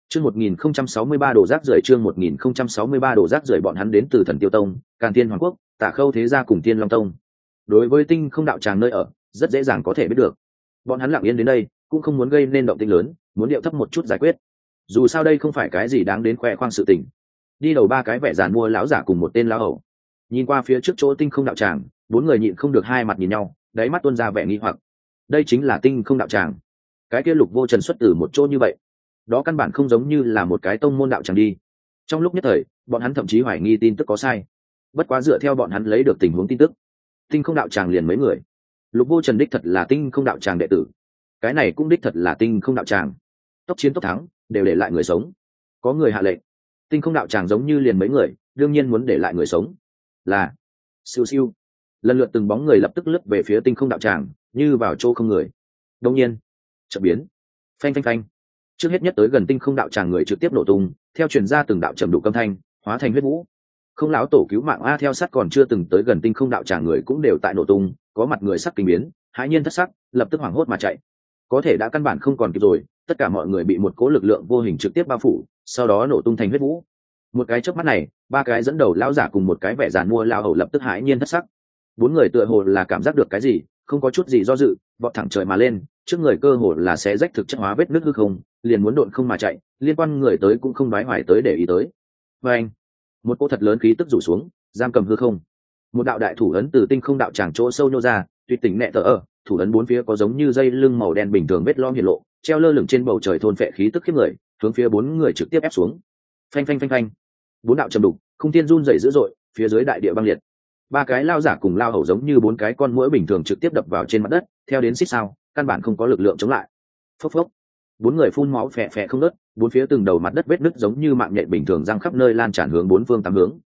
Chương 1063 đồ rác rưởi chương 1063 đồ rác rưởi bọn hắn đến từ Thần Tiêu Tông, Càn Thiên Hoàng Quốc, Tả Khâu Thế Gia cùng Thiên Long Tông. Đối với Tinh Không đạo tràng nơi ở, rất dễ dàng có thể biết được. Bọn hắn lặng yên đến đây, cũng không muốn gây nên động tĩnh lớn, muốn điệu thấp một chút giải quyết. Dù sao đây không phải cái gì đáng đến khoe khoang sự tình. Đi đầu ba cái vẻ giàn mua lão giả cùng một tên lão hầu. Nhìn qua phía trước chỗ Tinh Không đạo tràng, bốn người nhịn không được hai mặt nhìn nhau, đáy mắt tuôn ra vẻ nghi hoặc. Đây chính là Tinh Không đạo tràng. Cái kia Lục Vô Trần xuất từ một chỗ như vậy, đó căn bản không giống như là một cái tông môn đạo tràng đi. Trong lúc nhất thời, bọn hắn thậm chí hoài nghi tin tức có sai. Bất quá dựa theo bọn hắn lấy được tình huống tin tức, Tinh Không đạo tràng liền mấy người. Lục Vô Trần đích thật là Tinh Không đạo tràng đệ tử, cái này cũng đích thật là Tinh Không đạo tràng. Tốc chiến tốc thắng, đều để lại người sống. Có người hạ lệnh, Tinh Không đạo tràng giống như liền mấy người, đương nhiên muốn để lại người sống. Là siêu siêu, lần lượt từng bóng người lập tức lướt về phía Tinh Không đạo tràng, như vào chỗ không người. Đương nhiên, chợt biến, phanh phanh phanh. Trước hết nhất tới gần Tinh Không đạo tràng người trực tiếp nổ tung, theo truyền ra từng đạo trầm đủ âm thanh, hóa thành huyết vũ. Không lão tổ cứu mạng a theo sát còn chưa từng tới gần Tinh Không đạo tràng người cũng đều tại nổ tung, có mặt người sắc kinh biến, hãi nhiên thất sắc, lập tức hoảng hốt mà chạy. Có thể đã căn bản không còn kịp rồi, tất cả mọi người bị một cỗ lực lượng vô hình trực tiếp bao phủ, sau đó nổ tung thành huyết vũ. Một cái chớp mắt này, ba cái dẫn đầu lão giả cùng một cái vẻ giàn mua lão hầu lập tức hãi nhiên thất sắc. Bốn người tựa hồ là cảm giác được cái gì, không có chút gì do dự, vọt thẳng trời mà lên, trước người cơ hồ là xé rách thực chất hóa vết nứt hư không, liền muốn độn không mà chạy, liên quan người tới cũng không đoái hoài tới để ý tới. Và anh, một cỗ thật lớn khí tức rủ xuống, giam cầm hư không. Một đạo đại thủ ấn từ Tinh Không đạo tràng chỗ sâu nhô ra, tuyệt tình nệ tở ở, thủ ấn bốn phía có giống như dây lưng màu đen bình thường vết lõm hiện lộ, treo lơ lửng trên bầu trời thôn phệ khí tức khiếp người, hướng phía bốn người trực tiếp ép xuống. Phanh phanh phanh phanh. Bốn đạo trầm đục, không thiên run rẩy dữ dội, phía dưới đại địa băng liệt. Ba cái lao giả cùng lao hầu giống như bốn cái con muỗi bình thường trực tiếp đập vào trên mặt đất, theo đến xít sao, căn bản không có lực lượng chống lại. Phốc phốc. Bốn người phun máu phè phè không ngớt, bốn phía từng đầu mặt đất vết nứt giống như mạng nhện bình thường răng khắp nơi lan tràn hướng bốn phương tám hướng.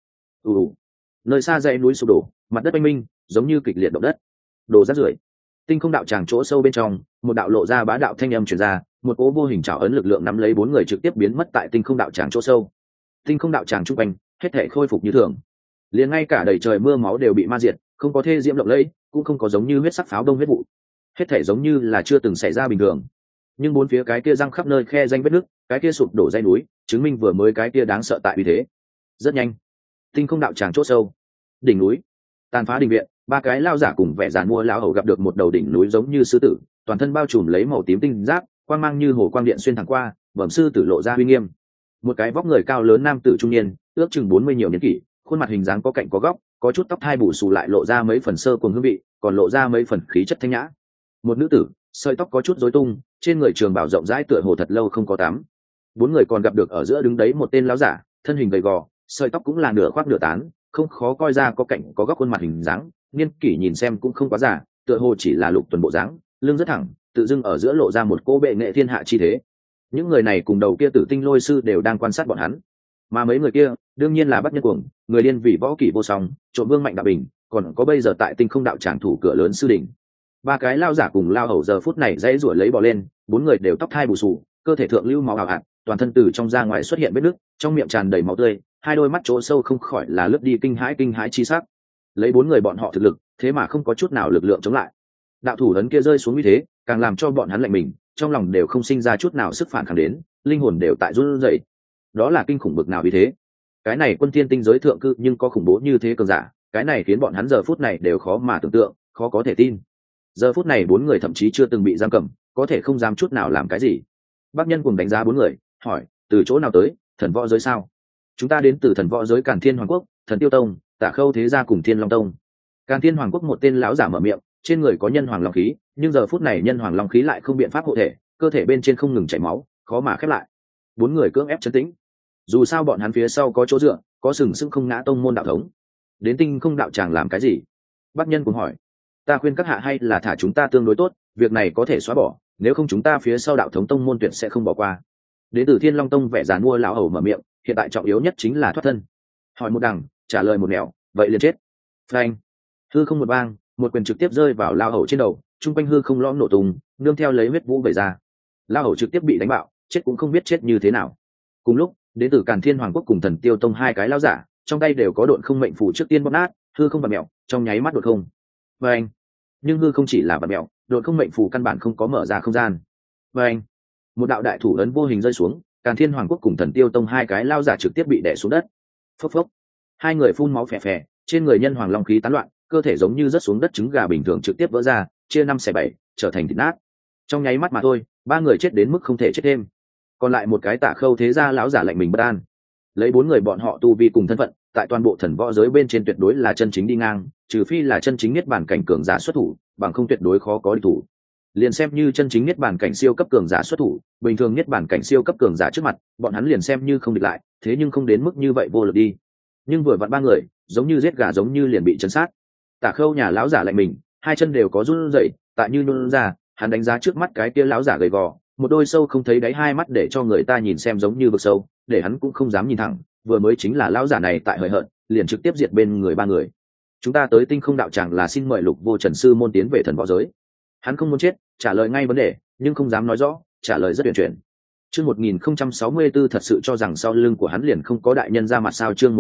Nơi xa dãy núi sụp đổ, mặt đất oanh minh, giống như kịch liệt động đất. Đồ rác rưởi. Tinh Không đạo tràng chỗ sâu bên trong, một đạo lộ ra bá đạo thanh âm truyền ra, một cỗ vô hình trảo ấn lực lượng nắm lấy bốn người trực tiếp biến mất tại Tinh Không đạo tràng chỗ sâu. Tinh Không đạo tràng trung quanh, hết thảy khôi phục như thường. Liền ngay cả đầy trời mưa máu đều bị ma diệt, không có thê diễm lộng lẫy, cũng không có giống như huyết sắc pháo đông huyết vụ. Hết thảy giống như là chưa từng xảy ra bình thường. Nhưng bốn phía cái kia răng khắp nơi khe danh vết nứt, cái kia sụp đổ dãy núi, chứng minh vừa mới cái kia đáng sợ tại uy thế. Rất nhanh, Tinh Không đạo tràng chỗ sâu, đỉnh núi, tàn phá đình viện, ba cái lao giả cùng vẻ giàn mua lão hầu gặp được một đầu đỉnh núi giống như sư tử, toàn thân bao trùm lấy màu tím tinh giáp, quang mang như hồ quang điện xuyên thẳng qua, bẩm sư tử lộ ra uy nghiêm. Một cái vóc người cao lớn nam tử trung niên, ước chừng 40 nhiều niên kỷ, khuôn mặt hình dáng có cạnh có góc, có chút tóc hai bù xù lại lộ ra mấy phần sơ cuồng hương vị, còn lộ ra mấy phần khí chất thanh nhã. Một nữ tử, sợi tóc có chút rối tung, trên người trường bào rộng rãi tựa hồ thật lâu không có tắm. Bốn người còn gặp được ở giữa đứng đấy một tên lão giả, thân hình gầy gò, sợi tóc cũng là nửa khoác nửa tán, không khó coi ra có cạnh có góc khuôn mặt hình dáng, niên kỷ nhìn xem cũng không quá già, tựa hồ chỉ là lục tuần bộ dáng, lưng rất thẳng, tự dưng ở giữa lộ ra một cô bệ nghệ thiên hạ chi thế. Những người này cùng đầu kia Tử Tinh Lôi sư đều đang quan sát bọn hắn, mà mấy người kia đương nhiên là Bắc Nhân Cuồng, người điên vì võ kỷ vô song, trộm vương mạnh đạo bình, còn có bây giờ tại Tinh Không đạo tràng thủ cửa lớn sư đỉnh. Ba cái lao giả cùng lao hầu giờ phút này dãy ruổi lấy bò lên, bốn người đều tóc hai bù xù, cơ thể thượng lưu máu ảo ạt, toàn thân từ trong ra ngoài xuất hiện vết nứt, trong miệng tràn đầy máu tươi, hai đôi mắt chỗ sâu không khỏi là lướt đi kinh hãi chi sắc. Lấy bốn người bọn họ thực lực, thế mà không có chút nào lực lượng chống lại. Đạo thủ ấn kia rơi xuống như thế, càng làm cho bọn hắn lạnh mình, trong lòng đều không sinh ra chút nào sức phản kháng đến, linh hồn đều tại run rẩy. Đó là kinh khủng bực nào vì thế? Cái này Quân Thiên tinh giới thượng cư nhưng có khủng bố như thế cường giả, cái này khiến bọn hắn giờ phút này đều khó mà tưởng tượng, khó có thể tin. Giờ phút này bốn người thậm chí chưa từng bị giam cầm, có thể không dám chút nào làm cái gì. Bác Nhân cùng đánh giá bốn người, hỏi, từ chỗ nào tới? Thần võ giới sao? Chúng ta đến từ thần võ giới Càn Thiên Hoàng Quốc, Thần Tiêu Tông, Tả Khâu Thế Gia cùng Thiên Long Tông. Càn Thiên Hoàng Quốc một tên lão giả mở miệng, trên người có nhân hoàng long khí, nhưng giờ phút này nhân hoàng long khí lại không biện pháp hộ thể, cơ thể bên trên không ngừng chảy máu, khó mà khép lại. Bốn người cưỡng ép trấn tĩnh. Dù sao bọn hắn phía sau có chỗ dựa, có sừng sững không ngã tông môn đạo thống. Đến Tinh Không đạo tràng làm cái gì? Bác Nhân cũng hỏi. Ta khuyên các hạ hay là thả chúng ta tương đối tốt, việc này có thể xóa bỏ, nếu không chúng ta phía sau đạo thống tông môn tuyệt sẽ không bỏ qua. Đến từ Thiên Long Tông vẻ giàn mua lão hầu mở miệng, hiện tại trọng yếu nhất chính là thoát thân. Hỏi một đằng, trả lời một nẻo, vậy liền chết. Phanh. Hư không một bang, một quyền trực tiếp rơi vào lão hầu trên đầu, trung quanh hư không lõm nổ tung, nương theo lấy huyết vũ vẩy ra. Lão hầu trực tiếp bị đánh bạo, chết cũng không biết chết như thế nào. Cùng lúc, đến từ Càn Thiên Hoàng Quốc cùng Thần Tiêu Tông hai cái lão giả, trong tay đều có độn không mệnh phù trước tiên bóp nát, hư không bạt mèo, trong nháy mắt đột không. Phanh. Nhưng hư không chỉ là bạt mèo, độn không mệnh phù căn bản không có mở ra không gian. Phanh. Một đạo đại thủ ấn vô hình rơi xuống, Càn Thiên Hoàng Quốc cùng Thần Tiêu Tông hai cái lao giả trực tiếp bị đè xuống đất. Phốc phốc, hai người phun máu phè phè, trên người nhân hoàng long khí tán loạn, cơ thể giống như rớt xuống đất trứng gà bình thường trực tiếp vỡ ra, chia 5/7, trở thành thịt nát. Trong nháy mắt mà thôi, ba người chết đến mức không thể chết thêm. Còn lại một cái Tả Khâu thế gia lão giả lạnh mình bất an. Lấy bốn người bọn họ tu vi cùng thân phận, tại toàn bộ thần võ giới bên trên tuyệt đối là chân chính đi ngang, trừ phi là chân chính niết bàn cảnh cường giả xuất thủ, bằng không tuyệt đối khó có địch thủ. Liền xem như chân chính niết bàn cảnh siêu cấp cường giả xuất thủ, bình thường niết bàn cảnh siêu cấp cường giả trước mặt, bọn hắn liền xem như không địch lại, thế nhưng không đến mức như vậy vô lực đi. Nhưng vừa vặn ba người, giống như giết gà giống như liền bị chấn sát. Tả Khâu nhà lão giả lạnh mình, hai chân đều có run rẩy, tại như nhún ra, hắn đánh giá trước mắt cái kia lão giả gầy gò, một đôi sâu không thấy đáy hai mắt để cho người ta nhìn xem giống như vực sâu, để hắn cũng không dám nhìn thẳng, vừa mới chính là lão giả này tại hời hợt, liền trực tiếp diệt bên người ba người. Chúng ta tới Tinh Không đạo tràng là xin mời Lục Vô Trần sư môn tiến về thần võ giới. Hắn không muốn chết, trả lời ngay vấn đề, nhưng không dám nói rõ, trả lời rất huyền chuyển. Chương 1064 thật sự cho rằng sau lưng của hắn liền không có đại nhân ra mặt sao? Chương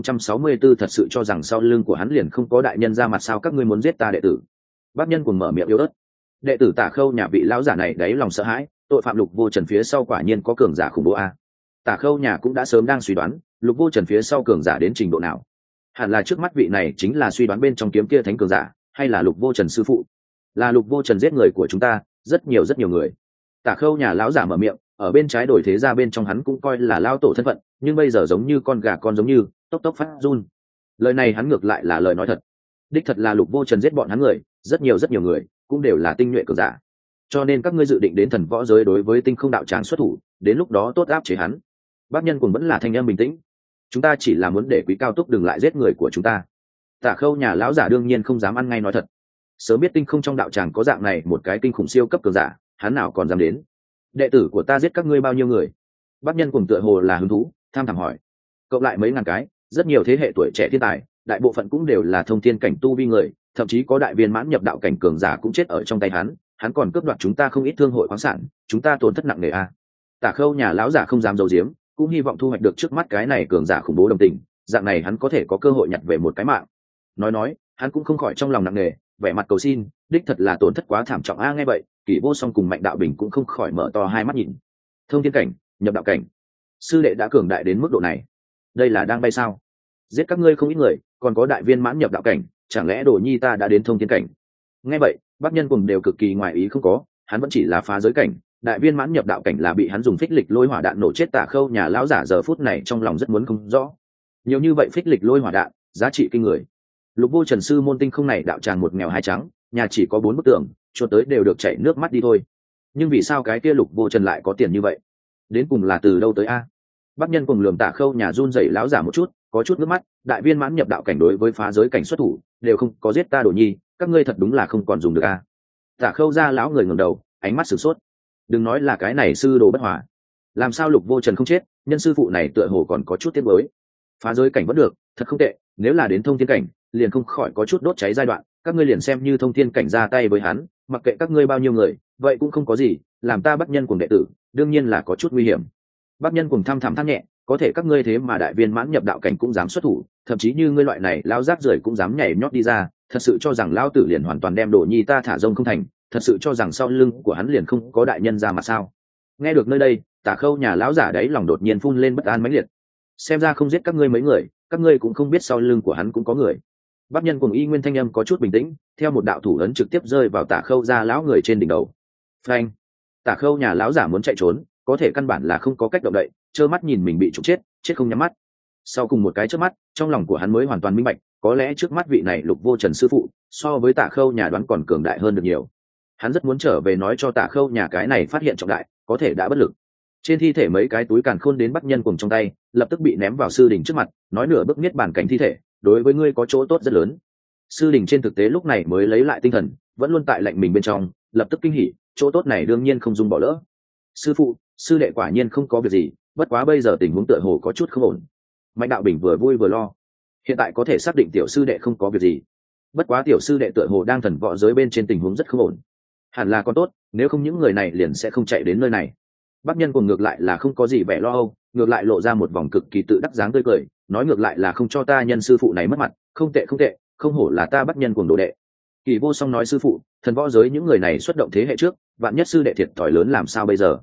1064 thật sự cho rằng sau lưng của hắn liền không có đại nhân ra mặt sao? Các ngươi muốn giết ta đệ tử? Bác Nhân cùng mở miệng yếu ớt. Đệ tử Tả Khâu nhà vị lão giả này đáy lòng sợ hãi, tội phạm Lục Vô Trần phía sau quả nhiên có cường giả khủng bố a. Tả Khâu nhà cũng đã sớm đang suy đoán, Lục Vô Trần phía sau cường giả đến trình độ nào. Hẳn là trước mắt vị này chính là suy đoán bên trong kiếm kia thánh cường giả, hay là Lục Vô Trần sư phụ? Là Lục Vô Trần giết người của chúng ta, rất nhiều người. Tả Khâu nhà lão giả mở miệng, ở bên trái đổi thế ra bên trong hắn cũng coi là lao tổ thân phận, nhưng bây giờ giống như con gà con giống như tốc tốc phát run. Lời này hắn ngược lại là lời nói thật. Đích thật là Lục Vô Trần giết bọn hắn người, rất nhiều người, cũng đều là tinh nhuệ cường giả. Cho nên các ngươi dự định đến thần võ giới đối với Tinh Không đạo tràng xuất thủ, đến lúc đó tốt áp chế hắn. Bác Nhân cùng vẫn là thanh âm bình tĩnh. Chúng ta chỉ là muốn để Quý Cao Túc đừng lại giết người của chúng ta. Tả Khâu nhà lão giả đương nhiên không dám ăn ngay nói thật. Sớm biết Tinh Không trong đạo tràng có dạng này một cái kinh khủng siêu cấp cường giả, hắn nào còn dám đến. Đệ tử của ta giết các ngươi bao nhiêu người? Bác Nhân cùng tựa hồ là hứng thú, tham thẳm hỏi. Cộng lại mấy ngàn cái, rất nhiều thế hệ tuổi trẻ thiên tài, đại bộ phận cũng đều là thông thiên cảnh tu vi người, thậm chí có đại viên mãn nhập đạo cảnh cường giả cũng chết ở trong tay hắn còn cướp đoạt chúng ta không ít thương hội khoáng sản, chúng ta tổn thất nặng nề a. Tả Khâu nhà lão giả không dám giấu giếm, cũng hy vọng thu hoạch được trước mắt cái này cường giả khủng bố đồng tình, dạng này hắn có thể có cơ hội nhặt về một cái mạng. Nói, hắn cũng không khỏi trong lòng nặng nề, vẻ mặt cầu xin, đích thật là tổn thất quá thảm trọng a. Nghe vậy, Kỷ Vô Song cùng Mạnh Đạo Bình cũng không khỏi mở to hai mắt nhìn. Thông thiên cảnh, nhập đạo cảnh, sư đệ đã cường đại đến mức độ này, đây là đang bay sao? Giết các ngươi không ít người, còn có đại viên mãn nhập đạo cảnh, chẳng lẽ Đồ Nhi ta đã đến thông thiên cảnh? Nghe vậy, Bác Nhân cùng đều cực kỳ ngoài ý không có, hắn vẫn chỉ là phá giới cảnh, đại viên mãn nhập đạo cảnh là bị hắn dùng phích lịch lôi hỏa đạn nổ chết. Tả Khâu nhà lão giả giờ phút này trong lòng rất muốn không rõ, nhiều như vậy phích lịch lôi hỏa đạn, giá trị kinh người. Lục Vô Trần sư môn Tinh Không này đạo tràng một nghèo hai trắng, nhà chỉ có 4 bức tường, cho tới đều được chảy nước mắt đi thôi. Nhưng vì sao cái kia Lục Vô Trần lại có tiền như vậy? Đến cùng là từ đâu tới a? Bác Nhân cùng lườm Tả Khâu nhà run rẩy lão giả một chút, có chút nước mắt, đại viên mãn nhập đạo cảnh đối với phá giới cảnh xuất thủ, đều không có giết ta Đồ Nhi, các ngươi thật đúng là không còn dùng được a. Tả Khâu ra lão người ngẩng đầu, ánh mắt sửng sốt. Đừng nói là cái này sư đồ bất hòa, làm sao Lục Vô Trần không chết, nhân sư phụ này tựa hồ còn có chút tiếc nuối. Phá giới cảnh vẫn được, thật không tệ, nếu là đến thông thiên cảnh, liền không khỏi có chút đốt cháy giai đoạn, các ngươi liền xem như thông thiên cảnh ra tay với hắn, mặc kệ các ngươi bao nhiêu người, vậy cũng không có gì, làm ta Bác Nhân cùng đệ tử, đương nhiên là có chút nguy hiểm. Bác Nhân cùng thăm thẳm than nhẹ, có thể các ngươi thế mà đại viên mãn nhập đạo cảnh cũng dám xuất thủ, thậm chí như ngươi loại này lao rác rưởi cũng dám nhảy nhót đi ra, thật sự cho rằng lao tử liền hoàn toàn đem Đồ Nhi ta thả rông không thành, thật sự cho rằng sau lưng của hắn liền không có đại nhân ra mà sao? Nghe được nơi đây, Tả Khâu nhà lão giả đấy lòng đột nhiên phun lên bất an mãnh liệt. Xem ra không giết các ngươi mấy người, các ngươi cũng không biết sau lưng của hắn cũng có người. Bác Nhân cùng Y Nguyên thanh âm có chút bình tĩnh, theo một đạo thủ ấn trực tiếp rơi vào Tả Khâu gia lão người trên đỉnh đầu. Phanh! Tả Khâu nhà lão giả muốn chạy trốn, có thể căn bản là không có cách động đậy, trơ mắt nhìn mình bị trục chết, chết không nhắm mắt. Sau cùng một cái chớp mắt, trong lòng của hắn mới hoàn toàn minh bạch, có lẽ trước mắt vị này Lục Vô Trần sư phụ, so với Tả Khâu nhà đoán còn cường đại hơn được nhiều. Hắn rất muốn trở về nói cho Tả Khâu nhà cái này phát hiện trọng đại, có thể đã bất lực. Trên thi thể mấy cái túi càn khôn đến Bác Nhân cùng trong tay, lập tức bị ném vào sư đình trước mặt, nói nửa bước niết bàn cảnh thi thể, đối với ngươi có chỗ tốt rất lớn. Sư đình trên thực tế lúc này mới lấy lại tinh thần, vẫn luôn tại lạnh mình bên trong, lập tức kinh hỉ, chỗ tốt này đương nhiên không dung bỏ lỡ. Sư phụ, sư đệ quả nhiên không có việc gì, bất quá bây giờ tình huống tựa hồ có chút không ổn. Mạnh Đạo Bình vừa vui vừa lo. Hiện tại có thể xác định tiểu sư đệ không có việc gì, bất quá tiểu sư đệ tựa hồ đang thần võ giới bên trên tình huống rất không ổn. Hẳn là còn tốt, nếu không những người này liền sẽ không chạy đến nơi này. Bác Nhân cùng ngược lại là không có gì vẻ lo âu, ngược lại lộ ra một vòng cực kỳ tự đắc dáng tươi cười, nói ngược lại là không cho ta nhân sư phụ này mất mặt, không tệ, không hổ là ta Bác Nhân cùng đồ đệ. Kỷ Vô Song nói sư phụ, thần võ giới những người này xuất động thế hệ trước, vạn nhất sư đệ thiệt thòi lớn làm sao bây giờ?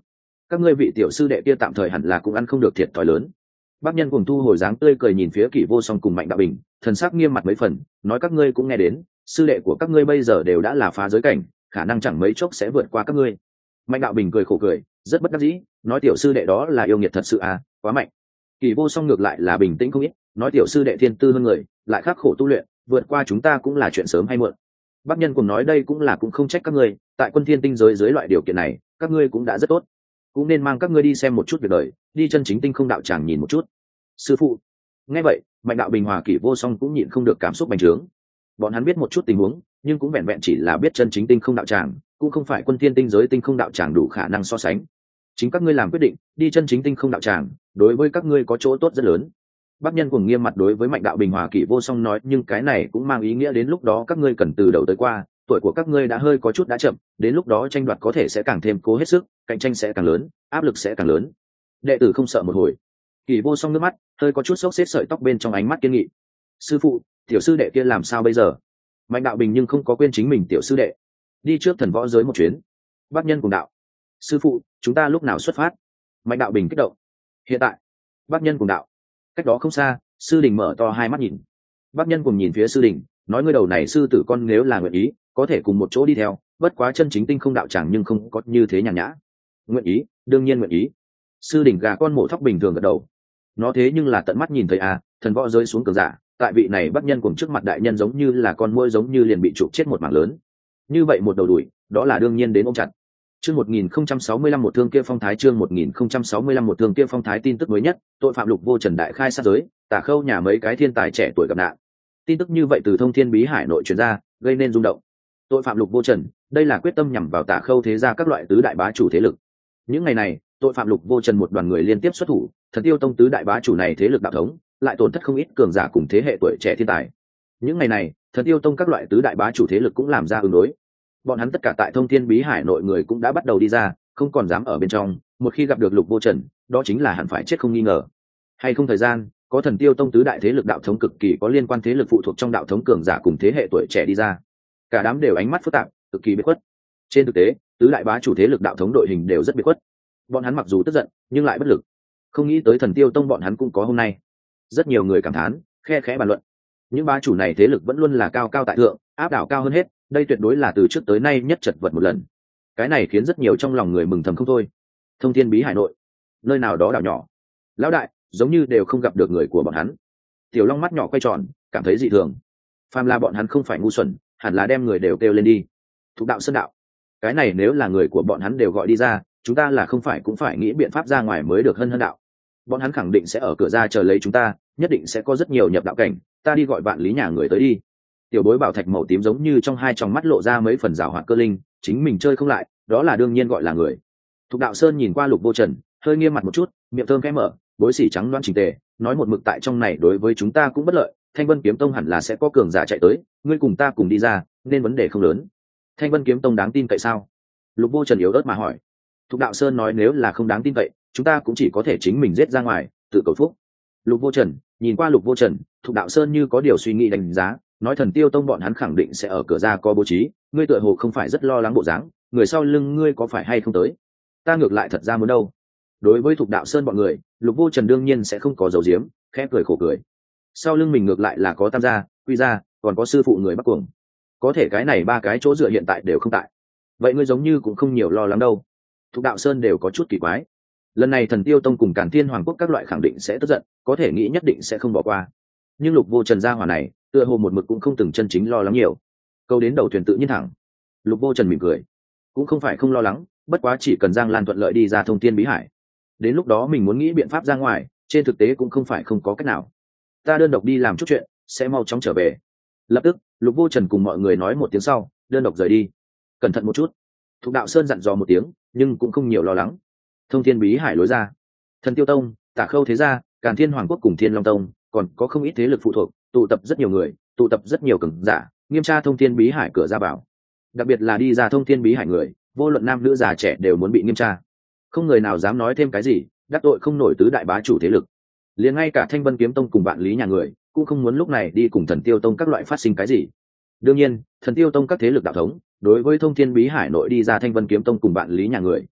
các ngươi vị tiểu sư đệ kia tạm thời hẳn là cũng ăn không được thiệt thòi lớn. Bác Nhân cùng thu hồi dáng tươi cười nhìn phía Kỷ Vô Song cùng Mạnh Đạo Bình, thần sắc nghiêm mặt mấy phần, nói các ngươi cũng nghe đến, sư đệ của các ngươi bây giờ đều đã là phá giới cảnh, khả năng chẳng mấy chốc sẽ vượt qua các ngươi. Mạnh Đạo Bình cười khổ cười, rất bất đắc dĩ, nói tiểu sư đệ đó là yêu nghiệt thật sự à, quá mạnh. Kỷ Vô Song ngược lại là bình tĩnh không ít, nói tiểu sư đệ thiên tư hơn người, lại khắc khổ tu luyện, vượt qua chúng ta cũng là chuyện sớm hay muộn. Bác Nhân cùng nói đây cũng không trách các ngươi, tại Quân Thiên tinh giới dưới loại điều kiện này, các ngươi cũng đã rất tốt, cũng nên mang các ngươi đi xem một chút việc đời, đi chân chính tinh không đạo tràng nhìn một chút. Sư phụ. Nghe vậy, Mạnh Đạo Bình hòa Kỷ Vô Song cũng nhịn không được cảm xúc bành trướng. Bọn hắn biết một chút tình huống, nhưng cũng vẹn vẹn chỉ là biết chân chính tinh không đạo tràng, cũng không phải Quân Thiên tinh giới tinh không đạo tràng đủ khả năng so sánh. Chính các ngươi làm quyết định, đi chân chính tinh không đạo tràng, đối với các ngươi có chỗ tốt rất lớn. Bác Nhân cùng nghiêm mặt đối với Mạnh Đạo Bình hòa Kỷ Vô Song nói, nhưng cái này cũng mang ý nghĩa đến lúc đó các ngươi cần từ đầu tới qua, tuổi của các ngươi đã hơi có chút đã chậm, đến lúc đó tranh đoạt có thể sẽ càng thêm cố hết sức, cạnh tranh sẽ càng lớn, áp lực sẽ càng lớn. Đệ tử không sợ một hồi. Kỷ Vô Song nước mắt hơi có chút xốc xếp sợi tóc bên trong ánh mắt kiên nghị. Sư phụ, tiểu sư đệ kia làm sao bây giờ? Mạnh Đạo Bình nhưng không có quên chính mình tiểu sư đệ, đi trước thần võ giới một chuyến. Bác Nhân cùng đạo. Sư phụ, chúng ta lúc nào xuất phát? Mạnh Đạo Bình kích động. Hiện tại. Bác Nhân cùng đạo. Cách đó không xa, sư đình mở to hai mắt nhìn. Bác Nhân cùng nhìn phía sư đình, nói ngươi đầu này sư tử con nếu là nguyện ý, có thể cùng một chỗ đi theo, bất quá chân chính tinh không đạo tràng nhưng không có như thế nhàn nhã. Nguyện ý, đương nhiên nguyện ý. Sư đình gà con mổ thóc bình thường gật đầu. Nó thế nhưng là tận mắt nhìn thấy à, thần võ rơi xuống cường giả, tại vị này Bác Nhân cùng trước mặt đại nhân giống như là con muỗi giống như liền bị chụp chết một mảng lớn. Như vậy một đầu đuổi, đó là đương nhiên đến ôm chặt. Chương 1065 một thương kia phong thái, chương 1065 một thương kia phong thái. Tin tức mới nhất, tội phạm Lục Vô Trần đại khai sát giới, Tả Khâu nhà mấy cái thiên tài trẻ tuổi gặp nạn. Tin tức như vậy từ Thông Thiên Bí Hải nội truyền ra, gây nên rung động. Tội phạm Lục Vô Trần, đây là quyết tâm nhằm vào Tả Khâu thế gia các loại tứ đại bá chủ thế lực. Những ngày này, tội phạm Lục Vô Trần một đoàn người liên tiếp xuất thủ, Thần Tiêu Tông tứ đại bá chủ này thế lực đạo thống, lại tổn thất không ít cường giả cùng thế hệ tuổi trẻ thiên tài. Những ngày này, Thần Tiêu Tông các loại tứ đại bá chủ thế lực cũng làm ra ứng đối. Bọn hắn tất cả tại Thông Thiên Bí Hải nội người cũng đã bắt đầu đi ra, không còn dám ở bên trong, một khi gặp được Lục Vô Trần, đó chính là hẳn phải chết không nghi ngờ. Hay không thời gian, có Thần Tiêu Tông tứ đại thế lực đạo thống cực kỳ có liên quan thế lực phụ thuộc trong đạo thống cường giả cùng thế hệ tuổi trẻ đi ra. Cả đám đều ánh mắt phức tạp, cực kỳ biệt khuất. Trên thực tế, tứ đại bá chủ thế lực đạo thống đội hình đều rất biệt khuất. Bọn hắn mặc dù tức giận, nhưng lại bất lực. Không nghĩ tới Thần Tiêu Tông bọn hắn cũng có hôm nay. Rất nhiều người cảm thán, khe khẽ bàn luận. Những bá chủ này thế lực vẫn luôn là cao cao tại thượng, áp đảo cao hơn hết, đây tuyệt đối là từ trước tới nay nhất chật vật một lần. Cái này khiến rất nhiều trong lòng người mừng thầm không thôi. Thông Thiên Bí Hải nội, nơi nào đó đảo nhỏ, lão đại giống như đều không gặp được người của bọn hắn. Tiểu Long mắt nhỏ quay tròn, cảm thấy dị thường. Phàm là bọn hắn không phải ngu xuẩn, hẳn là đem người đều kêu lên đi. Thục đạo sơn đạo, cái này nếu là người của bọn hắn đều gọi đi ra, chúng ta là không phải cũng phải nghĩ biện pháp ra ngoài mới được. Hân Hân đạo, bọn hắn khẳng định sẽ ở cửa ra chờ lấy chúng ta, nhất định sẽ có rất nhiều nhập đạo cảnh, ta đi gọi Vạn Lý nhà người tới đi. Tiểu Bối bảo thạch màu tím giống như trong hai tròng mắt lộ ra mấy phần rào hoạt cơ linh, chính mình chơi không lại, đó là đương nhiên gọi là người. Thục đạo sơn nhìn qua Lục Vô Trần, hơi nghiêm mặt một chút, miệng thơm khẽ mở, bối xỉ trắng đoan chỉnh tề, nói một mực tại trong này đối với chúng ta cũng bất lợi, Thanh Vân Kiếm Tông hẳn là sẽ có cường giả chạy tới, ngươi cùng ta cùng đi ra, nên vấn đề không lớn. Thanh Vân Kiếm Tông đáng tin cậy sao? Lục Vô Trần yếu ớt mà hỏi. Thục đạo sơn nói nếu là không đáng tin cậy, chúng ta cũng chỉ có thể chính mình giết ra ngoài, tự cầu phúc. Lục Vô Trần nhìn qua Lục Vô Trần, Thục đạo sơn như có điều suy nghĩ đánh giá, nói Thần Tiêu Tông bọn hắn khẳng định sẽ ở cửa ra có bố trí, ngươi tựa hồ không phải rất lo lắng bộ dáng, người sau lưng ngươi có phải hay không tới? Ta ngược lại thật ra muốn đâu. Đối với Thục đạo sơn bọn người, Lục Vô Trần đương nhiên sẽ không có dấu diếm, khẽ cười khổ cười. Sau lưng mình ngược lại là có Tam gia, Quy gia, còn có sư phụ người Bắc Cuồng. Có thể cái này ba cái chỗ dựa hiện tại đều không tại. Vậy ngươi giống như cũng không nhiều lo lắng đâu. Thục đạo sơn đều có chút kỳ quái. Lần này Thần Tiêu Tông cùng Càn Thiên Hoàng Quốc các loại khẳng định sẽ tức giận, có thể nghĩ nhất định sẽ không bỏ qua. Nhưng Lục Vô Trần gia hỏa này, tựa hồ một mực cũng không từng chân chính lo lắng nhiều. Câu đến đầu thuyền tự nhiên thẳng. Lục Vô Trần mỉm cười, cũng không phải không lo lắng, bất quá chỉ cần Giang Lan thuận lợi đi ra Thông Thiên Bí Hải, đến lúc đó mình muốn nghĩ biện pháp ra ngoài, trên thực tế cũng không phải không có cách nào. Ta đơn độc đi làm chút chuyện, sẽ mau chóng trở về. Lập tức, Lục Vô Trần cùng mọi người nói một tiếng sau, đơn độc rời đi. Cẩn thận một chút. Thục đạo sơn dặn dò một tiếng, nhưng cũng không nhiều lo lắng. Thông Thiên Bí Hải lối ra, Thần Tiêu Tông, Tả Khâu thế gia, Càn Thiên Hoàng Quốc cùng Thiên Long Tông, còn có không ít thế lực phụ thuộc, tụ tập rất nhiều người, tụ tập rất nhiều cường giả, nghiêm tra Thông Thiên Bí Hải cửa ra vào. Đặc biệt là đi ra Thông Thiên Bí Hải người, vô luận nam nữ già trẻ đều muốn bị nghiêm tra. Không người nào dám nói thêm cái gì, đắc tội không nổi tứ đại bá chủ thế lực. Liền ngay cả Thanh Vân Kiếm Tông cùng Vạn Lý nhà người, cũng không muốn lúc này đi cùng Thần Tiêu Tông các loại phát sinh cái gì. Đương nhiên, Thần Tiêu Tông các thế lực đạo thống, đối với Thông Thiên Bí Hải nội đi ra Thanh Vân Kiếm Tông cùng Vạn Lý nhà người,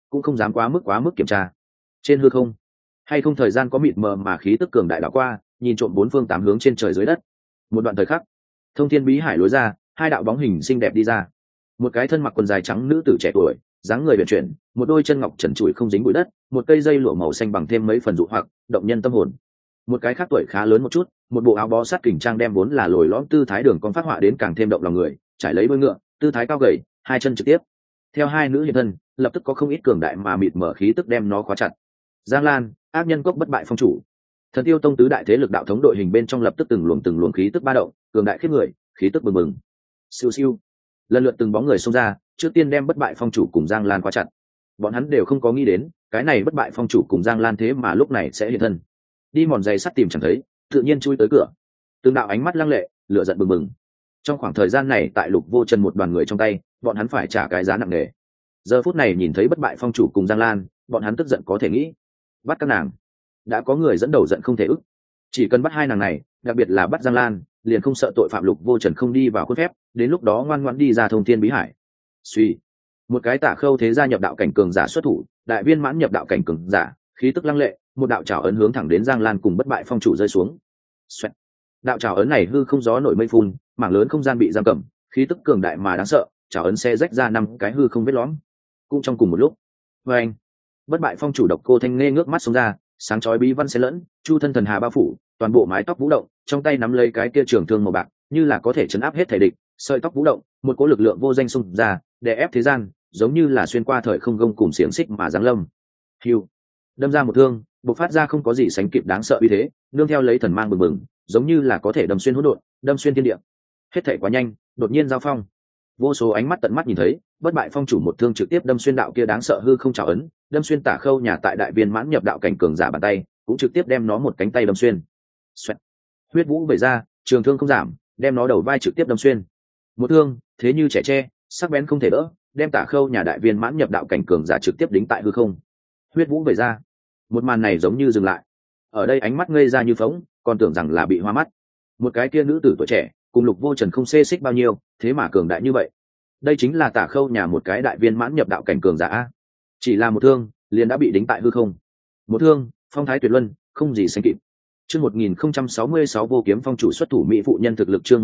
cũng không dám quá mức kiểm tra. Trên hư không hay không thời gian có mịt mờ mà khí tức cường đại đảo qua, nhìn trộm bốn phương tám hướng trên trời dưới đất. Một đoạn thời khắc, thông thiên bí hải lối ra, hai đạo bóng hình xinh đẹp đi ra. Một cái thân mặc quần dài trắng nữ tử trẻ tuổi, dáng người uyển chuyển, một đôi chân ngọc trần trụi không dính bụi đất, một cây dây lụa màu xanh bằng thêm mấy phần dụ hoặc động nhân tâm hồn. Một cái khác tuổi khá lớn một chút, một bộ áo bó sát kình trang đem vốn là lồi lõm tư thái đường con phát họa đến càng thêm động lòng người, trải lấy đuôi ngựa, tư thái cao gầy, hai chân trực tiếp. Theo hai nữ hiện thân, lập tức có không ít cường đại mà mịt mở khí tức đem nó khóa chặt. Giang Lan, ác nhân cốc bất bại phong chủ. Thần Tiêu Tông tứ đại thế lực đạo thống đội hình bên trong lập tức từng luồng khí tức ba động, cường đại khiếp người, khí tức bừng bừng. Siêu siêu, lần lượt từng bóng người xông ra, trước tiên đem bất bại phong chủ cùng Giang Lan khóa chặt. Bọn hắn đều không có nghĩ đến, cái này bất bại phong chủ cùng Giang Lan thế mà lúc này sẽ hiện thân. Đi mòn giày sắt tìm chẳng thấy, tự nhiên chui tới cửa. Từng đạo ánh mắt lăng lệ, lửa giận bừng bừng. Trong khoảng thời gian này tại Lục Vô Trần một đoàn người trong tay, bọn hắn phải trả cái giá nặng nề. Giờ phút này nhìn thấy bất bại phong chủ cùng Giang Lan, bọn hắn tức giận có thể nghĩ, bắt các nàng. Đã có người dẫn đầu giận không thể ức, chỉ cần bắt hai nàng này, đặc biệt là bắt Giang Lan, liền không sợ tội phạm Lục Vô Trần không đi vào khuôn phép, đến lúc đó ngoan ngoãn đi ra thông thiên bí hải. Suy, một cái Tả Khâu thế gia nhập đạo cảnh cường giả xuất thủ, đại viên mãn nhập đạo cảnh cường giả, khí tức lăng lệ, một đạo trảo ấn hướng thẳng đến Giang Lan cùng bất bại phong chủ rơi xuống. Xoẹt. Đạo trảo ấn này hư không gió nổi mây phun, mảng lớn không gian bị giam cầm, khí tức cường đại mà đáng sợ, trảo ấn xe rách ra năm cái hư không vết lõm. Cũng trong cùng một lúc, anh, bất bại phong chủ độc cô thanh nghe ngước mắt xuống ra, sáng chói bí văn xen lẫn, chu thân thần hà bao phủ, toàn bộ mái tóc vũ động, trong tay nắm lấy cái kia trường thương màu bạc, như là có thể chấn áp hết thể địch, sợi tóc vũ động, một cỗ lực lượng vô danh xung ra, đè ép thế gian, giống như là xuyên qua thời không gông cùng xiềng xích mà giáng lâm. Hưu, đâm ra một thương, bộc phát ra không có gì sánh kịp đáng sợ uy thế, nương theo lấy thần mang bừng bừng, giống như là có thể đâm xuyên hỗn độn, đâm xuyên thiên địa. Hết thảy quá nhanh, đột nhiên giao phong. Vô số ánh mắt tận mắt nhìn thấy, bất bại phong chủ một thương trực tiếp đâm xuyên đạo kia đáng sợ hư không trảo ấn, đâm xuyên Tả Khâu nhà tại đại viên mãn nhập đạo cảnh cường giả bàn tay, cũng trực tiếp đem nó một cánh tay đâm xuyên. Xoẹt. Huyết vũ vẩy ra, trường thương không giảm, đem nó đầu vai trực tiếp đâm xuyên. Một thương, thế như trẻ tre, sắc bén không thể đỡ, đem Tả Khâu nhà đại viên mãn nhập đạo cảnh cường giả trực tiếp đính tại hư không. Huyết vũ vẩy ra. Một màn này giống như dừng lại. Ở đây ánh mắt ngây ra như phóng, còn tưởng rằng là bị hoa mắt. Một cái kia nữ tử tuổi trẻ, cùng Lục Vô Trần không xê xích bao nhiêu, thế mà cường đại như vậy. Đây chính là Tả Khâu nhà một cái đại viên mãn nhập đạo cảnh cường giả a. Chỉ là một thương, liền đã bị đính tại hư không. Một thương, phong thái tuyệt luân, không gì sánh kịp. Chương 1066 vô kiếm phong chủ xuất thủ mỹ phụ nhân thực lực, chương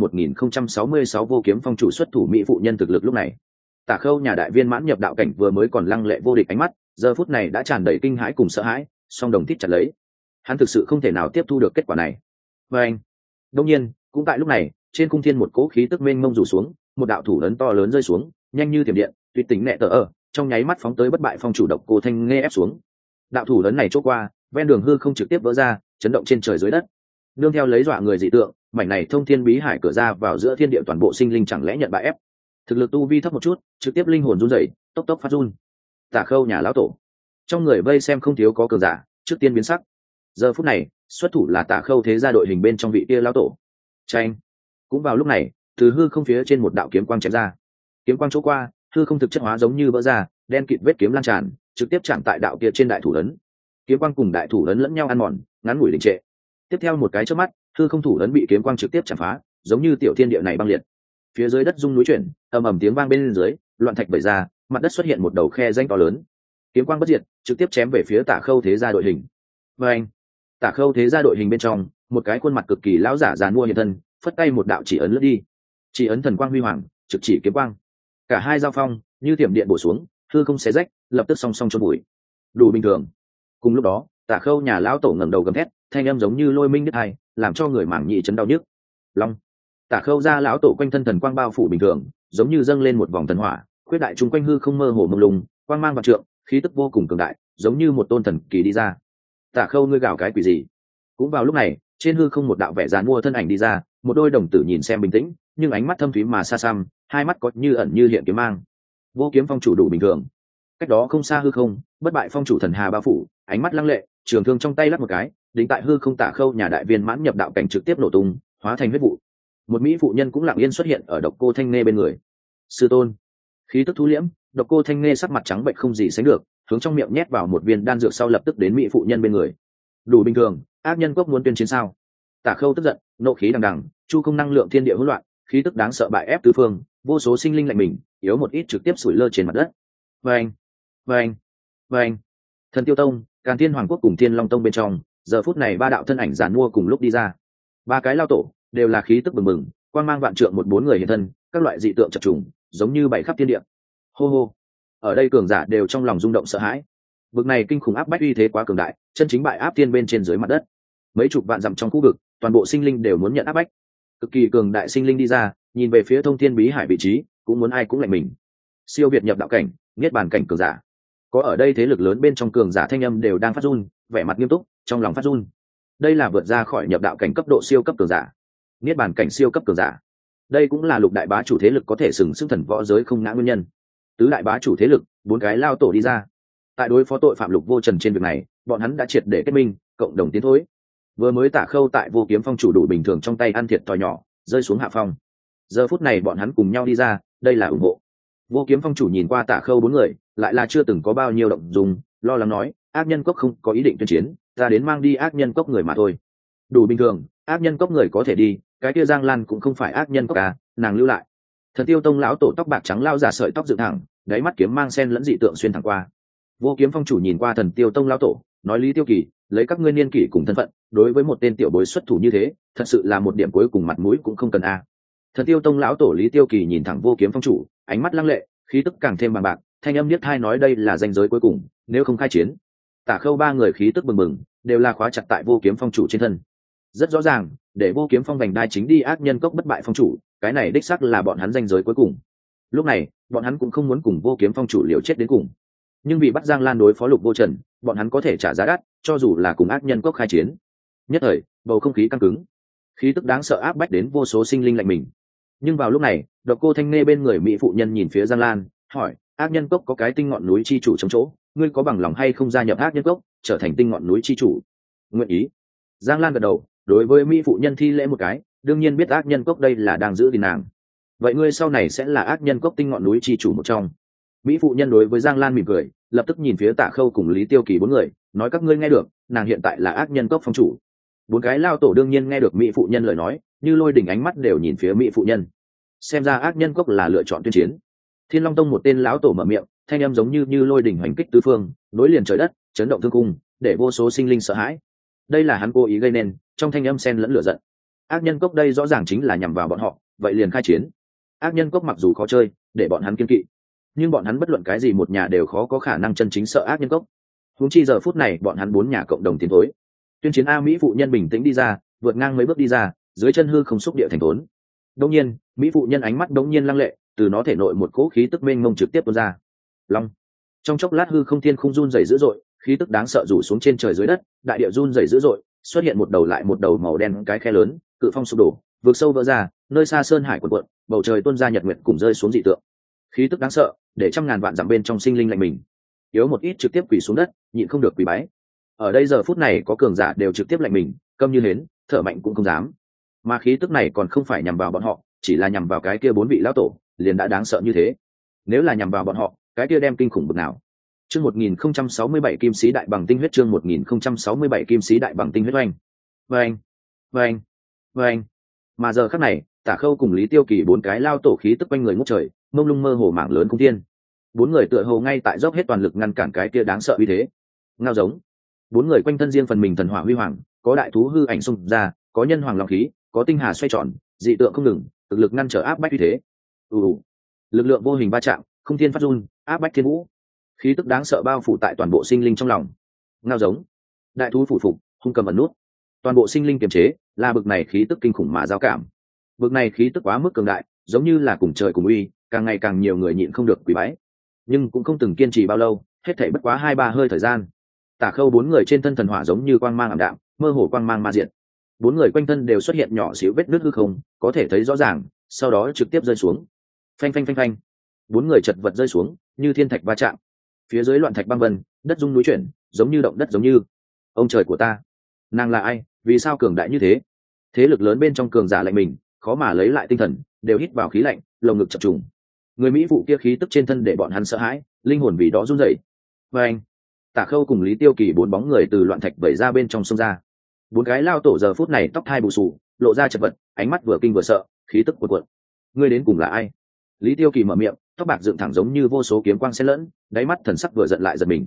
1066 vô kiếm phong chủ xuất thủ mỹ phụ nhân thực lực. Lúc này, Tả Khâu nhà đại viên mãn nhập đạo cảnh vừa mới còn lăng lệ vô địch ánh mắt, giờ phút này đã tràn đầy kinh hãi cùng sợ hãi, song đồng thít chặt lấy. Hắn thực sự không thể nào tiếp thu được kết quả này. Và anh, đương nhiên, cũng tại lúc này, trên cung thiên một cỗ khí tức mênh mông rủ xuống, một đạo thủ lớn to lớn rơi xuống, nhanh như thiểm điện, tuyệt tình nệ tở ở, trong nháy mắt phóng tới bất bại phong chủ độc cô thanh nghe ép xuống. Đạo thủ lớn này chỗ qua, ven đường hư không trực tiếp vỡ ra, chấn động trên trời dưới đất. Nương theo lấy dọa người dị tượng, mảnh này thông thiên bí hải cửa ra vào giữa thiên địa toàn bộ sinh linh chẳng lẽ nhận bại ép. Thực lực tu vi thấp một chút, trực tiếp linh hồn run rẩy, tốc tốc phát run. Tả Khâu nhà lão tổ, trong người vây xem không thiếu có cường giả, trước tiên biến sắc. Giờ phút này, xuất thủ là Tả Khâu thế gia đội hình bên trong vị kia lão tổ. Tranh. Cũng vào lúc này, từ hư không phía trên một đạo kiếm quang chém ra. Kiếm quang chỗ qua, hư không thực chất hóa giống như vỡ ra, đen kịt vết kiếm lan tràn, trực tiếp chạm tại đạo kia trên đại thủ lớn. Kiếm quang cùng đại thủ lớn lẫn nhau ăn mòn, ngắn ngủi đình trệ. Tiếp theo một cái chớp mắt, hư không thủ lớn bị kiếm quang trực tiếp chạm phá, giống như tiểu thiên địa này băng liệt. Phía dưới đất rung núi chuyển, ầm ầm tiếng vang bên dưới, loạn thạch vẩy ra, mặt đất xuất hiện một đầu khe rãnh to lớn. Kiếm quang bất diệt, trực tiếp chém về phía Tả Khâu thế gia đội hình. Và anh, Tả Khâu thế gia đội hình bên trong, một cái khuôn mặt cực kỳ lão giả già nua hiện thân, phất tay một đạo chỉ ấn lướt đi. Chỉ ấn thần quang huy hoàng, trực chỉ kiếm quang. Cả hai giao phong, như tiệm điện bổ xuống, hư không xé rách, lập tức song song chôn bụi. Đủ bình thường. Cùng lúc đó, Tả Khâu nhà lão tổ ngẩng đầu gầm thét, thanh âm giống như lôi minh đứt hai, làm cho người mảng nhị chấn đau nhức. Long. Tả Khâu gia lão tổ quanh thân thần quang bao phủ bình thường, giống như dâng lên một vòng thần hỏa, khuyết đại trung quanh hư không mơ hồ mông lung, quang mang vạn trượng, khí tức vô cùng cường đại, giống như một tôn thần kỳ đi ra. Tả Khâu ngươi gào cái quỷ gì? Cũng vào lúc này, trên hư không một đạo vẻ giàn mua thân ảnh đi ra, một đôi đồng tử nhìn xem bình tĩnh, nhưng ánh mắt thâm thúy mà xa xăm, hai mắt có như ẩn như hiện kiếm mang. Vô kiếm phong chủ đủ bình thường. Cách đó không xa hư không, bất bại phong chủ thần hà bao phủ, ánh mắt lăng lệ, trường thương trong tay lắc một cái, đính tại hư không Tả Khâu nhà đại viên mãn nhập đạo cảnh trực tiếp nổ tung, hóa thành huyết vụ. Một mỹ phụ nhân cũng lặng yên xuất hiện ở độc cô thanh nghe bên người. Sư tôn. Khí tức thu liễm, độc cô thanh nghe sắc mặt trắng bệnh không gì sánh được, hướng trong miệng nhét vào một viên đan dược sau lập tức đến mỹ phụ nhân bên người. Đủ bình thường, ác nhân quốc muốn tuyên chiến sao? Tả Khâu tức giận, nộ khí đằng đằng, chu không năng lượng thiên địa hỗn loạn, khí tức đáng sợ bại ép tứ phương, vô số sinh linh lạnh mình, yếu một ít trực tiếp sủi lơ trên mặt đất. Vâng, vâng, và anh Thần Tiêu Tông, Càn Thiên Hoàng Quốc cùng Thiên Long Tông bên trong, giờ phút này ba đạo thân ảnh giản mua cùng lúc đi ra. Ba cái lao tổ đều là khí tức bừng bừng, quang mang vạn trượng, một bốn người hiện thân, các loại dị tượng chập trùng, giống như bảy khắp thiên địa. Hô hô. Ở đây cường giả đều trong lòng rung động sợ hãi. Vực này kinh khủng áp bách uy thế quá cường đại, chân chính bại áp thiên bên trên dưới mặt đất. Mấy chục vạn dặm trong khu vực, toàn bộ sinh linh đều muốn nhận áp bách. Cực kỳ cường đại sinh linh đi ra, nhìn về phía Thông Thiên Bí Hải vị trí, cũng muốn ai cũng lạnh mình. Siêu việt nhập đạo cảnh, niết bàn cảnh cường giả. Có ở đây thế lực lớn bên trong cường giả thanh âm đều đang phát run, vẻ mặt nghiêm túc, trong lòng phát run. Đây là vượt ra khỏi nhập đạo cảnh cấp độ siêu cấp cường giả, niết bàn cảnh siêu cấp cường giả. Đây cũng là lục đại bá chủ thế lực có thể sừng sững thần võ giới không ngã nguyên nhân. Tứ đại bá chủ thế lực, bốn cái lao tổ đi ra. Tại đối phó tội phạm Lục Vô Trần trên việc này, bọn hắn đã triệt để kết minh, cộng đồng tiến thối. Vừa mới Tả Khâu tại Vô Kiếm Phong chủ đủ bình thường trong tay ăn thiệt thòi nhỏ, rơi xuống hạ phong. Giờ phút này bọn hắn cùng nhau đi ra, đây là ủng hộ. Vô Kiếm Phong chủ nhìn qua Tả Khâu bốn người, lại là chưa từng có bao nhiêu động dung, lo lắng nói, ác nhân cốc không có ý định tuyên chiến, ta đến mang đi ác nhân cốc người mà thôi. Đủ bình thường, ác nhân cốc người có thể đi, cái kia Giang Lan cũng không phải ác nhân cốc à, nàng lưu lại. Thần Tiêu Tông lão tổ tóc bạc trắng lao giả sợi tóc dựng thẳng, đáy mắt kiếm mang sen lẫn dị tượng xuyên thẳng qua. Vô Kiếm Phong chủ nhìn qua Thần Tiêu Tông lão tổ, nói Lý Tiêu Kỳ, lấy các ngươi niên kỷ cùng thân phận, đối với một tên tiểu bối xuất thủ như thế, thật sự là một điểm cuối cùng mặt mũi cũng không cần a. Thần Tiêu Tông lão tổ Lý Tiêu Kỳ nhìn thẳng Vô Kiếm Phong chủ, ánh mắt lăng lệ, khí tức càng thêm bằng bạc, thanh âm niết hai nói đây là danh giới cuối cùng, nếu không khai chiến. Tả Khâu ba người khí tức bừng bừng, đều là khóa chặt tại Vô Kiếm Phong chủ trên thân. Rất rõ ràng, để Vô Kiếm Phong vành đai chính đi ác nhân cốc bất bại phong chủ, cái này đích xác là bọn hắn danh giới cuối cùng. Lúc này, bọn hắn cũng không muốn cùng Vô Kiếm Phong chủ liều chết đến cùng. Nhưng vì bắt Giang Lan đối phó Lục Vô Trần, bọn hắn có thể trả giá đắt, cho dù là cùng ác nhân cốc khai chiến. Nhất thời, bầu không khí căng cứng, khí tức đáng sợ áp bách đến vô số sinh linh lạnh mình. Nhưng vào lúc này, Độc Cô Thanh Nê bên người mỹ phụ nhân nhìn phía Giang Lan, hỏi: ác nhân cốc có cái tinh ngọn núi chi chủ chống chỗ, ngươi có bằng lòng hay không gia nhập ác nhân cốc, trở thành tinh ngọn núi chi chủ? Nguyện ý. Giang Lan gật đầu, đối với mỹ phụ nhân thi lễ một cái, đương nhiên biết ác nhân cốc đây là đang giữ gìn nàng. Vậy ngươi sau này sẽ là ác nhân cốc tinh ngọn núi chi chủ một trong. Mỹ phụ nhân đối với Giang Lan mỉm cười, lập tức nhìn phía Tả Khâu cùng Lý Tiêu Kỳ bốn người, nói các ngươi nghe được, nàng hiện tại là ác nhân cốc phong chủ. Bốn cái lao tổ đương nhiên nghe được mỹ phụ nhân lời nói, như lôi đỉnh ánh mắt đều nhìn phía mỹ phụ nhân. Xem ra ác nhân cốc là lựa chọn tuyên chiến. Thiên Long Tông một tên lão tổ mở miệng, thanh âm giống như lôi đỉnh hoành kích tứ phương, nối liền trời đất, chấn động thương cung, để vô số sinh linh sợ hãi. Đây là hắn cố ý gây nên, trong thanh âm xen lẫn lửa giận. Ác nhân cốc đây rõ ràng chính là nhằm vào bọn họ, vậy liền khai chiến. Ác nhân cốc mặc dù khó chơi, để bọn hắn kiên kỵ, nhưng bọn hắn bất luận cái gì một nhà đều khó có khả năng chân chính sợ ác nhân cốc. Huống chi giờ phút này bọn hắn bốn nhà cộng đồng tiến thối. Tuyên chiến a mỹ phụ nhân bình tĩnh đi ra, vượt ngang mấy bước đi ra, dưới chân hư không xúc địa thành thốn. Đống nhiên, mỹ phụ nhân ánh mắt đống nhiên lăng lệ, từ nó thể nội một cỗ khí tức mênh mông trực tiếp tuôn ra. Long. Trong chốc lát hư không thiên không run rẩy dữ dội, khí tức đáng sợ rủ xuống trên trời dưới đất, đại địa run rẩy dữ dội, xuất hiện một đầu lại một đầu màu đen cái khe lớn, cự phong sụp đổ, vực sâu vỡ ra, nơi xa sơn hải cuộn cuộn, bầu trời tuôn ra nhật nguyệt cùng rơi xuống dị tượng. Khí tức đáng sợ, để trăm ngàn vạn dặm bên trong sinh linh lạnh mình. Yếu một ít trực tiếp quỳ xuống đất, nhịn không được quỳ bái. Ở đây giờ phút này có cường giả đều trực tiếp lạnh mình, câm như hến, thở mạnh cũng không dám. Mà khí tức này còn không phải nhằm vào bọn họ, chỉ là nhằm vào cái kia bốn vị lão tổ, liền đã đáng sợ như thế. Nếu là nhằm vào bọn họ, cái kia đem kinh khủng bực nào. Chương 1067 kim sĩ đại bằng tinh huyết, chương 1067 kim sĩ đại bằng tinh huyết oanh. Oanh, oanh, oanh. Mà giờ khắc này, Tả Khâu cùng Lý Tiêu Kỳ bốn cái lao tổ khí tức quanh người ngút trời, mông lung mơ hồ mảng lớn cung thiên. Bốn người tựa hồ ngay tại dốc hết toàn lực ngăn cản cái kia đáng sợ uy thế. Ngao giống. Bốn người quanh thân riêng phần mình thần hỏa huy hoàng, có đại thú hư ảnh xung ra, có nhân hoàng long khí, có tinh hà xoay tròn, dị tượng không ngừng, thực lực ngăn trở áp bách uy thế. Lực lượng vô hình va chạm, không thiên phát run, áp bách thiên vũ. Khí tức đáng sợ bao phủ tại toàn bộ sinh linh trong lòng. Ngao giống. Đại thú phủ phục, hung cầm ẩn nút. Toàn bộ sinh linh kiềm chế, là bực này khí tức kinh khủng mà giao cảm. Bực này khí tức quá mức cường đại, giống như là cùng trời cùng uy, càng ngày càng nhiều người nhịn không được quỳ bái. Nhưng cũng không từng kiên trì bao lâu, hết thảy bất quá 2-3 hơi thời gian. Tả Khâu bốn người trên thân thần hỏa giống như quang mang ảm đạm, mơ hồ quang mang ma diệt. Bốn người quanh thân đều xuất hiện nhỏ xíu vết nứt hư không, có thể thấy rõ ràng, sau đó trực tiếp rơi xuống. Phanh phanh phanh phanh. Bốn người chật vật rơi xuống, như thiên thạch va chạm. Phía dưới loạn thạch băng vân, đất rung núi chuyển, giống như động đất giống như. Ông trời của ta, nàng là ai, vì sao cường đại như thế? Thế lực lớn bên trong cường giả lạnh mình, khó mà lấy lại tinh thần, đều hít vào khí lạnh, lồng ngực chập trùng. Người mỹ phụ kia khí tức trên thân để bọn hắn sợ hãi, linh hồn vì đó run rẩy. Và anh, Tả Khâu cùng Lý Tiêu Kỳ bốn bóng người từ loạn thạch vẩy ra bên trong sông ra. Bốn cái lao tổ giờ phút này tóc hai bù xù, lộ ra chật vật, ánh mắt vừa kinh vừa sợ, khí tức cuộn cuộn. Ngươi đến cùng là ai? Lý Tiêu Kỳ mở miệng, tóc bạc dựng thẳng giống như vô số kiếm quang xen lẫn, đáy mắt thần sắc vừa giận lại giật mình.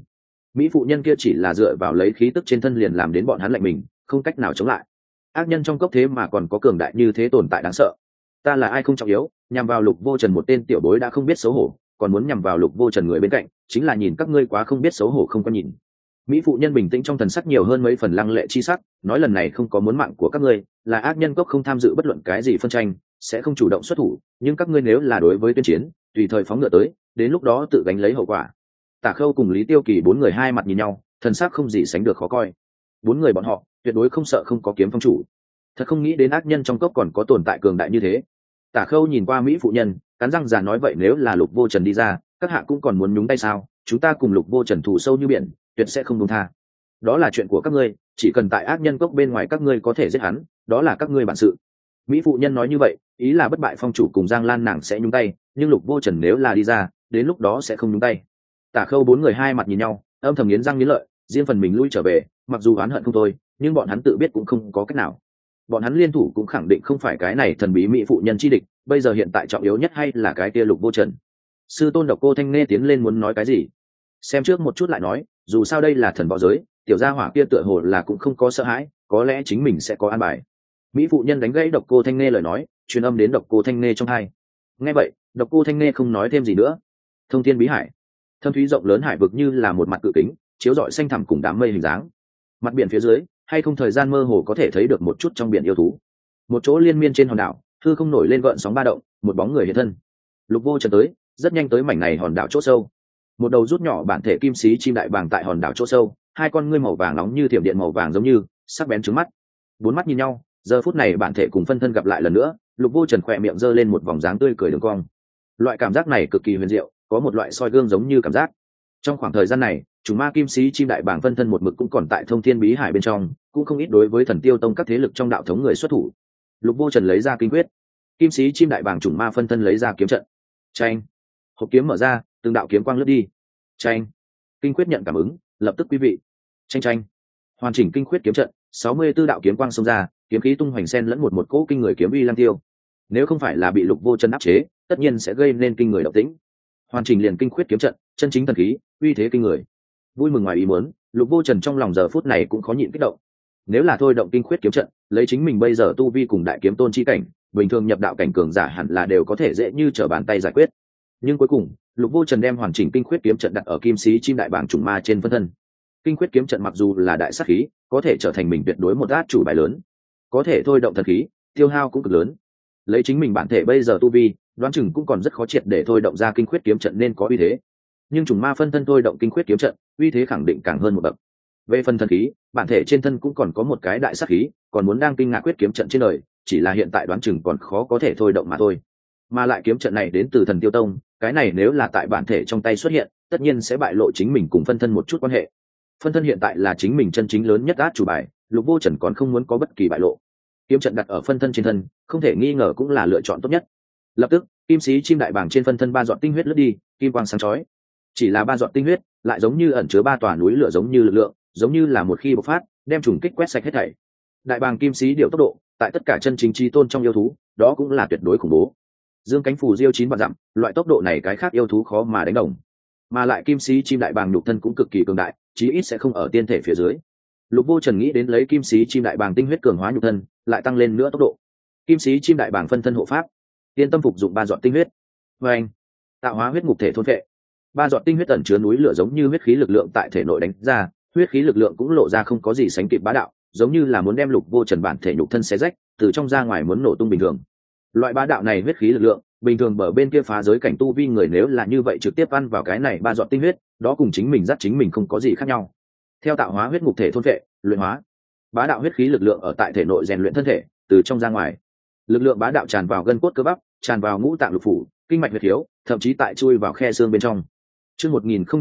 mỹ phụ nhân kia chỉ là dựa vào lấy khí tức trên thân liền làm đến bọn hắn lạnh mình, không cách nào chống lại. Ác nhân trong cốc thế mà còn có cường đại như thế tồn tại đáng sợ. Ta là ai không trọng yếu, nhằm vào Lục Vô Trần một tên tiểu bối đã không biết xấu hổ, còn muốn nhằm vào Lục Vô Trần người bên cạnh, chính là nhìn các ngươi quá không biết xấu hổ không có nhìn. Mỹ phụ nhân bình tĩnh trong thần sắc nhiều hơn mấy phần lăng lệ chi sắc, nói lần này không có muốn mạng của các ngươi, là ác nhân cốc không tham dự bất luận cái gì phân tranh, sẽ không chủ động xuất thủ, nhưng các ngươi nếu là đối với tuyên chiến, tùy thời phóng ngựa tới, đến lúc đó tự gánh lấy hậu quả. Tả Khâu cùng Lý Tiêu Kỳ bốn người hai mặt nhìn nhau, thần sắc không gì sánh được khó coi. Bốn người bọn họ tuyệt đối không sợ không có kiếm phong chủ, thật không nghĩ đến ác nhân trong cốc còn có tồn tại cường đại như thế. Tả Khâu nhìn qua Mỹ phụ nhân, cắn răng già nói vậy nếu là Lục Vô Trần đi ra, các hạ cũng còn muốn nhúng tay sao? Chúng ta cùng Lục Vô Trần thù sâu như biển, tuyệt sẽ không buông tha. Đó là chuyện của các ngươi, chỉ cần tại ác nhân cốc bên ngoài các ngươi có thể giết hắn, đó là các ngươi bản sự. Mỹ phụ nhân nói như vậy, ý là bất bại phong chủ cùng Giang Lan nàng sẽ nhúng tay, nhưng Lục Vô Trần nếu là đi ra, đến lúc đó sẽ không nhúng tay. Tả Khâu bốn người hai mặt nhìn nhau, âm thầm nghiến răng nghiến lợi, riêng phần mình lui trở về, mặc dù oán hận không thôi, nhưng bọn hắn tự biết cũng không có cách nào. Bọn hắn liên thủ cũng khẳng định không phải cái này thần bí mỹ phụ nhân chi địch, bây giờ hiện tại trọng yếu nhất hay là cái kia Lục Vô Trần. Sư tôn Độc Cô Thanh Nghe tiến lên muốn nói cái gì, xem trước một chút lại nói, dù sao đây là thần võ giới, tiểu gia hỏa kia tựa hồ là cũng không có sợ hãi, có lẽ chính mình sẽ có an bài. Mỹ phụ nhân đánh gãy Độc Cô Thanh Nghe lời nói, truyền âm đến Độc Cô Thanh Nghe trong tai. Nghe vậy, Độc Cô Thanh Nghe không nói thêm gì nữa. Thông thiên bí hải, thâm thúy rộng lớn hải vực như là một mặt cự kính, chiếu rọi xanh thẳm cùng đám mây hình dáng. Mặt biển phía dưới, hay không thời gian mơ hồ có thể thấy được một chút trong biển yêu thú. Một chỗ liên miên trên hòn đảo, hư không nổi lên gợn sóng ba động, một bóng người hiện thân. Lục Vô Trần tới, rất nhanh tới mảnh này hòn đảo chỗ sâu. Một đầu rút nhỏ bản thể kim sĩ chim đại bàng tại hòn đảo chỗ sâu, hai con ngươi màu vàng nóng như thiểm điện màu vàng giống như sắc bén trứng mắt. Bốn mắt nhìn nhau, giờ phút này bản thể cùng phân thân gặp lại lần nữa, Lục Vô Trần khỏe miệng giơ lên một vòng dáng tươi cười đường cong. Loại cảm giác này cực kỳ huyền diệu, có một loại soi gương giống như cảm giác. Trong khoảng thời gian này, chúng ma kim sĩ chim đại bàng phân thân một mực cũng còn tại thông thiên bí hải bên trong, cũng không ít đối với thần tiêu tông các thế lực trong đạo thống người xuất thủ. Lục Vô Trần lấy ra kinh quyết, kim sĩ chim đại bàng chủng ma phân thân lấy ra kiếm trận. Chanh, hộp kiếm mở ra, từng đạo kiếm quang lướt đi. Chanh, kinh quyết nhận cảm ứng, lập tức quý vị. Chanh chanh, hoàn chỉnh kinh quyết kiếm trận, 64 đạo kiếm quang xông ra, kiếm khí tung hoành xen lẫn một cỗ kinh người kiếm uy lang tiêu. Nếu không phải là bị Lục Vô Trần áp chế, tất nhiên sẽ gây nên kinh người động tĩnh. Hoàn chỉnh liền kinh quyết kiếm trận, chân chính thần khí, uy thế kinh người. Vui mừng ngoài ý muốn, Lục Vô Trần trong lòng giờ phút này cũng khó nhịn kích động. Nếu là thôi động kinh quyết kiếm trận, lấy chính mình bây giờ tu vi cùng đại kiếm tôn chi cảnh, bình thường nhập đạo cảnh cường giả hẳn là đều có thể dễ như trở bàn tay giải quyết. Nhưng cuối cùng, Lục Vô Trần đem hoàn chỉnh kinh quyết kiếm trận đặt ở kim sĩ chim đại bàng trùng ma trên phân thân. Kinh quyết kiếm trận mặc dù là đại sát khí, có thể trở thành mình tuyệt đối một át chủ bài lớn, có thể thôi động thần khí, tiêu hao cũng cực lớn. Lấy chính mình bản thể bây giờ tu vi, đoán chừng cũng còn rất khó triệt để thôi động ra kinh quyết kiếm trận nên có uy thế. Nhưng trùng ma phân thân thôi động kinh quyết kiếm trận, uy thế khẳng định càng hơn một bậc. Về phần thần khí, bản thể trên thân cũng còn có một cái đại sát khí, còn muốn đang kinh ngạc quyết kiếm trận trên đời, chỉ là hiện tại đoán chừng còn khó có thể thôi động mà thôi. Mà lại kiếm trận này đến từ Thần Tiêu Tông, cái này nếu là tại bản thể trong tay xuất hiện, tất nhiên sẽ bại lộ chính mình cùng phân thân một chút quan hệ. Phân thân hiện tại là chính mình chân chính lớn nhất át chủ bài, Lục Vô Trần còn không muốn có bất kỳ bại lộ. Kiếm trận đặt ở phân thân trên thân, không thể nghi ngờ cũng là lựa chọn tốt nhất. Lập tức, kim sĩ chim đại bàng trên phân thân ba giọt tinh huyết lướt đi, kim quang sáng chói. Chỉ là ba giọt tinh huyết, lại giống như ẩn chứa ba tòa núi lửa giống như lực lượng, giống như là một khi bộc phát, đem trùng kích quét sạch hết thảy. Đại bàng kim sĩ điều tốc độ, tại tất cả chân chính chi tôn trong yêu thú, đó cũng là tuyệt đối khủng bố. Dương cánh phù diêu 9 vạn dặm, loại tốc độ này cái khác yêu thú khó mà đánh đồng. Mà lại kim sĩ chim đại bàng nhục thân cũng cực kỳ cường đại, chí ít sẽ không ở tiên thể phía dưới. Lục Vô Trần nghĩ đến lấy kim sĩ chim đại bàng tinh huyết cường hóa nhục thân, lại tăng lên nữa tốc độ. Kim sĩ chim đại bàng phân thân hộ pháp, tiên tâm phục dụng ba giọt tinh huyết. Và anh, tạo hóa huyết ngục thể thôn vệ. Ba giọt tinh huyết ẩn chứa núi lửa giống như huyết khí lực lượng tại thể nội đánh ra, huyết khí lực lượng cũng lộ ra không có gì sánh kịp bá đạo, giống như là muốn đem Lục Vô Trần bản thể nhục thân xé rách, từ trong ra ngoài muốn nổ tung bình thường. Loại bá đạo này huyết khí lực lượng, bình thường bờ bên kia phá giới cảnh tu vi người nếu là như vậy trực tiếp ăn vào cái này ba giọt tinh huyết, đó cùng chính mình dắt chính mình không có gì khác nhau. Theo tạo hóa huyết ngục thể thôn vệ, luyện hóa, bá đạo huyết khí lực lượng ở tại thể nội rèn luyện thân thể, từ trong ra ngoài. Lực lượng bá đạo tràn vào gân cốt cơ bắp, tràn vào ngũ tạng lục phủ, kinh mạch huyệt khiếu, thậm chí tại chui vào khe xương bên trong. Chương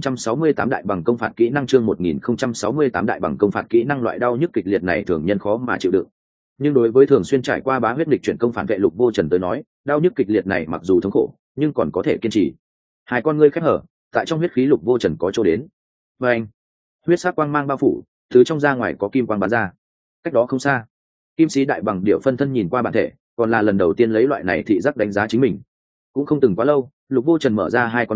1068 đại bằng công phạt kỹ năng, chương 1068 đại bằng công phạt kỹ năng. Loại đau nhức kịch liệt này thường nhân khó mà chịu đựng. Nhưng đối với thường xuyên trải qua bá huyết nghịch chuyển công phản vệ Lục Vô Trần tới nói, đau nhức kịch liệt này mặc dù thống khổ, nhưng còn có thể kiên trì. Hai con ngươi khép hở, tại trong huyết khí Lục Vô Trần có chỗ đến. Và anh, huyết sắc quang mang bao phủ, từ trong ra ngoài có kim quang bắn ra. Cách đó không xa, kim sĩ đại bằng điệu phân thân nhìn qua bản thể, còn là lần đầu tiên lấy loại này thị giác đánh giá chính mình. Cũng không từng quá lâu, Lục Vô Trần mở ra hai con ngươi,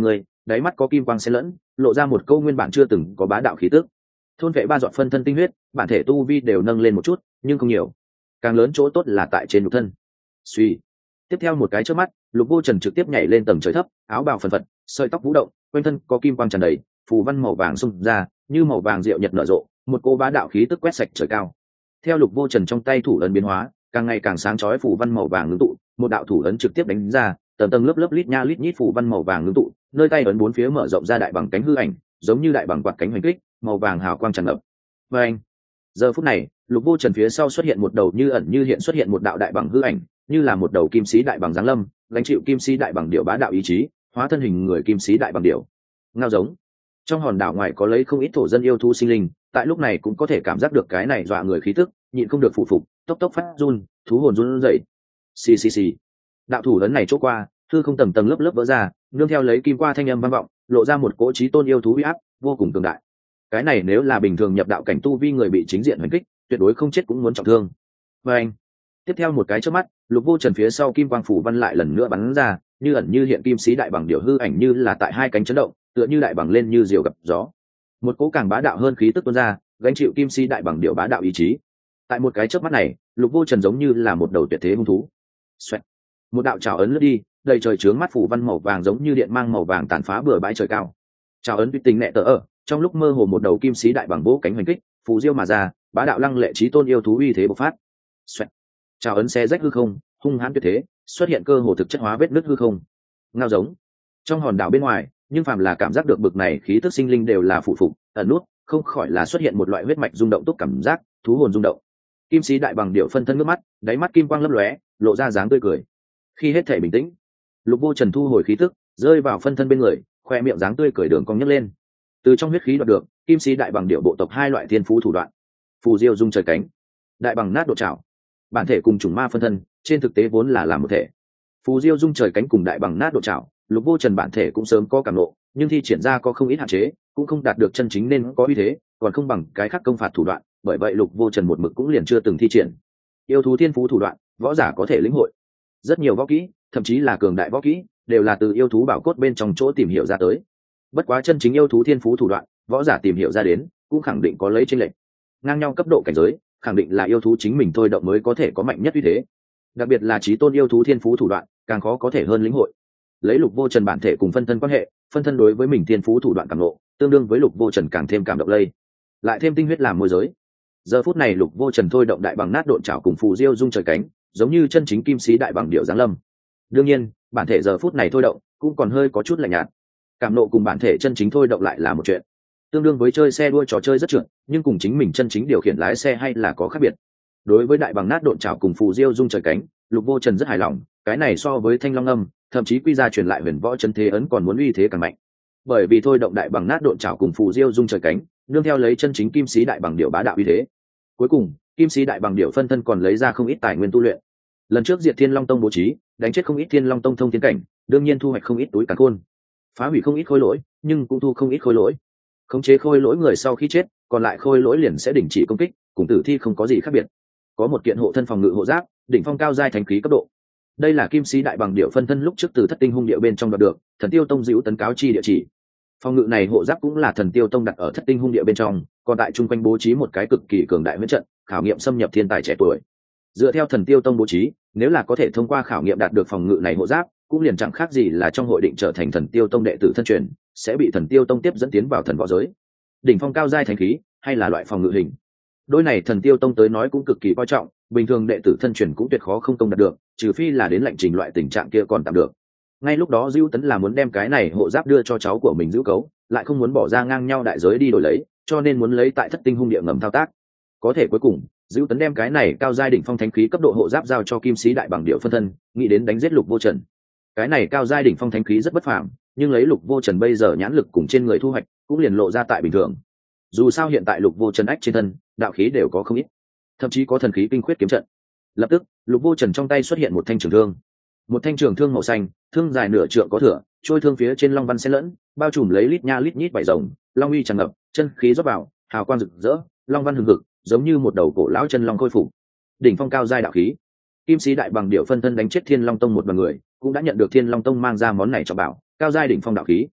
đáy mắt có kim quang xen lẫn, lộ ra một câu nguyên bản chưa từng có bá đạo khí tức. Thôn vệ 3 giọt phân thân tinh huyết, bản thể tu vi đều nâng lên một chút, nhưng không nhiều. Càng lớn chỗ tốt là tại trên nhục thân. Suy. Tiếp theo một cái chớp mắt, Lục Vô Trần trực tiếp nhảy lên tầng trời thấp, áo bào phần phật, sợi tóc vũ động, quanh thân có kim quang tràn đầy, phù văn màu vàng xung ra, như màu vàng diệu nhật nở rộ, một cô bá đạo khí tức quét sạch trời cao. Theo Lục Vô Trần trong tay thủ ấn biến hóa, càng ngày càng sáng chói phù văn màu vàng ngưng tụ, một đạo thủ ấn trực tiếp đánh ra, tầng tầng lớp lớp lít nha lít nhít phù văn màu vàng ngưng tụ, nơi tay ấn bốn phía mở rộng ra đại bằng cánh hư ảnh, giống như đại bằng quạt cánh hoành kích, màu vàng hào quang tràn ngập. Và anh, giờ phút này, Lục Vô Trần phía sau xuất hiện một đầu như ẩn như hiện xuất hiện một đạo đại bằng hư ảnh, như là một đầu kim sĩ đại bằng giáng lâm, gánh chịu kim sĩ đại bằng điểu bá đạo ý chí, hóa thân hình người kim sĩ đại bằng điểu. Ngao giống. Trong hòn đảo ngoài có lấy không ít thổ dân yêu thú sinh linh, tại lúc này cũng có thể cảm giác được cái này dọa người khí tức, nhịn không được phụ phục, tốc tốc phát run, thú hồn run rẩy. Xì xì xì. Đạo thủ lớn này chỗ qua, hư không tầng tầng lớp lớp vỡ ra, nương theo lấy kim qua thanh âm vang vọng, lộ ra một cỗ chí tôn yêu thú uy áp vô cùng cường đại. Cái này nếu là bình thường nhập đạo cảnh tu vi người bị chính diện hành kích, tuyệt đối không chết cũng muốn trọng thương. Và anh, tiếp theo một cái chớp mắt, Lục Vô Trần phía sau kim quang phủ văn lại lần nữa bắn ra, như ẩn như hiện kim sĩ đại bằng điểu hư ảnh như là tại hai cánh chấn động, tựa như đại bằng lên như diều gặp gió. Một cỗ càng bá đạo hơn khí tức tuôn ra, gánh chịu kim sĩ đại bằng điểu bá đạo ý chí. Tại một cái chớp mắt này, Lục Vô Trần giống như là một đầu tuyệt thế hung thú. Xoẹt. Một đạo trảo ấn lướt đi, đầy trời chướng mắt phủ văn màu vàng giống như điện mang màu vàng tàn phá bừa bãi trời cao. Trảo ấn uy tình nệ tở ở, trong lúc mơ hồ một đầu kim sĩ đại bằng vỗ cánh hoành kích, phù diêu mà ra, bá đạo lăng lệ chí tôn yêu thú uy thế bộc phát. Xoẹt. Trảo ấn xé rách hư không, hung hãn tuyệt thế, xuất hiện cơ hồ thực chất hóa vết nứt hư không. Ngao giống. Trong hòn đảo bên ngoài, nhưng phàm là cảm giác được bực này khí tức sinh linh đều là phụ phục, ẩn nút, không khỏi là xuất hiện một loại huyết mạch rung động túc cảm giác, thú hồn rung động. Kim sĩ đại bằng điệu phân thân nước mắt, đáy mắt kim quang lấp lóe, lộ ra dáng tươi cười. Khi hết thể bình tĩnh, Lục Vô Trần thu hồi khí tức, rơi vào phân thân bên người, khoe miệng dáng tươi cười đường cong nhấc lên. Từ trong huyết khí đoạt được, kim sĩ đại bằng điệu bộ tộc hai loại thiên phú thủ đoạn. Phù diêu dung trời cánh, đại bằng nát độ trảo. Bản thể cùng chủng ma phân thân, trên thực tế vốn là làm một thể. Phù diêu dung trời cánh cùng đại bằng nát độ trảo, Lục Vô Trần bản thể cũng sớm có cảm ngộ, nhưng thi triển ra có không ít hạn chế, cũng không đạt được chân chính nên có uy thế, còn không bằng cái khác công phạt thủ đoạn, bởi vậy Lục Vô Trần một mực cũng liền chưa từng thi triển. Yêu thú thiên phú thủ đoạn, võ giả có thể lĩnh hội. Rất nhiều võ kỹ, thậm chí là cường đại võ kỹ, đều là từ yêu thú bảo cốt bên trong chỗ tìm hiểu ra tới. Bất quá chân chính yêu thú thiên phú thủ đoạn, võ giả tìm hiểu ra đến, cũng khẳng định có lấy chênh lệch. Ngang nhau cấp độ cảnh giới, khẳng định là yêu thú chính mình thôi động mới có thể có mạnh nhất uy thế. Đặc biệt là chí tôn yêu thú thiên phú thủ đoạn, càng khó có thể hơn lĩnh hội. Lấy Lục Vô Trần bản thể cùng phân thân quan hệ, phân thân đối với mình thiên phú thủ đoạn cảm ngộ, tương đương với Lục Vô Trần càng thêm cảm động lây. Lại thêm tinh huyết làm môi giới. Giờ phút này Lục Vô Trần thôi động đại bằng nát độn trảo cùng phù diêu dung trời cánh, giống như chân chính kim sĩ đại bằng điệu giáng lâm. Đương nhiên, bản thể giờ phút này thôi động, cũng còn hơi có chút lạnh nhạt. Cảm nộ cùng bản thể chân chính thôi động lại là một chuyện. Tương đương với chơi xe đua trò chơi rất trượt, nhưng cùng chính mình chân chính điều khiển lái xe hay là có khác biệt. Đối với đại bằng nát độn trảo cùng phù diêu dung trời cánh, Lục Vô Trần rất hài lòng, cái này so với thanh long âm, thậm chí quy ra truyền lại huyền võ chân thế ấn còn muốn uy thế càng mạnh. Bởi vì thôi động đại bằng nát độn trảo cùng phù diêu dung trời cánh, nương theo lấy chân chính kim sĩ đại bằng điệu bá đạo uy thế. Cuối cùng, kim sĩ đại bằng điệu phân thân còn lấy ra không ít tài nguyên tu luyện. Lần trước diệt Thiên Long Tông bố trí, đánh chết không ít Thiên Long Tông thông tiến cảnh, đương nhiên thu hoạch không ít túi càn khôn, phá hủy không ít khối lỗi, nhưng cũng thu không ít khối lỗi. Khống chế khối lỗi người sau khi chết, còn lại khối lỗi liền sẽ đình chỉ công kích, cùng tử thi không có gì khác biệt. Có một kiện hộ thân phòng ngự hộ giáp, đỉnh phong cao giai thánh khí cấp độ. Đây là kim sĩ đại bằng điệu phân thân lúc trước từ Thất Tinh Hung Địa bên trong đoạt được, Thần Tiêu Tông dĩu tấn cáo chi địa chỉ. Phòng ngự này hộ giáp cũng là Thần Tiêu Tông đặt ở Thất Tinh Hung Địa bên trong, còn tại trung quanh bố trí một cái cực kỳ cường đại huyễn trận, khảo nghiệm xâm nhập thiên tài trẻ tuổi. Dựa theo Thần Tiêu Tông bố trí, nếu là có thể thông qua khảo nghiệm đạt được phòng ngự này hộ giáp, cũng liền chẳng khác gì là trong hội định trở thành Thần Tiêu Tông đệ tử thân truyền, sẽ bị Thần Tiêu Tông tiếp dẫn tiến vào thần võ giới. Đỉnh phong cao giai thánh khí, hay là loại phòng ngự hình. Đôi này Thần Tiêu Tông tới nói cũng cực kỳ coi trọng, bình thường đệ tử thân truyền cũng tuyệt khó không công đạt được, trừ phi là đến lệnh trình loại tình trạng kia còn tạm được. Ngay lúc đó Dữu Tấn là muốn đem cái này hộ giáp đưa cho cháu của mình Dữu Cấu, lại không muốn bỏ ra ngang nhau đại giới đi đổi lấy, cho nên muốn lấy tại Thất Tinh Hung Địa ngầm thao tác. Có thể cuối cùng, Dữu Tấn đem cái này cao giai đỉnh phong thánh khí cấp độ hộ giáp giao cho kim sĩ đại bằng điệu phân thân, nghĩ đến đánh giết Lục Vô Trần. Cái này cao giai đỉnh phong thánh khí rất bất phàm, nhưng lấy Lục Vô Trần bây giờ nhãn lực cùng trên người thu hoạch, cũng liền lộ ra tại bình thường. Dù sao hiện tại Lục Vô Trần ách trên thân, đạo khí đều có không ít, thậm chí có thần khí kinh khuyết kiếm trận. Lập tức, Lục Vô Trần trong tay xuất hiện một thanh trường thương. Một thanh trường thương màu xanh, thương dài nửa trượng có thửa, trôi thương phía trên long văn xen lẫn, bao trùm lấy lít nha lít nhít vảy rồng, long uy tràn ngập, chân khí rót vào, hào quang rực rỡ, long văn hừng hực, giống như một đầu cổ lão chân long khôi phục. Đỉnh phong cao giai đạo khí. Kim sĩ đại bằng điệu phân thân đánh chết Thiên Long Tông một đoàn người, cũng đã nhận được Thiên Long Tông mang ra món này cho bảo, cao giai đỉnh phong đạo khí.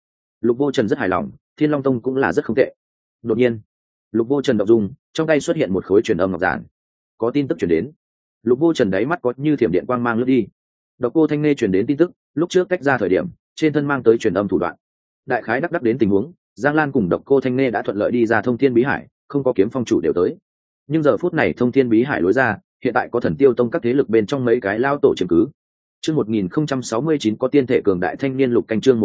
Lục Vô Trần rất hài lòng, Thiên Long Tông cũng là rất không tệ. Đột nhiên, Lục Vô Trần động dung, trong tay xuất hiện một khối truyền âm ngọc giản. Có tin tức truyền đến. Lục Vô Trần đáy mắt có như thiểm điện quang mang lướt đi. Độc Cô Thanh Nê truyền đến tin tức, lúc trước cách ra thời điểm, trên thân mang tới truyền âm thủ đoạn. Đại khái đắc đến tình huống, Giang Lan cùng Độc Cô Thanh Nê đã thuận lợi đi ra Thông Thiên Bí Hải, không có Kiếm Phong chủ đều tới. Nhưng giờ phút này Thông Thiên Bí Hải lối ra, hiện tại có Thần Tiêu Tông các thế lực bên trong mấy cái lao tổ chứng cứ. Chương 1069 có tiên thể cường đại thanh niên lục canh, chương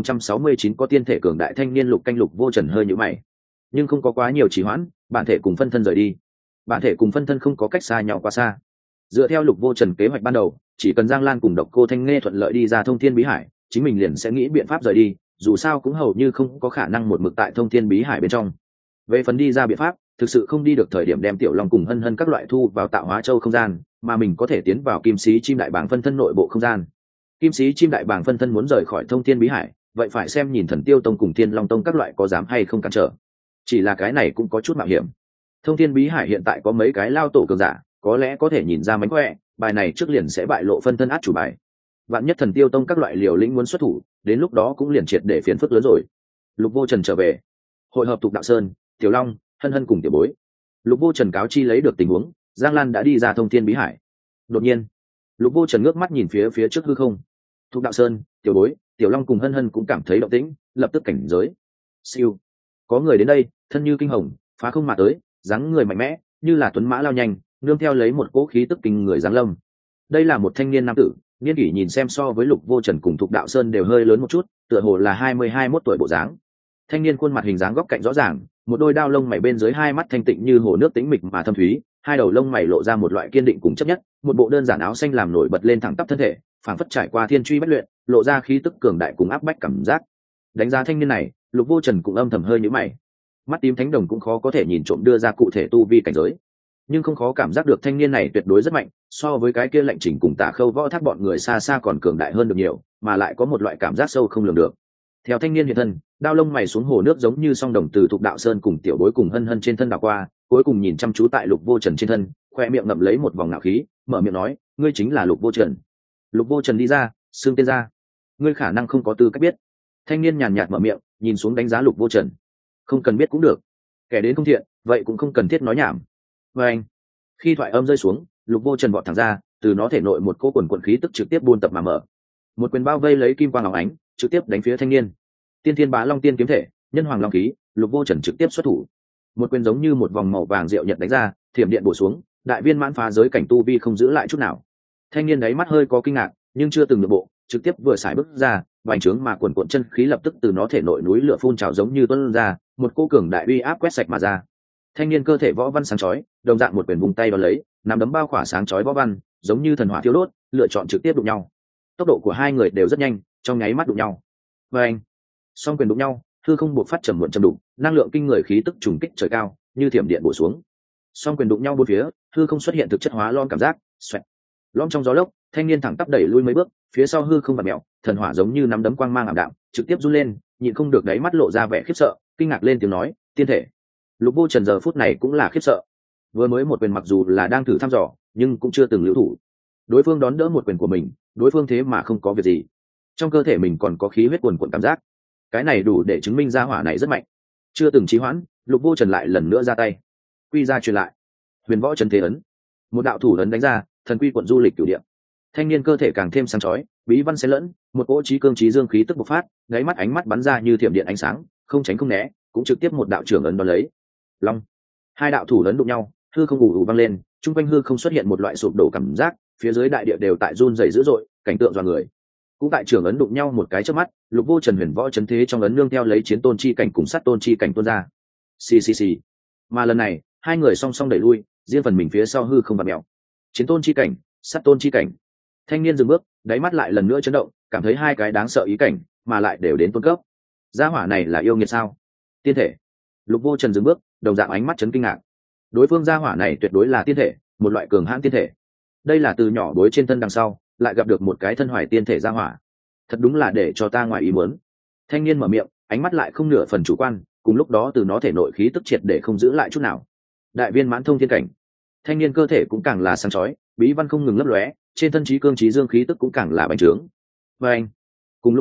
1069 có tiên thể cường đại thanh niên lục canh. Lục Vô Trần hơi nhíu mày, nhưng không có quá nhiều trì hoãn, bản thể cùng phân thân rời đi. Bản thể cùng phân thân không có cách xa nhau quá xa. Dựa theo Lục Vô Trần kế hoạch ban đầu, chỉ cần Giang Lan cùng Độc Cô Thanh Nê thuận lợi đi ra Thông Thiên Bí Hải, chính mình liền sẽ nghĩ biện pháp rời đi, dù sao cũng hầu như không có khả năng một mực tại Thông Thiên Bí Hải bên trong. Về phần đi ra biện pháp, thực sự không đi được thời điểm đem Tiểu Long cùng Hân Hân các loại thu vào Tạo Hóa Châu không gian, mà mình có thể tiến vào Kim Sĩ Chim Đại Bàng phân thân nội bộ không gian. Kim Sĩ Chim Đại Bàng phân thân muốn rời khỏi Thông Thiên Bí Hải, vậy phải xem nhìn Thần Tiêu Tông cùng Thiên Long Tông các loại có dám hay không cản trở. Chỉ là cái này cũng có chút mạo hiểm. Thông Thiên Bí Hải hiện tại có mấy cái lao tổ cường giả, có lẽ có thể nhìn ra mánh khỏe, bài này trước liền sẽ bại lộ phân thân át chủ bài. Vạn nhất Thần Tiêu Tông các loại liều lĩnh muốn xuất thủ, đến lúc đó cũng liền triệt để phiền phức lớn rồi. Lục Vô Trần trở về, hội hợp Tục Đạo Sơn, Tiểu Long, Hân Hân cùng Tiểu Bối. Lục Vô Trần cáo chi lấy được tình huống, Giang Lan đã đi ra Thông Thiên Bí Hải. Đột nhiên, Lục Vô Trần ngước mắt nhìn phía trước hư không. Tục Đạo Sơn, Tiểu Bối, Tiểu Long cùng Hân Hân cũng cảm thấy động tĩnh, lập tức cảnh giới. Siêu, có người đến đây, thân như kinh hồng, phá không mà tới, dáng người mạnh mẽ, như là tuấn mã lao nhanh, nương theo lấy một cỗ khí tức kinh người giáng lâm. Đây là một thanh niên nam tử, niên kỷ nhìn xem so với Lục Vô Trần cùng Thục Đạo Sơn đều hơi lớn một chút, tựa hồ là 20-21 tuổi bộ dáng. Thanh niên khuôn mặt hình dáng góc cạnh rõ ràng, một đôi đao lông mày bên dưới hai mắt thanh tịnh như hồ nước tĩnh mịch mà thâm thúy, hai đầu lông mày lộ ra một loại kiên định cùng chấp nhất, một bộ đơn giản áo xanh làm nổi bật lên thẳng tắp thân thể, phảng phất trải qua thiên truy bất luyện, lộ ra khí tức cường đại cùng áp bách cảm giác. Đánh giá thanh niên này, Lục Vô Trần cũng âm thầm hơi nhíu mày. Mắt tím thánh đồng cũng khó có thể nhìn trộm đưa ra cụ thể tu vi cảnh giới, nhưng không khó cảm giác được thanh niên này tuyệt đối rất mạnh, so với cái kia lệnh chỉnh cùng Tả Khâu Võ Thác bọn người xa xa còn cường đại hơn được nhiều, mà lại có một loại cảm giác sâu không lường được. Theo thanh niên hiện thân, đao lông mày xuống hồ nước giống như song đồng từ Thục Đạo Sơn cùng Tiểu Bối cùng Hân Hân trên thân đảo qua, cuối cùng nhìn chăm chú tại Lục Vô Trần trên thân, khoe miệng ngậm lấy một vòng ngạo khí, mở miệng nói, ngươi chính là Lục Vô Trần. Lục Vô Trần đi ra, xưng tên ra. Ngươi khả năng không có tư cách biết. Thanh niên nhàn nhạt mở miệng, nhìn xuống đánh giá Lục Vô Trần. Không cần biết cũng được, kẻ đến không thiện, vậy cũng không cần thiết nói nhảm. Và anh, khi thoại âm rơi xuống, Lục Vô Trần vọt thẳng ra, từ nó thể nội một cỗ quần quần khí tức trực tiếp buôn tập mà mở. Một quyền bao vây lấy kim quang óng ánh, trực tiếp đánh phía thanh niên. Tiên Thiên Bá Long Tiên kiếm thể, nhân hoàng long khí, Lục Vô Trần trực tiếp xuất thủ. Một quyền giống như một vòng màu vàng diệu nhật đánh ra, thiểm điện bổ xuống, đại viên mãn phá giới cảnh tu vi không giữ lại chút nào. Thanh niên đáy mắt hơi có kinh ngạc, nhưng chưa từng nhượng bộ, trực tiếp vừa xài bước ra, vành trướng mà quần cuộn chân khí lập tức từ nó thể nội núi lửa phun trào giống như tuôn ra, một cô cường đại uy áp quét sạch mà ra. Thanh niên cơ thể võ văn sáng chói, đồng dạng một quyền vùng tay đón lấy, nắm đấm bao khỏa sáng chói võ văn, giống như thần hỏa thiêu đốt, lựa chọn trực tiếp đụng nhau. Tốc độ của hai người đều rất nhanh, trong nháy mắt đụng nhau. Và anh, song quyền đụng nhau, hư không buộc phát trầm muộn trầm đụng, năng lượng kinh người khí tức trùng kích trời cao, như thiểm điện bổ xuống. Song quyền đụng nhau bốn phía, hư không xuất hiện thực chất hóa lom cảm giác, xoẹt. Lom trong gió lốc, thanh niên thẳng tắp đẩy lui mấy bước, phía sau hư không vặn mèo, thần hỏa giống như nắm đấm quang mang ảm đạm, trực tiếp run lên, nhịn không được đáy mắt lộ ra vẻ khiếp sợ, kinh ngạc lên tiếng nói, tiên thể. Lục Vô Trần giờ phút này cũng là khiếp sợ. Vừa mới một quyền mặc dù là đang thử thăm dò, nhưng cũng chưa từng lưu thủ. Đối phương đón đỡ một quyền của mình, đối phương thế mà không có việc gì. Trong cơ thể mình còn có khí huyết cuồn cuộn cảm giác. Cái này đủ để chứng minh ra hỏa này rất mạnh. Chưa từng trì hoãn, Lục Vô Trần lại lần nữa ra tay. Quy ra truyền lại. Huyền Võ Trấn Thế ấn. Một đạo thủ ấn đánh ra, thần quy quận du lịch cửu địa. Thanh niên cơ thể càng thêm sáng chói, bí văn xen lẫn, một cỗ trí cương trí dương khí tức bộc phát, đáy mắt ánh mắt bắn ra như thiểm điện ánh sáng, không tránh không né, cũng trực tiếp một đạo trưởng ấn đón lấy. Long. Hai đạo thủ ấn đụng nhau, hư không ù ù vang lên, trung quanh hư không xuất hiện một loại sụp đổ cảm giác, phía dưới đại địa đều tại run rẩy dữ dội, cảnh tượng dọa người. Cũng tại trưởng ấn đụng nhau một cái chớp mắt, Lục Vô Trần Huyền Võ Trấn Thế trong ấn nương theo lấy chiến tôn chi cảnh cùng sát tôn chi cảnh tuôn ra. Xì xì xì. Mà lần này, hai người song song đẩy lui, riêng phần mình phía sau hư không vặn mèo. Chiến tôn chi cảnh, sát tôn chi cảnh. Thanh niên dừng bước, đáy mắt lại lần nữa chấn động, cảm thấy hai cái đáng sợ ý cảnh, mà lại đều đến tôn cấp. Gia hỏa này là yêu nghiệt sao? Tiên thể. Lục Vô Trần dừng bước, đồng dạng ánh mắt chấn kinh ngạc. Đối phương gia hỏa này tuyệt đối là tiên thể, một loại cường hãn tiên thể. Đây là từ nhỏ bối trên thân đằng sau, lại gặp được một cái thân hoài tiên thể gia hỏa. Thật đúng là để cho ta ngoài ý muốn. Thanh niên mở miệng, ánh mắt lại không nửa phần chủ quan, cùng lúc đó từ nó thể nội khí tức triệt để không giữ lại chút nào. Đại viên mãn thông thiên cảnh. Thanh niên cơ thể cũng càng là sáng chói, bí văn không ngừng lấp lóe, trên thân trí cương trí dương khí tức cũng càng là bành trướng. Và anh, cùng lúc đó,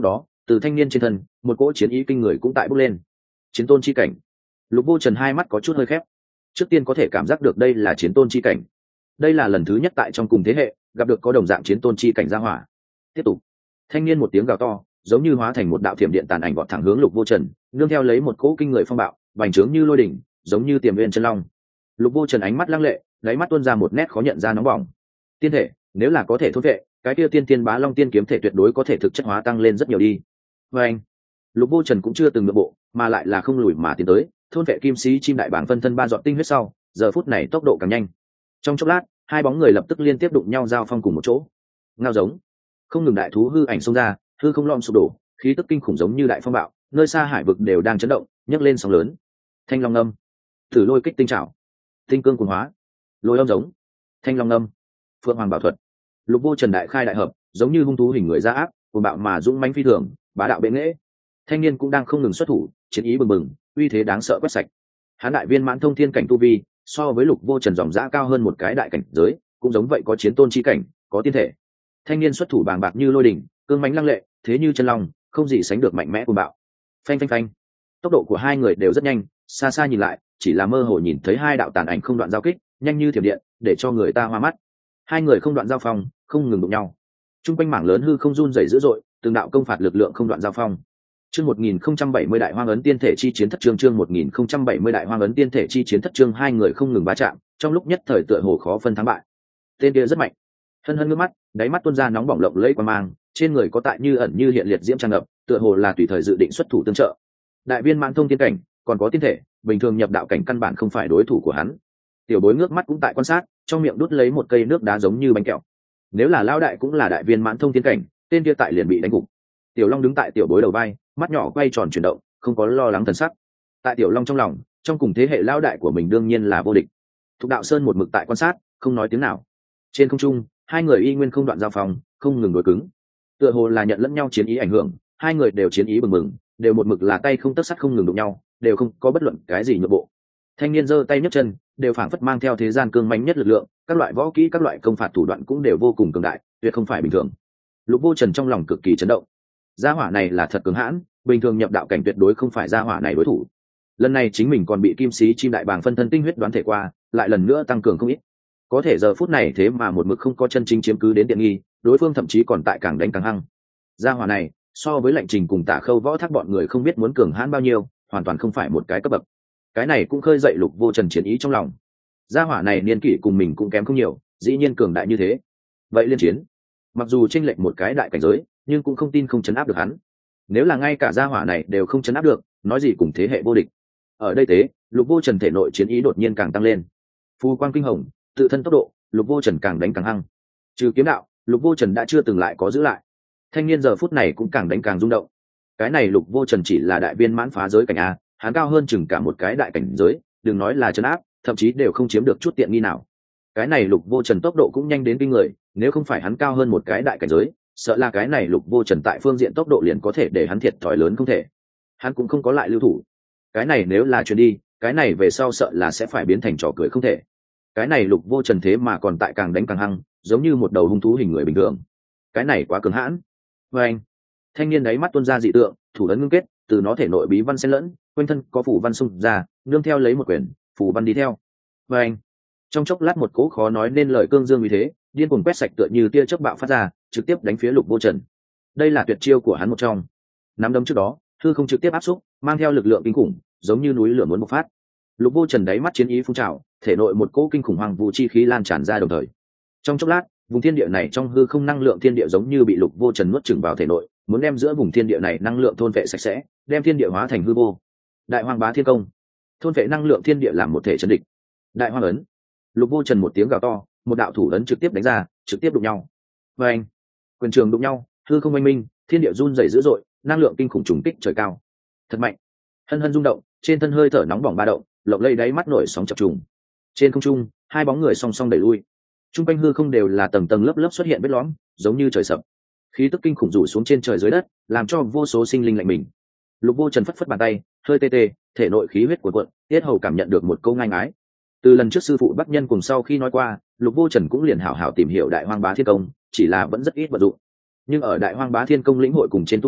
từ thanh niên trên thân một cỗ chiến ý kinh người cũng tại bốc lên. Chiến tôn chi cảnh. Lục Vô Trần hai mắt có chút hơi khép, trước tiên có thể cảm giác được đây là chiến tôn chi cảnh. Đây là lần thứ nhất tại trong cùng thế hệ gặp được có đồng dạng chiến tôn chi cảnh ra hỏa. Tiếp tục. Thanh niên một tiếng gào to, giống như hóa thành một đạo thiểm điện tàn ảnh vọt thẳng hướng Lục Vô Trần, nương theo lấy một cỗ kinh người phong bạo, bành trướng như lôi đỉnh, giống như tiềm nguyên chân long. Lục Vô Trần ánh mắt lăng lệ, đáy mắt tuôn ra một nét khó nhận ra nóng bỏng. Tiên thể, nếu là có thể thôn vệ, cái kia tiên tiên bá long tiên kiếm thể tuyệt đối có thể thực chất hóa tăng lên rất nhiều đi. Và anh, Lục Vô Trần cũng chưa từng nhượng bộ, mà lại là không lùi mà tiến tới, thôn vệ kim sĩ chim đại bảng phân thân ba giọt tinh huyết sau, giờ phút này tốc độ càng nhanh. Trong chốc lát, hai bóng người lập tức liên tiếp đụng nhau giao phong cùng một chỗ. Ngao giống, không ngừng đại thú hư ảnh xông ra, hư không lom sụp đổ, khí tức kinh khủng giống như đại phong bạo, nơi xa hải vực đều đang chấn động, nhấc lên sóng lớn. Thanh long âm, thử lôi kích tinh trảo, tinh cương cuồng hóa, lôi âm giống, thanh long âm, phượng hoàng bảo thuật. Lục Vô Trần đại khai đại hợp, giống như hung thú hình người ra áp, cuồng bạo mà dũng mãnh phi thường, bá đạo bệ nghệ. Thanh niên cũng đang không ngừng xuất thủ, chiến ý bừng bừng, uy thế đáng sợ quét sạch. Hán đại viên mãn thông thiên cảnh tu vi, so với Lục Vô Trần dòng dã cao hơn một cái đại cảnh giới, cũng giống vậy có chiến tôn chi cảnh, có tiên thể. Thanh niên xuất thủ bàng bạc như lôi đỉnh, cương mãnh lăng lệ, thế như chân long, không gì sánh được mạnh mẽ cuồng bạo. Phanh phanh phanh. Tốc độ của hai người đều rất nhanh, xa xa nhìn lại, chỉ là mơ hồ nhìn thấy hai đạo tàn ảnh không đoạn giao kích, nhanh như thiểm điện, để cho người ta hoa mắt. Hai người không đoạn giao phong, không ngừng đụng nhau. Trung quanh mảng lớn hư không run rẩy dữ dội, từng đạo công phạt lực lượng không đoạn giao phong. Chương 1070 đại hoang ấn tiên thể chi chiến thất chương 1070 đại hoang ấn tiên thể chi chiến thất chương hai người không ngừng va chạm, trong lúc nhất thời tựa hồ khó phân thắng bại. Tên kia rất mạnh. Hân hân ngước mắt, đáy mắt tuôn ra nóng bỏng lộng lẫy quang mang, trên người có tại như ẩn như hiện liệt diễm tràn ngập, tựa hồ là tùy thời dự định xuất thủ tương trợ. Đại viên mãn thông tiên cảnh, còn có tiên thể, bình thường nhập đạo cảnh căn bản không phải đối thủ của hắn. Tiểu bối ngước mắt cũng tại quan sát, trong miệng đút lấy một cây nước đá giống như bánh kẹo. Nếu là lão đại cũng là đại viên mãn thông tiên cảnh, tên kia tại liền bị đánh gục. Tiểu Long đứng tại tiểu bối đầu vai, mắt nhỏ quay tròn chuyển động, không có lo lắng thần sắc. Tại Tiểu Long trong lòng, trong cùng thế hệ lão đại của mình đương nhiên là vô địch. Thục Đạo Sơn một mực tại quan sát, không nói tiếng nào. Trên không trung, hai người y nguyên không đoạn giao phòng, không ngừng đối cứng. Tựa hồ là nhận lẫn nhau chiến ý ảnh hưởng, hai người đều chiến ý bừng bừng, đều một mực là tay không tấc sắt không ngừng đụng nhau, đều không có bất luận cái gì nhượng bộ. Thanh niên giơ tay nhấc chân, đều phảng phất mang theo thế gian cương mãnh nhất lực lượng, các loại võ kỹ, các loại công phạt thủ đoạn cũng đều vô cùng cường đại, tuyệt không phải bình thường. Lục Vô Trần trong lòng cực kỳ chấn động. Gia hỏa này là thật cứng hãn, bình thường nhập đạo cảnh tuyệt đối không phải gia hỏa này đối thủ. Lần này chính mình còn bị kim sĩ chim đại bàng phân thân tinh huyết đoán thể qua, lại lần nữa tăng cường không ít. Có thể giờ phút này thế mà một mực không có chân chính chiếm cứ đến tiện nghi, đối phương thậm chí còn tại càng đánh càng hăng. Gia hỏa này, so với Lệnh Trình cùng Tả Khâu Võ Thác bọn người không biết muốn cường hãn bao nhiêu, hoàn toàn không phải một cái cấp bậc. Cái này cũng khơi dậy Lục Vô Trần chiến ý trong lòng. Gia hỏa này niên kỷ cùng mình cũng kém không nhiều, dĩ nhiên cường đại như thế. Vậy liên chiến, mặc dù chênh lệch một cái đại cảnh giới, nhưng cũng không tin không chấn áp được hắn. Nếu là ngay cả gia hỏa này đều không chấn áp được, nói gì cùng thế hệ vô địch. Ở đây thế, Lục Vô Trần thể nội chiến ý đột nhiên càng tăng lên. Phù quang kinh hồng, tự thân tốc độ, Lục Vô Trần càng đánh càng hăng. Trừ kiếm đạo, Lục Vô Trần đã chưa từng lại có giữ lại. Thanh niên giờ phút này cũng càng đánh càng rung động. Cái này Lục Vô Trần chỉ là đại viên mãn phá giới cảnh a, hắn cao hơn chừng cả một cái đại cảnh giới, đừng nói là trấn áp, thậm chí đều không chiếm được chút tiện nghi nào. Cái này Lục Vô Trần tốc độ cũng nhanh đến kinh người, nếu không phải hắn cao hơn một cái đại cảnh giới, sợ là cái này Lục Vô Trần tại phương diện tốc độ liền có thể để hắn thiệt thòi lớn không thể. Hắn cũng không có lại lưu thủ. Cái này nếu là truyền đi, cái này về sau sợ là sẽ phải biến thành trò cười không thể. Cái này Lục Vô Trần thế mà còn tại càng đánh càng hăng, giống như một đầu hung thú hình người bình thường. Cái này quá cường hãn. Và anh, thanh niên đáy mắt tuôn ra dị tượng, thủ ấn ngưng kết, từ nó thể nội bí văn xen lẫn, quanh thân có phủ văn xung ra, nương theo lấy một quyển, phủ văn đi theo. Và anh, trong chốc lát một cỗ khó nói nên lời cương dương như thế, điên cuồng quét sạch tựa như tia chớp bạo phát ra, trực tiếp đánh phía Lục Vô Trần. Đây là tuyệt chiêu của hắn một trong. Nắm đấm trước đó, hư không trực tiếp áp xúc, mang theo lực lượng kinh khủng, giống như núi lửa muốn bộc phát. Lục Vô Trần đáy mắt chiến ý phun trào, thể nội một cỗ kinh khủng hoàng vũ chi khí lan tràn ra đồng thời. Trong chốc lát, vùng thiên địa này trong hư không năng lượng thiên địa giống như bị Lục Vô Trần nuốt chửng vào thể nội, muốn đem giữa vùng thiên địa này năng lượng thôn vệ sạch sẽ, đem thiên địa hóa thành hư vô. Đại Hoang Bá Thiên Công, thôn vệ năng lượng thiên địa làm một thể chấn địch. Đại Hoang ấn. Lục Vô Trần một tiếng gào to, một đạo thủ ấn trực tiếp đánh ra, trực tiếp đụng nhau. Và anh, quyền trường đụng nhau, hư không oanh minh, thiên địa run rẩy dữ dội, năng lượng kinh khủng trùng kích trời cao. Thật mạnh. Hân hân rung động, trên thân hơi thở nóng bỏng ba động, lộng lây đáy mắt nổi sóng chập trùng. Trên không trung, hai bóng người song song đẩy lui. Trung quanh hư không đều là tầng tầng lớp lớp xuất hiện vết lõm, giống như trời sập. Khí tức kinh khủng rủ xuống trên trời dưới đất, làm cho vô số sinh linh lạnh mình. Lục Vô Trần phất phất bàn tay, hơi tê tê, thể nội khí huyết cuồn cuộn, tiết hầu cảm nhận được một câu ngang ái. Từ lần trước sư phụ Bắc Nhân cùng sau khi nói qua, Lục Vô Trần cũng liền hảo hảo tìm hiểu Đại Hoang Bá Thiên Công, chỉ là vẫn rất ít vận dụng. Nhưng ở Đại Hoang Bá Thiên Công lĩnh hội cùng trên tu hành,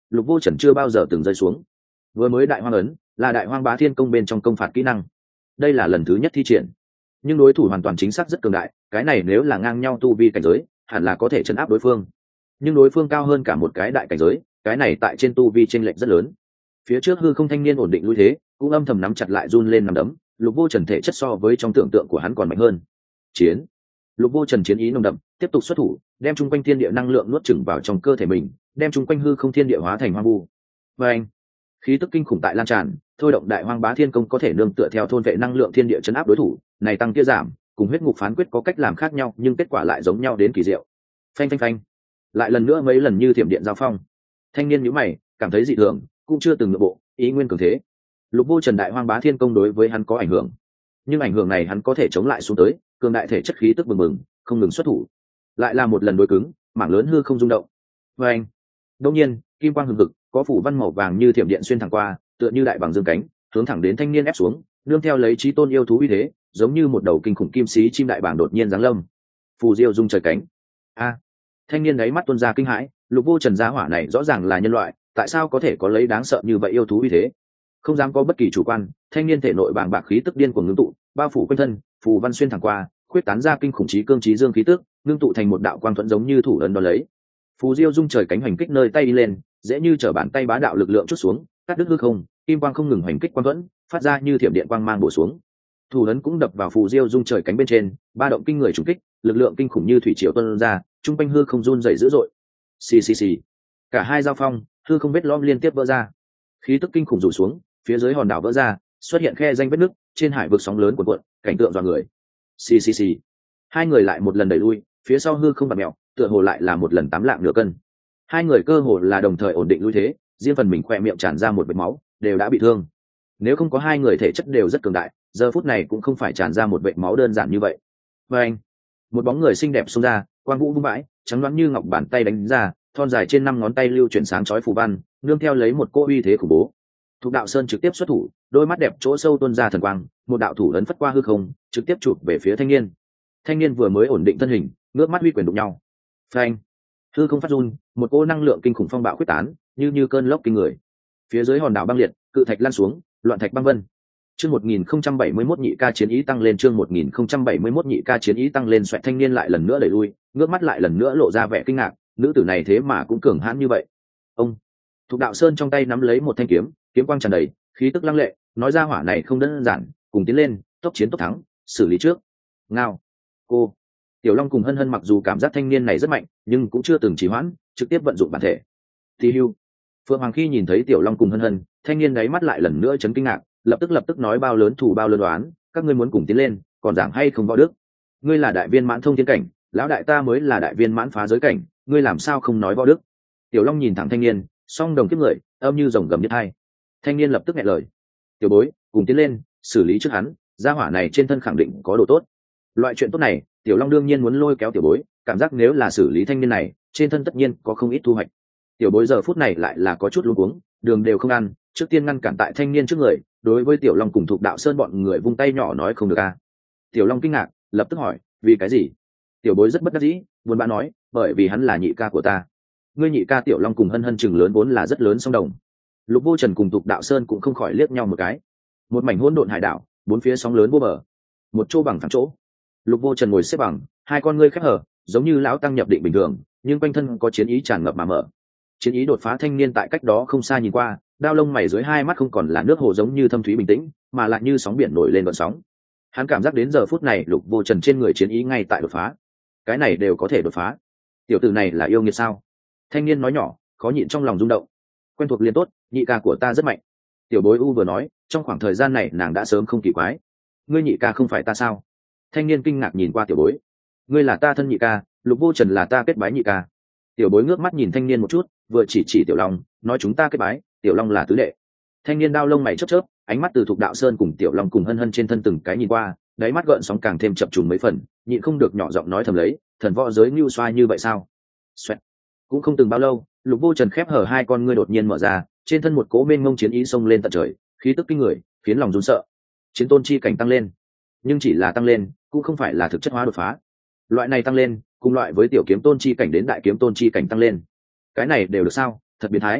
Lục Vô Trần chưa bao giờ từng rơi xuống. Vừa mới đại hoang ấn là đại hoang bá thiên công bên trong công phạt kỹ năng, đây là lần thứ nhất thi triển, nhưng đối thủ hoàn toàn chính xác rất cường đại, cái này nếu là ngang nhau tu vi cảnh giới hẳn là có thể chấn áp đối phương, nhưng đối phương cao hơn cả một cái đại cảnh giới, cái này tại trên tu vi chênh lệch rất lớn. Phía trước hư không thanh niên ổn định lui thế, cũng âm thầm nắm chặt lại run lên nắm đấm. Lục Vô Trần thể chất so với trong tưởng tượng của hắn còn mạnh hơn. Chiến. Lục Vô Trần chiến ý nồng đậm, tiếp tục xuất thủ, đem chung quanh thiên địa năng lượng nuốt chửng vào trong cơ thể mình, đem chung quanh hư không thiên địa hóa thành hoang vu. Và anh, khí tức kinh khủng tại lan tràn, thôi động đại hoang bá thiên công có thể nương tựa theo thôn vệ năng lượng thiên địa chấn áp đối thủ, này tăng kia giảm, cùng huyết ngục phán quyết có cách làm khác nhau, nhưng kết quả lại giống nhau đến kỳ diệu. Phanh phanh phanh, lại lần nữa mấy lần như thiểm điện giao phong. Thanh niên nhíu mày, cảm thấy dị thường, cũng chưa từng nội bộ, ý nguyên cường thế. Lục Vô Trần đại hoang bá thiên công đối với hắn có ảnh hưởng, nhưng ảnh hưởng này hắn có thể chống lại xuống tới, cường đại thể chất khí tức bừng bừng, không ngừng xuất thủ. Lại là một lần đối cứng, mảng lớn hư không rung động. Và anh, đột nhiên, kim quang hừng hực, có phủ văn màu vàng như thiểm điện xuyên thẳng qua, tựa như đại bằng dương cánh, hướng thẳng đến thanh niên ép xuống, nương theo lấy chí tôn yêu thú uy thế, giống như một đầu kinh khủng kim sĩ chim đại bàng đột nhiên giáng lâm. Phù diêu rung trời cánh. A! Thanh niên đáy mắt tuôn ra kinh hãi, Lục Vô Trần gia hỏa này rõ ràng là nhân loại, tại sao có thể có lấy đáng sợ như vậy yêu thú uy thế? Không dám có bất kỳ chủ quan, thanh niên thể nội bàng bạc khí tức điên cuồng ngưng tụ, bao phủ quanh thân, phù văn xuyên thẳng qua, khuyết tán ra kinh khủng chí cương chí dương khí tức, ngưng tụ thành một đạo quang thuẫn giống như thủ ấn đón lấy. Phù diêu rung trời cánh hoành kích nơi tay đi lên, dễ như trở bàn tay bá đạo lực lượng chút xuống, cắt đứt hư không, kim quang không ngừng hoành kích quang thuẫn, phát ra như thiểm điện quang mang bổ xuống. Thủ ấn cũng đập vào phù diêu rung trời cánh bên trên, ba động kinh người trùng kích, lực lượng kinh khủng như thủy triều tuôn ra, trung quanh hư không run rẩy dữ dội. Xì xì xì. Cả hai giao phong, hư không vết lõm liên tiếp vỡ ra. Khí tức kinh khủng rủ xuống, phía dưới hòn đảo vỡ ra, xuất hiện khe rãnh vết nứt, trên hải vực sóng lớn cuộn cuộn, cảnh tượng dọa người. Xì xì xì. Hai người lại một lần đẩy lui, phía sau hư không bạt mèo, tựa hồ lại là một lần tám lạng nửa cân. Hai người cơ hồ là đồng thời ổn định lui thế, riêng phần mình khỏe miệng tràn ra một vệt máu, đều đã bị thương. Nếu không có hai người thể chất đều rất cường đại, giờ phút này cũng không phải tràn ra một vệt máu đơn giản như vậy. Và anh, một bóng người xinh đẹp xông ra, quang vũ vung bãi, trắng loáng như ngọc, bàn tay đánh ra, thon dài trên 5 ngón tay lưu chuyển sáng chói phù văn, nương theo lấy một cỗ uy thế khủng bố. Thục Đạo Sơn trực tiếp xuất thủ, đôi mắt đẹp chỗ sâu tuôn ra thần quang, một đạo thủ ấn phất qua hư không, trực tiếp chụp về phía thanh niên. Thanh niên vừa mới ổn định thân hình, ngước mắt huy quyền đụng nhau. Phanh! Hư không phát run, một cỗ năng lượng kinh khủng phong bạo quyết tán, như cơn lốc kinh người. Phía dưới hòn đảo băng liệt, cự thạch lan xuống, loạn thạch băng vân. Chương 1071 nhị ca chiến ý tăng lên, chương 1071 nhị ca chiến ý tăng lên, xoẹt thanh niên lại lần nữa đẩy lui, ngước mắt lại lần nữa lộ ra vẻ kinh ngạc, nữ tử này thế mà cũng cường hãn như vậy. Ông Thục Đạo Sơn trong tay nắm lấy một thanh kiếm, kiếm quang tràn đầy, khí tức lăng lệ, nói ra hỏa này không đơn giản, cùng tiến lên, tốc chiến tốc thắng, xử lý trước. Ngao. Cô. Tiểu Long cùng Hân Hân mặc dù cảm giác thanh niên này rất mạnh, nhưng cũng chưa từng trì hoãn, trực tiếp vận dụng bản thể. Thì hưu. Phượng Hoàng khi nhìn thấy Tiểu Long cùng Hân Hân, thanh niên đáy mắt lại lần nữa chấn kinh ngạc, lập tức nói bao lớn thủ bao lớn đoán, các ngươi muốn cùng tiến lên, còn giảng hay không võ đức? Ngươi là đại viên mãn thông thiên cảnh, lão đại ta mới là đại viên mãn phá giới cảnh, ngươi làm sao không nói võ đức? Tiểu Long nhìn thẳng thanh niên, song đồng kiếp người, âm như rồng gầm nhất hai. Thanh niên lập tức nghẹn lời. Tiểu bối, cùng tiến lên, xử lý trước hắn, gia hỏa này trên thân khẳng định có đồ tốt. Loại chuyện tốt này, Tiểu Long đương nhiên muốn lôi kéo tiểu bối, cảm giác nếu là xử lý thanh niên này, trên thân tất nhiên có không ít thu hoạch. Tiểu bối giờ phút này lại là có chút luống cuống, đường đều không ăn, trước tiên ngăn cản tại thanh niên trước người, đối với Tiểu Long cùng Thục Đạo Sơn bọn người vung tay nhỏ nói không được a. Tiểu Long kinh ngạc, lập tức hỏi, vì cái gì? Tiểu bối rất bất đắc dĩ, buồn bã nói, bởi vì hắn là nhị ca của ta. Ngươi nhị ca Tiểu Long cùng Hân Hân chừng lớn vốn là rất lớn song đồng. Lục Vô Trần cùng Thục Đạo Sơn cũng không khỏi liếc nhau một cái. Một mảnh hỗn độn hải đảo, bốn phía sóng lớn vô bờ, một chỗ bằng phẳng chỗ. Lục Vô Trần ngồi xếp bằng, hai con ngươi khép hở, giống như lão tăng nhập định bình thường, nhưng quanh thân có chiến ý tràn ngập mà mở. Chiến ý đột phá thanh niên tại cách đó không xa nhìn qua, đao lông mày dưới hai mắt không còn là nước hồ giống như thâm thúy bình tĩnh, mà lại như sóng biển nổi lên gợn sóng. Hắn cảm giác đến giờ phút này Lục Vô Trần trên người chiến ý ngay tại đột phá. Cái này đều có thể đột phá. Tiểu tử này là yêu nghiệt sao? Thanh niên nói nhỏ, khó nhịn trong lòng rung động. Quen thuộc liền tốt, nhị ca của ta rất mạnh. Tiểu bối u vừa nói, trong khoảng thời gian này nàng đã sớm không kỳ quái. Ngươi nhị ca không phải ta sao? Thanh niên kinh ngạc nhìn qua tiểu bối. Ngươi là ta thân nhị ca, Lục Vô Trần là ta kết bái nhị ca. Tiểu bối ngước mắt nhìn thanh niên một chút, vừa chỉ Tiểu Long, nói chúng ta kết bái, Tiểu Long là tứ đệ. Thanh niên đao lông mày chớp chớp, ánh mắt từ Thục Đạo Sơn cùng Tiểu Long cùng Hân Hân trên thân từng cái nhìn qua, đáy mắt gợn sóng càng thêm chập trùng mấy phần, nhịn không được nhỏ giọng nói thầm lấy, thần võ giới nhu xoa như vậy sao? Xoẹt. Cũng không từng bao lâu, Lục Vô Trần khép hở hai con ngươi đột nhiên mở ra, trên thân một cỗ mênh mông chiến ý xông lên tận trời, khí tức kinh người, khiến lòng run sợ. Chiến tôn chi cảnh tăng lên, nhưng chỉ là tăng lên, cũng không phải là thực chất hóa đột phá. Loại này tăng lên, cùng loại với tiểu kiếm tôn chi cảnh đến đại kiếm tôn chi cảnh tăng lên, cái này đều được sao? Thật biến thái.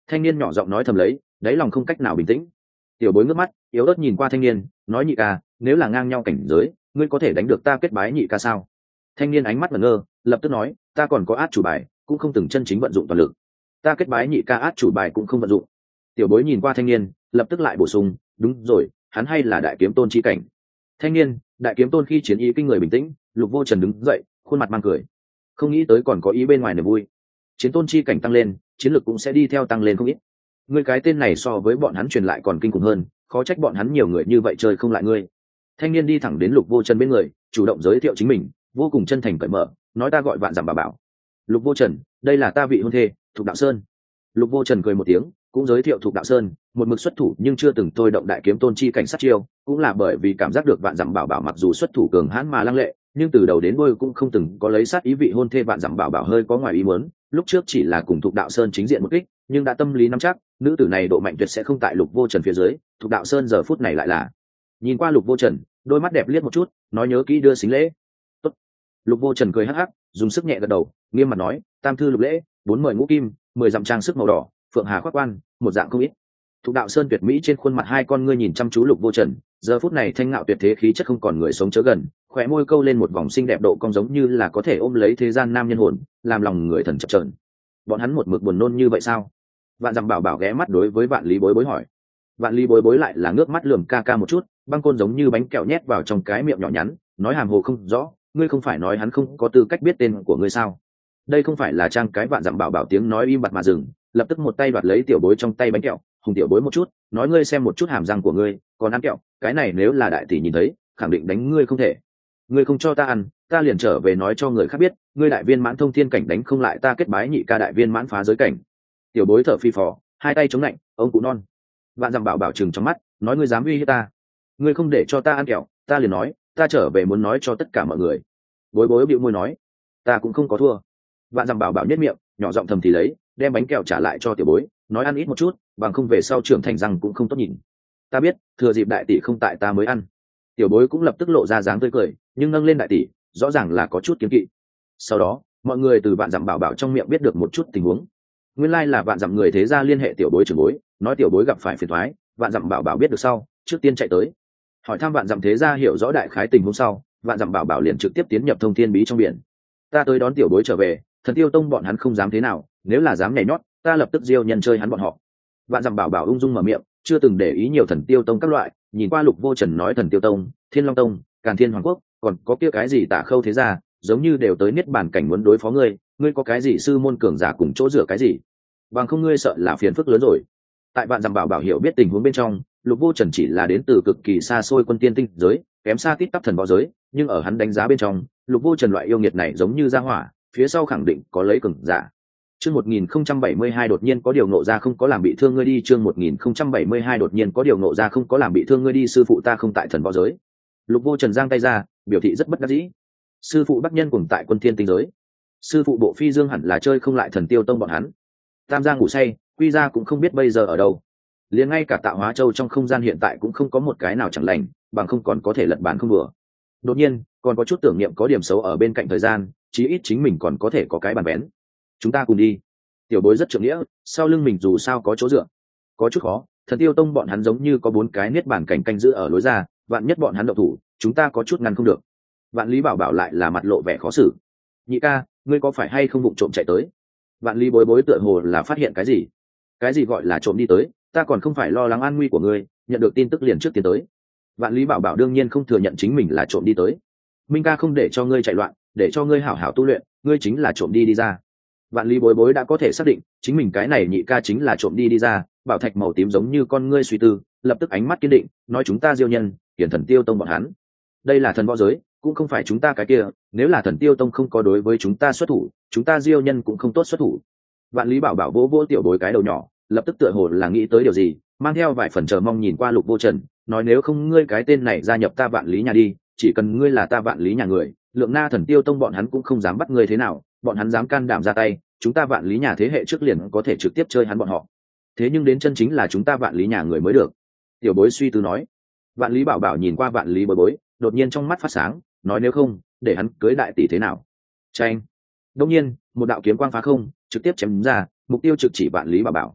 Thanh niên nhỏ giọng nói thầm lấy, đáy lòng không cách nào bình tĩnh. Tiểu bối ngước mắt yếu ớt nhìn qua thanh niên, nói nhị ca, nếu là ngang nhau cảnh giới, ngươi có thể đánh được ta kết bái nhị ca sao? Thanh niên ánh mắt ngẩn ngơ, lập tức nói, ta còn có át chủ bài, cũng không từng chân chính vận dụng toàn lực. Ta kết bái nhị ca át chủ bài cũng không vận dụng. Tiểu bối nhìn qua thanh niên, lập tức lại bổ sung, đúng rồi, hắn hay là đại kiếm tôn chi cảnh. Thanh niên, đại kiếm tôn khi chiến ý kinh người bình tĩnh. Lục Vô Trần đứng dậy, khuôn mặt mang cười, không nghĩ tới còn có ý bên ngoài niềm vui. Chiến tôn chi cảnh tăng lên, chiến lược cũng sẽ đi theo tăng lên không ít. Ngươi cái tên này so với bọn hắn truyền lại còn kinh khủng hơn, khó trách bọn hắn nhiều người như vậy chơi không lại ngươi. Thanh niên đi thẳng đến Lục Vô Trần bên người, chủ động giới thiệu chính mình, vô cùng chân thành cởi mở, nói ta gọi Vạn Dặm Bảo Bảo. Lục Vô Trần, đây là ta vị hôn thê, Thục Đạo Sơn. Lục Vô Trần cười một tiếng, cũng giới thiệu Thục Đạo Sơn, một mực xuất thủ nhưng chưa từng thôi động đại kiếm tôn chi cảnh sát chiêu, cũng là bởi vì cảm giác được Vạn Dặm Bảo Bảo mặc dù xuất thủ cường hãn mà lăng lệ, nhưng từ đầu đến đuôi cũng không từng có lấy sát ý. Vị hôn thê Vạn Dặm Bảo Bảo hơi có ngoài ý muốn, lúc trước chỉ là cùng Thục Đạo Sơn chính diện một kích, nhưng đã tâm lý nắm chắc, nữ tử này độ mạnh tuyệt sẽ không tại Lục Vô Trần phía dưới. Thục Đạo Sơn giờ phút này lại là nhìn qua Lục Vô Trần, đôi mắt đẹp liếc một chút, nói nhớ kỹ đưa xính lễ. Tốt. Lục Vô Trần cười hắc hắc, dùng sức nhẹ gật đầu, nghiêm mặt nói, tam thư lục lễ, 4 mời ngũ kim, 10 dặm trang sức màu đỏ, phượng hà khoác quan, một dạng không ít. Thục Đạo Sơn tuyệt mỹ trên khuôn mặt hai con ngươi nhìn chăm chú Lục Vô Trần, giờ phút này thanh ngạo tuyệt thế khí chất không còn người sống chớ gần, khóe môi câu lên một vòng xinh đẹp độ cong giống như là có thể ôm lấy thế gian nam nhân hồn, làm lòng người thần chập chờn. Bọn hắn một mực buồn nôn như vậy sao? Vạn Dặm Bảo Bảo ghé mắt đối với Vạn Lý Bối Bối hỏi. Vạn Lý Bối Bối lại là ngước mắt lườm ca ca một chút, băng côn giống như bánh kẹo nhét vào trong cái miệng nhỏ nhắn, nói hàm hồ không rõ, ngươi không phải nói hắn không có tư cách biết tên của ngươi sao? Đây không phải là trang cái. Vạn Dặm Bảo Bảo tiếng nói im bặt mà dừng, lập tức một tay đoạt lấy tiểu bối trong tay bánh kẹo, hùng tiểu bối một chút, nói ngươi xem một chút hàm răng của ngươi, còn ăn kẹo, cái này nếu là đại tỷ nhìn thấy, khẳng định đánh ngươi không thể. Ngươi không cho ta ăn, ta liền trở về nói cho người khác biết, ngươi đại viên mãn thông thiên cảnh đánh không lại ta kết bái nhị ca đại viên mãn phá giới cảnh. Tiểu bối thở phì phò, hai tay chống lạnh, ông cụ non. Vạn Dặm Bảo Bảo chừng trong mắt, nói ngươi dám uy hiếp ta, ngươi không để cho ta ăn kẹo, ta liền nói, ta trở về muốn nói cho tất cả mọi người. Bối bối bĩu môi nói, ta cũng không có thua. Vạn Dặm Bảo Bảo nhất miệng, nhỏ giọng thầm thì lấy, đem bánh kẹo trả lại cho tiểu bối, nói ăn ít một chút, bằng không về sau trưởng thành răng cũng không tốt nhìn. Ta biết, thừa dịp đại tỷ không tại ta mới ăn. Tiểu bối cũng lập tức lộ ra dáng tươi cười, nhưng nâng lên đại tỷ, rõ ràng là có chút kiêng kỵ. Sau đó, mọi người từ Vạn Dặm Bảo Bảo trong miệng biết được một chút tình huống. Nguyên lai là Vạn Dặm người thế gia liên hệ tiểu bối trưởng bối, nói tiểu bối gặp phải phiền toái, Vạn Dặm Bảo Bảo biết được sau, trước tiên chạy tới hỏi thăm Vạn Dặm thế gia hiểu rõ đại khái tình huống sau, Vạn Dặm Bảo Bảo liền trực tiếp tiến nhập thông thiên bí trong biển. Ta tới đón tiểu bối trở về, Thần Tiêu Tông bọn hắn không dám thế nào, nếu là dám nhảy nhót, ta lập tức diêu nhân chơi hắn bọn họ. Vạn Dặm Bảo Bảo ung dung mở miệng, chưa từng để ý nhiều Thần Tiêu Tông các loại, nhìn qua Lục Vô Trần nói Thần Tiêu Tông, Thiên Long Tông, Càn Thiên Hoàng Quốc, còn có kia cái gì Tả Khâu thế gia, giống như đều tới niết bàn cảnh muốn đối phó ngươi, ngươi có cái gì sư môn cường giả cùng chỗ dựa cái gì? Bằng không ngươi sợ là phiền phức lớn rồi. Tại Vạn Dặm Bảo Bảo hiểu biết tình huống bên trong, Lục Vô Trần chỉ là đến từ cực kỳ xa xôi quân tiên tinh giới, kém xa tít tắp thần võ giới, nhưng ở hắn đánh giá bên trong, Lục Vô Trần loại yêu nghiệt này giống như gia hỏa, phía sau khẳng định có lấy cường giả. Chương 1072 đột nhiên có điều nộ ra không có làm bị thương ngươi đi. Chương 1072 đột nhiên có điều nộ ra không có làm bị thương ngươi đi. Sư phụ ta không tại thần võ giới. Lục Vô Trần giang tay ra, biểu thị rất bất đắc dĩ. Sư phụ Bắc Nhân cùng tại quân thiên tinh giới. Sư phụ Bộ Phi Dương hẳn là chơi không lại Thần Tiêu Tông bọn hắn. Tam Giang ngủ say, Quy Gia cũng không biết bây giờ ở đâu. Liền ngay cả Tạo Hóa Châu trong không gian hiện tại cũng không có một cái nào chẳng lành, bằng không còn có thể lật bàn không đùa. Đột nhiên, còn có chút tưởng niệm có điểm xấu ở bên cạnh thời gian, chí ít chính mình còn có thể có cái bàn bén. Chúng ta cùng đi. Tiểu bối rất trượng nghĩa, sau lưng mình dù sao có chỗ dựa. Có chút khó, Thần Tiêu Tông bọn hắn giống như có 4 cái niết bàn cảnh canh giữ ở lối ra, vạn nhất bọn hắn động thủ, chúng ta có chút ngăn không được. Vạn Lý Bảo Bảo lại là mặt lộ vẻ khó xử. Nhị ca, ngươi có phải hay không vụng trộm chạy tới? Vạn Lý bối bối tựa hồ là phát hiện cái gì. Cái gì gọi là trộm đi tới, ta còn không phải lo lắng an nguy của ngươi, nhận được tin tức liền trước tiến tới. Vạn Lý Bảo Bảo đương nhiên không thừa nhận chính mình là trộm đi tới. Minh ca không để cho ngươi chạy loạn, để cho ngươi hảo hảo tu luyện, ngươi chính là trộm đi ra. Vạn Lý bối bối đã có thể xác định chính mình cái này nhị ca chính là trộm đi ra. Bảo thạch màu tím giống như con ngươi suy tư, lập tức ánh mắt kiên định, nói chúng ta Diêu nhân, Hiển Thần Tiêu Tông bọn hắn. Đây là thần võ giới, cũng không phải chúng ta cái kia, nếu là Thần Tiêu Tông không có đối với chúng ta xuất thủ, chúng ta Diêu nhân cũng không tốt xuất thủ. Vạn Lý Bảo Bảo vỗ vỗ tiểu bối cái đầu nhỏ, lập tức tựa hồ là nghĩ tới điều gì, mang theo vài phần chờ mong nhìn qua Lục Vô Trần, nói nếu không ngươi cái tên này gia nhập ta Vạn Lý nhà đi, chỉ cần ngươi là ta Vạn Lý nhà người, Lượng Na Thần Tiêu Tông bọn hắn cũng không dám bắt ngươi thế nào, bọn hắn dám can đảm ra tay, chúng ta Vạn Lý nhà thế hệ trước liền có thể trực tiếp chơi hắn bọn họ. Thế nhưng đến chân chính là chúng ta Vạn Lý nhà người mới được. Tiểu bối suy tư nói. Vạn Lý Bảo Bảo nhìn qua Vạn Lý bối bối, đột nhiên trong mắt phát sáng, nói nếu không, để hắn cưới đại tỷ thế nào? Chanh. Đột nhiên, một đạo kiếm quang phá không, trực tiếp chém ra, mục tiêu trực chỉ Vạn Lý Bảo Bảo.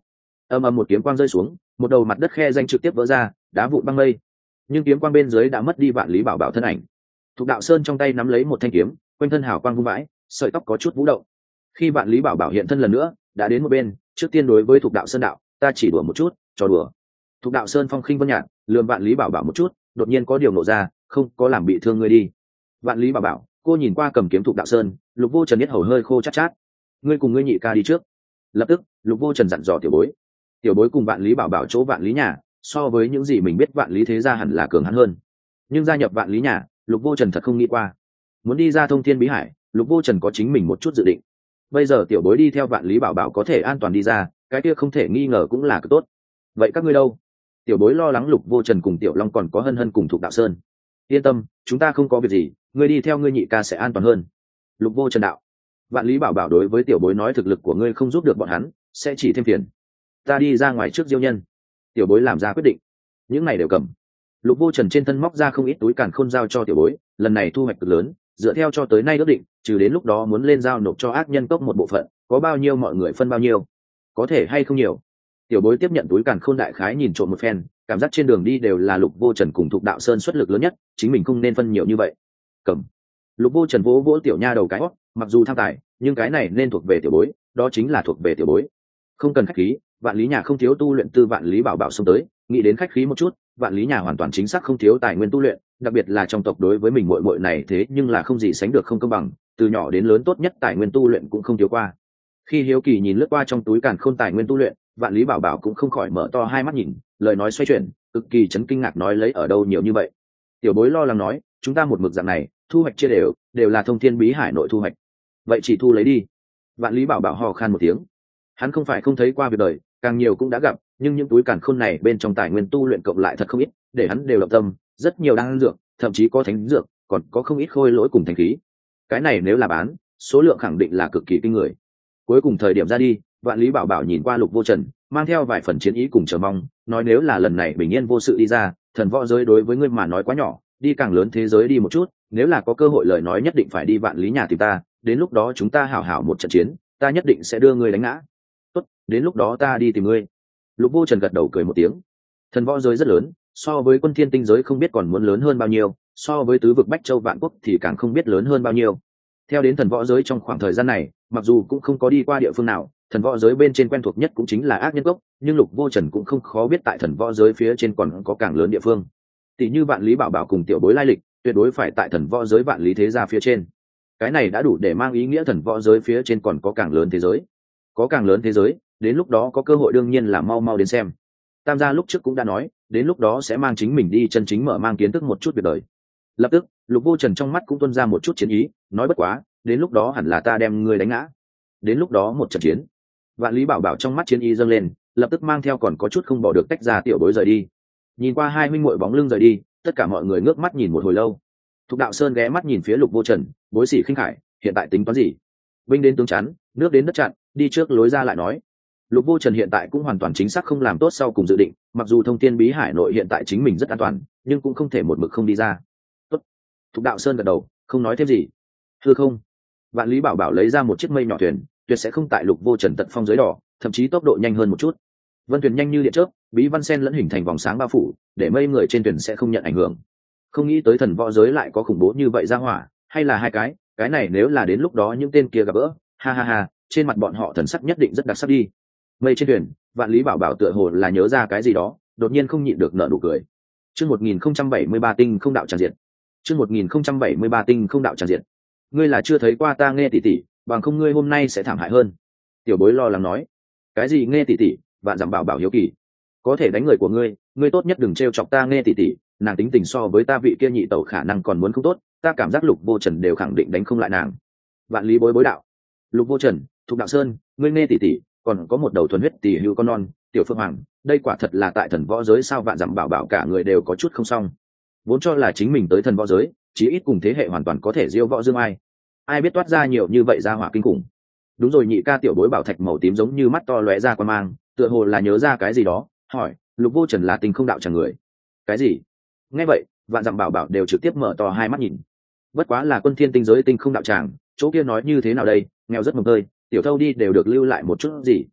ầm ầm một kiếm quang rơi xuống, một đầu mặt đất khe danh trực tiếp vỡ ra, đá vụn băng mây. Nhưng kiếm quang bên dưới đã mất đi vạn lý bảo bảo thân ảnh. Thục đạo sơn trong tay nắm lấy một thanh kiếm, quanh thân hào quang vung vãi, sợi tóc có chút vũ động. Khi vạn lý bảo bảo hiện thân lần nữa, đã đến một bên, trước tiên đối với Thục đạo sơn đạo, ta chỉ đùa một chút, trò đùa. Thục đạo sơn phong khinh vân nhạt, lườm vạn lý bảo bảo một chút, đột nhiên có điều nộ ra, không có làm bị thương ngươi đi. Vạn lý bảo bảo, cô nhìn qua cầm kiếm Thục đạo sơn, Lục Vô Trần biết hầu hơi khô chát chát. Ngươi cùng ngươi nhị ca đi trước. Lập tức, Lục Vô Trần dặn dò tiểu bối. Tiểu bối cùng vạn lý bảo bảo chỗ vạn lý nhà, so với những gì mình biết vạn lý thế gia hẳn là cường hắn hơn. Nhưng gia nhập vạn lý nhà, Lục Vô Trần thật không nghĩ qua. Muốn đi ra thông thiên bí hải, Lục Vô Trần có chính mình một chút dự định. Bây giờ tiểu bối đi theo vạn lý bảo bảo có thể an toàn đi ra, cái kia không thể nghi ngờ cũng là cực tốt. Vậy các ngươi đâu? Tiểu bối lo lắng Lục Vô Trần cùng tiểu long còn có hân hân cùng Thục đạo sơn. Yên tâm, chúng ta không có việc gì, ngươi đi theo ngươi nhị ca sẽ an toàn hơn. Lục Vô Trần đạo. Vạn lý bảo bảo đối với tiểu bối nói thực lực của ngươi không giúp được bọn hắn, sẽ chỉ thêm phiền. Ta đi ra ngoài trước diêu nhân. Tiểu bối làm ra quyết định. Những này đều cầm. Lục Vô Trần trên thân móc ra không ít túi càn khôn giao cho tiểu bối, lần này thu hoạch cực lớn, dựa theo cho tới nay ước định, trừ đến lúc đó muốn lên giao nộp cho ác nhân cốc một bộ phận, có bao nhiêu mọi người phân bao nhiêu, có thể hay không nhiều. Tiểu bối tiếp nhận túi càn khôn đại khái nhìn trộm một phen, cảm giác trên đường đi đều là Lục Vô Trần cùng Thục đạo sơn xuất lực lớn nhất, chính mình không nên phân nhiều như vậy. Cầm. Lục Vô Trần vỗ vỗ tiểu nha đầu cái hót, mặc dù tham tài, nhưng cái này nên thuộc về tiểu bối, đó chính là thuộc về tiểu bối. Không cần khách khí, vạn lý nhà không thiếu tu luyện tư vạn lý bảo bảo xông tới, nghĩ đến khách khí một chút, vạn lý nhà hoàn toàn chính xác không thiếu tài nguyên tu luyện, đặc biệt là trong tộc đối với mình muội muội này thế nhưng là không gì sánh được không công bằng, từ nhỏ đến lớn tốt nhất tài nguyên tu luyện cũng không thiếu qua. Khi hiếu kỳ nhìn lướt qua trong túi càn khôn tài nguyên tu luyện, vạn lý bảo bảo cũng không khỏi mở to hai mắt nhìn, lời nói xoay chuyển, cực kỳ chấn kinh ngạc nói lấy ở đâu nhiều như vậy. Tiểu bối lo lắng nói, chúng ta một mực dạng này, thu hoạch chia đều là thông thiên bí hải nội thu hoạch. Vậy chỉ thu lấy đi. Vạn lý bảo bảo hò khan một tiếng. Hắn không phải không thấy qua việc đời, càng nhiều cũng đã gặp, nhưng những túi càn khôn này bên trong tài nguyên tu luyện cộng lại thật không ít, để hắn đều động tâm, rất nhiều đan dược, thậm chí có thánh dược, còn có không ít khôi lỗi cùng thánh khí. Cái này nếu là bán, số lượng khẳng định là cực kỳ kinh người. Cuối cùng thời điểm ra đi, vạn lý bảo bảo nhìn qua Lục Vô Trần, mang theo vài phần chiến ý cùng chờ mong, nói nếu là lần này bình yên vô sự đi ra, thần võ giới đối với ngươi mà nói quá nhỏ, đi càng lớn thế giới đi một chút, nếu là có cơ hội lời nói nhất định phải đi vạn lý nhà tìm ta, đến lúc đó chúng ta hảo hảo một trận chiến, ta nhất định sẽ đưa ngươi đánh ngã. Tốt, đến lúc đó ta đi tìm ngươi. Lục Vô Trần gật đầu cười một tiếng. Thần võ giới rất lớn, so với quân thiên tinh giới không biết còn muốn lớn hơn bao nhiêu, so với tứ vực bách châu vạn quốc thì càng không biết lớn hơn bao nhiêu. Theo đến thần võ giới trong khoảng thời gian này, mặc dù cũng không có đi qua địa phương nào, thần võ giới bên trên quen thuộc nhất cũng chính là ác nhân cốc, nhưng Lục Vô Trần cũng không khó biết tại thần võ giới phía trên còn có càng lớn địa phương. Tỷ như vạn lý bảo bảo cùng tiểu bối lai lịch, tuyệt đối phải tại thần võ giới vạn lý thế gia phía trên. Cái này đã đủ để mang ý nghĩa thần võ giới phía trên còn có càng lớn thế giới. Có càng lớn thế giới, đến lúc đó có cơ hội đương nhiên là mau mau đến xem. Tam gia lúc trước cũng đã nói, đến lúc đó sẽ mang chính mình đi chân chính mở mang kiến thức một chút việc đời. Lập tức, Lục Vô Trần trong mắt cũng tuôn ra một chút chiến ý, nói bất quá, đến lúc đó hẳn là ta đem ngươi đánh ngã. Đến lúc đó một trận chiến. Vạn lý bảo bảo trong mắt chiến ý dâng lên, lập tức mang theo còn có chút không bỏ được tách ra tiểu bối rời đi. Nhìn qua hai huynh muội bóng lưng rời đi, tất cả mọi người ngước mắt nhìn một hồi lâu. Thục đạo sơn ghé mắt nhìn phía Lục Vô Trần, bối sĩ khinh khải, hiện tại tính toán gì? Binh đến tướng chắn, nước đến đất chặn, đi trước lối ra lại nói. Lục Vô Trần hiện tại cũng hoàn toàn chính xác không làm tốt sau cùng dự định, mặc dù thông thiên bí hải nội hiện tại chính mình rất an toàn, nhưng cũng không thể một mực không đi ra. Tốt. Thục đạo sơn gật đầu, không nói thêm gì. Thưa không? Vạn lý bảo bảo lấy ra một chiếc mây nhỏ thuyền, tuyệt sẽ không tại Lục Vô Trần tận phong dưới đỏ, thậm chí tốc độ nhanh hơn một chút. Vân thuyền nhanh như điện chớp, bí văn sen lẫn hình thành vòng sáng bao phủ, để mây người trên thuyền sẽ không nhận ảnh hưởng. Không nghĩ tới thần võ giới lại có khủng bố như vậy ra hỏa, hay là hai cái này nếu là đến lúc đó những tên kia gặp gỡ, ha ha ha, trên mặt bọn họ thần sắc nhất định rất đặc sắc đi. Mây trên thuyền, vạn lý bảo bảo tựa hồ là nhớ ra cái gì đó, đột nhiên không nhịn được nở nụ cười. Chương 1073 tinh không đạo tràn diện. Chương 1073 tinh không đạo tràn diện. Ngươi là chưa thấy qua ta Nghe tỷ tỷ, bằng không ngươi hôm nay sẽ thảm hại hơn. Tiểu bối lo lắng nói. Cái gì Nghe tỷ tỷ? Vạn dặm bảo bảo hiếu kỳ. Có thể đánh người của ngươi tốt nhất đừng trêu chọc ta Nghe tỷ tỷ, nàng tính tình so với ta vị kia nhị tẩu khả năng còn muốn không tốt, ta cảm giác Lục Vô Trần đều khẳng định đánh không lại nàng. Vạn lý bối đạo. Lục Vô Trần, Thục đạo sơn, ngươi Nghe tỷ tỷ, còn có một đầu thuần huyết tỷ hữu con non, tiểu Phượng Hoàng, đây quả thật là tại thần võ giới sao? Vạn dặm bảo bảo cả người đều có chút không xong. Vốn cho là chính mình tới thần võ giới, chí ít cùng thế hệ hoàn toàn có thể diêu võ dương ai biết toát ra nhiều như vậy ra hỏa kinh khủng. Đúng rồi, nhị ca tiểu bối bảo thạch màu tím giống như mắt to lóe ra quan mang, tựa hồ là nhớ ra cái gì đó, hỏi, Lục Vô Trần là tinh không đạo tràng người? Cái gì? Nghe vậy, vạn dặm bảo bảo đều trực tiếp mở to hai mắt nhìn. Bất quá là quân thiên tinh giới tinh không đạo tràng, chỗ kia nói như thế nào đây, nghèo rất mồng tơi, tiểu thâu đi đều được lưu lại một chút gì.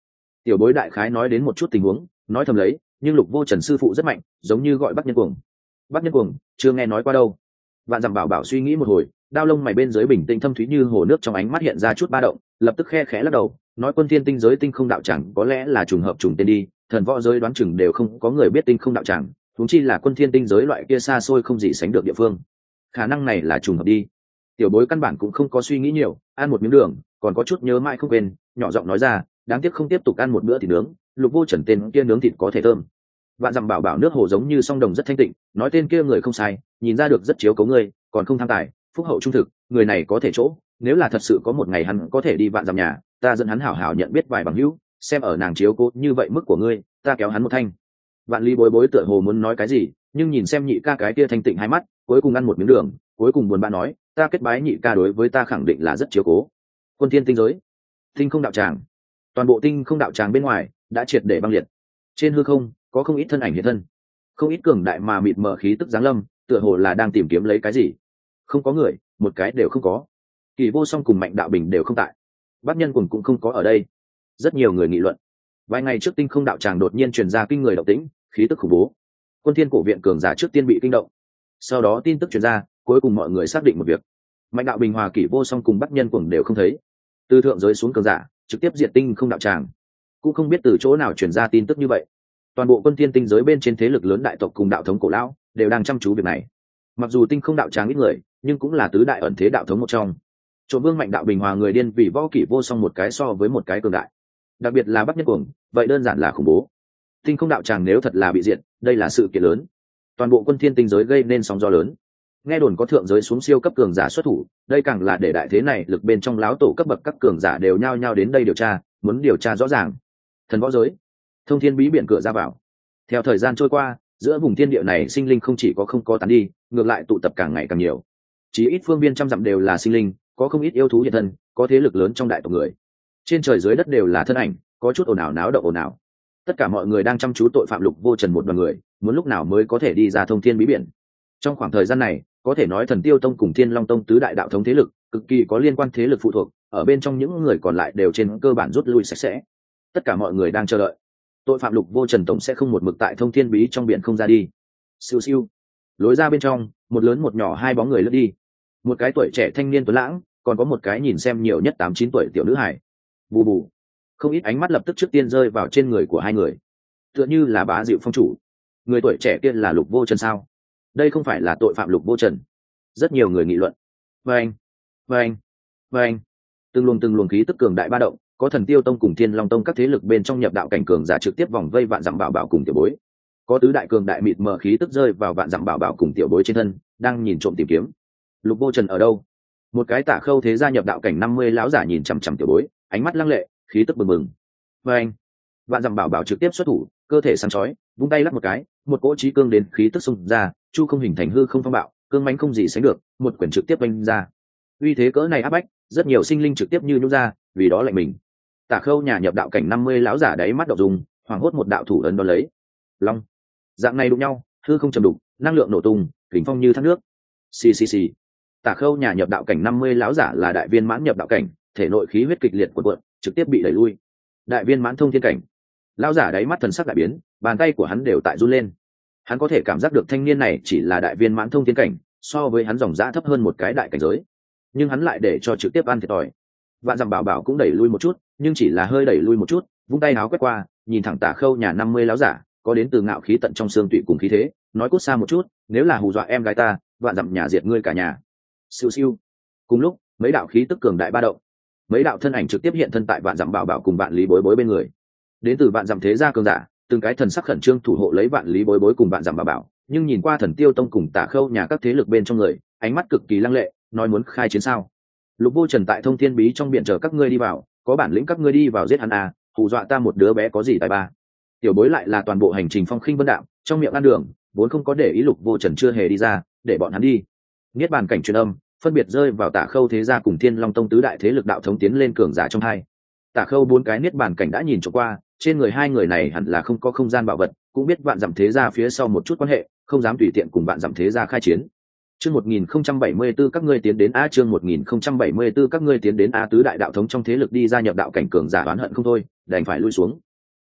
Tiểu bối đại khái nói đến một chút tình huống, nói thầm lấy, nhưng Lục Vô Trần sư phụ rất mạnh, giống như gọi Bắc Nhân Cuồng. Bắc Nhân Cuồng, chưa nghe nói qua đâu. Vạn Dặm Bảo Bảo suy nghĩ một hồi, đao lông mày bên dưới bình tĩnh thâm thúy như hồ nước, trong ánh mắt hiện ra chút ba động, lập tức khe khẽ lắc đầu, nói Quân Thiên tinh giới tinh không đạo chẳng có lẽ là trùng hợp trùng tên đi, thần võ giới đoán chừng đều không có người biết tinh không đạo chẳng, huống chi là Quân Thiên tinh giới loại kia xa xôi không gì sánh được địa phương. Khả năng này là trùng hợp đi. Tiểu bối căn bản cũng không có suy nghĩ nhiều, ăn một miếng đường, còn có chút nhớ mãi không quên, nhỏ giọng nói ra, đáng tiếc không tiếp tục ăn một bữa thịt nướng, Lục Vô Trần tên kia nướng thịt có thể thơm. Vạn Dặm Bảo Bảo nước hồ giống như sông đồng rất thanh tịnh, nói tên kia người không sai, nhìn ra được rất chiếu cố ngươi, còn không tham tài, phúc hậu trung thực, người này có thể chỗ, nếu là thật sự có một ngày hắn có thể đi Vạn Dặm nhà, ta dẫn hắn hảo hảo nhận biết vài bằng hữu, xem ở nàng chiếu cố như vậy mức của ngươi, ta kéo hắn một thanh. Vạn Lý bối bối tựa hồ muốn nói cái gì, nhưng nhìn xem nhị ca cái kia thanh tịnh hai mắt, cuối cùng ăn một miếng đường, cuối cùng buồn bã nói, ta kết bái nhị ca đối với ta khẳng định là rất chiếu cố. Quân Thiên tinh giới, tinh không đạo tràng, toàn bộ tinh không đạo tràng bên ngoài đã triệt để băng liệt. Trên hư không có không ít thân ảnh hiện thân, không ít cường đại mà mịt mờ khí tức giáng lâm, tựa hồ là đang tìm kiếm lấy cái gì. Không có người, một cái đều không có. Kỳ Vô Song cùng Mạnh Đạo Bình đều không tại, Bác Nhân Cuồng cũng không có ở đây. Rất nhiều người nghị luận. Vài ngày trước tinh không đạo tràng đột nhiên truyền ra kinh người động tĩnh, khí tức khủng bố. Quân Thiên cổ viện cường giả trước tiên bị kinh động. Sau đó tin tức truyền ra, cuối cùng mọi người xác định một việc. Mạnh Đạo Bình hòa Kỷ Vô Song cùng Bác Nhân Cuồng đều không thấy. Từ thượng giới xuống cường giả, trực tiếp diệt tinh không đạo tràng. Cũng không biết từ chỗ nào truyền ra tin tức như vậy. Toàn bộ Quân Thiên tinh giới bên trên thế lực lớn đại tộc cùng đạo thống cổ lão đều đang chăm chú việc này. Mặc dù tinh không đạo tràng ít người, nhưng cũng là tứ đại ẩn thế đạo thống một trong. Trộm Vương Mạnh Đạo Bình hòa người điên vì võ Kỷ Vô Song một cái so với một cái cường đại. Đặc biệt là Bắc Nhân Cuồng, vậy đơn giản là khủng bố. Tinh không đạo tràng nếu thật là bị diệt, đây là sự kiện lớn. Toàn bộ Quân Thiên tinh giới gây nên sóng gió lớn. Nghe đồn có thượng giới xuống siêu cấp cường giả xuất thủ, đây càng là để đại thế này lực bên trong láo tổ cấp bậc các cường giả đều nhao nhao đến đây điều tra, muốn điều tra rõ ràng. Thần võ giới, thông thiên bí biển cửa ra vào. Theo thời gian trôi qua, giữa vùng thiên địa này sinh linh không chỉ có không có tán đi, ngược lại tụ tập càng ngày càng nhiều. Chỉ ít phương viên trăm dặm đều là sinh linh, có không ít yêu thú hiện thân, có thế lực lớn trong đại tộc người. Trên trời dưới đất đều là thân ảnh, có chút ồn ào náo động ồn ào. Tất cả mọi người đang chăm chú tội phạm Lục Vô Trần một đoàn người, muốn lúc nào mới có thể đi ra thông thiên bí biển. Trong khoảng thời gian này, có thể nói Thần Tiêu Tông cùng Thiên Long Tông tứ đại đạo thống thế lực, cực kỳ có liên quan thế lực phụ thuộc, ở bên trong những người còn lại đều trên cơ bản rút lui sạch sẽ. Tất cả mọi người đang chờ đợi. Tội phạm Lục Vô Trần tổng sẽ không một mực tại thông thiên bí trong biển không ra đi. Siêu siêu. Lối ra bên trong, một lớn một nhỏ hai bóng người lướt đi. Một cái tuổi trẻ thanh niên tuấn lãng, còn có một cái nhìn xem nhiều nhất 8-9 tuổi tiểu nữ hải. Bù bù. Không ít ánh mắt lập tức trước tiên rơi vào trên người của hai người. Tựa như là Bá Dịu phong chủ. Người tuổi trẻ kia là Lục Vô Trần sao? Đây không phải là tội phạm Lục Vô Trần. Rất nhiều người nghị luận. Vâng, vâng, vâng. Từng luồng khí tức cường đại ba động, có Thần Tiêu Tông cùng Thiên Long Tông các thế lực bên trong nhập đạo cảnh cường giả trực tiếp vòng vây Vạn Dặm Bảo Bảo cùng tiểu bối. Có tứ đại cường đại mịt mờ khí tức rơi vào Vạn Dặm Bảo Bảo cùng tiểu bối trên thân, đang nhìn trộm tìm kiếm. Lục Vô Trần ở đâu? Một cái Tả Khâu thế gia nhập đạo cảnh 50 lão giả nhìn chằm chằm tiểu bối, ánh mắt lăng lệ, khí tức bừng bừng. Vâng. Vạn Dặm Bảo Bảo trực tiếp xuất thủ, cơ thể sáng chói, vung tay lắc một cái, một cỗ chí cương đến khí tức xung ra, chu không hình thành hư không phong bạo, cương mãnh không gì sánh được, một quyển trực tiếp vung ra. Uy thế cỡ này áp bách, rất nhiều sinh linh trực tiếp như nhũ ra, vì đó lạnh mình. Tả Khâu nhà nhập đạo cảnh 50 lão giả đáy mắt độc dùng, hoảng hốt một đạo thủ ấn đón lấy. Long. Dạng này đụng nhau, hư không trầm đục, năng lượng nổ tung, kình phong như thác nước. Xì xì xì. Tả Khâu nhà nhập đạo cảnh 50 lão giả là đại viên mãn nhập đạo cảnh, thể nội khí huyết kịch liệt cuộn cuộn, trực tiếp bị đẩy lui. Đại viên mãn thông thiên cảnh. Lão giả đáy mắt thần sắc đại biến, bàn tay của hắn đều tại run lên. Hắn có thể cảm giác được thanh niên này chỉ là đại viên mãn thông thiên cảnh, so với hắn dòng dã thấp hơn một cái đại cảnh giới, nhưng hắn lại để cho trực tiếp ăn thiệt thòi. Vạn Dặm Bảo Bảo cũng đẩy lui một chút, nhưng chỉ là hơi đẩy lui một chút, vung tay áo quét qua, nhìn thẳng Tả Khâu nhà 50 lão giả, có đến từ ngạo khí tận trong xương tủy cùng khí thế, nói cút xa một chút, nếu là hù dọa em gái ta, Vạn Dặm nhà diệt ngươi cả nhà. Siêu siêu. Cùng lúc, mấy đạo khí tức cường đại ba động, mấy đạo thân ảnh trực tiếp hiện thân tại Vạn Dặm Bảo Bảo cùng Vạn Lý Bối Bối bên người. Đến từ Vạn Dặm thế gia cường giả, từng cái thần sắc khẩn trương thủ hộ lấy Vạn Lý Bối Bối cùng Vạn Dặm Bảo Bảo, nhưng nhìn qua Thần Tiêu Tông cùng Tả Khâu nhà các thế lực bên trong người, ánh mắt cực kỳ lăng lệ, nói muốn khai chiến sao? Lục Vô Trần tại thông thiên bí trong biển chờ các ngươi đi vào, có bản lĩnh các ngươi đi vào giết hắn à, hù dọa ta một đứa bé có gì tài ba. Tiểu bối lại là toàn bộ hành trình phong khinh vân đạm, trong miệng ăn đường, vốn không có để ý Lục Vô Trần chưa hề đi ra, để bọn hắn đi. Niết bàn cảnh truyền âm, phân biệt rơi vào Tả Khâu thế gia cùng Thiên Long Tông tứ đại thế lực đạo thống tiến lên cường giả trong hai. Tả Khâu bốn cái niết bàn cảnh đã nhìn cho qua, trên người hai người này hẳn là không có không gian bảo vật, cũng biết Vạn Dặm thế gia phía sau một chút quan hệ, không dám tùy tiện cùng Vạn Dặm thế gia khai chiến. Chương 1074 các ngươi tiến đến A, chương 1074 các ngươi tiến đến A, tứ đại đạo thống trong thế lực đi gia nhập đạo cảnh cường giả oán hận không thôi, đành phải lui xuống.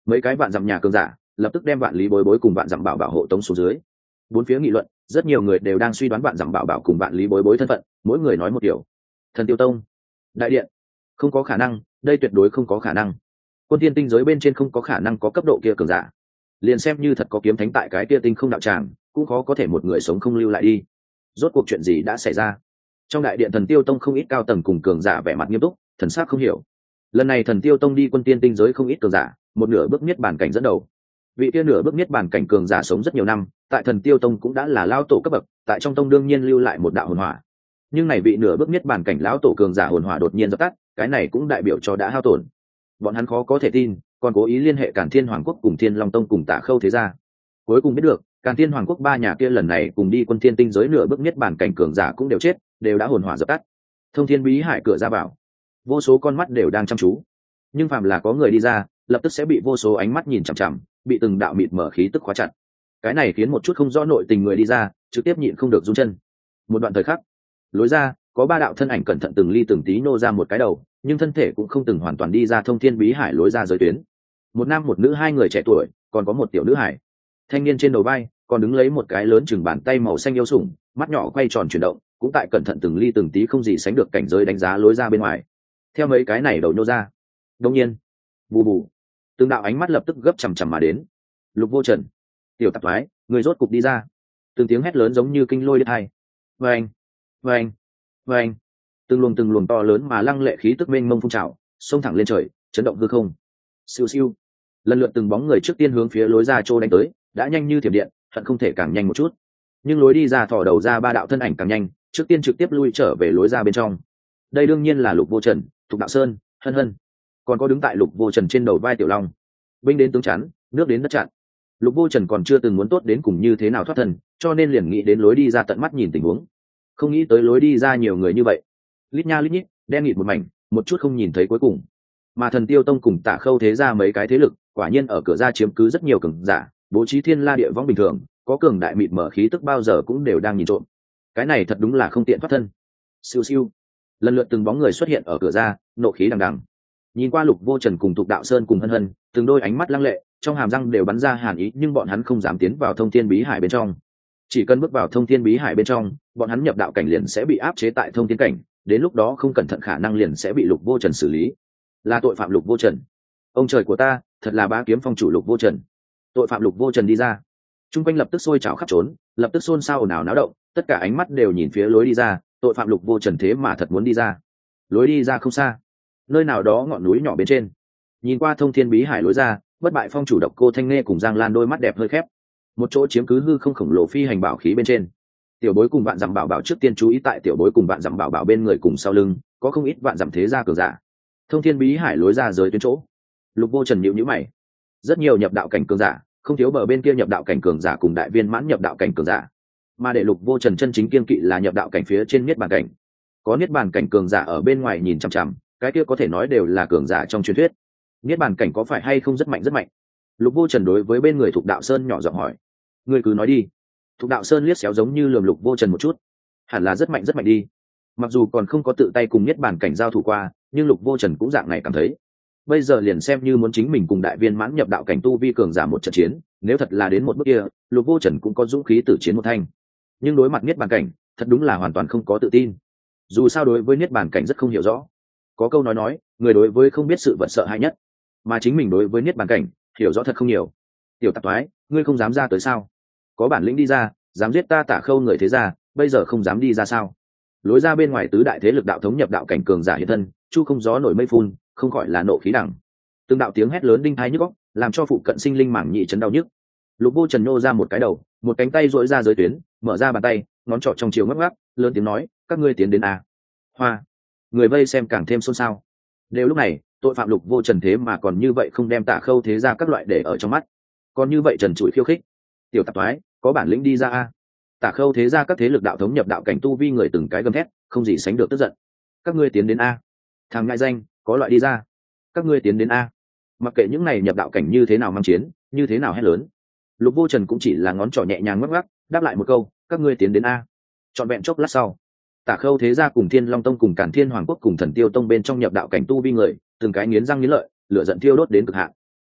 mấy cái vạn dặm nhà cường giả lập tức đem vạn lý bối bối cùng vạn dặm bảo bảo hộ tống xuống dưới. Bốn phía nghị luận, rất nhiều người đều đang suy đoán vạn dặm bảo bảo cùng vạn lý bối bối thân phận, mỗi người nói một điều. Thần Tiêu Tông, đại điện, không có khả năng, đây tuyệt đối không có khả năng. Quân tiên tinh giới bên trên không có khả năng có cấp độ kia cường giả. Liền xem như thật có kiếm thánh tại cái kia tinh không đạo tràng, cũng khó có thể một người sống không lưu lại đi. Rốt cuộc chuyện gì đã xảy ra? Trong đại điện Thần Tiêu Tông không ít cao tầng cùng cường giả vẻ mặt nghiêm túc, thần sắc không hiểu. Lần này Thần Tiêu Tông đi quân tiên tinh giới không ít cường giả, một nửa bước niết bàn cảnh dẫn đầu. Vị kia nửa bước niết bàn cảnh cường giả sống rất nhiều năm, tại Thần Tiêu Tông cũng đã là lao tổ cấp bậc, tại trong tông đương nhiên lưu lại một đạo hồn hỏa. Nhưng này vị nửa bước niết bàn cảnh lão tổ cường giả hồn hỏa đột nhiên dập tắt, cái này cũng đại biểu cho đã hao tổn. Bọn hắn khó có thể tin, còn cố ý liên hệ Càn Thiên Hoàng Quốc cùng Thiên Long Tông cùng Tả Khâu thế gia. Cuối cùng biết được, Càn Thiên Hoàng Quốc ba nhà kia lần này cùng đi quân thiên tinh giới nửa bước niết bàn cảnh cường giả cũng đều chết, đều đã hồn hỏa dập tắt. Thông Thiên Bí Hải cửa ra vào, vô số con mắt đều đang chăm chú. Nhưng phàm là có người đi ra, lập tức sẽ bị vô số ánh mắt nhìn chằm chằm, bị từng đạo mịt mở khí tức khóa chặt. Cái này khiến một chút không rõ nội tình người đi ra, trực tiếp nhịn không được run chân. Một đoạn thời khắc, lối ra có ba đạo thân ảnh cẩn thận từng ly từng tí nô ra một cái đầu, nhưng thân thể cũng không từng hoàn toàn đi ra Thông Thiên Bí Hải lối ra giới tuyến. Một nam một nữ, hai người trẻ tuổi, còn có một tiểu nữ hải. Thanh niên trên đầu vai còn đứng lấy một cái lớn chừng bàn tay màu xanh yêu sủng, mắt nhỏ quay tròn chuyển động, cũng tại cẩn thận từng ly từng tí không gì sánh được cảnh giới đánh giá lối ra bên ngoài. Theo mấy cái này đầu nô ra, đột nhiên, bù bù, từng đạo ánh mắt lập tức gấp chằm chằm mà đến. Lục Vô Trần, tiểu tạp thoái, người rốt cục đi ra. Từng tiếng hét lớn giống như kinh lôi đứt hai. Vâng, vâng, vâng. Từng luồng to lớn mà lăng lệ khí tức mênh mông phun trào, xông thẳng lên trời, chấn động hư không. Siêu siêu. Lần lượt từng bóng người trước tiên hướng phía lối ra trô đánh tới, đã nhanh như thiểm điện, hận không thể càng nhanh một chút. Nhưng lối đi ra thò đầu ra ba đạo thân ảnh càng nhanh, trước tiên trực tiếp lui trở về lối ra bên trong. Đây đương nhiên là Lục Vô Trần, Thục Đạo Sơn, Hân Hân, còn có đứng tại Lục Vô Trần trên đầu vai Tiểu Long. Binh đến tướng chắn, nước đến đất chặn. Lục Vô Trần còn chưa từng muốn tốt đến cùng như thế nào thoát thân, cho nên liền nghĩ đến lối đi ra tận mắt nhìn tình huống. Không nghĩ tới lối đi ra nhiều người như vậy, lít nha lít nhít, đen nghịt một mảnh, một chút không nhìn thấy cuối cùng. Mà Thần Tiêu Tông cùng Tả Khâu thế ra mấy cái thế lực, quả nhiên ở cửa ra chiếm cứ rất nhiều cường giả, bố trí thiên la địa võng bình thường, có cường đại mịt mở khí tức bao giờ cũng đều đang nhìn trộm. Cái này thật đúng là không tiện thoát thân. Siêu siêu, lần lượt từng bóng người xuất hiện ở cửa ra, nộ khí đằng đằng. Nhìn qua Lục Vô Trần cùng Thục Đạo Sơn cùng Hân Hân, từng đôi ánh mắt lăng lệ, trong hàm răng đều bắn ra hàn ý, nhưng bọn hắn không dám tiến vào Thông Thiên Bí Hải bên trong. Chỉ cần bước vào Thông Thiên Bí Hải bên trong, bọn hắn nhập đạo cảnh liền sẽ bị áp chế tại Thông Thiên cảnh, đến lúc đó không cẩn thận khả năng liền sẽ bị Lục Vô Trần xử lý. Là tội phạm Lục Vô Trần. Ông trời của ta, thật là bá kiếm phong chủ Lục Vô Trần. Tội phạm Lục Vô Trần đi ra. Trung quanh lập tức sôi trào khắp trốn, lập tức xôn xao ồn ào náo động, tất cả ánh mắt đều nhìn phía lối đi ra, tội phạm Lục Vô Trần thế mà thật muốn đi ra. Lối đi ra không xa, nơi nào đó ngọn núi nhỏ bên trên. Nhìn qua Thông Thiên Bí Hải lối ra, bất bại phong chủ Độc Cô Thanh Nghê cùng Giang Lan đôi mắt đẹp hơi khép. Một chỗ chiếm cứ hư không khổng lồ phi hành bảo khí bên trên. Tiểu Bối cùng Vạn Dặm Bảo Bảo trước tiên chú ý tại Tiểu Bối cùng Vạn Dặm Bảo Bảo bên người cùng sau lưng, có không ít Vạn Dặm thế gia cường giả. Thông Thiên Bí Hải lối ra giới tuyến chỗ. Lục Vô Trần nhíu nhíu mày. Rất nhiều nhập đạo cảnh cường giả, không thiếu bờ bên kia nhập đạo cảnh cường giả cùng đại viên mãn nhập đạo cảnh cường giả. Mà để Lục Vô Trần chân chính kiên kỵ là nhập đạo cảnh phía trên niết bàn cảnh. Có niết bàn cảnh cường giả ở bên ngoài nhìn chằm chằm, cái kia có thể nói đều là cường giả trong truyền thuyết. Niết bàn cảnh có phải hay không rất mạnh rất mạnh? Lục Vô Trần đối với bên người Thục Đạo Sơn nhỏ giọng hỏi. Ngươi cứ nói đi. Thục Đạo Sơn liếc xéo giống như lườm Lục Vô Trần một chút. Hẳn là rất mạnh đi. Mặc dù còn không có tự tay cùng niết bàn cảnh giao thủ qua, nhưng Lục Vô Trần cũng dạng này cảm thấy. Bây giờ liền xem như muốn chính mình cùng đại viên mãn nhập đạo cảnh tu vi cường giả một trận chiến, nếu thật là đến một bước kia, Lục Vô Trần cũng có dũng khí tử chiến một thanh. Nhưng đối mặt niết bàn cảnh, thật đúng là hoàn toàn không có tự tin. Dù sao đối với niết bàn cảnh rất không hiểu rõ. Có câu nói, người đối với không biết sự vật sợ hãi nhất, mà chính mình đối với niết bàn cảnh hiểu rõ thật không nhiều. Tiểu tạp thoái, ngươi không dám ra tới sao? Có bản lĩnh đi ra, dám giết ta Tả Khâu người thế gia, bây giờ không dám đi ra sao? Lối ra bên ngoài tứ đại thế lực đạo thống nhập đạo cảnh cường giả hiện thân, chu không gió nổi mây phun, không gọi là nộ khí đằng. Từng đạo tiếng hét lớn đinh tai nhức óc, làm cho phụ cận sinh linh mảng nhị chấn đau nhức. Lục Vô Trần nhô ra một cái đầu, một cánh tay duỗi ra giới tuyến, mở ra bàn tay, ngón trỏ trong chiều ngắc ngắc, lớn tiếng nói, các ngươi tiến đến a. Hoa. Người vây xem càng thêm xôn xao. Đều lúc này, tội phạm Lục Vô Trần thế mà còn như vậy không đem Tả Khâu thế gia các loại để ở trong mắt, còn như vậy trần trụi khiêu khích. Tiểu tạp thoái, có bản lĩnh đi ra a. Tả Khâu thế gia các thế lực đạo thống nhập đạo cảnh tu vi người từng cái gầm thét, không gì sánh được tức giận. Các ngươi tiến đến a. Thằng ngại danh, có loại đi ra. Các ngươi tiến đến a. Mặc kệ những này nhập đạo cảnh như thế nào mang chiến, như thế nào hét lớn, Lục Vô Trần cũng chỉ là ngón trỏ nhẹ nhàng ngắc ngắc, đáp lại một câu, các ngươi tiến đến a. Trọn vẹn chốc lát sau, Tả Khâu thế gia cùng Thiên Long Tông cùng Càn Thiên Hoàng Quốc cùng Thần Tiêu Tông bên trong nhập đạo cảnh tu vi người, từng cái nghiến răng nghiến lợi, lửa giận thiêu đốt đến cực hạn.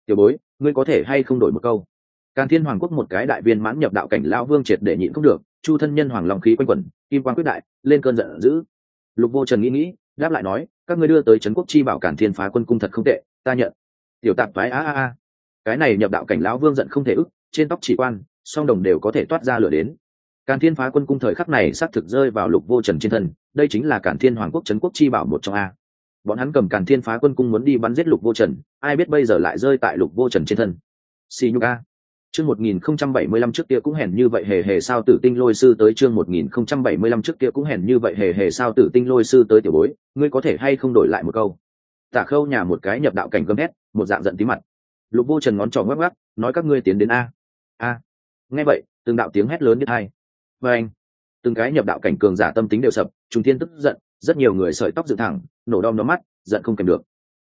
tiểu bối, ngươi có thể hay không đổi một câu? Càn Thiên Hoàng quốc một cái đại viên mãn nhập đạo cảnh lão vương triệt để nhịn không được, chu thân nhân hoàng long khí quanh quẩn, kim quang quyết đại, lên cơn giận dữ. Lục Vô Trần nghĩ, đáp lại nói, các ngươi đưa tới trấn quốc chi bảo Càn Thiên Phá Quân cung thật không tệ, ta nhận. Tiểu tạp thoái a. Cái này nhập đạo cảnh lão vương giận không thể ức, trên tóc chỉ quan, song đồng đều có thể toát ra lửa đến. Càn Thiên Phá Quân cung thời khắc này xác thực rơi vào Lục Vô Trần trên thân, đây chính là Càn Thiên Hoàng quốc trấn quốc chi bảo một trong a. Bọn hắn cầm Càn Thiên Phá Quân cung muốn đi bắn giết Lục Vô Trần, ai biết bây giờ lại rơi tại Lục Vô Trần trên thân. Xì nhục a. Chương 1075 trước kia cũng hèn như vậy hề hề sao Tử Tinh Lôi sư tới chương 1075 trước kia cũng hèn như vậy hề hề sao Tử Tinh Lôi sư tới tiểu bối, ngươi có thể hay không đổi lại một câu? Tả Khâu nhà một cái nhập đạo cảnh gầm hét, một dạng giận tí mặt. Lục Vô Trần ngón trỏ ngoắc ngoắc, nói các ngươi tiến đến a. A. Nghe vậy, từng đạo tiếng hét lớn điếc tai. Và anh, từng cái nhập đạo cảnh cường giả tâm tính đều sập, trùng thiên tức giận, rất nhiều người sợi tóc dựng thẳng, nổ đom đóm mắt, giận không kèm được.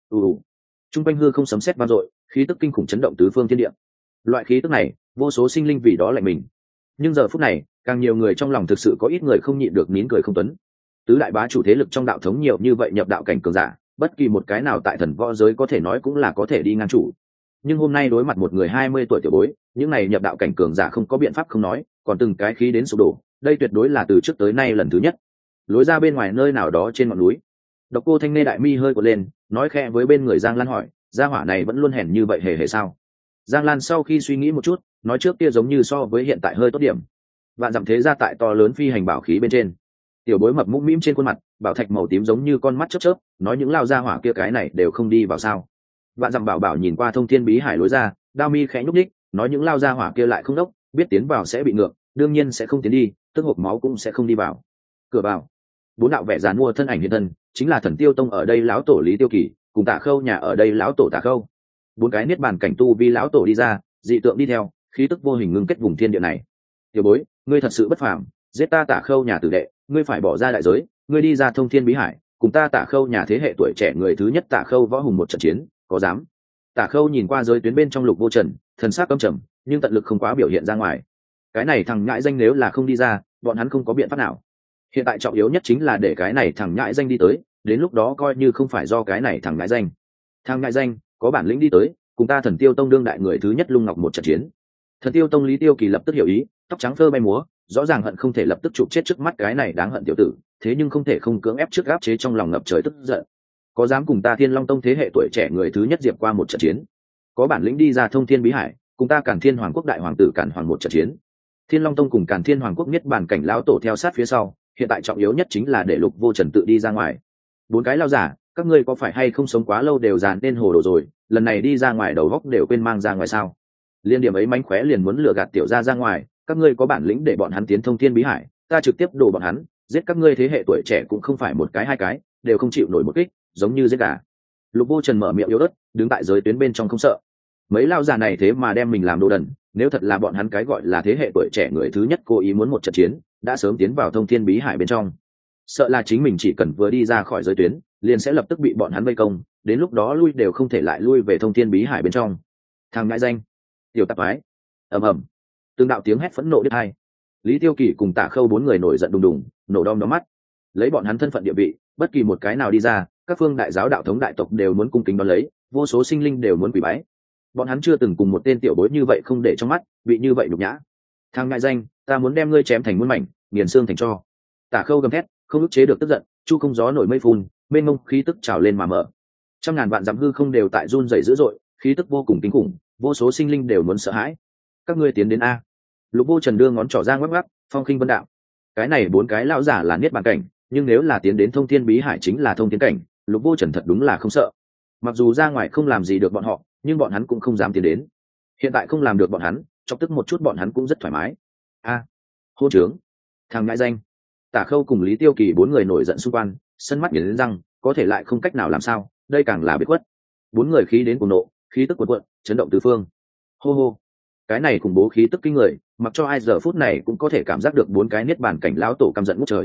Trung quanh hư không sấm sét vang dội, khí tức kinh khủng chấn động tứ phương thiên địa. Loại khí tức này, vô số sinh linh vì đó lạnh mình. Nhưng giờ phút này, càng nhiều người trong lòng thực sự có ít người không nhịn được nín cười không tuấn. Tứ đại bá chủ thế lực trong đạo thống nhiều như vậy nhập đạo cảnh cường giả, bất kỳ một cái nào tại thần võ giới có thể nói cũng là có thể đi ngang chủ. Nhưng hôm nay đối mặt một người 20 tuổi tiểu bối, những này nhập đạo cảnh cường giả không có biện pháp không nói, còn từng cái khí đến sụp đổ, đây tuyệt đối là từ trước tới nay lần thứ nhất. Lối ra bên ngoài nơi nào đó trên ngọn núi, Độc Cô Thanh Nê đại mi hơi quật lên, nói khẽ với bên người Giang Lan hỏi, gia hỏa này vẫn luôn hèn như vậy hề hề sao? Giang Lan sau khi suy nghĩ một chút, nói trước kia giống như so với hiện tại hơi tốt điểm. Vạn dặm thế gia tại to lớn phi hành bảo khí bên trên, tiểu bối mập mũm mĩm trên khuôn mặt, bảo thạch màu tím giống như con mắt chớp chớp, nói những lao gia hỏa kia cái này đều không đi vào sao? Vạn dặm bảo bảo nhìn qua thông thiên bí hải lối ra, đao mi khẽ nhúc nhích, nói những lao gia hỏa kia lại không đốc, biết tiến vào sẽ bị ngược, đương nhiên sẽ không tiến đi, tức hộp máu cũng sẽ không đi vào. Cửa vào, bốn đạo vẻ dàn mua thân ảnh hiện thân, chính là Thần Tiêu Tông ở đây lão tổ Lý Tiêu Kỳ, cùng Tạ Khâu nhà ở đây lão tổ Tạ Khâu. Bốn cái niết bàn cảnh tu vi lão tổ đi ra, dị tượng đi theo, khí tức vô hình ngưng kết vùng thiên địa này. Tiểu bối, ngươi thật sự bất phàm, giết ta Tạ Khâu nhà tử đệ, ngươi phải bỏ ra đại giới, ngươi đi ra thông thiên bí hải, cùng ta Tạ Khâu nhà thế hệ tuổi trẻ người thứ nhất Tạ Khâu võ hùng một trận chiến, có dám? Tạ Khâu nhìn qua giới tuyến bên trong Lục Vô Trần, thần sắc căm trầm, nhưng tận lực không quá biểu hiện ra ngoài. Cái này thằng nhãi danh nếu là không đi ra, bọn hắn không có biện pháp nào. Hiện tại trọng yếu nhất chính là để cái này thằng nhãi danh đi tới, đến lúc đó coi như không phải do cái này thằng nhãi danh. Thằng nhãi danh có bản lĩnh đi tới, cùng ta Thần Tiêu Tông đương đại người thứ nhất Lung Ngọc một trận chiến. Thần Tiêu Tông Lý Tiêu Kỳ lập tức hiểu ý, tóc trắng phơ bay múa, rõ ràng hận không thể lập tức chụp chết trước mắt cái này đáng hận tiểu tử, thế nhưng không thể không cưỡng ép trước áp chế trong lòng ngập trời tức giận. Có dám cùng ta Thiên Long Tông thế hệ tuổi trẻ người thứ nhất diệp qua một trận chiến? Có bản lĩnh đi ra thông thiên bí hải, cùng ta Càn Thiên Hoàng quốc đại hoàng tử Càn Hoàng một trận chiến. Thiên Long Tông cùng Càn Thiên Hoàng quốc niết bàn cảnh lão tổ theo sát phía sau, hiện tại trọng yếu nhất chính là để Lục Vô Trần tự đi ra ngoài. Bốn cái lao giả, các ngươi có phải hay không sống quá lâu đều dàn nên hồ đồ rồi, lần này đi ra ngoài đầu góc đều quên mang ra ngoài sao? Liên điểm ấy mánh khóe liền muốn lừa gạt tiểu gia ra ngoài, các ngươi có bản lĩnh để bọn hắn tiến thông thiên bí hải, ta trực tiếp đổ bọn hắn, giết các ngươi thế hệ tuổi trẻ cũng không phải một cái hai cái, đều không chịu nổi một kích, giống như giết gà. Lục Vô Trần mở miệng yếu ớt, đứng tại giới tuyến bên trong không sợ. Mấy lao già này thế mà đem mình làm đồ đần, nếu thật là bọn hắn cái gọi là thế hệ tuổi trẻ người thứ nhất cố ý muốn một trận chiến, đã sớm tiến vào thông thiên bí hải bên trong. Sợ là chính mình chỉ cần vừa đi ra khỏi giới tuyến, liền sẽ lập tức bị bọn hắn vây công, đến lúc đó lui đều không thể lại lui về thông thiên bí hải bên trong. Thằng ngãi danh, tiểu tạp ái, ầm ầm, từng đạo tiếng hét phẫn nộ đứt hai. Lý Tiêu Kỳ cùng Tạ Khâu bốn người nổi giận đùng đùng, nổ đom đóm mắt. Lấy bọn hắn thân phận địa vị, bất kỳ một cái nào đi ra, các phương đại giáo đạo thống đại tộc đều muốn cung kính đón lấy, vô số sinh linh đều muốn quỳ bái. Bọn hắn chưa từng cùng một tên tiểu bối như vậy không để trong mắt, bị như vậy nhục nhã. Thằng ngại danh, ta muốn đem ngươi chém thành muôn mảnh, nghiền xương thành tro. Tạ Khâu gầm thét, không ức chế được tức giận, chu không gió nổi mây phun, mênh mông khí tức trào lên mà mở. Trăm ngàn vạn dặm hư không đều tại run rẩy dữ dội, khí tức vô cùng kinh khủng, vô số sinh linh đều muốn sợ hãi. Các ngươi tiến đến a. Lục Vô Trần đưa ngón trỏ ra ngoắc ngoắc, phong khinh vân đạo. Cái này bốn cái lão giả là niết bàn cảnh, nhưng nếu là tiến đến thông thiên bí hải chính là thông thiên cảnh, Lục Vô Trần thật đúng là không sợ. Mặc dù ra ngoài không làm gì được bọn họ, nhưng bọn hắn cũng không dám tiến đến. Hiện tại không làm được bọn hắn, chọc tức một chút bọn hắn cũng rất thoải mái. A, hô trướng, thằng ngãi danh. Tạ Khâu cùng Lý Tiêu Kỳ bốn người nổi giận xung quanh, sân mắt nghiến răng, có thể lại không cách nào làm sao, đây càng là biệt khuất. Bốn người khí đến cuồng nộ, khí tức cuồn cuộn, chấn động tứ phương. Hô hô, cái này khủng bố khí tức kinh người, mặc cho ai giờ phút này cũng có thể cảm giác được bốn cái niết bàn cảnh lão tổ căm giận ngút trời.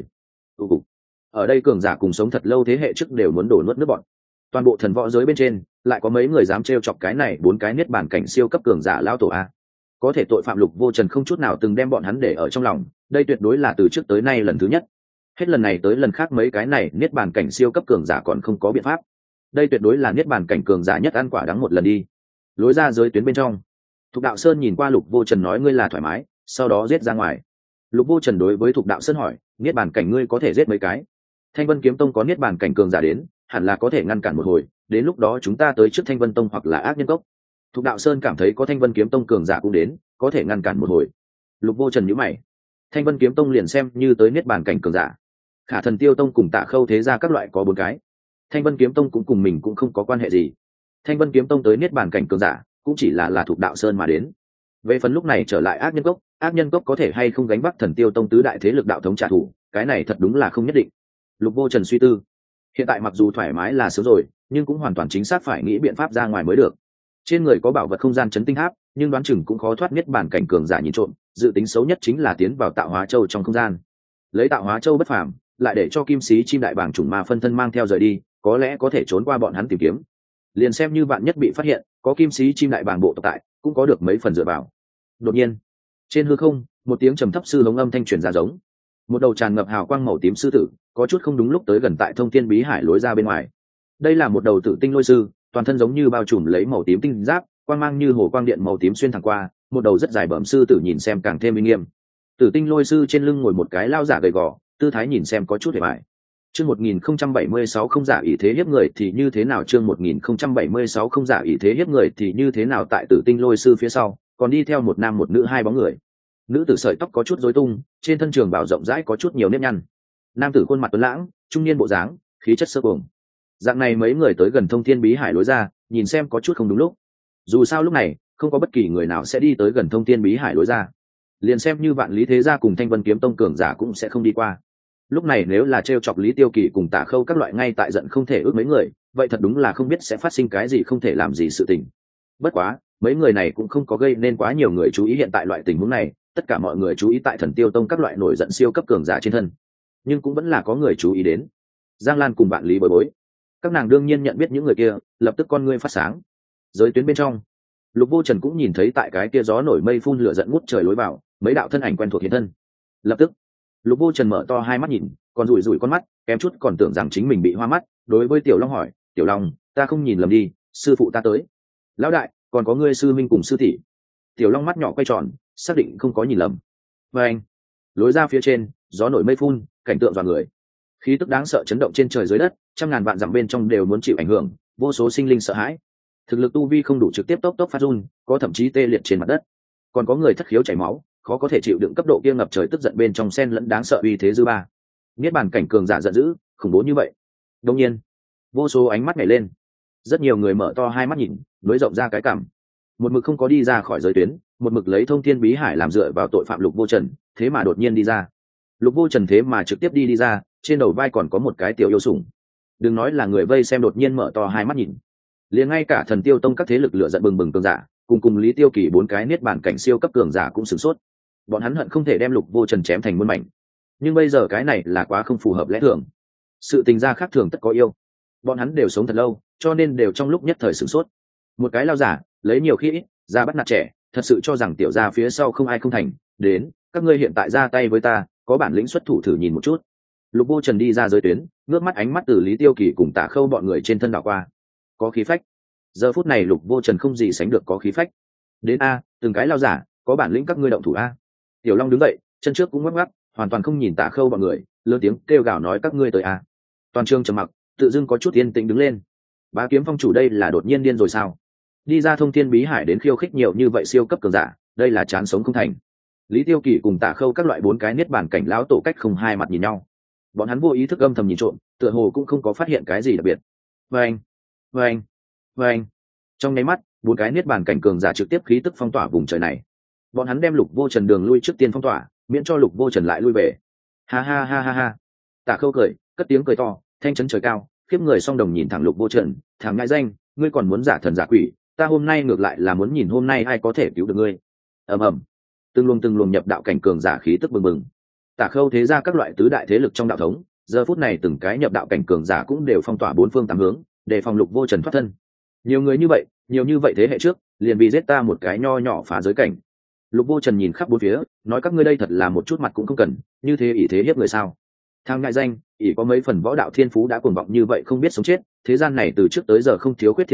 Ở đây cường giả cùng sống thật lâu thế hệ trước đều muốn đổ nuốt nước bọn. Toàn bộ thần võ giới bên trên, lại có mấy người dám trêu chọc cái này bốn cái niết bàn cảnh siêu cấp cường giả lão tổ a. Có thể tội phạm Lục Vô Trần không chút nào từng đem bọn hắn để ở trong lòng, đây tuyệt đối là từ trước tới nay lần thứ nhất. Hết lần này tới lần khác mấy cái này niết bàn cảnh siêu cấp cường giả còn không có biện pháp. Đây tuyệt đối là niết bàn cảnh cường giả nhất ăn quả đắng một lần đi. lối ra giới tuyến bên trong, Thục Đạo Sơn nhìn qua Lục Vô Trần nói ngươi là thoải mái, sau đó giết ra ngoài. Lục Vô Trần đối với Thục Đạo Sơn hỏi, niết bàn cảnh ngươi có thể giết mấy cái? Thanh Vân Kiếm Tông có niết bàn cảnh cường giả đến, hẳn là có thể ngăn cản một hồi, đến lúc đó chúng ta tới trước Thanh Vân Tông hoặc là Ác Nhân Cốc. Thục Đạo Sơn cảm thấy có Thanh Vân Kiếm Tông cường giả cũng đến, có thể ngăn cản một hồi. Lục Vô Trần nhíu mày. Thanh Vân Kiếm Tông liền xem như tới niết bàn cảnh cường giả. Khả Thần Tiêu Tông cùng Tạ Khâu thế gia các loại có 4 cái. Thanh Vân Kiếm Tông cũng cùng mình cũng không có quan hệ gì. Thanh Vân Kiếm Tông tới niết bàn cảnh cường giả, cũng chỉ là Thục Đạo Sơn mà đến. Về phần lúc này trở lại Ác Nhân Cốc có thể hay không gánh vác Thần Tiêu Tông tứ đại thế lực đạo thống trả thù, cái này thật đúng là không nhất định. Lục Vô Trần suy tư, hiện tại mặc dù thoải mái là sớm rồi, nhưng cũng hoàn toàn chính xác phải nghĩ biện pháp ra ngoài mới được. Trên người có bảo vật không gian chấn tinh tháp, nhưng đoán chừng cũng khó thoát niết bàn cảnh cường giả nhìn trộm, dự tính xấu nhất chính là tiến vào Tạo Hóa Châu trong không gian. Lấy Tạo Hóa Châu bất phàm, lại để cho Kim Sĩ chim đại bàng chủng ma phân thân mang theo rời đi, có lẽ có thể trốn qua bọn hắn tìm kiếm. Liền xem như bạn nhất bị phát hiện, có Kim Sĩ chim đại bàng bộ tộc tại, cũng có được mấy phần dựa vào. Đột nhiên, trên hư không, một tiếng trầm thấp sư hống âm thanh truyền ra giống. Một đầu tràn ngập hào quang màu tím sư tử, có chút không đúng lúc tới gần tại Thông Thiên Bí Hải lối ra bên ngoài. Đây là một đầu tử tinh lôi sư, toàn thân giống như bao trùm lấy màu tím tinh giáp, quang mang như hồ quang điện màu tím xuyên thẳng qua, một đầu rất dài bẩm sư tử nhìn xem càng thêm uy nghiêm. Tử tinh lôi sư trên lưng ngồi một cái lao giả gầy gò, tư thái nhìn xem có chút hề bại. Chương 1076 không giả ý thế hiếp người thì như thế nào? Chương 1076 không giả ý thế hiếp người thì như thế nào? Tại tử tinh lôi sư phía sau, còn đi theo một nam một nữ 2 bóng người. Nữ tử sợi tóc có chút rối tung, trên thân trường bào rộng rãi có chút nhiều nếp nhăn. Nam tử khuôn mặt tuấn lãng, trung niên bộ dáng, khí chất sơ cuồng. Dạng này mấy người tới gần Thông Thiên Bí Hải lối ra, nhìn xem có chút không đúng lúc. Dù sao lúc này, không có bất kỳ người nào sẽ đi tới gần Thông Thiên Bí Hải lối ra. Liền xem như Vạn Lý Thế Gia cùng Thanh Vân Kiếm Tông cường giả cũng sẽ không đi qua. Lúc này nếu là trêu chọc Lý Tiêu Kỳ cùng Tả Khâu các loại ngay tại giận không thể ước mấy người, vậy thật đúng là không biết sẽ phát sinh cái gì không thể làm gì sự tình. Bất quá, mấy người này cũng không có gây nên quá nhiều người chú ý hiện tại loại tình huống này, tất cả mọi người chú ý tại Thần Tiêu Tông các loại nổi giận siêu cấp cường giả trên thân. Nhưng cũng vẫn là có người chú ý đến. Giang Lan cùng Vạn Lý Bối Bối. Các nàng đương nhiên nhận biết những người kia, lập tức con ngươi phát sáng. Giới tuyến bên trong, Lục Vô Trần cũng nhìn thấy tại cái kia gió nổi mây phun lửa giận ngút trời lối vào, mấy đạo thân ảnh quen thuộc hiện thân. Lập tức, Lục Vô Trần mở to 2 mắt nhìn, còn rủi rủi con mắt, kém chút còn tưởng rằng chính mình bị hoa mắt, đối với Tiểu Long hỏi, "Tiểu Long, ta không nhìn lầm đi, sư phụ ta tới." "Lão đại, còn có ngươi sư minh cùng sư tỷ." Tiểu Long mắt nhỏ quay tròn, xác định không có nhìn lầm. Và anh, lối ra phía trên, gió nổi mây phun, cảnh tượng dọa người. Khí tức đáng sợ chấn động trên trời dưới đất, trăm ngàn vạn dặm bên trong đều muốn chịu ảnh hưởng, vô số sinh linh sợ hãi. Thực lực tu vi không đủ trực tiếp tốc phát run, có thậm chí tê liệt trên mặt đất. Còn có người thất khiếu chảy máu, khó có thể chịu đựng cấp độ kia ngập trời tức giận bên trong xen lẫn đáng sợ uy thế dư ba. Niết bàn cảnh cường giả giận dữ, khủng bố như vậy. Đương nhiên, vô số ánh mắt nhảy lên. Rất nhiều người mở to 2 mắt nhìn, nối rộng ra cái cằm. Một mực không có đi ra khỏi giới tuyến, một mực lấy Thông Thiên Bí Hải làm dựa vào tội phạm Lục Vô Trần, thế mà đột nhiên đi ra. Lục Vô Trần thế mà trực tiếp đi ra, trên đầu vai còn có một cái tiểu yêu sủng. Đừng nói là người vây xem đột nhiên mở to 2 mắt nhìn, liền ngay cả Thần Tiêu Tông các thế lực lửa giận bừng bừng cường giả, cùng Lý Tiêu Kỳ 4 cái niết bàn cảnh siêu cấp cường giả cũng sửng sốt. Bọn hắn hận không thể đem Lục Vô Trần chém thành muôn mảnh, nhưng bây giờ cái này là quá không phù hợp lẽ thường. Sự tình gia khác thường tất có yêu, bọn hắn đều sống thật lâu, cho nên đều trong lúc nhất thời sửng sốt. Một cái lao giả lấy nhiều khi ít ra bắt nạt trẻ, thật sự cho rằng tiểu gia phía sau không ai không thành. Đến, các ngươi hiện tại ra tay với ta, có bản lĩnh xuất thủ thử nhìn một chút. Lục Vô Trần đi ra giới tuyến, ngước mắt ánh mắt từ Lý Tiêu Kỳ cùng Tả Khâu bọn người trên thân đảo qua, có khí phách. Giờ phút này Lục Vô Trần không gì sánh được có khí phách. Đến a, từng cái lao giả, có bản lĩnh các ngươi động thủ a. Tiểu Long đứng dậy, chân trước cũng ngắc ngắc, hoàn toàn không nhìn Tả Khâu bọn người, lớn tiếng kêu gào nói các ngươi tới a. Toàn trường trầm mặc, tự dưng có chút yên tĩnh đứng lên. Bá Kiếm Phong chủ đây là đột nhiên điên rồi sao? Đi ra Thông Thiên Bí Hải đến khiêu khích nhiều như vậy siêu cấp cường giả, đây là chán sống không thành. Lý Tiêu Kỳ cùng Tả Khâu các loại 4 cái niết bàn cảnh lão tổ cách không 2 mặt nhìn nhau. Bọn hắn vô ý thức âm thầm nhìn trộm, tựa hồ cũng không có phát hiện cái gì đặc biệt. Vâng, vâng, vâng. Trong nháy mắt, 4 cái niết bàn cảnh cường giả trực tiếp khí tức phong tỏa vùng trời này. Bọn hắn đem Lục Vô Trần đường lui trước tiên phong tỏa, miễn cho Lục Vô Trần lại lui về. Ha ha ha ha ha. Tả Khâu cười, cất tiếng cười to, thanh chấn trời cao, khiếp người song đồng nhìn thẳng Lục Vô Trần, thẳng ngại danh, ngươi còn muốn giả thần giả quỷ, ta hôm nay ngược lại là muốn nhìn hôm nay ai có thể cứu được ngươi. Ầm ầm. Từng luồng nhập đạo cảnh cường giả khí tức bừng bừng. Tả Khâu thế ra các loại tứ đại thế lực trong đạo thống, giờ phút này từng cái nhập đạo cảnh cường giả cũng đều phong tỏa 4 phương 8 hướng, để phòng Lục Vô Trần thoát thân. Nhiều người như vậy thế hệ trước, liền vì giết ta một cái nho nhỏ phá giới cảnh. Lục Vô Trần nhìn khắp bốn phía, nói các ngươi đây thật là một chút mặt cũng không cần, như thế ỷ thế hiếp người sao? Thang ngại danh, ỷ có mấy phần võ đạo thiên phú đã cuồng vọng như vậy không biết sống chết, thế gian này từ trước tới giờ không thiếu khuyết thiên tài,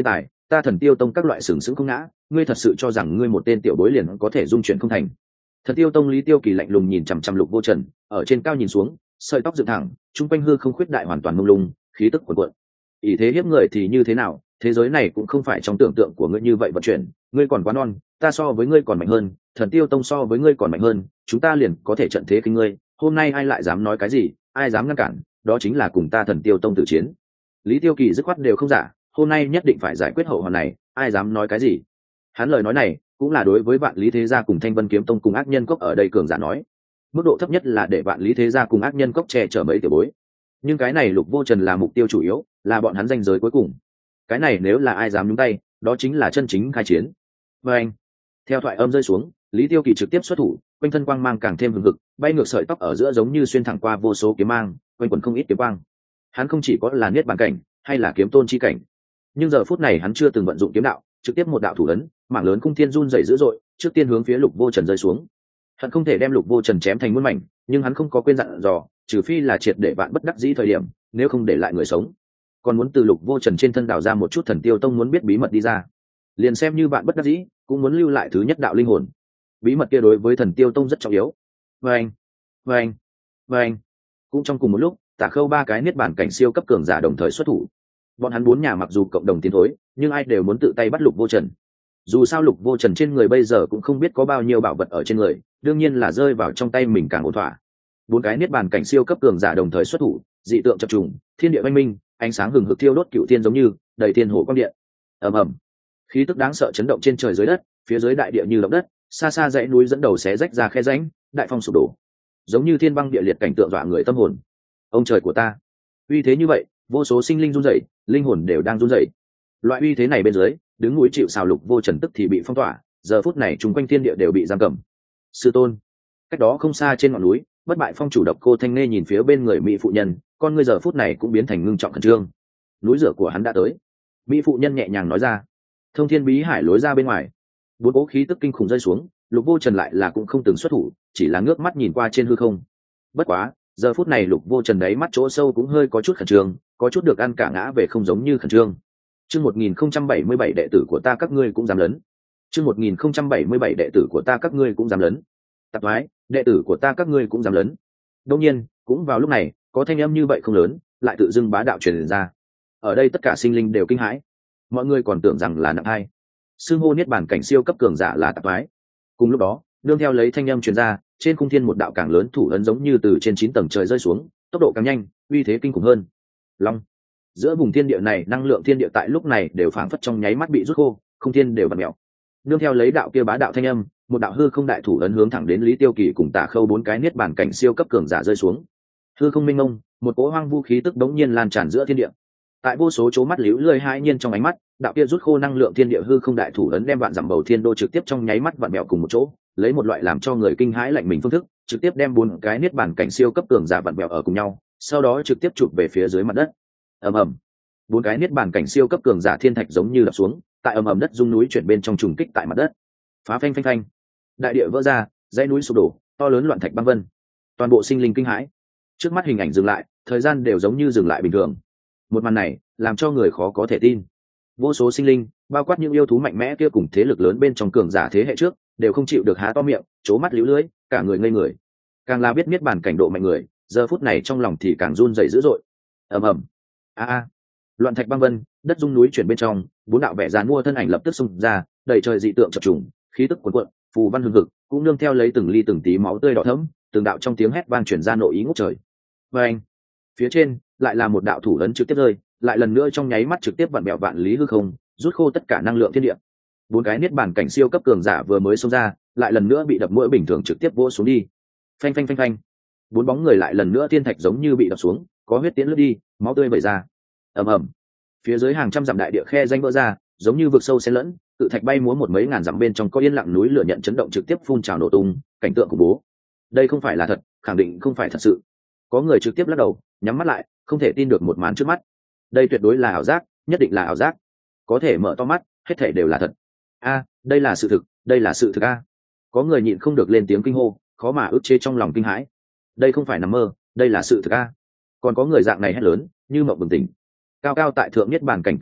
ta Thần Tiêu Tông các loại sừng sững không ngã, ngươi thật sự cho rằng ngươi một tên tiểu bối liền có thể dung chuyển không thành? Thần Tiêu Tông Lý Tiêu Kỳ lạnh lùng nhìn chằm chằm Lục Vô Trần, ở trên cao nhìn xuống, sợi tóc dựng thẳng, trung quanh hư không khuyết đại hoàn toàn mông lung, khí tức cuồn cuộn. Ý thế hiếp người thì như thế nào, thế giới này cũng không phải trong tưởng tượng của ngươi như vậy vận chuyển, ngươi còn quá non, ta so với ngươi còn mạnh hơn, Thần Tiêu Tông so với ngươi còn mạnh hơn, chúng ta liền có thể trận thế khinh ngươi, hôm nay ai lại dám nói cái gì, ai dám ngăn cản, đó chính là cùng ta Thần Tiêu Tông tử chiến. Lý Tiêu Kỳ dứt khoát đều không giả, hôm nay nhất định phải giải quyết hậu hoạn này, ai dám nói cái gì. Hắn lời nói này cũng là đối với Vạn Lý Thế Gia cùng Thanh Vân Kiếm Tông cùng ác nhân cốc ở đây cường giả nói, mức độ thấp nhất là để Vạn Lý Thế Gia cùng ác nhân cốc che chở mấy tiểu bối, nhưng cái này Lục Vô Trần là mục tiêu chủ yếu, là bọn hắn danh giới cuối cùng. Cái này nếu là ai dám nhúng tay, đó chính là chân chính khai chiến. Và anh, theo thoại âm rơi xuống, Lý Tiêu Kỳ trực tiếp xuất thủ, quanh thân quang mang càng thêm hừng hực, bay ngược sợi tóc ở giữa giống như xuyên thẳng qua vô số kiếm mang, quanh quẩn không ít kiếm quang. Hắn không chỉ có là niết bàn cảnh, hay là kiếm tôn chi cảnh, nhưng giờ phút này hắn chưa từng vận dụng kiếm đạo, trực tiếp một đạo thủ ấn, mảng lớn cung thiên run rẩy dữ dội, trước tiên hướng phía Lục Vô Trần rơi xuống. Hắn không thể đem Lục Vô Trần chém thành muôn mảnh, nhưng hắn không có quên dặn dò, trừ phi là triệt để vạn bất đắc dĩ thời điểm, nếu không để lại người sống. Còn muốn từ Lục Vô Trần trên thân đào ra một chút Thần Tiêu Tông muốn biết bí mật đi ra, liền xem như bạn bất đắc dĩ, cũng muốn lưu lại thứ nhất đạo linh hồn. Bí mật kia đối với Thần Tiêu Tông rất trọng yếu. Vâng, vâng, vâng. Cũng trong cùng một lúc, Tả Khâu ba cái niết bàn cảnh siêu cấp cường giả đồng thời xuất thủ. Bọn hắn bốn nhà mặc dù cộng đồng tiến thối, nhưng ai đều muốn tự tay bắt Lục Vô Trần. Dù sao Lục Vô Trần trên người bây giờ cũng không biết có bao nhiêu bảo vật ở trên người, đương nhiên là rơi vào trong tay mình càng ổn thỏa. Bốn cái niết bàn cảnh siêu cấp cường giả đồng thời xuất thủ, dị tượng chập trùng, thiên địa oanh minh, ánh sáng hừng hực thiêu đốt cựu thiên giống như đầy thiên hồ quang điện. Ầm ầm, khí tức đáng sợ chấn động trên trời dưới đất, phía dưới đại địa như động đất, xa xa dãy núi dẫn đầu xé rách ra khe rãnh, đại phong sụp đổ, giống như thiên băng địa liệt cảnh tượng dọa người tâm hồn. Ông trời của ta, uy thế như vậy, vô số sinh linh run rẩy, linh hồn đều đang run rẩy. Loại uy thế này bên dưới, đứng núi chịu sào Lục Vô Trần tức thì bị phong tỏa, giờ phút này chúng quanh thiên địa đều bị giam cầm. Sư tôn, cách đó không xa trên ngọn núi, bất bại phong chủ Độc Cô Thanh Nê nhìn phía bên người mỹ phụ nhân, con ngươi giờ phút này cũng biến thành ngưng trọng khẩn trương. Núi rửa của hắn đã tới. Mỹ phụ nhân nhẹ nhàng nói ra. Thông thiên bí hải lối ra bên ngoài, bốn cỗ khí tức kinh khủng rơi xuống, Lục Vô Trần lại là cũng không từng xuất thủ, chỉ là ngước mắt nhìn qua trên hư không. Bất quá, giờ phút này Lục Vô Trần đấy mắt chỗ sâu cũng hơi có chút khẩn trương, có chút được ăn cả ngã về không giống như khẩn trương. Chương 1077 đệ tử của ta các ngươi cũng dám lớn. Chương 1077 đệ tử của ta các ngươi cũng dám lớn. Tạp thoái, đệ tử của ta các ngươi cũng dám lớn. Đương nhiên, cũng vào lúc này, có thanh âm như vậy không lớn, lại tự dưng bá đạo truyền ra. Ở đây tất cả sinh linh đều kinh hãi. Mọi người còn tưởng rằng là nặng hai. Xưng hô niết bàn cảnh siêu cấp cường giả là tạp thoái. Cùng lúc đó, nương theo lấy thanh âm truyền ra, trên khung thiên một đạo càng lớn thủ ấn giống như từ trên 9 tầng trời rơi xuống, tốc độ càng nhanh, uy thế kinh khủng hơn. Long. Giữa vùng thiên địa này, năng lượng thiên địa tại lúc này đều phảng phất trong nháy mắt bị rút khô, không thiên đều vặn mèo. Nương theo lấy đạo kia bá đạo thanh âm, một đạo hư không đại thủ ấn hướng thẳng đến Lý Tiêu Kỳ cùng Tả Khâu bốn cái niết bàn cảnh siêu cấp cường giả rơi xuống. Hư không minh mông, một cỗ hoang vu khí tức đống nhiên lan tràn giữa thiên địa. Tại vô số chố mắt liễu lười hai nhiên trong ánh mắt, đạo kia rút khô năng lượng thiên địa hư không đại thủ ấn đem vạn dặm bầu thiên đô trực tiếp trong nháy mắt vặn mèo cùng một chỗ, lấy một loại làm cho người kinh hãi lạnh mình phương thức, trực tiếp đem bốn cái niết bàn cảnh siêu cấp cường giả vặn mèo ở cùng nhau, sau đó trực tiếp chụp về phía dưới mặt đất. Ầm ầm. Bốn cái niết bàn cảnh siêu cấp cường giả thiên thạch giống như đập xuống, tại ầm ầm đất rung núi chuyển bên trong trùng kích tại mặt đất. Phá phanh phanh phanh. Đại địa vỡ ra, dãy núi sụp đổ, to lớn loạn thạch băng vân. Toàn bộ sinh linh kinh hãi. Trước mắt hình ảnh dừng lại, thời gian đều giống như dừng lại bình thường. Một màn này làm cho người khó có thể tin. Vô số sinh linh, bao quát những yêu thú mạnh mẽ kia cùng thế lực lớn bên trong cường giả thế hệ trước, đều không chịu được há to miệng, trố mắt liễu lưỡi, cả người ngây người. Càng là biết niết bàn cảnh độ mạnh người, giờ phút này trong lòng thì càng run rẩy dữ dội. Ầm ầm. A. Loạn thạch băng vân, đất rung núi chuyển bên trong, bốn đạo vẻ dàn mua thân ảnh lập tức xung ra, đầy trời dị tượng chập trùng, khí tức cuồn cuộn, phù văn hừng hực, cũng nương theo lấy từng ly từng tí máu tươi đỏ thẫm, từng đạo trong tiếng hét vang truyền ra nội ý ngút trời. Và anh, phía trên lại là một đạo thủ ấn trực tiếp rơi, lại lần nữa trong nháy mắt trực tiếp vặn bẹo vạn lý hư không, rút khô tất cả năng lượng thiên địa. Bốn cái niết bàn cảnh siêu cấp cường giả vừa mới xông ra, lại lần nữa bị đập mũi bình thường trực tiếp vỗ xuống đi. Phanh phanh phanh phanh. Bốn bóng người lại lần nữa thiên thạch giống như bị đập xuống, có huyết tiễn lướt đi, máu tươi vẩy ra. Ầm ầm. Phía dưới hàng trăm dặm đại địa khe danh vỡ ra, giống như vực sâu xen lẫn, tự thạch bay múa một mấy ngàn dặm bên trong có yên lặng núi lửa nhận chấn động trực tiếp phun trào nổ tung, cảnh tượng khủng bố. Đây không phải là thật, khẳng định không phải thật sự. Có người trực tiếp lắc đầu, nhắm mắt lại, không thể tin được một màn trước mắt. Đây tuyệt đối là ảo giác, nhất định là ảo giác. Có thể mở to mắt, hết thảy đều là thật. A, đây là sự thực, đây là sự thực a. Có người nhịn không được lên tiếng kinh hô, khó mà ức chế trong lòng kinh hãi. Đây không phải nằm mơ, đây là sự thực a. Còn có người dạng này hét lớn, như mộng bừng tỉnh. Cao cao tại thượng niết bàn cảnh cường giả,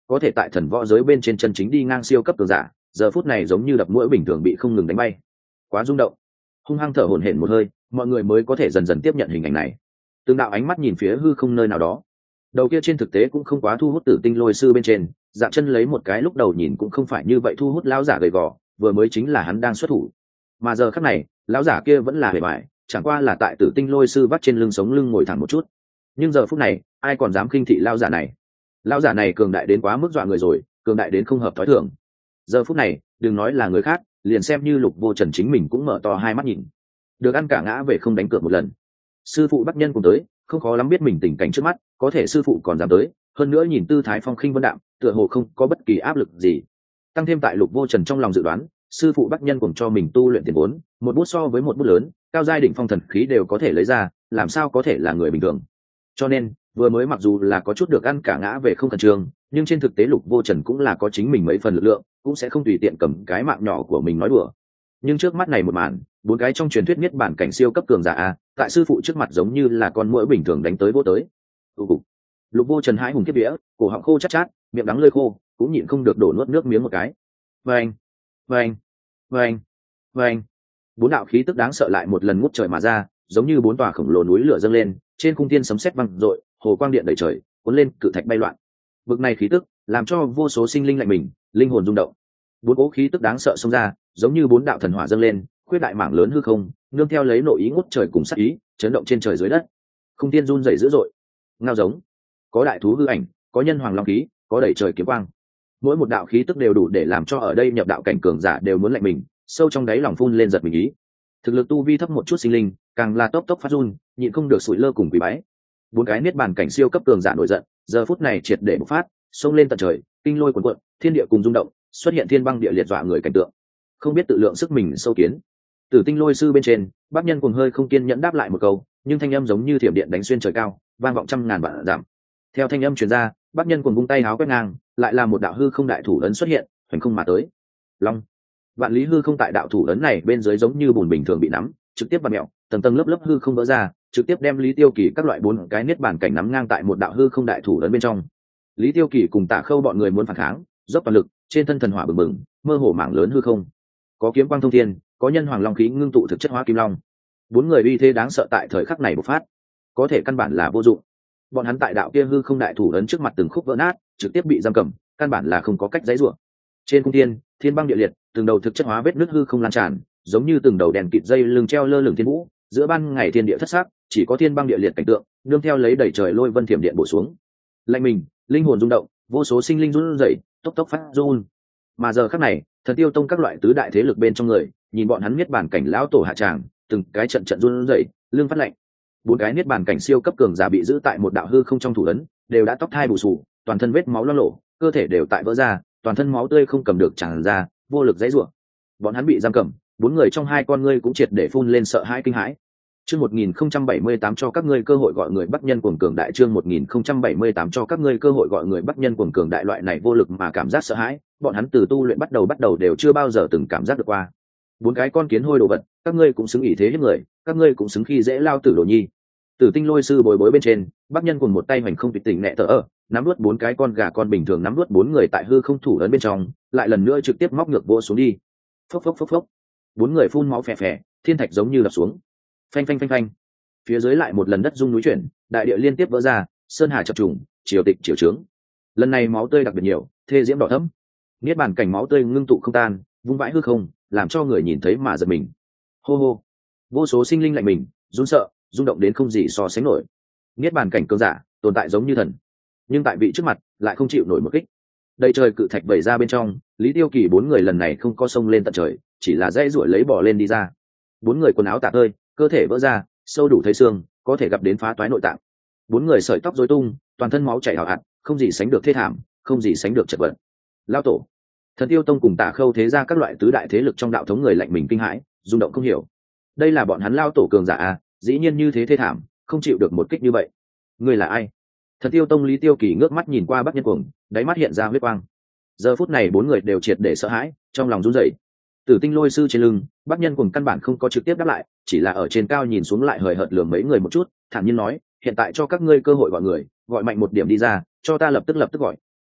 có thể tại thần võ giới bên trên chân chính đi ngang siêu cấp cường giả giờ phút này giống như đập mũi bình thường bị không ngừng đánh bay. Quá rung động, hung hăng thở hổn hển một hơi, mọi người mới có thể dần dần tiếp nhận hình ảnh này. Từng đạo ánh mắt nhìn phía hư không nơi nào đó, đầu kia trên thực tế cũng không quá thu hút Tử Tinh Lôi Sư bên trên, dạng chân lấy một cái lúc đầu nhìn cũng không phải như vậy thu hút lão giả gầy gò, vừa mới chính là hắn đang xuất thủ. Mà giờ khắc này lão giả kia vẫn là hề bại, chẳng qua là tại Tử Tinh Lôi Sư vắt trên lưng sống lưng ngồi thẳng một chút. Nhưng giờ phút này ai còn dám khinh thị lão giả này? Lão giả này cường đại đến quá mức dọa người rồi, cường đại đến không hợp thói thường. Giờ phút này đừng nói là người khác, liền xem như Lục Vô Trần chính mình cũng mở to hai mắt nhìn. Được ăn cả ngã về không đánh cược một lần. Sư phụ Bắc Nhân cùng tới, không khó lắm biết mình tình cảnh trước mắt, có thể sư phụ còn dám tới, hơn nữa nhìn tư thái phong khinh vân đạm, tựa hồ không có bất kỳ áp lực gì. Tăng thêm tại Lục Vô Trần trong lòng dự đoán, sư phụ Bắc Nhân cùng cho mình tu luyện tiền vốn, một bút so với một bút lớn, cao giai đỉnh phong thần khí đều có thể lấy ra, làm sao có thể là người bình thường. Cho nên, vừa mới mặc dù là có chút được ăn cả ngã về không khẩn trương, nhưng trên thực tế Lục Vô Trần cũng là có chính mình mấy phần lực lượng, cũng sẽ không tùy tiện cầm cái mạng nhỏ của mình nói đùa. Nhưng trước mắt này một màn, bốn cái trong truyền thuyết niết bản cảnh siêu cấp cường giả a, tại sư phụ trước mặt giống như là con muỗi bình thường đánh tới vô tới. Lục Vô Trần hãi hùng kiếp vía, cổ họng khô chát chát, miệng đắng lưỡi khô, cũng nhịn không được đổ nuốt nước miếng một cái. Vâng, vâng, vâng, vâng. Bốn đạo khí tức đáng sợ lại một lần ngút trời mà ra, giống như bốn tòa khổng lồ núi lửa dâng lên, trên cung thiên sấm sét vang rội, hồ quang điện đầy trời, cuốn lên cự thạch bay loạn. Bực này khí tức, làm cho vô số sinh linh lạnh mình, linh hồn rung động. Bốn cỗ khí tức đáng sợ xông ra, giống như bốn đạo thần hỏa dâng lên, khuyết đại mảng lớn hư không, nương theo lấy nội ý ngút trời cùng sát ý, chấn động trên trời dưới đất. Không thiên run rẩy dữ dội. Ngao giống, có đại thú hư ảnh, có nhân hoàng long khí, có đẩy trời kiếm quang. Mỗi một đạo khí tức đều đủ để làm cho ở đây nhập đạo cảnh cường giả đều muốn lạnh mình, sâu trong đáy lòng phun lên giật mình ý. Thực lực tu vi thấp một chút sinh linh, càng là tốc tốc phát run, nhịn không được sủi lơ cùng quỳ bái. Bốn cái niết bàn cảnh siêu cấp cường giả nổi giận, giờ phút này triệt để bộc phát, xông lên tận trời, kinh lôi cuồn cuộn, thiên địa cùng rung động, xuất hiện thiên băng địa liệt dọa người cảnh tượng. Không biết tự lượng sức mình sâu kiến. Tử Tinh Lôi Sư bên trên, Bác Nhân cùng hơi không kiên nhẫn đáp lại một câu, nhưng thanh âm giống như thiểm điện đánh xuyên trời cao, vang vọng trăm ngàn vạn dặm. Theo thanh âm truyền ra, Bác Nhân cùng vung tay háo quét ngang, lại là một đạo hư không đại thủ ấn xuất hiện, hoành không mà tới. Long, vạn lý hư không tại đạo thủ ấn này bên dưới giống như bùn bình thường bị nắm, trực tiếp bật mẹo, tầng tầng lớp lớp hư không vỡ ra, trực tiếp đem Lý Tiêu Kỳ các loại bốn cái niết bàn cảnh nắm ngang tại một đạo hư không đại thủ ấn bên trong. Lý Tiêu Kỳ cùng Tả Khâu bọn người muốn phản kháng, dốc toàn lực, trên thân thần hỏa bừng bừng, mơ hồ mảng lớn hư không. Có kiếm quang thông thiên, có nhân hoàng long khí ngưng tụ thực chất hóa kim long. Bốn người uy thế đáng sợ tại thời khắc này bộc phát, có thể căn bản là vô dụng. Bọn hắn tại đạo kia hư không đại thủ ấn trước mặt từng khúc vỡ nát, trực tiếp bị giam cầm, căn bản là không có cách giãy giụa. Trên cung thiên, thiên băng địa liệt, từng đầu thực chất hóa vết nứt hư không lan tràn, giống như từng đầu đèn kịt dây lưng treo lơ lửng thiên vũ, giữa ban ngày thiên địa thất sắc, chỉ có thiên băng địa liệt cảnh tượng, nương theo lấy đẩy trời lôi vân thiểm điện bổ xuống. Lạnh mình, linh hồn rung động, vô số sinh linh run rẩy, tốc tốc phát run. Mà giờ khắc này, Thần Tiêu Tông các loại tứ đại thế lực bên trong người, nhìn bọn hắn niết bàn cảnh lão tổ hạ tràng, từng cái trận trận run rẩy, lưng phát lạnh. Bốn cái niết bàn cảnh siêu cấp cường giả bị giữ tại một đạo hư không trong thủ ấn, đều đã tóc thai bù sù, toàn thân vết máu loang lổ, cơ thể đều tại vỡ ra, toàn thân máu tươi không cầm được tràn ra, vô lực giãy giụa. Bọn hắn bị giam cầm, bốn người trong hai con ngươi cũng triệt để phun lên sợ hãi kinh hãi. Chương 1078 cho các ngươi cơ hội gọi người Bắc Nhân cuồng cường đại, chương 1078 cho các ngươi cơ hội gọi người Bắc Nhân cuồng cường đại, loại này vô lực mà cảm giác sợ hãi, bọn hắn từ tu luyện bắt đầu đều chưa bao giờ từng cảm giác được qua. Bốn cái con kiến hôi đồ vật, các ngươi cũng xứng ý thế hiếp người, các ngươi cũng xứng khi dễ lao tử đồ nhi. Tử Tinh Lôi Sư bối bối bên trên, Bắc Nhân cùng một tay hoành không tịch tỉnh nẹ tở ở, nắm nuốt bốn cái con gà con bình thường, nắm nuốt bốn người tại hư không thủ ấn bên trong, lại lần nữa trực tiếp móc ngược vô xuống đi. Phốc phốc phốc phốc. Bốn người phun máu phè phè, thiên thạch giống như đập xuống. Phanh phanh phanh phanh. Phía dưới lại một lần đất rung núi chuyển, đại địa liên tiếp vỡ ra, sơn hà chập trùng, triều tịch triều trướng. Lần này máu tươi đặc biệt nhiều, thê diễm đỏ thẫm. Niết bàn cảnh máu tươi ngưng tụ không tan, vung vãi hư không, làm cho người nhìn thấy mà giật mình. Hô hô. Vô số sinh linh lạnh mình, run sợ, rung động đến không gì so sánh nổi. Niết bàn cảnh cường giả, tồn tại giống như thần, nhưng tại vị trước mặt lại không chịu nổi một kích. Đầy trời cự thạch vẩy ra bên trong, Lý Tiêu Kỳ bốn người lần này không có sông lên tận trời, chỉ là dãy ruổi lấy bò lên đi ra. Bốn người quần áo tả tơi, cơ thể vỡ ra, sâu đủ thấy xương, có thể gặp đến phá toái nội tạng. Bốn người sợi tóc rối tung, toàn thân máu chảy hào hạt, không gì sánh được thê thảm, không gì sánh được chật vật. Lao tổ, Thần Tiêu Tông cùng Tả Khâu thế ra các loại tứ đại thế lực trong đạo thống người lạnh mình kinh hãi, rung động không hiểu. Đây là bọn hắn lao tổ cường giả à, dĩ nhiên như thế thê thảm, không chịu được một kích như vậy. Ngươi là ai? Thần Tiêu Tông Lý Tiêu Kỳ ngước mắt nhìn qua Bắc Nhân Cuồng, đáy mắt hiện ra huyết quang. Giờ phút này bốn người đều triệt để sợ hãi, trong lòng run rẩy. Tử Tinh Lôi Sư trên lưng, Bắc Nhân Cuồng căn bản không có trực tiếp đáp lại, chỉ là ở trên cao nhìn xuống lại hời hợt lườm mấy người một chút, thản nhiên nói, hiện tại cho các ngươi cơ hội gọi người, gọi mạnh một điểm đi ra, cho ta lập tức gọi.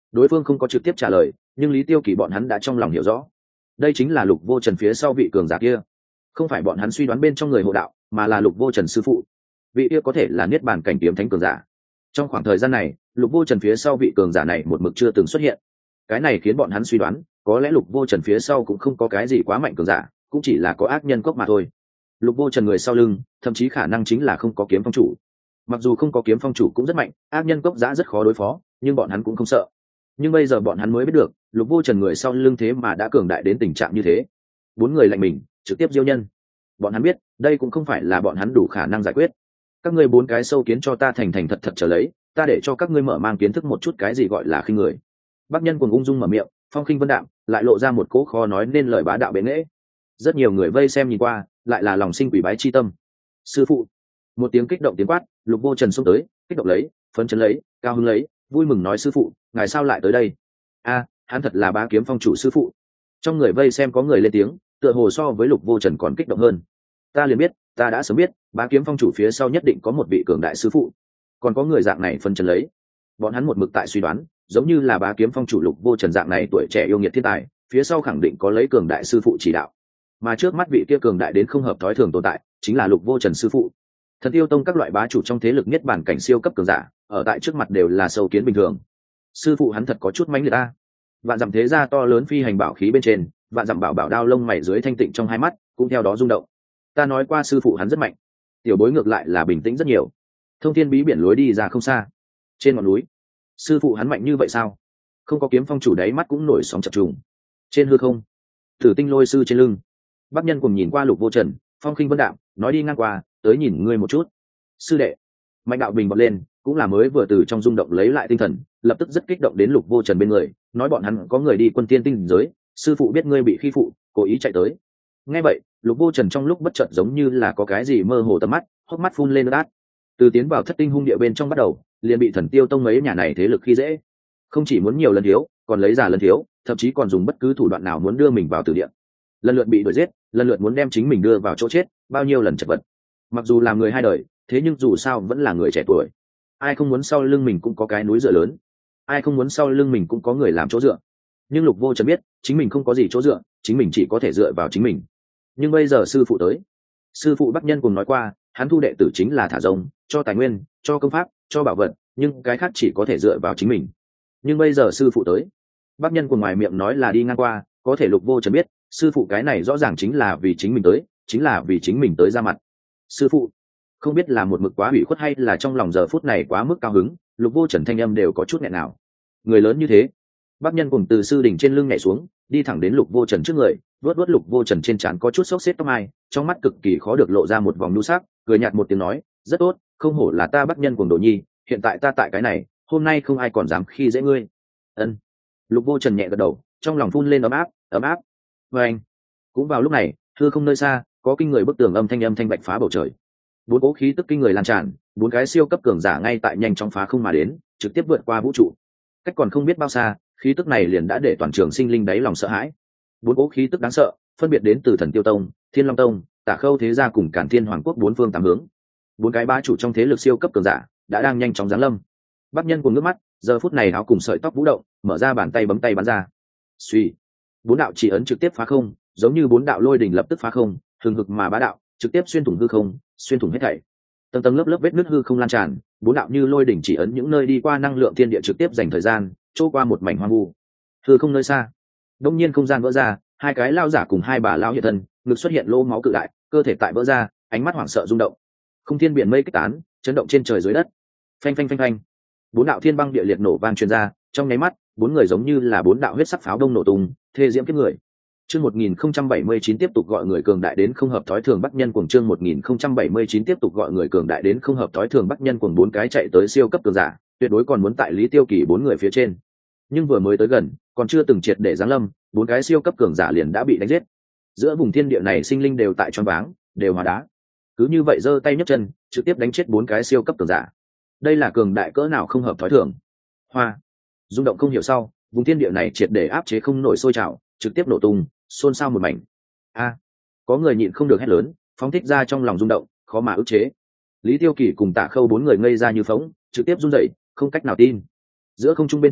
Đối phương không có trực tiếp trả lời, nhưng Lý Tiêu Kỳ bọn hắn đã trong lòng hiểu rõ, đây chính là Lục Vô Trần phía sau vị cường giả kia. Không phải bọn hắn suy đoán bên trong người hộ đạo, mà là Lục Vô Trần sư phụ. Vị kia có thể là niết bàn cảnh kiếm thánh cường giả. Trong khoảng thời gian này, Lục Vô Trần phía sau vị cường giả này một mực chưa từng xuất hiện. Cái này khiến bọn hắn suy đoán, có lẽ Lục Vô Trần phía sau cũng không có cái gì quá mạnh cường giả, cũng chỉ là có ác nhân cốc mà thôi. Lục Vô Trần người sau lưng, thậm chí khả năng chính là không có kiếm phong chủ. Mặc dù không có kiếm phong chủ cũng rất mạnh, ác nhân cốc giã rất khó đối phó, nhưng bọn hắn cũng không sợ. Nhưng bây giờ bọn hắn mới biết được, Lục Vô Trần người sau lưng thế mà đã cường đại đến tình trạng như thế. Bốn người lạnh mình, trực tiếp diêu nhân. Bọn hắn biết, đây cũng không phải là bọn hắn đủ khả năng giải quyết. Các ngươi bốn cái sâu kiến cho ta thành thành thật thật trở lấy, ta để cho các ngươi mở mang kiến thức một chút cái gì gọi là khinh người. Bắc Nhân Cuồng ung dung mở miệng, phong khinh vân đạm, lại lộ ra một cỗ khó nói nên lời bá đạo bệ nghệ. Rất nhiều người vây xem nhìn qua, lại là lòng sinh quỷ bái chi tâm. Sư phụ! Một tiếng kích động tiếng quát, Lục Vô Trần xông tới, kích động lấy, phấn chấn lấy, cao hứng lấy, vui mừng nói sư phụ, ngài sao lại tới đây? A, hắn thật là Bá Kiếm Phong chủ sư phụ. Trong người vây xem có người lên tiếng, tựa hồ so với Lục Vô Trần còn kích động hơn. Ta liền biết, ta đã sớm biết, Bá Kiếm Phong chủ phía sau nhất định có một vị cường đại sư phụ. Còn có người dạng này phấn chấn lấy. Bọn hắn một mực tại suy đoán, giống như là Bá Kiếm Phong chủ Lục Vô Trần dạng này tuổi trẻ yêu nghiệt thiên tài, phía sau khẳng định có lấy cường đại sư phụ chỉ đạo. Mà trước mắt vị kia cường đại đến không hợp thói thường tồn tại, chính là Lục Vô Trần sư phụ. Thần Tiêu Tông các loại bá chủ trong thế lực nhất bản cảnh siêu cấp cường giả, ở tại trước mặt đều là sâu kiến bình thường. Sư phụ hắn thật có chút mãnh liệt a. Vạn dặm thế gia to lớn phi hành bảo khí bên trên, vạn dặm bảo bảo đao lông mày dưới thanh tịnh trong hai mắt, cũng theo đó rung động. Ta nói qua sư phụ hắn rất mạnh. Tiểu bối ngược lại là bình tĩnh rất nhiều. Thông thiên bí biển lối đi ra không xa. Trên ngọn núi, sư phụ hắn mạnh như vậy sao? Không có kiếm phong chủ đáy mắt cũng nổi sóng chập trùng. Trên hư không, Tử Tinh Lôi sư trên lưng. Bắc Nhân cùng nhìn qua Lục Vô Trần, phong khinh vân đạm, nói đi ngang qua, tới nhìn ngươi một chút. Sư đệ. Mạnh Đạo Bình bật lên, cũng là mới vừa từ trong rung động lấy lại tinh thần, lập tức rất kích động đến Lục Vô Trần bên người, nói bọn hắn có người đi quân tiên tinh giới, sư phụ biết ngươi bị khi phụ, cố ý chạy tới. Nghe vậy, Lục Vô Trần trong lúc bất chợt giống như là có cái gì mơ hồ tầm mắt, hốc mắt phun lên nước át. Từ tiến vào Thất Tinh hung địa bên trong bắt đầu, liền bị Thần Tiêu Tông mấy nhà này thế lực khi dễ, không chỉ muốn nhiều lần thiếu, còn lấy giả lần thiếu, thậm chí còn dùng bất cứ thủ đoạn nào muốn đưa mình vào tử địa. Lần lượt bị đuổi giết, lần lượt muốn đem chính mình đưa vào chỗ chết, bao nhiêu lần chật vật. Mặc dù là người hai đời, thế nhưng dù sao vẫn là người trẻ tuổi. Ai không muốn sau lưng mình cũng có cái núi dựa lớn, ai không muốn sau lưng mình cũng có người làm chỗ dựa. Nhưng Lục Vô Trần biết, chính mình không có gì chỗ dựa, chính mình chỉ có thể dựa vào chính mình. Nhưng bây giờ sư phụ tới. Sư phụ Bắc Nhân cùng nói qua, hắn thu đệ tử chính là thả rông, cho tài nguyên, cho công pháp, cho bảo vật, nhưng cái khác chỉ có thể dựa vào chính mình. Nhưng bây giờ sư phụ tới. Bắc Nhân cùng ngoài miệng nói là đi ngang qua, có thể Lục Vô Trần biết, sư phụ cái này rõ ràng chính là vì chính mình tới, chính là vì chính mình tới ra mặt. Sư phụ, không biết là một mực quá hủy khuất hay là trong lòng giờ phút này quá mức cao hứng, Lục Vô Trần thanh âm đều có chút nghẹn nào. Người lớn như thế. Bắc Nhân cùng từ sư đỉnh trên lưng nhảy xuống, đi thẳng đến Lục Vô Trần trước người, vuốt vuốt Lục Vô Trần trên trán có chút xốc xếp tóc mai, trong mắt cực kỳ khó được lộ ra một vòng nhu sắc, cười nhạt một tiếng nói, rất tốt, không hổ là ta Bắc Nhân cùng Đồ Nhi, hiện tại ta tại cái này, hôm nay không ai còn dám khi dễ ngươi. Ân. Lục Vô Trần nhẹ gật đầu, trong lòng phun lên ấm áp, ấm áp. Và anh. Cũng vào lúc này, hư không nơi xa, có kinh người bức tường âm thanh bạch phá bầu trời. Bốn cỗ khí tức kinh người lan tràn, bốn cái siêu cấp cường giả ngay tại nhanh chóng phá không mà đến, trực tiếp vượt qua vũ trụ. Cách còn không biết bao xa, khí tức này liền đã để toàn trường sinh linh đáy lòng sợ hãi. Bốn cỗ khí tức đáng sợ, phân biệt đến từ Thần Tiêu Tông, Thiên Long Tông, Tả Khâu thế gia cùng Càn Thiên Hoàng quốc bốn phương tám hướng. Bốn cái bá chủ trong thế lực siêu cấp cường giả đã đang nhanh chóng giáng lâm. Bắc Nhân cùng nước mắt, giờ phút này áo cùng sợi tóc vũ động, mở ra bàn tay bấm tay bắn ra. Suy, bốn đạo chỉ ấn trực tiếp phá không, giống như bốn đạo lôi đỉnh lập tức phá không, hừng hực mà bá đạo, trực tiếp xuyên thủng hư không, xuyên thủng hết thảy. Tầng tầng lớp lớp vết nứt hư không lan tràn, bốn đạo như lôi đỉnh chỉ ấn những nơi đi qua năng lượng thiên địa trực tiếp dành thời gian, trôi qua một mảnh hoang vu. Hư không nơi xa, đông nhiên không gian vỡ ra, hai cái lao giả cùng hai bà lao hiện thân, ngực xuất hiện lỗ máu cự đại, cơ thể tại vỡ ra, ánh mắt hoảng sợ rung động. Không thiên biển mây kích tán, chấn động trên trời dưới đất. Phanh phanh phanh phanh. Bốn đạo thiên băng địa liệt nổ vang truyền ra, trong nháy mắt, bốn người giống như là bốn đạo huyết sắc pháo đông nổ tung, thê diễm kiếp người. Chương 1079 tiếp tục gọi người cường đại đến không hợp thói thường Bắc Nhân cuồng chương 1079 tiếp tục gọi người cường đại đến không hợp thói thường Bắc Nhân cuồng bốn cái chạy tới siêu cấp cường giả, tuyệt đối còn muốn tại Lý Tiêu Kỳ bốn người phía trên. Nhưng vừa mới tới gần, còn chưa từng triệt để giáng lâm, bốn cái siêu cấp cường giả liền đã bị đánh giết. Giữa vùng thiên địa này sinh linh đều tại choáng váng, đều hóa đá. Cứ như vậy giơ tay nhấc chân, trực tiếp đánh chết bốn cái siêu cấp cường giả. Đây là cường đại cỡ nào không hợp thói thường. Hoa, rung động không hiểu sau, vùng thiên địa này triệt để áp chế không nổi sôi trào, trực tiếp nổ tung, xôn xao một mảnh. A, có người nhịn không được hét lớn, phóng thích ra trong lòng rung động, khó mà ức chế. Lý Tiêu Kỳ cùng Tạ Khâu bốn người ngây ra như phóng, trực tiếp run rẩy, không cách nào tin. Giữa không trung bên trên,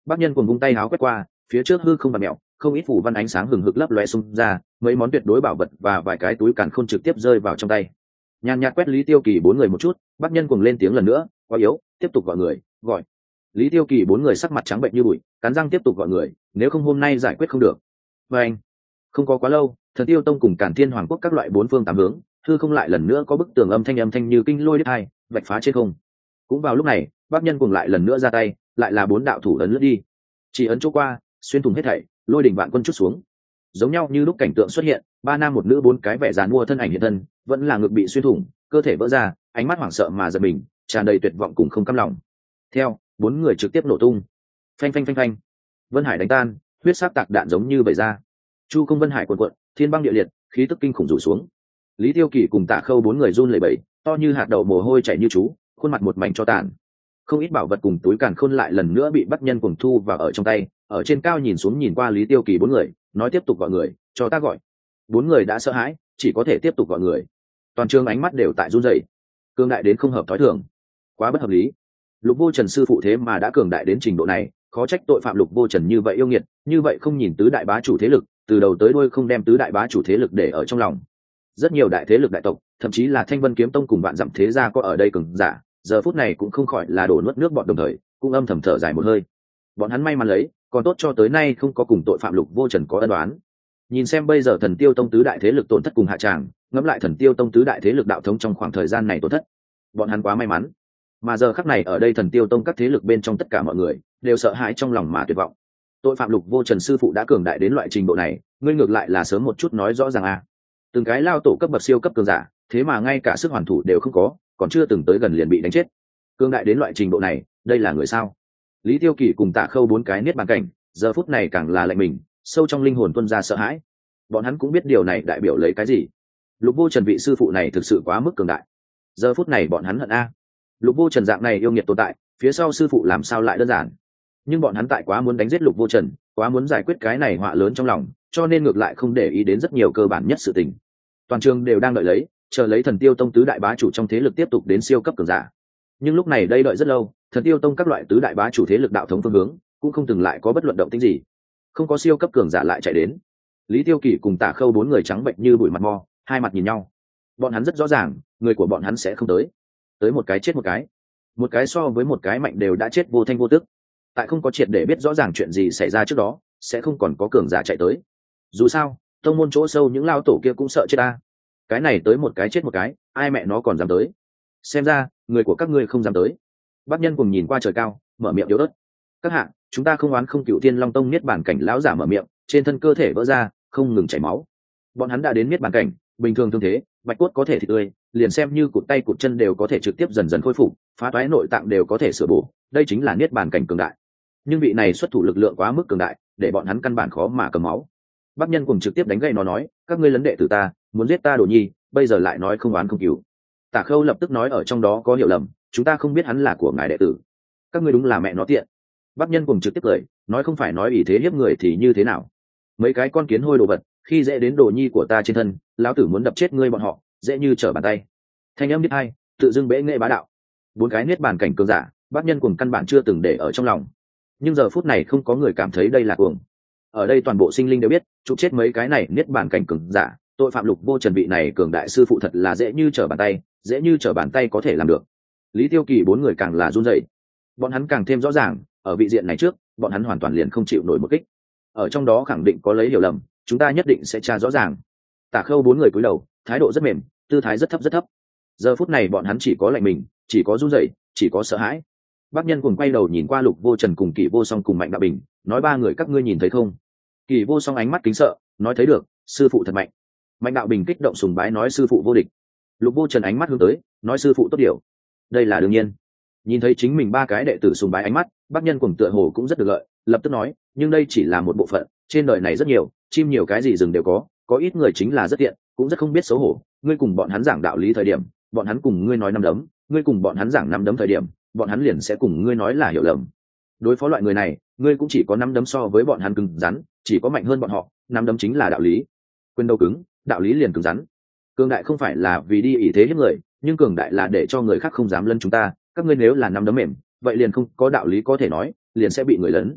Bác Nhân cùng vung tay háo quét qua, phía trước hư không bạt mẹo, không ít phủ văn ánh sáng hừng hực lấp lóe xung ra, mấy món tuyệt đối bảo vật và vài cái túi càn khôn trực tiếp rơi vào trong tay. Nhàn nhạt quét Lý Tiêu Kỳ bốn người một chút, Bác Nhân cùng lên tiếng lần nữa, quá yếu, tiếp tục gọi người, gọi. Lý Tiêu Kỳ bốn người sắc mặt trắng bệnh như bụi, cắn răng tiếp tục gọi người, nếu không hôm nay giải quyết không được. Và anh, không có quá lâu, Thần Tiêu Tông cùng Càn Thiên Hoàng Quốc các loại bốn phương tám hướng, hư không lại lần nữa có bức tường âm thanh như kinh lôi đứt hai, vạch phá trên không. Cũng vào lúc này, Bác Nhân cùng lại lần nữa ra tay, lại là bốn đạo thủ ấn lướt đi, chỉ ấn chỗ qua, xuyên thủng hết thảy, lôi đỉnh vạn quân chút xuống. Giống nhau như lúc cảnh tượng xuất hiện, ba nam một nữ bốn cái vẻ dàn mua thân ảnh hiện thân, vẫn là ngực bị xuyên thủng, cơ thể vỡ ra, ánh mắt hoảng sợ mà giật mình, tràn đầy tuyệt vọng cùng không cam lòng. Theo, bốn người trực tiếp nổ tung. Phanh phanh phanh phanh. Vân Hải đánh tan, huyết sắc tạc đạn giống như vẩy ra. Chu công Vân Hải cuộn cuộn, thiên băng địa liệt, khí tức kinh khủng rủ xuống. Lý Tiêu Kỳ cùng Tạ Khâu bốn người run lẩy bẩy, to như hạt đậu mồ hôi chảy như chú, khuôn mặt một mảnh cho tàn. Không ít bảo vật cùng túi càn khôn lại lần nữa bị Bắc Nhân cùng thu vào ở trong tay, ở trên cao nhìn xuống nhìn qua Lý Tiêu Kỳ bốn người, nói tiếp tục gọi người, cho ta gọi. Bốn người đã sợ hãi, chỉ có thể tiếp tục gọi người. Toàn trường ánh mắt đều tại run rẩy, cường đại đến không hợp thói thường, quá bất hợp lý. Lục Vô Trần sư phụ thế mà đã cường đại đến trình độ này, khó trách tội phạm Lục Vô Trần như vậy yêu nghiệt, như vậy không nhìn tứ đại bá chủ thế lực, từ đầu tới đuôi không đem tứ đại bá chủ thế lực để ở trong lòng. Rất nhiều đại thế lực đại tộc, thậm chí là Thanh Vân Kiếm Tông cùng Vạn Dặm thế gia có ở đây cường giả, giờ phút này cũng không khỏi là đổ nuốt nước bọt đồng thời, cũng âm thầm thở dài một hơi. Bọn hắn may mắn lấy, còn tốt cho tới nay không có cùng tội phạm Lục Vô Trần có ân oán. Nhìn xem bây giờ Thần Tiêu Tông tứ đại thế lực tổn thất cùng hạ tràng, ngẫm lại Thần Tiêu Tông tứ đại thế lực đạo thống trong khoảng thời gian này tổn thất, bọn hắn quá may mắn. Mà giờ khắc này ở đây Thần Tiêu Tông các thế lực bên trong tất cả mọi người đều sợ hãi trong lòng mà tuyệt vọng. Tội phạm Lục Vô Trần sư phụ đã cường đại đến loại trình độ này, ngươi ngược lại là sớm một chút nói rõ ràng a. Từng cái lao tổ cấp bậc siêu cấp cường giả, thế mà ngay cả sức hoàn thủ đều không có, còn chưa từng tới gần liền bị đánh chết. Cường đại đến loại trình độ này, đây là người sao? Lý Tiêu Kỳ cùng Tạ Khâu bốn cái niết bàn cảnh, giờ phút này càng là lạnh mình, sâu trong linh hồn tuôn ra sợ hãi. Bọn hắn cũng biết điều này đại biểu lấy cái gì. Lục Vô Trần vị sư phụ này thực sự quá mức cường đại. Giờ phút này bọn hắn hận a. Lục Vô Trần dạng này yêu nghiệt tồn tại, phía sau sư phụ làm sao lại đơn giản. Nhưng bọn hắn tại quá muốn đánh giết Lục Vô Trần, quá muốn giải quyết cái này họa lớn trong lòng, cho nên ngược lại không để ý đến rất nhiều cơ bản nhất sự tình. Toàn trường đều đang đợi lấy, chờ lấy Thần Tiêu Tông tứ đại bá chủ trong thế lực tiếp tục đến siêu cấp cường giả. Nhưng lúc này đây đợi rất lâu, Thần Tiêu Tông các loại tứ đại bá chủ thế lực đạo thống phương hướng cũng không từng lại có bất luận động tĩnh gì, không có siêu cấp cường giả lại chạy đến. Lý Tiêu Kỳ cùng Tạ Khâu bốn người trắng bệnh như bụi mặt mo, hai mặt nhìn nhau. Bọn hắn rất rõ ràng, người của bọn hắn sẽ không tới một cái chết một cái so với một cái mạnh đều đã chết vô thanh vô tức. Tại không có triệt để biết rõ ràng chuyện gì xảy ra trước đó, sẽ không còn có cường giả chạy tới. Dù sao, tông môn chỗ sâu những lao tổ kia cũng sợ chết ta. Cái này tới một cái chết một cái, ai mẹ nó còn dám tới? Xem ra, người của các ngươi không dám tới. Bác Nhân cùng nhìn qua trời cao, mở miệng yếu ớt. Các hạ, chúng ta không oán không cựu Thiên Long Tông niết bàn cảnh lão giả mở miệng, trên thân cơ thể vỡ ra, không ngừng chảy máu. Bọn hắn đã đến niết bàn cảnh, bình thường thương thế, bạch cốt có thể thịt tươi, liền xem như cụt tay cụt chân đều có thể trực tiếp dần dần khôi phục, phá toái nội tạng đều có thể sửa bổ, đây chính là niết bàn cảnh cường đại. Nhưng vị này xuất thủ lực lượng quá mức cường đại, để bọn hắn căn bản khó mà cầm máu. Bác Nhân cùng trực tiếp đánh gậy nó nói, các ngươi lấn đệ tử ta, muốn giết ta Đồ Nhi, bây giờ lại nói không oán không cừu. Tạ Khâu lập tức nói ở trong đó có hiểu lầm, chúng ta không biết hắn là của ngài đệ tử. Các ngươi đúng là mẹ nó tiện. Bác Nhân cùng trực tiếp cười, nói không phải nói ý thế hiếp người thì như thế nào? Mấy cái con kiến hôi đồ vật, khi dễ đến Đồ Nhi của ta trên thân, lão tử muốn đập chết ngươi bọn họ, dễ như trở bàn tay. Thanh âm biết hay, tự dưng bẽ nghệ bá đạo. Bốn cái niết bàn cảnh cường giả, Bác Nhân cùng căn bản chưa từng để ở trong lòng. Nhưng giờ phút này không có người cảm thấy đây là cuồng. Ở đây toàn bộ sinh linh đều biết, chụp chết mấy cái này niết bàn cảnh cường giả, tội phạm Lục Vô Trần vị này cường đại sư phụ thật là dễ như trở bàn tay, dễ như trở bàn tay có thể làm được. Lý Tiêu Kỳ bốn người càng là run rẩy. Bọn hắn càng thêm rõ ràng, ở vị diện này trước, bọn hắn hoàn toàn liền không chịu nổi một kích. Ở trong đó khẳng định có lấy hiểu lầm, chúng ta nhất định sẽ tra rõ ràng. Tạ Khâu bốn người cúi đầu, thái độ rất mềm, tư thái rất thấp. Giờ phút này bọn hắn chỉ có lạnh mình, chỉ có run rẩy, chỉ có sợ hãi. Bác Nhân cùng quay đầu nhìn qua Lục Vô Trần cùng Kỷ Vô Song cùng Mạnh Đạo Bình, nói ba người các ngươi nhìn thấy không? Kỷ Vô Song ánh mắt kính sợ, nói thấy được, sư phụ thật mạnh. Mạnh Đạo Bình kích động sùng bái nói sư phụ vô địch. Lục Vô Trần ánh mắt hướng tới, nói sư phụ tốt điều. Đây là đương nhiên. Nhìn thấy chính mình ba cái đệ tử sùng bái ánh mắt, Bác Nhân cùng tựa hồ cũng rất được lợi, lập tức nói, nhưng đây chỉ là một bộ phận, trên đời này rất nhiều, chim nhiều cái gì rừng đều có ít người chính là rất tiện, cũng rất không biết xấu hổ. Ngươi cùng bọn hắn giảng đạo lý thời điểm, bọn hắn cùng ngươi nói năm đấm, ngươi cùng bọn hắn giảng năm đấm thời điểm, bọn hắn liền sẽ cùng ngươi nói là hiểu lầm. Đối phó loại người này, ngươi cũng chỉ có năm đấm so với bọn hắn cứng rắn, chỉ có mạnh hơn bọn họ, năm đấm chính là đạo lý. Quyền đầu cứng, đạo lý liền cứng rắn. Cường đại không phải là vì đi ỷ thế hiếp người, nhưng cường đại là để cho người khác không dám lấn chúng ta. Các ngươi nếu là năm đấm mềm, vậy liền không có đạo lý có thể nói, liền sẽ bị người lấn.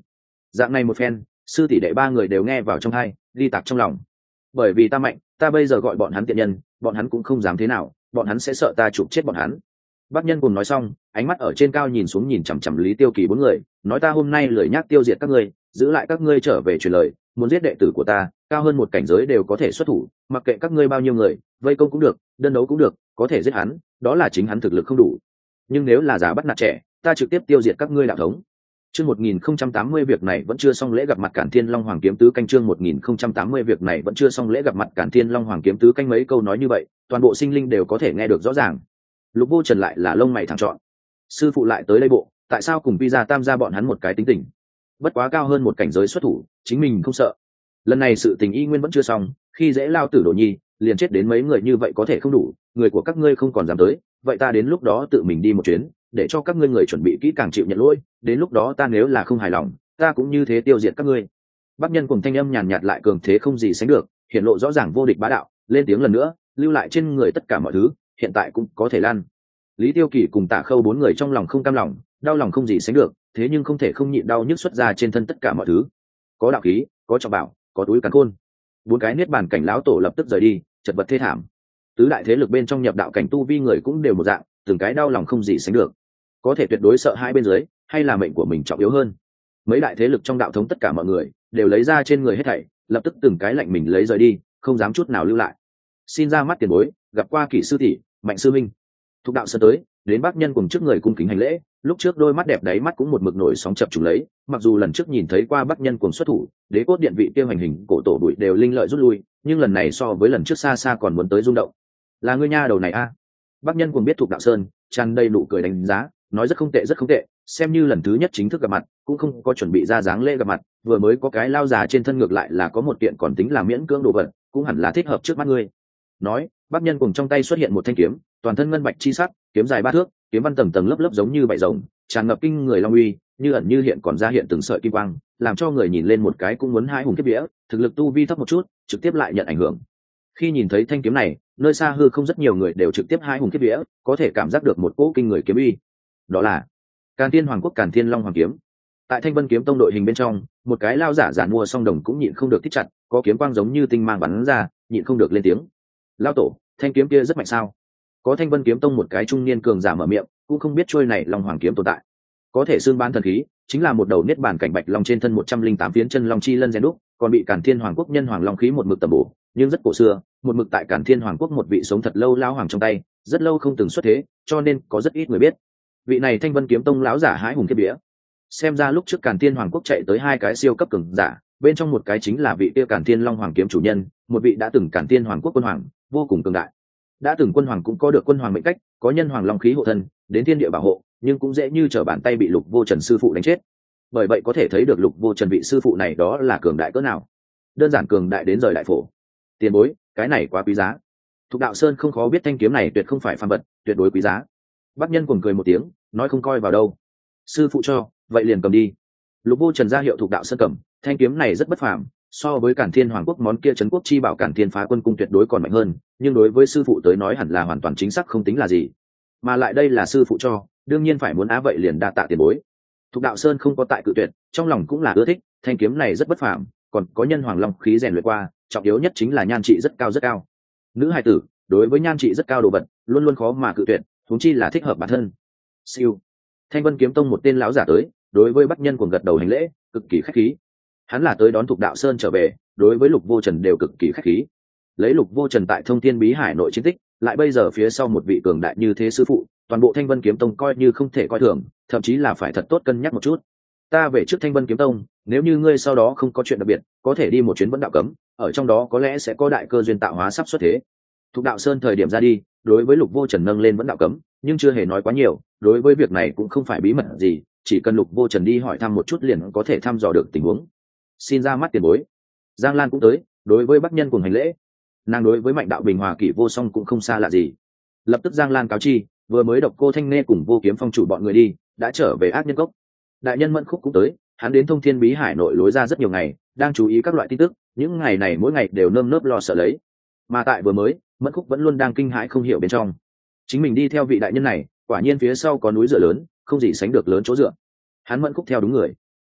Dạng này một phen, sư tỷ đệ ba người đều nghe vào trong tai, ghi tạc trong lòng. Bởi vì ta mạnh, ta bây giờ gọi bọn hắn tiện nhân, bọn hắn cũng không dám thế nào, bọn hắn sẽ sợ ta chụp chết bọn hắn. Bác Nhân cùng nói xong, ánh mắt ở trên cao nhìn xuống nhìn chằm chằm Lý Tiêu Kỳ bốn người, nói ta hôm nay lười nhác tiêu diệt các ngươi, giữ lại các ngươi trở về truyền lời, muốn giết đệ tử của ta, cao hơn một cảnh giới đều có thể xuất thủ, mặc kệ các ngươi bao nhiêu người, vây công cũng được, đơn đấu cũng được, có thể giết hắn, đó là chính hắn thực lực không đủ. Nhưng nếu là giả bắt nạt trẻ, ta trực tiếp tiêu diệt các ngươi đạo thống. Chương 1080 việc này vẫn chưa xong lễ gặp mặt Cản Thiên Long Hoàng kiếm tứ canh chương 1080 việc này vẫn chưa xong lễ gặp mặt Cản Thiên Long Hoàng kiếm tứ canh mấy câu nói như vậy, toàn bộ sinh linh đều có thể nghe được rõ ràng. Lục Vô Trần lại là lông mày thẳng trọn. Sư phụ lại tới đây bộ, tại sao cùng Phi Gia Tam gia bọn hắn một cái tính tình? Bất quá cao hơn một cảnh giới xuất thủ, chính mình không sợ. Lần này sự tình y nguyên vẫn chưa xong, khi dễ lao tử Đồ Nhi, liền chết đến mấy người như vậy có thể không đủ, người của các ngươi không còn dám tới, vậy ta đến lúc đó tự mình đi một chuyến, để cho các ngươi người chuẩn bị kỹ càng chịu nhận lỗi, đến lúc đó ta nếu là không hài lòng, ta cũng như thế tiêu diệt các ngươi. Bắc Nhân cùng thanh âm nhàn nhạt lại cường thế không gì sánh được, hiện lộ rõ ràng vô địch bá đạo, lên tiếng lần nữa, lưu lại trên người tất cả mọi thứ, hiện tại cũng có thể lan. Lý Tiêu Kỳ cùng Tạ Khâu bốn người trong lòng không cam lòng, đau lòng không gì sánh được, thế nhưng không thể không nhịn đau nhức xuất ra trên thân tất cả mọi thứ. Có đạo khí, có trọng bảo, có túi càn khôn. Bốn cái niết bàn cảnh lão tổ lập tức rời đi, chật vật thê thảm. Tứ đại thế lực bên trong nhập đạo cảnh tu vi người cũng đều một dạng, từng cái đau lòng không gì sánh được. Có thể tuyệt đối sợ hai bên dưới, hay là mệnh của mình trọng yếu hơn. Mấy đại thế lực trong đạo thống tất cả mọi người đều lấy ra trên người hết thảy, lập tức từng cái lạnh mình lấy rời đi, không dám chút nào lưu lại. Xin ra mắt tiền bối, gặp qua Kỷ sư tỷ, Mạnh sư minh. Thục đạo sơn tới, đến Bác Nhân cùng trước người cung kính hành lễ, lúc trước đôi mắt đẹp đáy mắt cũng một mực nổi sóng chập trùng lấy, mặc dù lần trước nhìn thấy qua Bác Nhân cùng xuất thủ, đế cốt điện vị kia hành hình cổ tổ bụi đều linh lợi rút lui, nhưng lần này so với lần trước xa xa còn muốn tới rung động. Là ngươi nha đầu này a? Bác Nhân cùng biết Thục đạo sơn, tràn đầy nụ cười đánh giá, nói rất không tệ rất không tệ, xem như lần thứ nhất chính thức gặp mặt, cũng không có chuẩn bị ra dáng lễ gặp mặt, vừa mới có cái lao già trên thân ngược lại là có một kiện còn tính là miễn cưỡng đồ vật, cũng hẳn là thích hợp trước mắt ngươi. Nói, Bác Nhân cùng trong tay xuất hiện một thanh kiếm, toàn thân ngân bạch chi sắc, kiếm dài 3 thước, kiếm văn tầng tầng lớp lớp giống như bảy rồng, tràn ngập kinh người long uy, như ẩn như hiện còn ra hiện từng sợi kim quang, làm cho người nhìn lên một cái cũng muốn hãi hùng kiếp vía, thực lực tu vi thấp một chút, trực tiếp lại nhận ảnh hưởng. Khi nhìn thấy thanh kiếm này, nơi xa hư không rất nhiều người đều trực tiếp hãi hùng kiếp vía, có thể cảm giác được một cỗ kinh người kiếm uy. Đó là Càn Thiên Hoàng Quốc Càn Thiên Long Hoàng kiếm. Tại Thanh Vân kiếm tông đội hình bên trong, một cái lao giả giản mua song đồng cũng nhịn không được thích chặt, có kiếm quang giống như tinh mang bắn ra, nhịn không được lên tiếng. Lao tổ, thanh kiếm kia rất mạnh sao? Có Thanh Vân kiếm tông một cái trung niên cường giả mở miệng, cũng không biết trôi này Long Hoàng kiếm tồn tại. Có thể xương bán thần khí, chính là một đầu niết bàn cảnh bạch long trên thân 108 phiến chân long chi lân rèn đúc, còn bị Càn Thiên Hoàng Quốc nhân hoàng long khí một mực tầm bổ, nhưng rất cổ xưa, một mực tại Càn Thiên Hoàng Quốc một vị sống thật lâu lao hoàng trong tay, rất lâu không từng xuất thế, cho nên có rất ít người biết. Vị này Thanh Vân kiếm tông lão giả hãi hùng kiếp vía. Xem ra lúc trước Càn Thiên Hoàng Quốc chạy tới hai cái siêu cấp cường giả, bên trong một cái chính là vị kia Càn Thiên Long Hoàng kiếm chủ nhân, một vị đã từng Càn Thiên Hoàng Quốc quân hoàng, vô cùng cường đại. Đã từng quân hoàng cũng có được quân hoàng mệnh cách, có nhân hoàng long khí hộ thân, đến thiên địa bảo hộ, nhưng cũng dễ như trở bàn tay bị Lục Vô Trần sư phụ đánh chết. Bởi vậy có thể thấy được Lục Vô Trần vị sư phụ này đó là cường đại cỡ nào. Đơn giản cường đại đến rời đại phổ. Tiền bối, cái này quá quý giá. Thục Đạo Sơn không khó biết thanh kiếm này tuyệt không phải phàm vật, tuyệt đối quý giá. Bác Nhân cuồng cười một tiếng, nói không coi vào đâu. Sư phụ cho, vậy liền cầm đi. Lục Vô Trần ra hiệu Thục Đạo Sơn cầm, thanh kiếm này rất bất phàm, so với Càn Thiên Hoàng Quốc món kia trấn quốc chi bảo Càn Thiên Phá Quân cung tuyệt đối còn mạnh hơn, nhưng đối với sư phụ tới nói hẳn là hoàn toàn chính xác không tính là gì. Mà lại đây là sư phụ cho, đương nhiên phải muốn á vậy liền đa tạ tiền bối. Thục Đạo Sơn không có tại cự tuyệt, trong lòng cũng là ưa thích, thanh kiếm này rất bất phàm, còn có nhân hoàng long khí rèn luyện qua, trọng yếu nhất chính là nhan trị rất cao rất cao. Nữ hài tử, đối với nhan trị rất cao đồ vật, luôn luôn khó mà cự tuyệt, huống chi là thích hợp bản thân. Siêu. Thanh Vân kiếm tông một tên lão giả tới, đối với Bắc Nhân cuồng gật đầu hành lễ, cực kỳ khách khí. Hắn là tới đón Thục Đạo Sơn trở về, đối với Lục Vô Trần đều cực kỳ khách khí. Lấy Lục Vô Trần tại Thông Thiên Bí Hải nội chiến tích, lại bây giờ phía sau một vị cường đại như thế sư phụ, toàn bộ Thanh Vân kiếm tông coi như không thể coi thường, thậm chí là phải thật tốt cân nhắc một chút. Ta về trước Thanh Vân kiếm tông, nếu như ngươi sau đó không có chuyện đặc biệt, có thể đi một chuyến Vẫn Đạo Cấm, ở trong đó có lẽ sẽ có đại cơ duyên tạo hóa sắp xuất thế. Thục Đạo Sơn thời điểm ra đi, đối với Lục Vô Trần nâng lên Vẫn Đạo Cấm, nhưng chưa hề nói quá nhiều, đối với việc này cũng không phải bí mật gì, chỉ cần Lục Vô Trần đi hỏi thăm một chút liền có thể thăm dò được tình huống. Xin ra mắt tiền bối. Giang Lan cũng tới, đối với Bắc Nhân cùng hành lễ. Nàng đối với Mạnh Đạo Bình Hòa Kỷ Vô Song cũng không xa lạ gì. Lập tức Giang Lan cáo chi, vừa mới Độc Cô Thanh Nê cùng Vô Kiếm Phong chủ bọn người đi, đã trở về Ác Nhân Cốc. Đại nhân Mẫn Khúc cũng tới, hắn đến Thông Thiên Bí Hải nội lối ra rất nhiều ngày, đang chú ý các loại tin tức, những ngày này mỗi ngày đều nơm nớp lo sợ lấy. Mà tại vừa mới, Mẫn Khúc vẫn luôn đang kinh hãi không hiểu bên trong. Chính mình đi theo vị đại nhân này, quả nhiên phía sau có núi dựa lớn, không gì sánh được lớn chỗ dựa. Hắn Mẫn Khúc theo đúng người.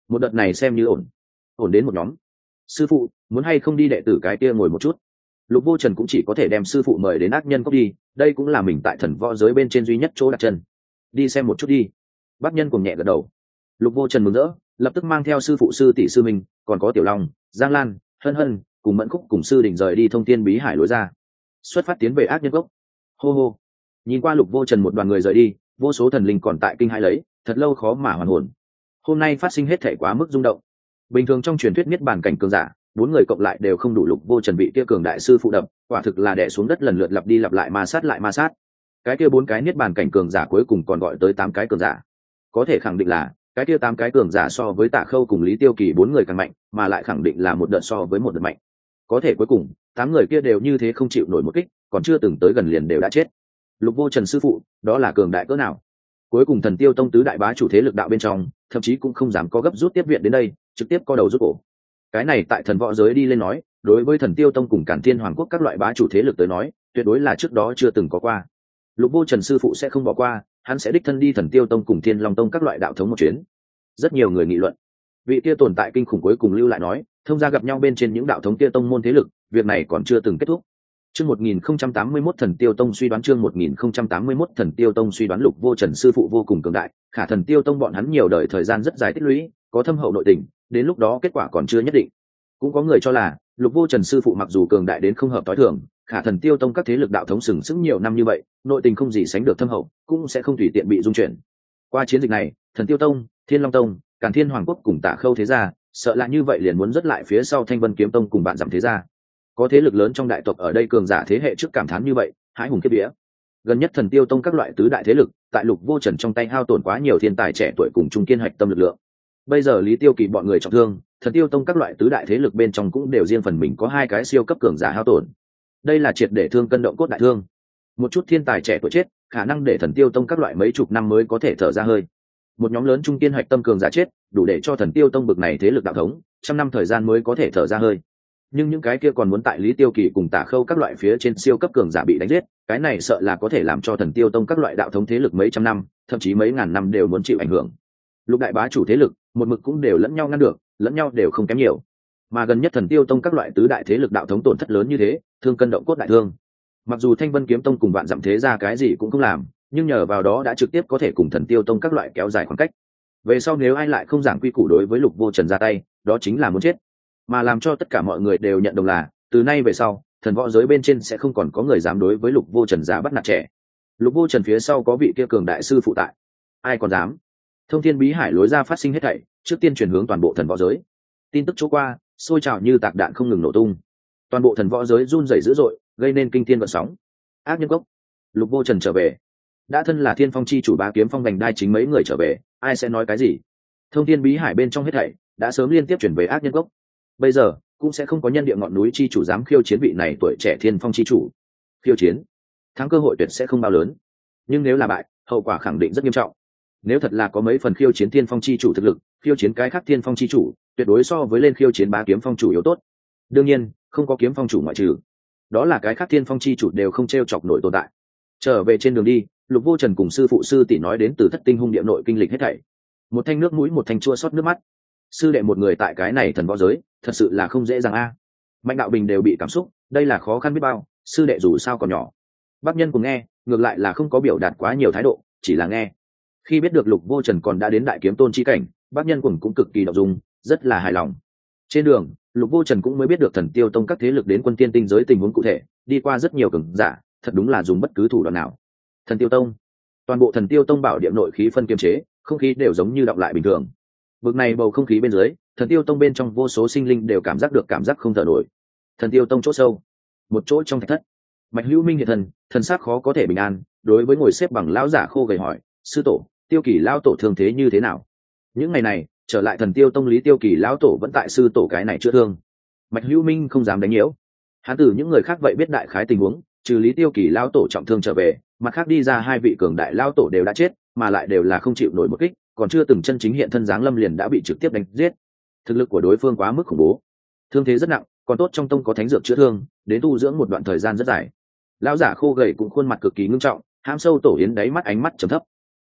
một đợt này xem như ổn đến một nhóm. Sư phụ muốn hay không đi đệ tử cái kia ngồi một chút? Lục Vô Trần cũng chỉ có thể đem sư phụ mời đến ác nhân cốc đi, đây cũng là mình tại thần võ giới bên trên duy nhất chỗ đặt chân. Đi xem một chút đi. Bác nhân cùng nhẹ gật đầu. Lục Vô Trần mừng rỡ, lập tức mang theo sư phụ sư tỷ sư minh, còn có Tiểu Long, Giang Lan, Hân Hân cùng Mẫn Khúc cùng sư đình rời đi thông thiên bí hải lối ra, xuất phát tiến về ác nhân cốc. Hô hô. Nhìn qua Lục Vô Trần một đoàn người rời đi, vô số thần linh còn tại kinh hãi lấy, thật lâu khó mà hoàn hồn. Hôm nay phát sinh hết thảy quá mức rung động. Bình thường trong truyền thuyết niết bàn cảnh cường giả, bốn người cộng lại đều không đủ Lục Vô Trần vị kia cường đại sư phụ đập, quả thực là đè xuống đất lần lượt lặp đi lặp lại ma sát. Cái kia bốn cái niết bàn cảnh cường giả cuối cùng còn gọi tới 8 cái cường giả. Có thể khẳng định là cái kia 8 cái cường giả so với Tạ Khâu cùng Lý Tiêu Kỳ bốn người càng mạnh, mà lại khẳng định là một đợt so với một đợt mạnh. Có thể cuối cùng 8 người kia đều như thế không chịu nổi một kích, còn chưa từng tới gần liền đều đã chết. Lục Vô Trần sư phụ, đó là cường đại cỡ nào? Cuối cùng Thần Tiêu Tông tứ đại bá chủ thế lực đạo bên trong, thậm chí cũng không dám có gấp rút tiếp viện đến đây, trực tiếp co đầu rút cổ. Cái này tại thần võ giới đi lên nói, đối với Thần Tiêu Tông cùng Càn Thiên Hoàng quốc các loại bá chủ thế lực tới nói, tuyệt đối là trước đó chưa từng có qua. Lục Vô Trần sư phụ sẽ không bỏ qua, hắn sẽ đích thân đi Thần Tiêu Tông cùng Thiên Long Tông các loại đạo thống một chuyến. Rất nhiều người nghị luận, vị kia tồn tại kinh khủng cuối cùng lưu lại nói, thông gia gặp nhau bên trên những đạo thống kia tông môn thế lực, việc này còn chưa từng kết thúc. Chương 1081 Thần Tiêu Tông suy đoán, chương 1081 Thần Tiêu Tông suy đoán. Lục Vô Trần sư phụ vô cùng cường đại, khả Thần Tiêu Tông bọn hắn nhiều đời thời gian rất dài tích lũy, có thâm hậu nội tình, đến lúc đó kết quả còn chưa nhất định. Cũng có người cho là Lục Vô Trần sư phụ mặc dù cường đại đến không hợp tối thường, khả Thần Tiêu Tông các thế lực đạo thống sừng sững nhiều năm như vậy, nội tình không gì sánh được thâm hậu, cũng sẽ không tùy tiện bị dung chuyển. Qua chiến dịch này, Thần Tiêu Tông, Thiên Long Tông, Càn Thiên Hoàng quốc cùng Tạ Khâu thế gia, sợ là như vậy liền muốn rất lại phía sau Thanh Vân Kiếm Tông cùng Vạn Dặm thế gia. Có thế lực lớn trong đại tộc ở đây cường giả thế hệ trước cảm thán như vậy, hãi hùng kiếp vía. Gần nhất Thần Tiêu Tông các loại tứ đại thế lực, tại Lục Vô Trần trong tay hao tổn quá nhiều thiên tài trẻ tuổi cùng trung kiên hạch tâm lực lượng. Bây giờ Lý Tiêu Kỳ bọn người trọng thương, Thần Tiêu Tông các loại tứ đại thế lực bên trong cũng đều riêng phần mình có 2 cái siêu cấp cường giả hao tổn. Đây là triệt để thương cân động cốt đại thương. Một chút thiên tài trẻ tuổi chết, khả năng để Thần Tiêu Tông các loại mấy chục năm mới có thể thở ra hơi. Một nhóm lớn trung kiên hạch tâm cường giả chết, đủ để cho Thần Tiêu Tông bực này thế lực đạo thống, trăm năm thời gian mới có thể thở ra hơi. Nhưng những cái kia còn muốn tại Lý Tiêu Kỳ cùng Tạ Khâu các loại phía trên siêu cấp cường giả bị đánh giết, cái này sợ là có thể làm cho Thần Tiêu Tông các loại đạo thống thế lực mấy trăm năm, thậm chí mấy ngàn năm đều muốn chịu ảnh hưởng. Lục đại bá chủ thế lực, một mực cũng đều lẫn nhau ngăn được, lẫn nhau đều không kém nhiều. Mà gần nhất Thần Tiêu Tông các loại tứ đại thế lực đạo thống tổn thất lớn như thế, thương cân động cốt đại thương. Mặc dù Thanh Vân Kiếm Tông cùng Vạn Dặm thế gia cái gì cũng không làm, nhưng nhờ vào đó đã trực tiếp có thể cùng Thần Tiêu Tông các loại kéo dài khoảng cách. Về sau nếu ai lại không giảng quy củ đối với Lục Vô Trần ra tay, đó chính là muốn chết. Mà làm cho tất cả mọi người đều nhận đồng là, từ nay về sau, thần võ giới bên trên sẽ không còn có người dám đối với Lục Vô Trần giả bắt nạt trẻ. Lục Vô Trần phía sau có vị kia cường đại sư phụ tại, ai còn dám? Thông thiên bí hải lối ra phát sinh hết thảy, trước tiên chuyển hướng toàn bộ thần võ giới. Tin tức chỗ qua, sôi trào như tạc đạn không ngừng nổ tung. Toàn bộ thần võ giới run rẩy dữ dội, gây nên kinh thiên vận sóng. Ác nhân cốc, Lục Vô Trần trở về. Đã thân là Thiên Phong chi chủ Bá Kiếm Phong Vành Đai chính mấy người trở về, ai sẽ nói cái gì? Thông thiên bí hải bên trong hết thảy đã sớm liên tiếp chuyển về ác nhân cốc. Bây giờ cũng sẽ không có nhân địa ngọn núi chi chủ dám khiêu chiến vị này tuổi trẻ Thiên Phong chi chủ. Khiêu chiến, thắng cơ hội tuyệt sẽ không bao lớn, nhưng nếu là bại, hậu quả khẳng định rất nghiêm trọng. Nếu thật là có mấy phần khiêu chiến Thiên Phong chi chủ thực lực, khiêu chiến cái khác Thiên Phong chi chủ, tuyệt đối so với lên khiêu chiến Bá Kiếm Phong chủ yếu tốt. Đương nhiên, không có Kiếm Phong chủ ngoại trừ. Đó là cái khác Thiên Phong chi chủ đều không treo chọc nổi tồn tại. Trở về trên đường đi, Lục Vô Trần cùng sư phụ sư tỷ nói đến từ Thất Tinh Hung Địa nội kinh lịch hết thảy. Một thanh nước mũi một thanh chua xót nước mắt. Sư đệ một người tại cái này thần võ giới, thật sự là không dễ dàng a. Mạnh Đạo Bình đều bị cảm xúc, đây là khó khăn biết bao, sư đệ dù sao còn nhỏ. Bác Nhân cùng nghe, ngược lại là không có biểu đạt quá nhiều thái độ, chỉ là nghe. Khi biết được Lục Vô Trần còn đã đến Đại Kiếm Tôn chi cảnh, Bác Nhân cũng cực kỳ động dung, rất là hài lòng. Trên đường, Lục Vô Trần cũng mới biết được Thần Tiêu Tông các thế lực đến quân tiên tinh giới tình huống cụ thể, đi qua rất nhiều cường giả, thật đúng là dùng bất cứ thủ đoạn nào. Thần Tiêu Tông, toàn bộ Thần Tiêu Tông bảo địa nội khí phân kiềm chế, không khí đều giống như đọng lại bình thường. Vực này bầu không khí bên dưới, Thần Tiêu Tông bên trong vô số sinh linh đều cảm giác được cảm giác không thở nổi. Thần Tiêu Tông chỗ sâu, một chỗ trong thạch thất, Mạch Hữu Minh hiện thần sắc khó có thể bình an, đối với ngồi xếp bằng lão giả khô gầy hỏi: "Sư tổ, Tiêu Kỳ lão tổ thương thế như thế nào?" Những ngày này, trở lại Thần Tiêu Tông Lý Tiêu Kỳ lão tổ vẫn tại sư tổ cái này chữa thương. Mạch Hữu Minh không dám đánh nhiễu. Hắn từ những người khác vậy biết đại khái tình huống, trừ Lý Tiêu Kỳ lão tổ trọng thương trở về, mặt khác đi ra 2 vị cường đại lão tổ đều đã chết, mà lại đều là không chịu nổi một kích, còn chưa từng chân chính hiện thân dáng lâm liền đã bị trực tiếp đánh giết. Thực lực của đối phương quá mức khủng bố, thương thế rất nặng, còn tốt trong tông có thánh dược chữa thương, đến tu dưỡng một đoạn thời gian rất dài. Lão giả khô gầy cũng khuôn mặt cực kỳ ngưng trọng, hãm sâu tổ yến đáy mắt ánh mắt trầm thấp.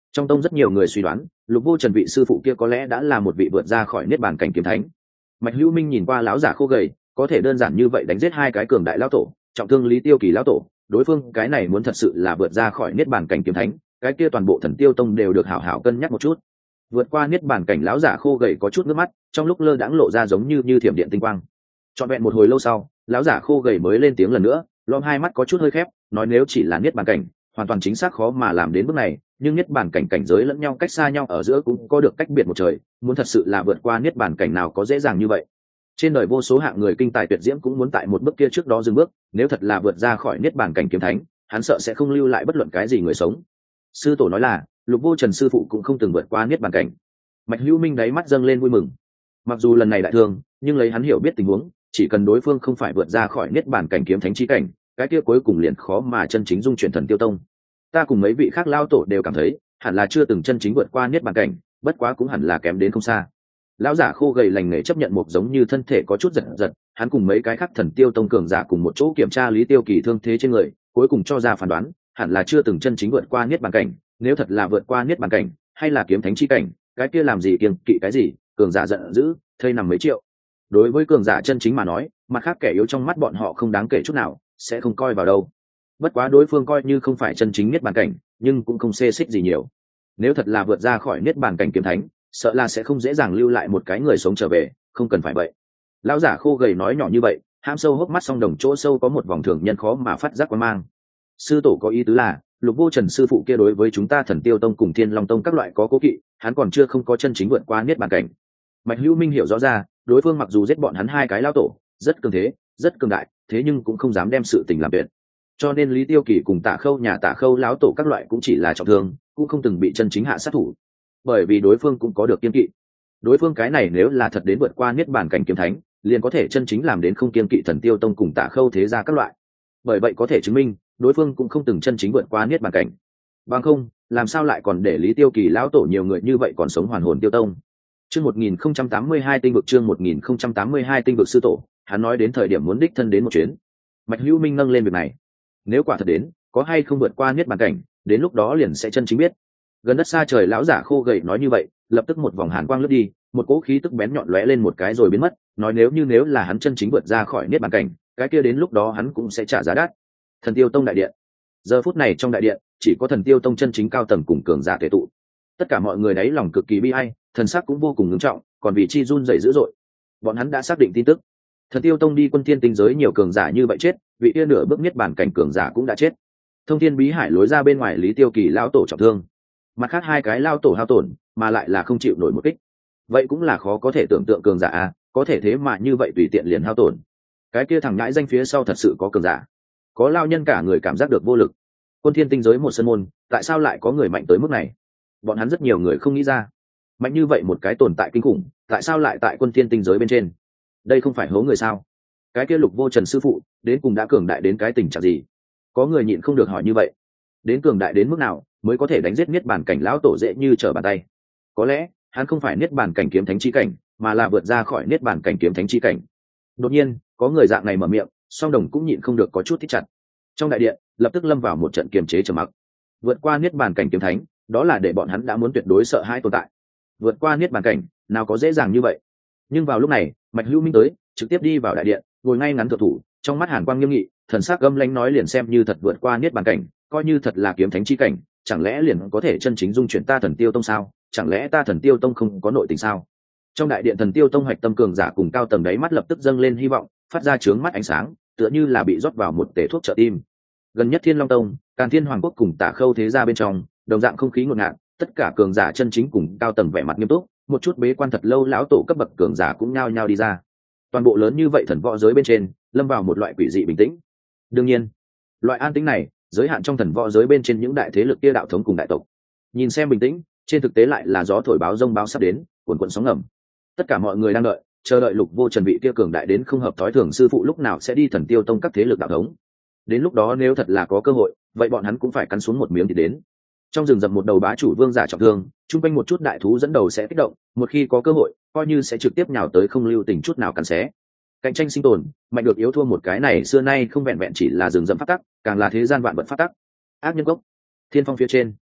Trong tông rất nhiều người suy đoán Lục Vô Trần vị sư phụ kia có lẽ đã là một vị vượt ra khỏi niết bàn cảnh kiếm thánh. Mạch Hữu Minh nhìn qua lão giả khô gầy, có thể đơn giản như vậy đánh giết hai cái cường đại lão tổ, trọng thương Lý Tiêu Kỳ lão tổ, đối phương cái này muốn thật sự là vượt ra khỏi niết bàn cảnh kiếm thánh, cái kia toàn bộ Thần Tiêu Tông đều được hảo hảo cân nhắc một chút. Vượt qua niết bàn cảnh lão giả khô gầy có chút nước mắt, trong lúc lơ đãng lộ ra giống như thiểm điện tinh quang. Trọn vẹn một hồi lâu sau, lão giả khô gầy mới lên tiếng lần nữa, lom hai mắt có chút hơi khép, nói nếu chỉ là niết bàn cảnh, hoàn toàn chính xác khó mà làm đến bước này, nhưng niết bàn cảnh cảnh giới lẫn nhau cách xa nhau ở giữa cũng có được cách biệt một trời, muốn thật sự là vượt qua niết bàn cảnh nào có dễ dàng như vậy. Trên đời vô số hạng người kinh tài tuyệt diễm cũng muốn tại một bước kia trước đó dừng bước, nếu thật là vượt ra khỏi niết bàn cảnh kiếm thánh, hắn sợ sẽ không lưu lại bất luận cái gì người sống. Sư tổ nói là Lục Vô Trần sư phụ cũng không từng vượt qua niết bàn cảnh. Mạch Hữu Minh đáy mắt dâng lên vui mừng. Mặc dù lần này đại thương, nhưng lấy hắn hiểu biết tình huống, chỉ cần đối phương không phải vượt ra khỏi niết bàn cảnh kiếm thánh chí cảnh, cái kia cuối cùng liền khó mà chân chính dung chuyển Thần Tiêu Tông. Ta cùng mấy vị khác lao tổ đều cảm thấy hẳn là chưa từng chân chính vượt qua niết bàn cảnh, bất quá cũng hẳn là kém đến không xa. Lão giả khô gầy lành nghề chấp nhận một giống như thân thể có chút giật giật, hắn cùng mấy cái khác Thần Tiêu Tông cường giả cùng một chỗ kiểm tra Lý Tiêu Kỳ thương thế trên người, cuối cùng cho ra phán đoán hẳn là chưa từng chân chính vượt qua niết bàn cảnh. Nếu thật là vượt qua niết bàn cảnh hay là kiếm thánh chi cảnh, cái kia làm gì kiêng kỵ cái gì, cường giả giận dữ thây nằm mấy triệu. Đối với cường giả chân chính mà nói, mặt khác kẻ yếu trong mắt bọn họ không đáng kể chút nào, sẽ không coi vào đâu. Bất quá đối phương coi như không phải chân chính niết bàn cảnh, nhưng cũng không xê xích gì nhiều. Nếu thật là vượt ra khỏi niết bàn cảnh kiếm thánh, sợ là sẽ không dễ dàng lưu lại một cái người sống trở về, không cần phải vậy. Lão giả khô gầy nói nhỏ như vậy, hãm sâu hốc mắt song đồng chỗ sâu có một vòng thường nhân khó mà phát giác quan mang. Sư tổ có ý tứ là Lục Vô Trần sư phụ kia đối với chúng ta Thần Tiêu Tông cùng Thiên Long Tông các loại có cố kỵ, hắn còn chưa không có chân chính vượt qua niết bàn cảnh. Mạch Hữu Minh hiểu rõ ra, đối phương mặc dù giết bọn hắn hai cái lão tổ, rất cường thế, rất cường đại, thế nhưng cũng không dám đem sự tình làm tuyệt. Cho nên Lý Tiêu Kỳ cùng Tạ Khâu nhà Tạ Khâu lão tổ các loại cũng chỉ là trọng thương, cũng không từng bị chân chính hạ sát thủ. Bởi vì đối phương cũng có được kiên kỵ. Đối phương cái này nếu là thật đến vượt qua niết bàn cảnh kiếm thánh, liền có thể chân chính làm đến không kiên kỵ Thần Tiêu Tông cùng Tạ Khâu thế gia các loại. Bởi vậy có thể chứng minh, đối phương cũng không từng chân chính vượt qua niết bàn cảnh. Bằng không, làm sao lại còn để Lý Tiêu Kỳ lão tổ nhiều người như vậy còn sống hoàn hồn Tiêu Tông. Chương 1082 tinh vực, chương 1082 tinh vực sư tổ, hắn nói đến thời điểm muốn đích thân đến một chuyến. Mạch Hữu Minh nâng lên việc này. Nếu quả thật đến, có hay không vượt qua niết bàn cảnh, đến lúc đó liền sẽ chân chính biết. Gần đất xa trời lão giả khô gầy nói như vậy, lập tức một vòng hàn quang lướt đi, một cỗ khí tức bén nhọn lóe lên một cái rồi biến mất, nói nếu là hắn chân chính vượt ra khỏi niết bàn cảnh, cái kia đến lúc đó hắn cũng sẽ trả giá đắt. Thần Tiêu Tông đại điện. Giờ phút này trong đại điện, chỉ có Thần Tiêu Tông chân chính cao tầng cùng cường giả tề tụ. Tất cả mọi người đấy lòng cực kỳ bi ai, thần sắc cũng vô cùng ngưng trọng, còn vì chi run rẩy dữ dội. Bọn hắn đã xác định tin tức, Thần Tiêu Tông đi quân thiên tinh giới nhiều cường giả như vậy chết, vị kia nửa bước niết bàn cảnh cường giả cũng đã chết. Thông thiên bí hải lối ra bên ngoài Lý Tiêu Kỳ lão tổ trọng thương, mặt khác hai cái lao tổ hao tổn, mà lại là không chịu nổi một kích. Vậy cũng là khó có thể tưởng tượng cường giả à, có thể thế mà như vậy tùy tiện liền hao tổn. Cái kia thằng nhãi danh phía sau thật sự có cường giả. Có lao nhân cả người cảm giác được vô lực. Quân thiên tinh giới một sân môn, tại sao lại có người mạnh tới mức này? Bọn hắn rất nhiều người không nghĩ ra. Mạnh như vậy một cái tồn tại kinh khủng, tại sao lại tại quân thiên tinh giới bên trên? Đây không phải hố người sao? Cái kia Lục Vô Trần sư phụ, đến cùng đã cường đại đến cái tình trạng gì? Có người nhịn không được hỏi như vậy. Đến cường đại đến mức nào mới có thể đánh giết niết bàn cảnh lão tổ dễ như trở bàn tay? Có lẽ hắn không phải niết bàn cảnh kiếm thánh chi cảnh, mà là vượt ra khỏi niết bàn cảnh kiếm thánh chi cảnh. Đột nhiên, có người dạng này mở miệng, song đồng cũng nhịn không được có chút thích chặt. Trong đại điện, lập tức lâm vào một trận kiềm chế trầm mặc. Vượt qua niết bàn cảnh kiếm thánh, đó là để bọn hắn đã muốn tuyệt đối sợ hãi tồn tại. Vượt qua niết bàn cảnh, nào có dễ dàng như vậy. Nhưng vào lúc này, Mạch Hữu Minh tới, trực tiếp đi vào đại điện, ngồi ngay ngắn thượng thủ, trong mắt hàn quang nghiêm nghị, thần sắc gâm lãnh nói liền xem như thật vượt qua niết bàn cảnh, coi như thật là kiếm thánh chi cảnh, chẳng lẽ liền có thể chân chính dung chuyển ta Thần Tiêu Tông sao? Chẳng lẽ ta Thần Tiêu Tông không có nội tình sao? Trong đại điện Thần Tiêu Tông hoạch tâm cường giả cùng cao tầng đáy mắt lập tức dâng lên hy vọng, phát ra chướng mắt ánh sáng, tựa như là bị rót vào một tể thuốc trợ tim. Gần nhất Thiên Long Tông, Càn Thiên Hoàng Quốc cùng Tả Khâu thế gia bên trong, đồng dạng không khí ngột ngạt, tất cả cường giả chân chính cùng cao tầng vẻ mặt nghiêm túc, một chút bế quan thật lâu lão tổ cấp bậc cường giả cũng nhao nhao đi ra. Toàn bộ lớn như vậy thần võ giới bên trên, lâm vào một loại quỷ dị bình tĩnh. Đương nhiên, loại an tĩnh này giới hạn trong thần võ giới bên trên những đại thế lực kia đạo thống cùng đại tộc. Nhìn xem bình tĩnh, trên thực tế lại là gió thổi báo rông báo sắp đến, cuồn cuộn sóng ngầm. Tất cả mọi người đang đợi, chờ đợi Lục Vô Trần vị kia cường đại đến không hợp thói thường sư phụ lúc nào sẽ đi Thần Tiêu Tông các thế lực đạo thống. Đến lúc đó nếu thật là có cơ hội, vậy bọn hắn cũng phải cắn xuống một miếng thì đến. Trong rừng rậm một đầu bá chủ vương giả trọng thương, chung quanh một chút đại thú dẫn đầu sẽ kích động, một khi có cơ hội, coi như sẽ trực tiếp nhào tới không lưu tình chút nào cắn xé. Cạnh tranh sinh tồn, mạnh được yếu thua một cái này xưa nay không vẹn vẹn chỉ là rừng rậm phát tắc, càng là thế gian vạn vật phát tắc. Ác nhân gốc, thiên phong phía trên,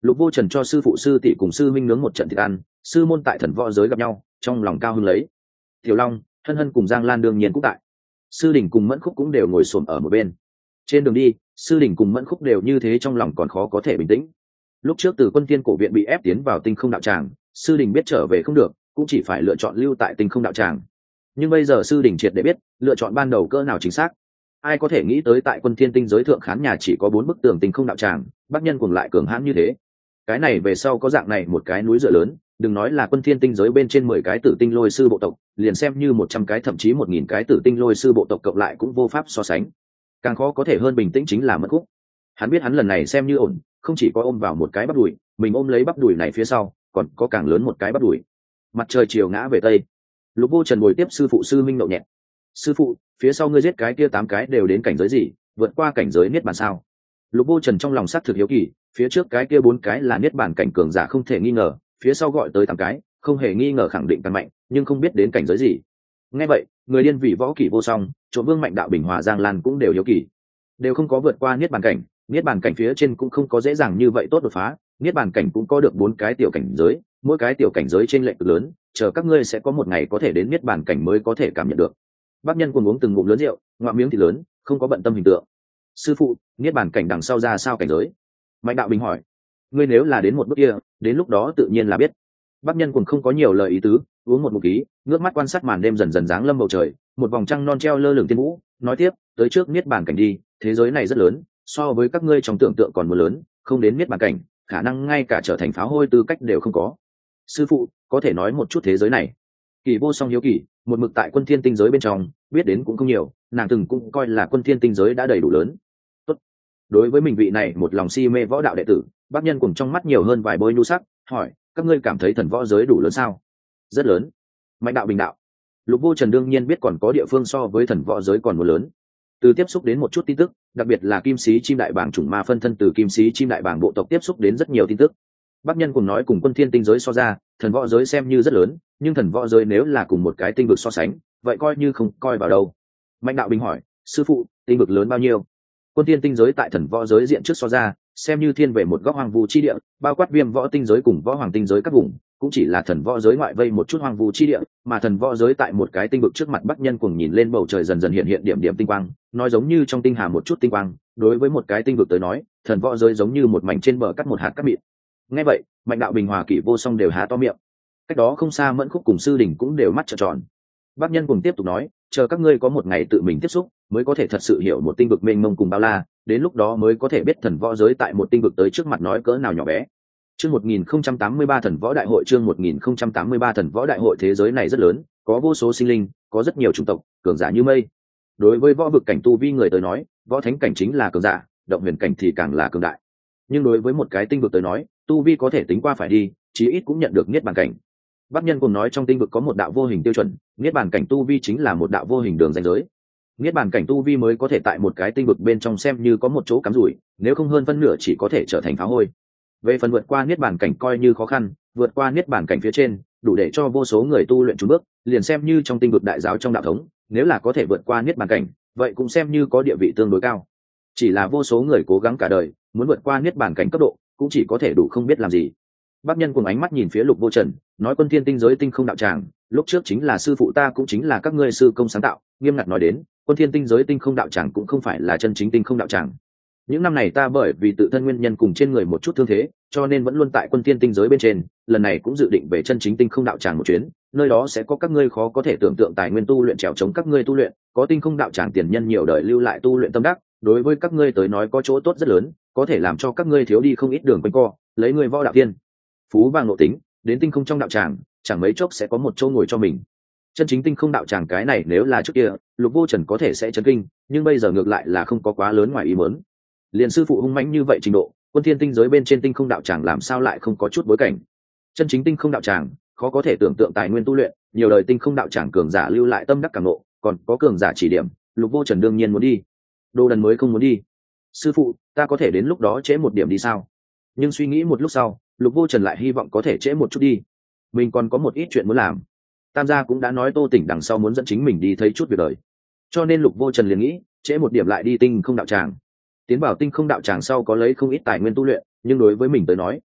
Lục Vô Trần cho sư phụ sư tỷ cùng sư minh nướng một trận thịt ăn, sư môn tại thần võ giới gặp nhau, trong lòng cao hứng lấy. Tiểu Long, Hân Hân cùng Giang Lan đương nhiên cũng tại. Sư Đình cùng Mẫn Khúc cũng đều ngồi xổm ở một bên. Trên đường đi, sư Đình cùng Mẫn Khúc đều như thế, trong lòng còn khó có thể bình tĩnh. Lúc trước từ Quân Tiên cổ viện bị ép tiến vào Tinh Không đạo tràng, sư Đình biết trở về không được, cũng chỉ phải lựa chọn lưu tại Tinh Không đạo tràng. Nhưng bây giờ sư Đình triệt để biết, lựa chọn ban đầu cỡ nào chính xác. Ai có thể nghĩ tới tại Quân Thiên tinh giới thượng khán nhà chỉ có 4 bức tường Tinh Không đạo tràng, Bắc Nhân cùng lại cường hãn như thế. Cái này về sau có dạng này một cái núi dựa lớn, đừng nói là Quân Thiên tinh giới bên trên 10 cái tử tinh lôi sư bộ tộc, liền xem như 100 cái thậm chí 1000 cái tử tinh lôi sư bộ tộc cộng lại cũng vô pháp so sánh. Càng khó có thể hơn bình tĩnh chính là Mẫn Khúc. Hắn biết hắn lần này xem như ổn, không chỉ có ôm vào một cái bắp đùi, mình ôm lấy bắp đùi này phía sau, còn có càng lớn một cái bắp đùi. Mặt trời chiều ngã về tây, Lục Vô Trần ngồi tiếp sư phụ sư minh nhậu nhẹt. Sư phụ, phía sau ngươi giết cái kia 8 cái đều đến cảnh giới gì, vượt qua cảnh giới niết bàn sao? Lục Vô Trần trong lòng sắc thực hiếu kỳ, phía trước cái kia 4 cái là niết bàn cảnh cường giả không thể nghi ngờ, phía sau gọi tới 8 cái, không hề nghi ngờ khẳng định càng mạnh, nhưng không biết đến cảnh giới gì. Nghe vậy, người điên vì võ kỷ vô song, Trộm Vương Mạnh Đạo Bình Hòa Giang Lan cũng đều hiếu kỳ, đều không có vượt qua niết bàn cảnh, niết bàn cảnh phía trên cũng không có dễ dàng như vậy tốt đột phá, niết bàn cảnh cũng có được 4 cái tiểu cảnh giới, mỗi cái tiểu cảnh giới trên lệch cực lớn, chờ các ngươi sẽ có một ngày có thể đến niết bàn cảnh mới có thể cảm nhận được. Bác Nhân cuồng uống từng ngụm lớn rượu, ngoạm miếng thịt lớn, không có bận tâm hình tượng. Sư phụ, niết bàn cảnh đằng sau ra sao cảnh giới? Mạnh Đạo Bình hỏi. Ngươi nếu là đến một bước kia, đến lúc đó tự nhiên là biết. Bác Nhân cuồng không có nhiều lời ý tứ, uống một ngụm khí, ngước mắt quan sát màn đêm dần dần giáng lâm bầu trời, một vòng trăng non treo lơ lửng thiên vũ, nói tiếp, tới trước niết bàn cảnh đi, thế giới này rất lớn, so với các ngươi trong tưởng tượng còn muốn lớn, không đến niết bàn cảnh, khả năng ngay cả trở thành pháo hôi tư cách đều không có. Sư phụ, có thể nói một chút thế giới này? Kỳ Vô Song hiếu kỳ, một mực tại Quân Thiên tinh giới bên trong, biết đến cũng không nhiều, nàng từng cũng coi là Quân Thiên tinh giới đã đầy đủ lớn. Tốt. Đối với mình vị này một lòng si mê võ đạo đệ tử, Bác Nhân cùng trong mắt nhiều hơn vài bôi nhu sắc, hỏi, các ngươi cảm thấy thần võ giới đủ lớn sao? Rất lớn. Mạnh Đạo Bình đạo. Lục Vô Trần đương nhiên biết còn có địa phương so với thần võ giới còn muốn lớn. Từ tiếp xúc đến một chút tin tức, đặc biệt là Kim Sĩ Chim Đại Bàng chủng ma phân thân từ Kim Sĩ Chim Đại Bàng bộ tộc tiếp xúc đến rất nhiều tin tức. Bác Nhân cùng nói cùng Quân Thiên tinh giới so ra, thần võ giới xem như rất lớn, nhưng thần võ giới nếu là cùng một cái tinh vực so sánh, vậy coi như không coi vào đâu. Mạnh Đạo Bình hỏi, sư phụ, tinh vực lớn bao nhiêu? Quân Thiên tinh giới tại thần võ giới diện trước so ra, xem như thiên về một góc hoang vu chi địa, bao quát Viêm võ tinh giới cùng võ hoàng tinh giới các vùng, cũng chỉ là thần võ giới ngoại vây một chút hoang vu chi địa, mà thần võ giới tại một cái tinh vực trước mặt Bắc Nhân cùng nhìn lên bầu trời dần dần hiện hiện điểm điểm tinh quang, nói giống như trong tinh hà một chút tinh quang, đối với một cái tinh vực tới nói, thần võ giới giống như một mảnh trên bờ cắt một hạt cát mịn. Nghe vậy, Mạnh Đạo Bình Hòa Kỷ Vô Song đều há to miệng. Cách đó không xa Mẫn Khúc cùng sư đình cũng đều mắt trợn tròn. Bác Nhân cùng tiếp tục nói, chờ các ngươi có một ngày tự mình tiếp xúc, mới có thể thật sự hiểu một tinh vực mênh mông cùng bao la, đến lúc đó mới có thể biết thần võ giới tại một tinh vực tới trước mặt nói cỡ nào nhỏ bé. Chương 1083 thần võ đại hội, chương 1083 thần võ đại hội. Thế giới này rất lớn, có vô số sinh linh, có rất nhiều chủng tộc, cường giả như mây. Đối với võ vực cảnh tu vi người tới nói, võ thánh cảnh chính là cường giả, động huyền cảnh thì càng là cường đại. Nhưng đối với một cái tinh vực tới nói, tu vi có thể tính qua phải đi, chí ít cũng nhận được niết bàn cảnh. Bác Nhân cùng nói trong tinh vực có một đạo vô hình tiêu chuẩn, niết bàn cảnh tu vi chính là một đạo vô hình đường ranh giới. Niết bàn cảnh tu vi mới có thể tại một cái tinh vực bên trong xem như có một chỗ cắm rủi, nếu không hơn phân nửa chỉ có thể trở thành phá hôi. Về phần vượt qua niết bàn cảnh coi như khó khăn, vượt qua niết bàn cảnh phía trên, đủ để cho vô số người tu luyện trùng bước, liền xem như trong tinh vực đại giáo trong đạo thống, nếu là có thể vượt qua niết bàn cảnh, vậy cũng xem như có địa vị tương đối cao. Chỉ là vô số người cố gắng cả đời, muốn vượt qua niết bàn cảnh cấp độ, cũng chỉ có thể đủ không biết làm gì. Bác Nhân cùng ánh mắt nhìn phía Lục Vô Trần, nói Quân Thiên tinh giới tinh không đạo tràng, lúc trước chính là sư phụ ta cũng chính là các ngươi sư công sáng tạo, nghiêm ngặt nói đến, Quân Thiên tinh giới tinh không đạo tràng cũng không phải là chân chính tinh không đạo tràng. Những năm này ta bởi vì tự thân nguyên nhân cùng trên người một chút thương thế, cho nên vẫn luôn tại Quân Thiên tinh giới bên trên, lần này cũng dự định về chân chính tinh không đạo tràng một chuyến, nơi đó sẽ có các ngươi khó có thể tưởng tượng tài nguyên tu luyện trèo chống các ngươi tu luyện, có tinh không đạo tràng tiền nhân nhiều đời lưu lại tu luyện tâm đắc, đối với các ngươi tới nói có chỗ tốt rất lớn, có thể làm cho các ngươi thiếu đi không ít đường quanh co, lấy người võ đạo tiên phú và ngộ tính, đến tinh không trong đạo tràng, chẳng mấy chốc sẽ có một chỗ ngồi cho mình. Chân chính tinh không đạo tràng cái này nếu là trước kia, Lục Vô Trần có thể sẽ chấn kinh, nhưng bây giờ ngược lại là không có quá lớn ngoài ý muốn. Liền sư phụ hung mãnh như vậy trình độ, Quân Thiên tinh giới bên trên tinh không đạo tràng làm sao lại không có chút bối cảnh. Chân chính tinh không đạo tràng, khó có thể tưởng tượng tài nguyên tu luyện, nhiều đời tinh không đạo tràng cường giả lưu lại tâm đắc cảm ngộ, còn có cường giả chỉ điểm, Lục Vô Trần đương nhiên muốn đi. Đồ Đần mới không muốn đi. Sư phụ, ta có thể đến lúc đó trễ một điểm đi sao? Nhưng suy nghĩ một lúc sau, Lục Vô Trần lại hy vọng có thể trễ một chút đi, mình còn có một ít chuyện muốn làm. Tam gia cũng đã nói Tô Tỉnh đằng sau muốn dẫn chính mình đi thấy chút việc đời, cho nên Lục Vô Trần liền nghĩ trễ một điểm lại đi tinh không đạo tràng. Tiến vào tinh không đạo tràng sau có lấy không ít tài nguyên tu luyện, nhưng đối với mình tới nói,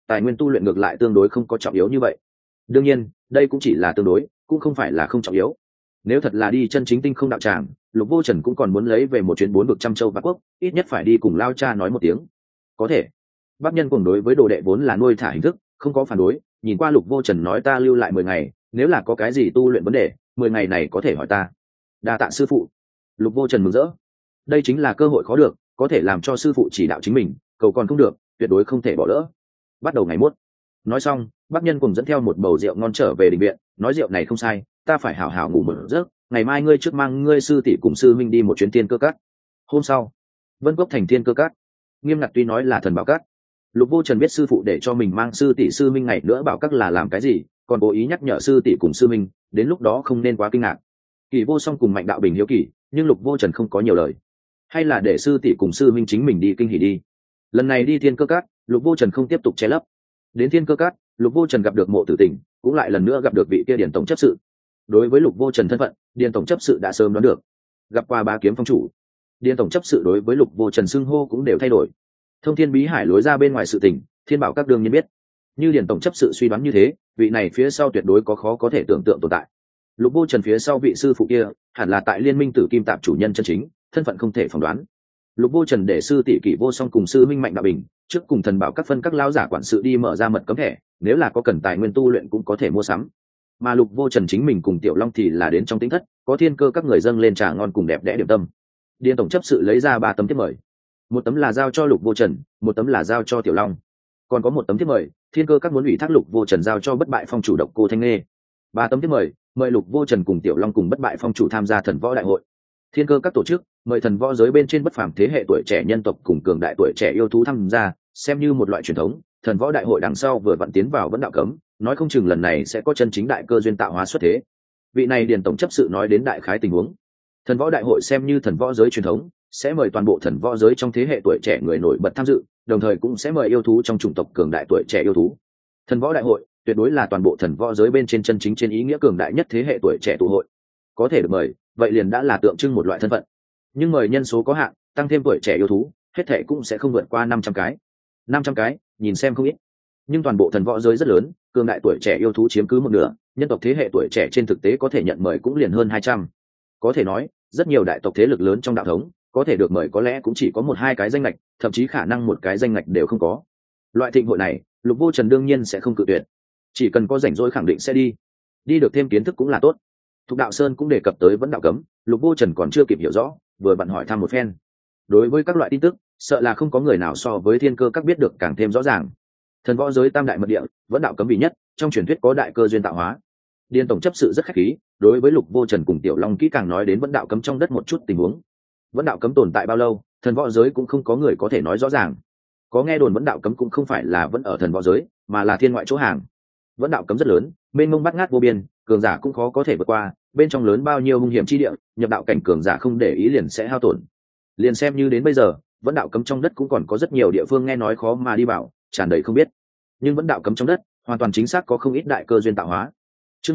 tài nguyên tu luyện ngược lại tương đối không có trọng yếu như vậy. Đương nhiên đây cũng chỉ là tương đối, cũng không phải là không trọng yếu. Nếu thật là đi chân chính tinh không đạo tràng, Lục Vô Trần cũng còn muốn lấy về một chuyến 4 vực trăm châu Vạn Quốc, ít nhất phải đi cùng Lao Cha nói một tiếng. Có thể. Bắc Nhân cùng đối với đồ đệ vốn là nuôi thả hình thức, không có phản đối, nhìn qua Lục Vô Trần nói ta lưu lại 10 ngày, nếu là có cái gì tu luyện vấn đề, 10 ngày này có thể hỏi ta. Đa tạ sư phụ. Lục Vô Trần mừng rỡ. Đây chính là cơ hội khó được, có thể làm cho sư phụ chỉ đạo chính mình, cầu còn không được, tuyệt đối không thể bỏ lỡ. Bắt đầu ngày mốt. Nói xong, Bắc Nhân cùng dẫn theo một bầu rượu ngon trở về đình viện, nói rượu này không sai, ta phải hảo hảo ngủ một giấc, ngày mai ngươi trước mang ngươi sư tỷ cùng sư minh đi một chuyến tiên cơ cát. Hôm sau, Vân Cốc thành tiên cơ cát. Nghiêm ngặt tuy nói là thần bảo cát. Lục Vô Trần biết sư phụ để cho mình mang sư tỷ sư minh ngày nữa bảo các là làm cái gì, còn cố ý nhắc nhở sư tỷ cùng sư minh, đến lúc đó không nên quá kinh ngạc. Kỳ Vô Song cùng Mạnh Đạo Bình hiếu kỳ, nhưng Lục Vô Trần không có nhiều lời. Hay là để sư tỷ cùng sư minh chính mình đi kinh hỉ đi. Lần này đi thiên cơ cát, Lục Vô Trần không tiếp tục che lấp. Đến thiên cơ cát, Lục Vô Trần gặp được Mộ Tử Tình, cũng lại lần nữa gặp được vị kia Điền tổng chấp sự. Đối với Lục Vô Trần thân phận, Điền tổng chấp sự đã sớm đoán được. Gặp qua Ba Kiếm phong chủ, Điền tổng chấp sự đối với Lục Vô Trần xưng hô cũng đều thay đổi. Thông Thiên Bí Hải lối ra bên ngoài sự tình, Thiên Bảo các đương nhiên biết. Như Điền tổng chấp sự suy đoán như thế, vị này phía sau tuyệt đối có khó có thể tưởng tượng tồn tại. Lục Vô Trần phía sau vị sư phụ kia, hẳn là tại Liên Minh Tử Kim Tạp chủ nhân chân chính, thân phận không thể phỏng đoán. Lục Vô Trần để sư tỷ Kỷ Vô Song cùng sư minh Mạnh Đạo Bình trước cùng thần bảo các phân các lão giả quản sự đi mở ra mật cấm thẻ, nếu là có cần tài nguyên tu luyện cũng có thể mua sắm. Mà Lục Vô Trần chính mình cùng Tiểu Long thì là đến trong tính thất, có thiên cơ các người dâng lên trà ngon cùng đẹp đẽ điểm tâm. Điền tổng chấp sự lấy ra 3 tấm thiếp mời, một tấm là giao cho Lục Vô Trần, một tấm là giao cho Tiểu Long, còn có một tấm thiếp mời thiên cơ các muốn ủy thác Lục Vô Trần giao cho bất bại phong chủ Độc Cô Thanh Nghê. 3 tấm thiếp mời mời Lục Vô Trần cùng Tiểu Long cùng bất bại phong chủ tham gia thần võ đại hội. Thiên cơ các tổ chức mời thần võ giới bên trên bất phàm thế hệ tuổi trẻ nhân tộc cùng cường đại tuổi trẻ yêu thú tham gia, xem như một loại truyền thống. Thần võ đại hội đằng sau vừa vặn tiến vào vẫn đạo cấm, nói không chừng lần này sẽ có chân chính đại cơ duyên tạo hóa xuất thế. Vị này Điền tổng chấp sự nói đến đại khái tình huống. Thần võ đại hội xem như thần võ giới truyền thống, sẽ mời toàn bộ thần võ giới trong thế hệ tuổi trẻ người nổi bật tham dự, đồng thời cũng sẽ mời yêu thú trong chủng tộc cường đại tuổi trẻ yêu thú. Thần võ đại hội tuyệt đối là toàn bộ thần võ giới bên trên chân chính trên ý nghĩa cường đại nhất thế hệ tuổi trẻ tụ hội. Có thể được mời, vậy liền đã là tượng trưng một loại thân phận. Nhưng mời nhân số có hạn, tăng thêm tuổi trẻ yêu thú, hết thảy cũng sẽ không vượt qua 500 cái. 500 cái, nhìn xem không ít. Nhưng toàn bộ thần võ giới rất lớn, cường đại tuổi trẻ yêu thú chiếm cứ một nửa, nhân tộc thế hệ tuổi trẻ trên thực tế có thể nhận mời cũng liền hơn 200. Có thể nói, rất nhiều đại tộc thế lực lớn trong đạo thống, có thể được mời có lẽ cũng chỉ có 1-2 cái danh ngạch, thậm chí khả năng một cái danh ngạch đều không có. Loại thịnh hội này, Lục Vô Trần đương nhiên sẽ không cự tuyệt. Chỉ cần có rảnh rỗi khẳng định sẽ đi. Đi được thêm kiến thức cũng là tốt. Thục Đạo Sơn cũng đề cập tới vẫn đạo cấm, Lục Vô Trần còn chưa kịp hiểu rõ, vừa bận hỏi thăm một phen. Đối với các loại tin tức, sợ là không có người nào so với thiên cơ các biết được càng thêm rõ ràng. Thần võ giới tam đại mật địa, vẫn đạo cấm vì nhất, trong truyền thuyết có đại cơ duyên tạo hóa. Điền tổng chấp sự rất khách khí, đối với Lục Vô Trần cùng Tiểu Long kỹ càng nói đến vẫn đạo cấm trong đất một chút tình huống. Vẫn đạo cấm tồn tại bao lâu, thần võ giới cũng không có người có thể nói rõ ràng. Có nghe đồn vẫn đạo cấm cũng không phải là vẫn ở thần võ giới, mà là thiên ngoại chỗ hàng. Vẫn đạo cấm rất lớn, mênh mông bát ngát vô biên, cường giả cũng khó có thể vượt qua, bên trong lớn bao nhiêu hung hiểm chi địa, nhập đạo cảnh cường giả không để ý liền sẽ hao tổn. Liền xem như đến bây giờ, vẫn đạo cấm trong đất cũng còn có rất nhiều địa phương nghe nói khó mà đi vào, tràn đầy không biết. Nhưng vẫn đạo cấm trong đất, hoàn toàn chính xác có không ít đại cơ duyên tạo hóa. Chương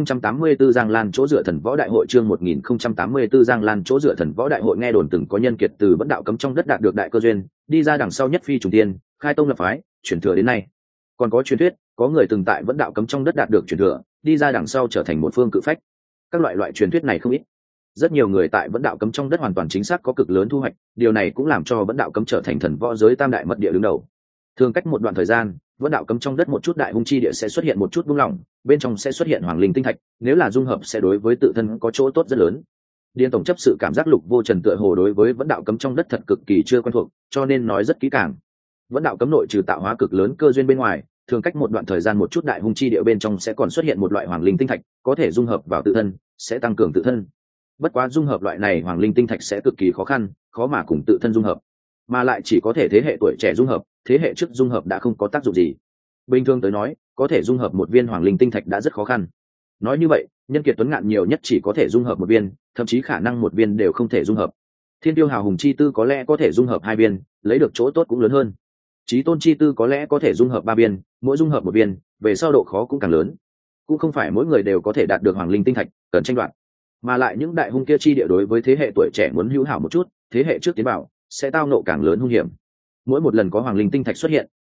1084 Giang Lan chỗ dựa thần võ đại hội, chương 1084 Giang Lan chỗ dựa thần võ đại hội. Nghe đồn từng có nhân kiệt từ vẫn đạo cấm trong đất đạt được đại cơ duyên, đi ra đằng sau nhất phi trùng tiên, khai tông lập phái, truyền thừa đến nay. Còn có truyền thuyết, có người từng tại vẫn đạo cấm trong đất đạt được truyền thừa, đi ra đằng sau trở thành một phương cự phách. Các loại truyền thuyết này không ít. Rất nhiều người tại vẫn đạo cấm trong đất hoàn toàn chính xác có cực lớn thu hoạch, điều này cũng làm cho vẫn đạo cấm trở thành thần võ giới tam đại mật địa đứng đầu. Thường cách một đoạn thời gian, vẫn đạo cấm trong đất một chút đại hung chi địa sẽ xuất hiện một chút buông lỏng, bên trong sẽ xuất hiện hoàng linh tinh thạch, nếu là dung hợp sẽ đối với tự thân có chỗ tốt rất lớn. Điền tổng chấp sự cảm giác Lục Vô Trần tựa hồ đối với vẫn đạo cấm trong đất thật cực kỳ chưa quen thuộc, cho nên nói rất kỹ càng. Vẫn đạo cấm nội trừ tạo hóa cực lớn cơ duyên bên ngoài, thường cách một đoạn thời gian một chút đại hung chi địa bên trong sẽ còn xuất hiện một loại hoàng linh tinh thạch, có thể dung hợp vào tự thân, sẽ tăng cường tự thân. Bất quá dung hợp loại này hoàng linh tinh thạch sẽ cực kỳ khó khăn, khó mà cùng tự thân dung hợp, mà lại chỉ có thể thế hệ tuổi trẻ dung hợp, thế hệ trước dung hợp đã không có tác dụng gì. Bình thường tới nói, có thể dung hợp một viên hoàng linh tinh thạch đã rất khó khăn. Nói như vậy, nhân kiệt tuấn ngạn nhiều nhất chỉ có thể dung hợp một viên, thậm chí khả năng một viên đều không thể dung hợp. Thiên tiêu hào hùng chi tư có lẽ có thể dung hợp 2 viên, lấy được chỗ tốt cũng lớn hơn. Chí tôn chi tư có lẽ có thể dung hợp 3 viên, mỗi dung hợp một viên, về sau độ khó cũng càng lớn. Cũng không phải mỗi người đều có thể đạt được hoàng linh tinh thạch, cần tranh đoạt. Mà lại những đại hung kia chi địa đối với thế hệ tuổi trẻ muốn hữu hảo một chút, thế hệ trước tiến bảo sẽ tao nộ càng lớn hung hiểm. Mỗi một lần có hoàng linh tinh thạch xuất hiện,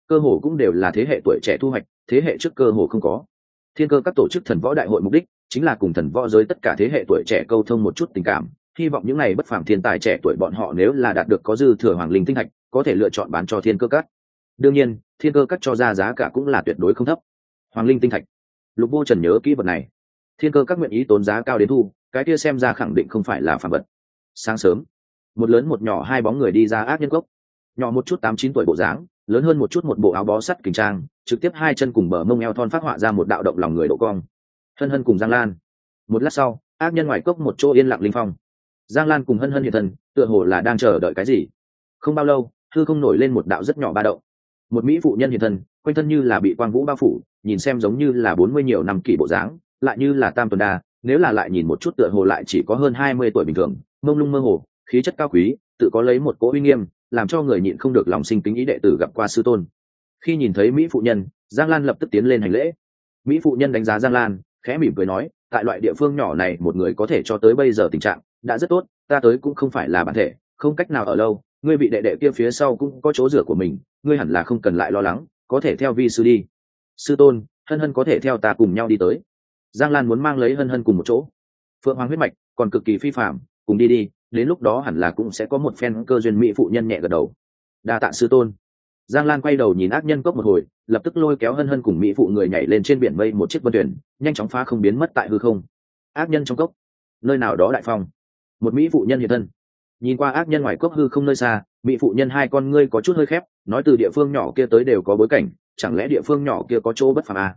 cơ hồ cũng đều là thế hệ tuổi trẻ thu hoạch, thế hệ trước cơ hồ không có. Thiên Cơ các tổ chức thần võ đại hội mục đích chính là cùng thần võ giới tất cả thế hệ tuổi trẻ câu thông một chút tình cảm, hy vọng những này bất phàm thiên tài trẻ tuổi bọn họ nếu là đạt được có dư thừa hoàng linh tinh thạch, có thể lựa chọn bán cho Thiên Cơ các. Đương nhiên, Thiên Cơ các cho ra giá cả cũng là tuyệt đối không thấp. Hoàng linh tinh thạch, Lục Vô Trần nhớ kỹ vật này. Thiên Cơ các nguyện ý tốn giá cao đến thu, cái kia xem ra khẳng định không phải là phàm vật. Sáng sớm, một lớn một nhỏ hai bóng người đi ra ác nhân cốc. Nhỏ một chút 8-9 tuổi bộ dáng, lớn hơn một chút một bộ áo bó sắt kình trang, trực tiếp hai chân cùng bờ mông eo thon phát họa ra một đạo động lòng người độ cong. Hân Hân cùng Giang Lan. Một lát sau, ác nhân ngoài cốc một chỗ yên lặng linh phong. Giang Lan cùng Hân Hân hiện thân, tựa hồ là đang chờ đợi cái gì. Không bao lâu, hư không nổi lên một đạo rất nhỏ ba động. Một mỹ phụ nhân hiện thân, quanh thân như là bị quang vũ bao phủ, nhìn xem giống như là 40 nhiều năm kỷ bộ dáng, lại như là tam tuần đa, nếu là lại nhìn một chút tựa hồ lại chỉ có hơn 20 tuổi bình thường, mông lung mơ hồ, khí chất cao quý, tự có lấy một cỗ uy nghiêm, làm cho người nhịn không được lòng sinh kính ý đệ tử gặp qua sư tôn. Khi nhìn thấy mỹ phụ nhân, Giang Lan lập tức tiến lên hành lễ. Mỹ phụ nhân đánh giá Giang Lan, khẽ mỉm cười nói, tại loại địa phương nhỏ này một người có thể cho tới bây giờ tình trạng đã rất tốt, ta tới cũng không phải là bản thể, không cách nào ở lâu, ngươi vị đệ đệ kia phía sau cũng có chỗ rửa của mình, ngươi hẳn là không cần lại lo lắng, có thể theo vi sư đi. Sư tôn, Hân Hân có thể theo ta cùng nhau đi tới. Giang Lan muốn mang lấy Hân Hân cùng một chỗ. Phượng Hoàng huyết mạch còn cực kỳ phi phạm, cùng đi đi, đến lúc đó hẳn là cũng sẽ có một phen cơ duyên. Mỹ phụ nhân nhẹ gật đầu. Đa tạ sư tôn. Giang Lan quay đầu nhìn ác nhân cốc một hồi, lập tức lôi kéo Hân Hân cùng mỹ phụ người nhảy lên trên biển mây một chiếc vân thuyền, nhanh chóng phá không biến mất tại hư không. Ác nhân trong cốc, nơi nào đó đại phong, một mỹ phụ nhân hiện thân. Nhìn qua ác nhân ngoài cốc hư không nơi xa, mỹ phụ nhân hai con ngươi có chút hơi khép, nói từ địa phương nhỏ kia tới đều có bối cảnh, chẳng lẽ địa phương nhỏ kia có chỗ bất phàm à?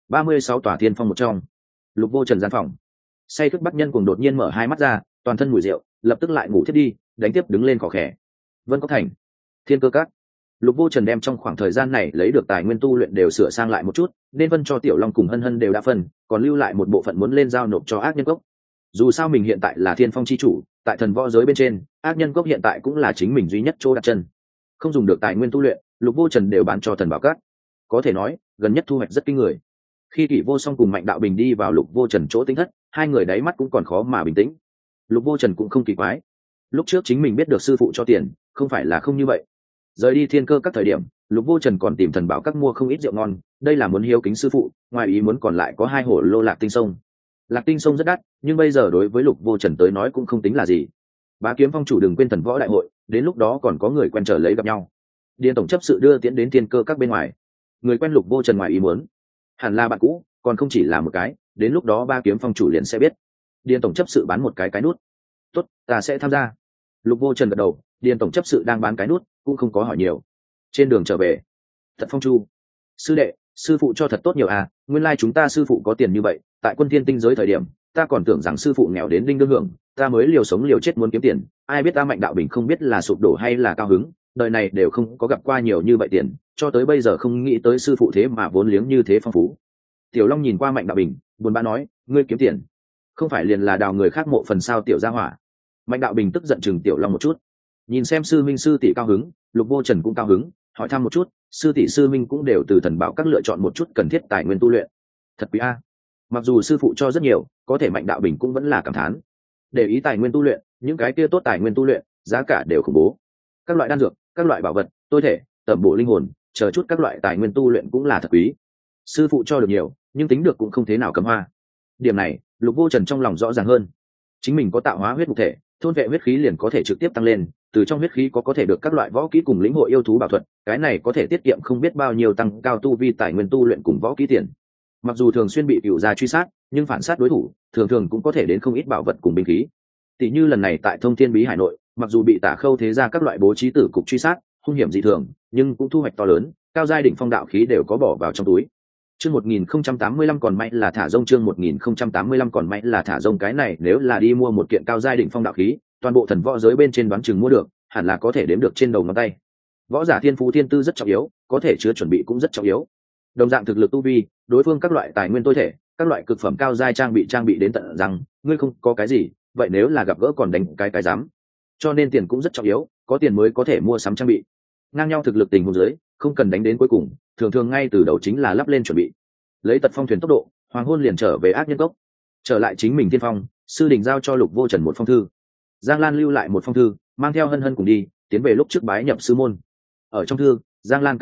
36 tòa thiên phong một trong. Lục Vô Trần gian phòng. Say thức bắt nhân cùng đột nhiên mở hai mắt ra, toàn thân mùi rượu, lập tức lại ngủ thiết đi, đánh tiếp đứng lên khò khè. Vân Cốc Thành, Thiên Cơ Các. Lục Vô Trần đem trong khoảng thời gian này lấy được tài nguyên tu luyện đều sửa sang lại một chút, nên phân cho Tiểu Long cùng Hân Hân đều đã phân, còn lưu lại một bộ phận muốn lên giao nộp cho ác nhân cốc. Dù sao mình hiện tại là Thiên Phong chi chủ, tại thần võ giới bên trên, ác nhân cốc hiện tại cũng là chính mình duy nhất chỗ đặt chân. Không dùng được tài nguyên tu luyện, Lục Vô Trần đều bán cho thần bảo các. Có thể nói, gần nhất thu hoạch rất kinh người. Khi Kỷ Vô Song cùng Mạnh Đạo Bình đi vào Lục Vô Trần chỗ tính thất, hai người đáy mắt cũng còn khó mà bình tĩnh. Lục Vô Trần cũng không kỳ quái. Lúc trước chính mình biết được sư phụ cho tiền, không phải là không như vậy. Rời đi Thiên Cơ các thời điểm, Lục Vô Trần còn tìm thần bảo các mua không ít rượu ngon, đây là muốn hiếu kính sư phụ, ngoài ý muốn còn lại có 2 hồ lô Lạc Tinh Sông. Lạc Tinh Sông rất đắt, nhưng bây giờ đối với Lục Vô Trần tới nói cũng không tính là gì. Bá Kiếm Phong chủ đừng quên thần võ đại hội, đến lúc đó còn có người quen trở lấy gặp nhau. Điền tổng chấp sự đưa tiễn đến Thiên Cơ các bên ngoài. Người quen Lục Vô Trần ngoài ý muốn, hẳn là bạn cũ, còn không chỉ là một cái, đến lúc đó Bá Kiếm Phong chủ liền sẽ biết. Điền tổng chấp sự bán một cái nút. Tốt, ta sẽ tham gia. Lục Vô Trần gật đầu, Điền tổng chấp sự đang bán cái nút, cũng không có hỏi nhiều. Trên đường trở về, Thật Phong Chu, sư đệ, sư phụ cho thật tốt nhiều à, nguyên lai chúng ta sư phụ có tiền như vậy, tại Quân Thiên tinh giới thời điểm, ta còn tưởng rằng sư phụ nghèo đến đinh đương hưởng, ta mới liều sống liều chết muốn kiếm tiền, ai biết ta Mạnh Đạo Bình không biết là sụp đổ hay là cao hứng, đời này đều không có gặp qua nhiều như vậy tiền, cho tới bây giờ không nghĩ tới sư phụ thế mà vốn liếng như thế phong phú. Tiểu Long nhìn qua Mạnh Đạo Bình, buồn bã nói, ngươi kiếm tiền, không phải liền là đào người khác mộ phần sao tiểu gia hỏa. Mạnh Đạo Bình tức giận chừng Tiểu Long một chút. Nhìn xem sư minh sư tỷ cao hứng, Lục Vô Trần cũng cao hứng, hỏi thăm một chút, sư tỷ sư minh cũng đều từ thần bảo các lựa chọn một chút cần thiết tài nguyên tu luyện. Thật quý a. Mặc dù sư phụ cho rất nhiều, có thể Mạnh Đạo Bình cũng vẫn là cảm thán. Để ý tài nguyên tu luyện, những cái kia tốt tài nguyên tu luyện, giá cả đều khủng bố. Các loại đan dược, các loại bảo vật, tôi thể, tẩm bổ linh hồn, chờ chút các loại tài nguyên tu luyện cũng là thật quý. Sư phụ cho được nhiều, nhưng tính được cũng không thế nào cấm hoa. Điểm này, Lục Vô Trần trong lòng rõ ràng hơn. Chính mình có tạo hóa huyết mục thể, thôn vệ huyết khí liền có thể trực tiếp tăng lên, từ trong huyết khí có thể được các loại võ kỹ cùng lĩnh hội yêu thú bảo thuật, cái này có thể tiết kiệm không biết bao nhiêu tăng cao tu vi tài nguyên tu luyện cùng võ kỹ tiền. Mặc dù thường xuyên bị cửu gia truy sát, nhưng phản sát đối thủ, thường thường cũng có thể đến không ít bảo vật cùng binh khí. Tỷ như lần này tại Thông Thiên Bí Hải nội, mặc dù bị Tả Khâu thế gia các loại bố trí tử cục truy sát, hung hiểm dị thường, nhưng cũng thu hoạch to lớn, cao giai đỉnh phong đạo khí đều có bỏ vào trong túi. Chương 1085 còn may là thả rông, chương 1085 còn may là thả rông, cái này nếu là đi mua một kiện cao giai đỉnh phong đạo khí, toàn bộ thần võ giới bên trên đoán chừng mua được, hẳn là có thể đếm được trên đầu ngón tay. Võ giả thiên phú thiên tư rất trọng yếu, có thể chứa chuẩn bị cũng rất trọng yếu. Đồng dạng thực lực tu vi, đối phương các loại tài nguyên tối thể, các loại cực phẩm cao giai trang bị đến tận rằng, ngươi không có cái gì, vậy nếu là gặp gỡ còn đánh cái dám. Cho nên tiền cũng rất trọng yếu, có tiền mới có thể mua sắm trang bị. Ngang nhau thực lực tình huống dưới, không cần đánh đến cuối cùng, thường thường ngay từ đầu chính là lắp lên chuẩn bị. Lấy Tật Phong thuyền tốc độ, Hoàng Hôn liền trở về ác nhân cốc. Trở lại chính mình Thiên Phong, sư đình giao cho Lục Vô Trần một phong thư. Giang Lan lưu lại một phong thư, mang theo Hân Hân cùng đi, tiến về lúc trước bái nhập sư môn. Ở trong thư, Giang Lan cáo chi,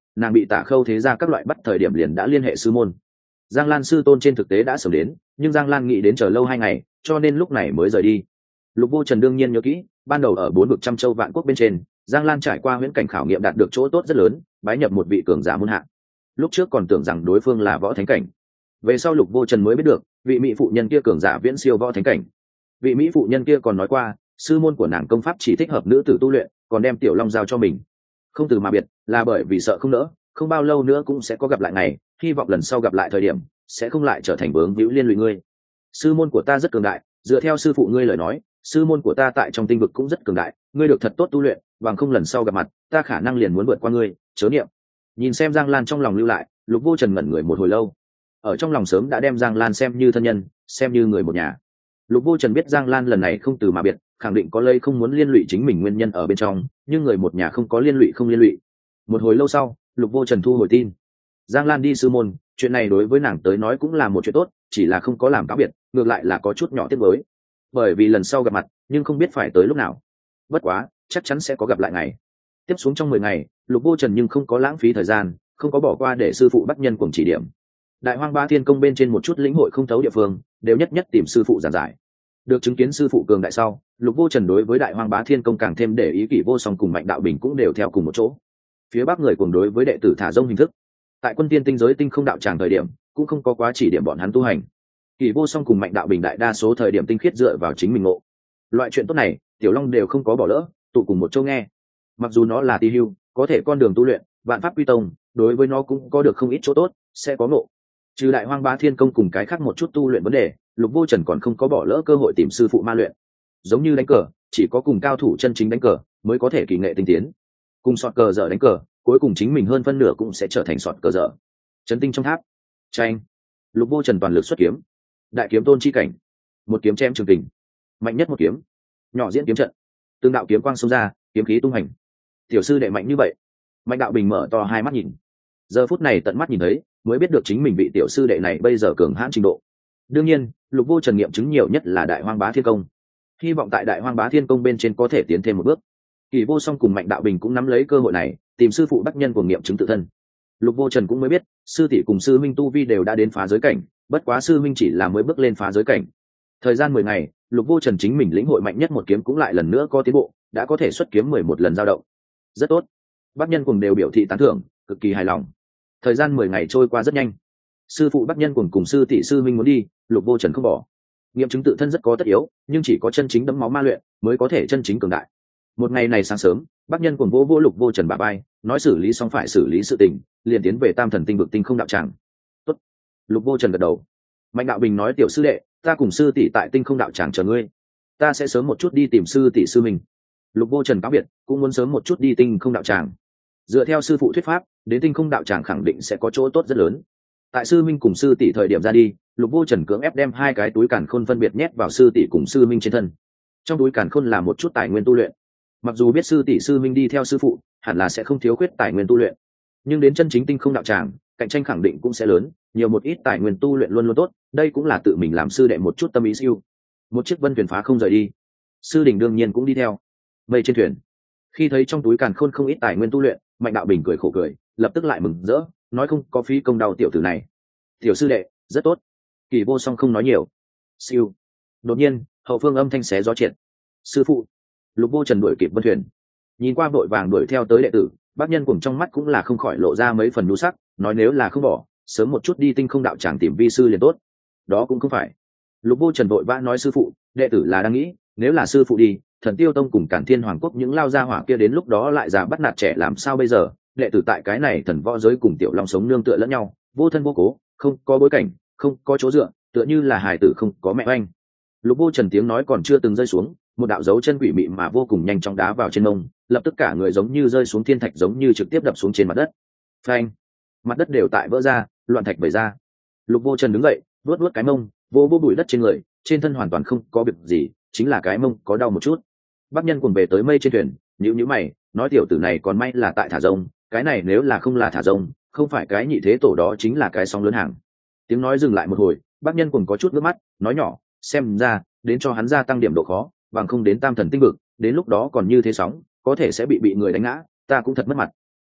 nàng bị Tả Khâu thế gia các loại bắt thời điểm liền đã liên hệ sư môn. Giang Lan sư tôn trên thực tế đã sớm đến, nhưng Giang Lan nghĩ đến chờ lâu 2 ngày, cho nên lúc này mới rời đi. Lục Vô Trần đương nhiên nhớ kỹ, ban đầu ở 4 vực trăm châu vạn quốc bên trên, Giang Lan trải qua huyễn cảnh khảo nghiệm đạt được chỗ tốt rất lớn, bái nhập một vị cường giả môn hạ. Lúc trước còn tưởng rằng đối phương là võ thánh cảnh, về sau Lục Vô Trần mới biết được, vị mỹ phụ nhân kia cường giả viễn siêu võ thánh cảnh. Vị mỹ phụ nhân kia còn nói qua, sư môn của nàng công pháp chỉ thích hợp nữ tử tu luyện, còn đem Tiểu Long giao cho mình. Không từ mà biệt, là bởi vì sợ không nỡ, không bao lâu nữa cũng sẽ có gặp lại ngày, hy vọng lần sau gặp lại thời điểm sẽ không lại trở thành vướng víu liên lụy ngươi. Sư môn của ta rất cường đại, dựa theo sư phụ ngươi lời nói, sư môn của ta tại trong tinh vực cũng rất cường đại, ngươi được thật tốt tu luyện, bằng không lần sau gặp mặt, ta khả năng liền muốn vượt qua ngươi, chớ niệm. Nhìn xem Giang Lan trong lòng lưu lại, Lục Vô Trần ngẩn người một hồi lâu. Ở trong lòng sớm đã đem Giang Lan xem như thân nhân, xem như người một nhà. Lục Vô Trần biết Giang Lan lần này không từ mà biệt, khẳng định có lây không muốn liên lụy chính mình nguyên nhân ở bên trong, nhưng người một nhà không có liên lụy không liên lụy. Một hồi lâu sau, Lục Vô Trần thu hồi tin. Giang Lan đi sư môn, chuyện này đối với nàng tới nói cũng là một chuyện tốt, chỉ là không có làm cáo biệt, ngược lại là có chút nhỏ tiếc nuối. Bởi vì lần sau gặp mặt, nhưng không biết phải tới lúc nào. Bất quá, chắc chắn sẽ có gặp lại ngày. Tiếp xuống trong 10 ngày, Lục Vô Trần nhưng không có lãng phí thời gian, không có bỏ qua để sư phụ Bắc Nhân cùng chỉ điểm. Đại Hoang Bá Thiên Công bên trên một chút lĩnh hội không thấu địa phương, đều nhất nhất tìm sư phụ giảng giải. Được chứng kiến sư phụ cường đại sau, Lục Vô Trần đối với Đại Hoang Bá Thiên Công càng thêm để ý. Kỷ Vô Song cùng Mạnh Đạo Bình cũng đều theo cùng một chỗ. Phía Bắc người cùng đối với đệ tử thả rông hình thức, tại Quân Tiên tinh giới tinh không đạo tràng thời điểm, cũng không có quá chỉ điểm bọn hắn tu hành. Kỷ Vô Song cùng Mạnh Đạo Bình đại đa số thời điểm tinh khiết dựa vào chính mình ngộ. Loại chuyện tốt này, Tiểu Long đều không có bỏ lỡ, tụ cùng một chỗ nghe. Mặc dù nó là tỳ hưu, có thể con đường tu luyện, vạn pháp quy tông, đối với nó cũng có được không ít chỗ tốt, sẽ có ngộ. Trừ Đại Hoang Bá Thiên Công cùng cái khác một chút tu luyện vấn đề, Lục Vô Trần còn không có bỏ lỡ cơ hội tìm sư phụ ma luyện. Giống như đánh cờ, chỉ có cùng cao thủ chân chính đánh cờ mới có thể kỳ nghệ tinh tiến. Cùng sọt cờ dở đánh cờ, cuối cùng chính mình hơn phân nửa cũng sẽ trở thành sọt cờ dở. Chấn tinh trong tháp. Tranh. Lục Vô Trần toàn lực xuất kiếm. Đại kiếm tôn chi cảnh. Một kiếm chém trường kình. Mạnh nhất một kiếm. Nhỏ diễn kiếm trận. Tương đạo kiếm quang xông ra, kiếm khí tung hành. Tiểu sư đệ mạnh như vậy. Mạnh Đạo Bình mở to hai mắt nhìn. Giờ phút này tận mắt nhìn thấy, mới biết được chính mình vị tiểu sư đệ này bây giờ cường hãn trình độ. Đương nhiên, Lục Vô Trần nghiệm chứng nhiều nhất là Đại Hoang Bá Thiên Công. Hy vọng tại Đại Hoang Bá Thiên Công bên trên có thể tiến thêm một bước. Kỷ Vô Song cùng Mạnh Đạo Bình cũng nắm lấy cơ hội này, tìm sư phụ Bắc Nhân của nghiệm chứng tự thân. Lục Vô Trần cũng mới biết, sư tỷ cùng sư minh tu vi đều đã đến phá giới cảnh, bất quá sư minh chỉ là mới bước lên phá giới cảnh. Thời gian 10 ngày, Lục Vô Trần chính mình lĩnh hội mạnh nhất một kiếm cũng lại lần nữa có tiến bộ, đã có thể xuất kiếm 11 lần dao động. Rất tốt. Bắc Nhân cùng đều biểu thị tán thưởng, cực kỳ hài lòng. Thời gian 10 ngày trôi qua rất nhanh. Sư phụ Bắc Nhân cùng sư tỷ sư minh muốn đi, Lục Vô Trần không bỏ. Nghiệm chứng tự thân rất có tất yếu, nhưng chỉ có chân chính đấm máu ma luyện mới có thể chân chính cường đại. Một ngày này sáng sớm, Bắc Nhân cùng vô Lục Vô Trần bả vai, nói xử lý xong phải xử lý sự tình, liền tiến về Tam Thần Tinh vực tinh không đạo tràng. Tốt. Lục Vô Trần gật đầu. Mạnh Đạo Bình nói tiểu sư đệ, ta cùng sư tỷ tại tinh không đạo tràng chờ ngươi, ta sẽ sớm một chút đi tìm sư tỷ sư minh. Lục Vô Trần cáo biệt, cũng muốn sớm một chút đi tinh không đạo tràng. Dựa theo sư phụ thuyết pháp, đến tinh không đạo tràng khẳng định sẽ có chỗ tốt rất lớn. Tại sư minh cùng sư tỷ thời điểm ra đi, Lục Vô Trần cưỡng ép đem 2 cái túi càn khôn phân biệt nhét vào sư tỷ cùng sư minh trên thân. Trong túi càn khôn là một chút tài nguyên tu luyện. Mặc dù biết sư tỷ sư minh đi theo sư phụ, hẳn là sẽ không thiếu khuyết tài nguyên tu luyện, nhưng đến chân chính tinh không đạo tràng, cạnh tranh khẳng định cũng sẽ lớn, nhiều một ít tài nguyên tu luyện luôn luôn tốt, đây cũng là tự mình làm sư đệ một chút tâm ý siêu. Một chiếc vân thuyền phá không rời đi, sư đình đương nhiên cũng đi theo. Mây trên thuyền, khi thấy trong túi càn khôn không ít tài nguyên tu luyện, Mạnh Đạo Bình cười khổ cười, lập tức lại mừng rỡ, nói không có phí công đau tiểu tử này. Tiểu sư đệ rất tốt. Kỷ Vô Song không nói nhiều. Siêu. Đột nhiên, hậu phương âm thanh xé gió triệt. Sư phụ. Lục Vô Trần đuổi kịp vân thuyền, nhìn qua vội vàng đuổi theo tới đệ tử, Bác Nhân cùng trong mắt cũng là không khỏi lộ ra mấy phần nhu sắc, nói nếu là không bỏ, sớm một chút đi tinh không đạo tràng tìm vi sư liền tốt. Đó cũng không phải. Lục Vô Trần vội vã nói sư phụ, đệ tử là đang nghĩ, nếu là sư phụ đi, Thần Tiêu Tông cùng Cản Thiên Hoàng Quốc những lao gia hỏa kia đến lúc đó lại già bắt nạt trẻ làm sao bây giờ? Đệ tử tại cái này thần võ giới cùng Tiểu Long sống nương tựa lẫn nhau, vô thân vô cố, không có bối cảnh, không có chỗ dựa, tựa như là hài tử không có mẹ oanh. Lục Vô Trần tiếng nói còn chưa từng rơi xuống, một đạo dấu chân quỷ mị mà vô cùng nhanh chóng đá vào trên mông, lập tức cả người giống như rơi xuống thiên thạch, giống như trực tiếp đập xuống trên mặt đất. Phanh! Mặt đất đều tại vỡ ra, loạn thạch vẩy ra. Lục Vô Trần đứng dậy, vuốt cái mông, vô bụi đất trên người, trên thân hoàn toàn không có việc gì, chính là cái mông có đau một chút. Bác Nhân cùng về tới mây trên thuyền, nhíu mày, nói tiểu tử này còn may là tại thả rông, cái này nếu là không là thả rông, không phải cái nhị thế tổ đó chính là cái sóng lớn hàng. Tiếng nói dừng lại một hồi, Bác Nhân cùng có chút nước mắt, nói nhỏ, xem ra đến cho hắn gia tăng điểm độ khó, bằng không đến Tam Thần Tinh vực, đến lúc đó còn như thế sóng, có thể sẽ bị người đánh ngã, ta cũng thật mất mặt.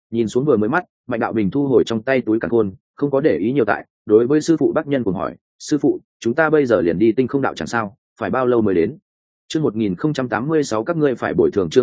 Nhìn xuống vừa mới mắt, Mạnh Đạo Bình thu hồi trong tay túi càn khôn, không có để ý nhiều tại, đối với sư phụ Bắc Nhân cùng hỏi, sư phụ, chúng ta bây giờ liền đi Tinh Không đạo chẳng sao, phải bao lâu mới đến? Chương 1086 các ngươi phải bồi thường, chương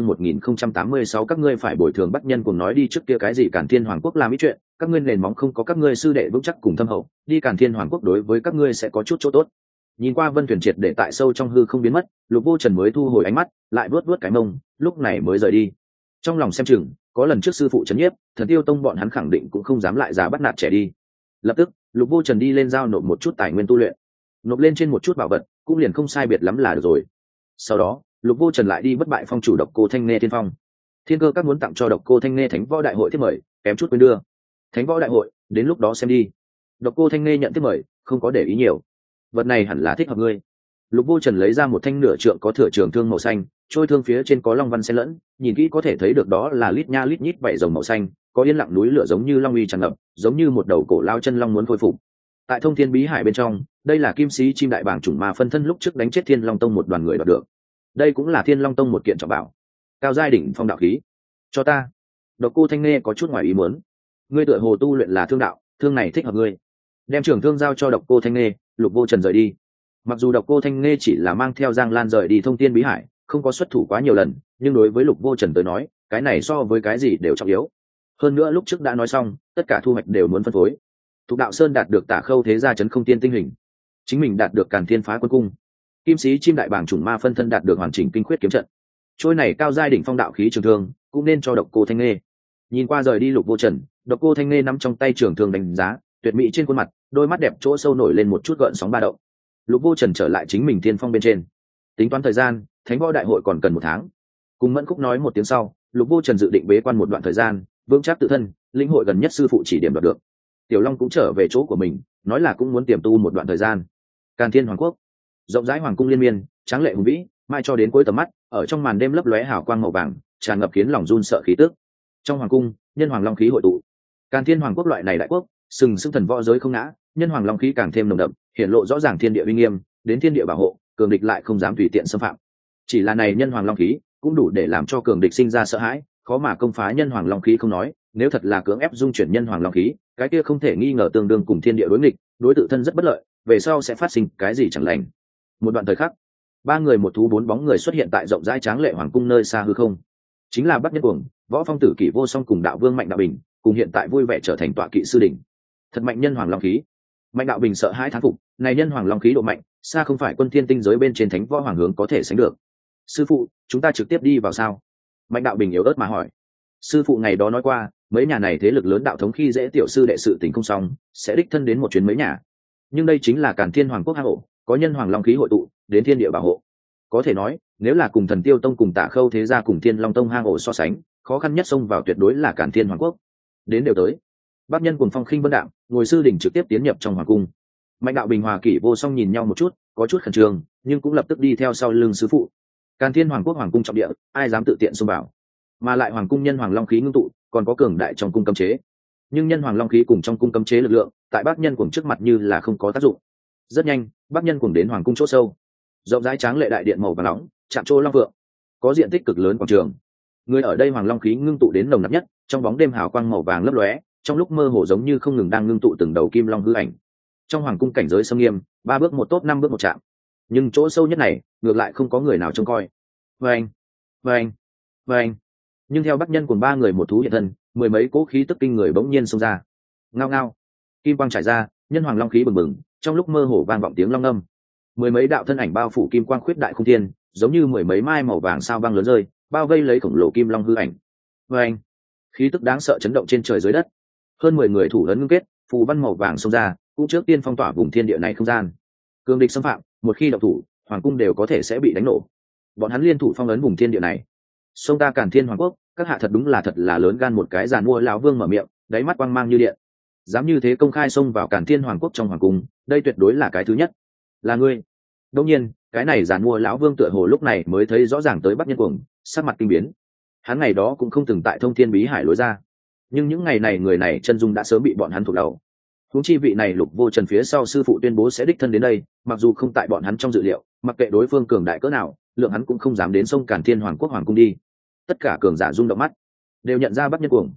1086 các ngươi phải bồi thường. Bắc Nhân cùng nói, đi trước kia cái gì Càn Thiên Hoàng quốc làm ít chuyện, các ngươi nền móng không có các ngươi sư đệ vững chắc cùng thâm hậu, đi Càn Thiên Hoàng quốc đối với các ngươi sẽ có chút chỗ tốt. Nhìn qua Vân Thuyền triệt để tại sâu trong hư không biến mất, Lục Vô Trần mới thu hồi ánh mắt, lại vuốt vuốt cái mông, lúc này mới rời đi. Trong lòng xem chừng, có lần trước sư phụ trấn nhiếp, Thần Tiêu Tông bọn hắn khẳng định cũng không dám lại giá bắt nạt trẻ đi. Lập tức, Lục Vô Trần đi lên giao nộp một chút tài nguyên tu luyện, nộp lên trên một chút bảo vật, cũng liền không sai biệt lắm là được rồi. Sau đó, Lục Vô Trần lại đi bất bại phong chủ Độc Cô Thanh Nghê Thiên Phong. Thiên Cơ các muốn tặng cho Độc Cô Thanh Nghê Thánh Võ Đại hội tiếp mời, kém chút quên đưa. Thánh Võ Đại hội, đến lúc đó xem đi. Độc Cô Thanh Nghê nhận tiếp mời, không có để ý nhiều. Vật này hẳn là thích hợp ngươi. Lục Vô Trần lấy ra một thanh nửa trượng có thửa trường thương màu xanh, trôi thương phía trên có long văn xen lẫn, nhìn kỹ có thể thấy được đó là lít nha lít nhít vảy rồng màu xanh, có yên lặng núi lửa giống như long uy tràn ngập, giống như một đầu cổ lao chân long muốn khôi phục. Tại Thông Thiên Bí Hải bên trong, đây là kim sĩ chim đại bàng chủng ma phân thân lúc trước đánh chết Thiên Long Tông một đoàn người đoạt được. Đây cũng là Thiên Long Tông một kiện trọng bảo. Cao giai đỉnh phong đạo khí. Cho ta. Độc Cô Thanh Nghê có chút ngoài ý muốn. Ngươi tựa hồ tu luyện là thương đạo, thương này thích hợp ngươi. Đem trường thương giao cho Độc Cô Thanh Nghê, Lục Vô Trần rời đi. Mặc dù Độc Cô Thanh Nghê chỉ là mang theo Giang Lan rời đi Thông Thiên Bí Hải, không có xuất thủ quá nhiều lần, nhưng đối với Lục Vô Trần tới nói, cái này so với cái gì đều trọng yếu. Hơn nữa lúc trước đã nói xong, tất cả thu hoạch đều muốn phân phối. Thục Đạo Sơn đạt được Tả Khâu thế gia chấn không tiên tinh hình, chính mình đạt được Càn Thiên phá quân cung, kim sĩ chim đại bàng chủng ma phân thân đạt được hoàn chỉnh kinh khuyết kiếm trận. Trôi này cao giai đỉnh phong đạo khí trường thương cũng nên cho Độc Cô Thanh Nghê. Nhìn qua rời đi Lục Vô Trần, Độc Cô Thanh Nghê nắm trong tay trường thương đánh giá, tuyệt mỹ trên khuôn mặt, đôi mắt đẹp chỗ sâu nổi lên một chút gợn sóng ba động. Lục Vô Trần trở lại chính mình thiên phong bên trên, tính toán thời gian, Thánh Võ Đại hội còn cần 1 tháng. Cùng Mẫn Khúc nói một tiếng sau, Lục Vô Trần dự định bế quan một đoạn thời gian, vững chắc tự thân, lĩnh hội gần nhất sư phụ chỉ điểm đoạt được. Tiểu Long cũng trở về chỗ của mình, nói là cũng muốn tiềm tu một đoạn thời gian. Càn Thiên Hoàng quốc, rộng rãi hoàng cung liên miên, tráng lệ hùng vĩ, mai cho đến cuối tầm mắt, ở trong màn đêm lấp lóe hào quang màu vàng, tràn ngập khiến lòng run sợ khí tức. Trong hoàng cung, nhân hoàng long khí hội tụ. Càn Thiên Hoàng quốc loại này đại quốc, sừng sững thần võ giới không ngã, nhân hoàng long khí càng thêm nồng đậm, hiển lộ rõ ràng thiên địa uy nghiêm, đến thiên địa bảo hộ, cường địch lại không dám tùy tiện xâm phạm. Chỉ là này nhân hoàng long khí, cũng đủ để làm cho cường địch sinh ra sợ hãi, khó mà công phá nhân hoàng long khí không nói, nếu thật là cưỡng ép dung chuyển nhân hoàng long khí, cái kia không thể nghi ngờ tương đương cùng thiên địa đối nghịch, đối tự thân rất bất lợi, về sau sẽ phát sinh cái gì chẳng lành. Một đoạn thời khắc, 3 người một thú 4 bóng người xuất hiện tại rộng rãi tráng lệ hoàng cung nơi xa hư không. Chính là Bắc Nhân Cuồng, Võ Phong Tử Kỷ Vô Song cùng Đạo Vương Mạnh Đạo Bình, cùng hiện tại vui vẻ trở thành tọa kỵ sư đỉnh. Thật mạnh nhân hoàng long khí. Mạnh Đạo Bình sợ hãi thán phục, này nhân hoàng long khí độ mạnh, xa không phải quân thiên tinh giới bên trên thánh võ hoàng hướng có thể sánh được. Sư phụ, chúng ta trực tiếp đi vào sao? Mạnh Đạo Bình yếu ớt mà hỏi. Sư phụ ngày đó nói qua, mấy nhà này thế lực lớn đạo thống khi dễ tiểu sư đệ sự tình không xong, sẽ đích thân đến một chuyến mấy nhà. Nhưng đây chính là Càn Thiên Hoàng quốc hang ổ, có nhân hoàng long khí hội tụ, đến thiên địa bảo hộ. Có thể nói, nếu là cùng Thần Tiêu Tông cùng Tả Khâu thế gia cùng Thiên Long Tông hang ổ so sánh, khó khăn nhất xông vào tuyệt đối là Càn Thiên Hoàng quốc. Đến đều tới. Bắc Nhân Cuồng phong khinh vân đạm, ngồi sư đỉnh trực tiếp tiến nhập trong hoàng cung. Mạnh Đạo Bình hòa Kỷ Vô Song nhìn nhau một chút, có chút khẩn trương, nhưng cũng lập tức đi theo sau lưng sư phụ. Càn Thiên Hoàng quốc hoàng cung trọng địa, ai dám tự tiện xông vào? Mà lại hoàng cung nhân hoàng long khí ngưng tụ, còn có cường đại trong cung cấm chế. Nhưng nhân hoàng long khí cùng trong cung cấm chế lực lượng, tại Bắc Nhân Cuồng trước mặt như là không có tác dụng. Rất nhanh, Bắc Nhân Cuồng đến hoàng cung chỗ sâu. Rộng rãi tráng lệ đại điện màu vàng nóng, chạm trô long vượng, có diện tích cực lớn quảng trường. Người ở đây hoàng long khí ngưng tụ đến nồng nặc nhất, trong bóng đêm hào quang màu vàng lấp lóe, trong lúc mơ hồ giống như không ngừng đang ngưng tụ từng đầu kim long hư ảnh. Trong hoàng cung cảnh giới sâm nghiêm, 3 bước một tốt 5 bước một chạm. Nhưng chỗ sâu nhất này, ngược lại không có người nào trông coi. Vâng, vâng, vâng. Nhưng theo Bắc Nhân Cuồng 3 người một thú hiện thân, 10 mấy cỗ khí tức kinh người bỗng nhiên xông ra. Ngao ngao, kim quang trải ra, nhân hoàng long khí bừng bừng, trong lúc mơ hồ vang vọng tiếng long âm. 10 mấy đạo thân ảnh bao phủ kim quang khuyết đại không thiên, giống như 10 mấy mai màu vàng sao băng lớn rơi, bao vây lấy khổng lồ kim long hư ảnh. Vâng, khí tức đáng sợ chấn động trên trời dưới đất. Hơn 10 người thủ lớn ngưng kết, phù văn màu vàng xông ra, cũng trước tiên phong tỏa vùng thiên địa này không gian. Cường địch xâm phạm, một khi động thủ, hoàng cung đều có thể sẽ bị đánh nổ. Bọn hắn liên thủ phong ấn vùng thiên địa này. Sông ta Càn Thiên Hoàng quốc, các hạ thật đúng là thật là lớn gan, một cái giàn mua lão vương mở miệng, đáy mắt quang mang như điện. Dám như thế công khai xông vào Càn Thiên Hoàng quốc trong hoàng cung, đây tuyệt đối là cái thứ nhất. Là ngươi. Đương nhiên, cái này giàn mua lão vương tựa hồ lúc này mới thấy rõ ràng tới Bắc Nhân Cuồng, sắc mặt kinh biến. Hắn ngày đó cũng không từng tại Thông Thiên Bí Hải lối ra, nhưng những ngày này người này chân dung đã sớm bị bọn hắn thuộc đầu. Huống chi vị này Lục Vô Trần phía sau sư phụ tuyên bố sẽ đích thân đến đây, mặc dù không tại bọn hắn trong dự liệu, mặc kệ đối phương cường đại cỡ nào, lượng hắn cũng không dám đến sông Càn Thiên Hoàng quốc hoàng cung đi. Tất cả cường giả rung động mắt, đều nhận ra Bắc Nhân Cuồng.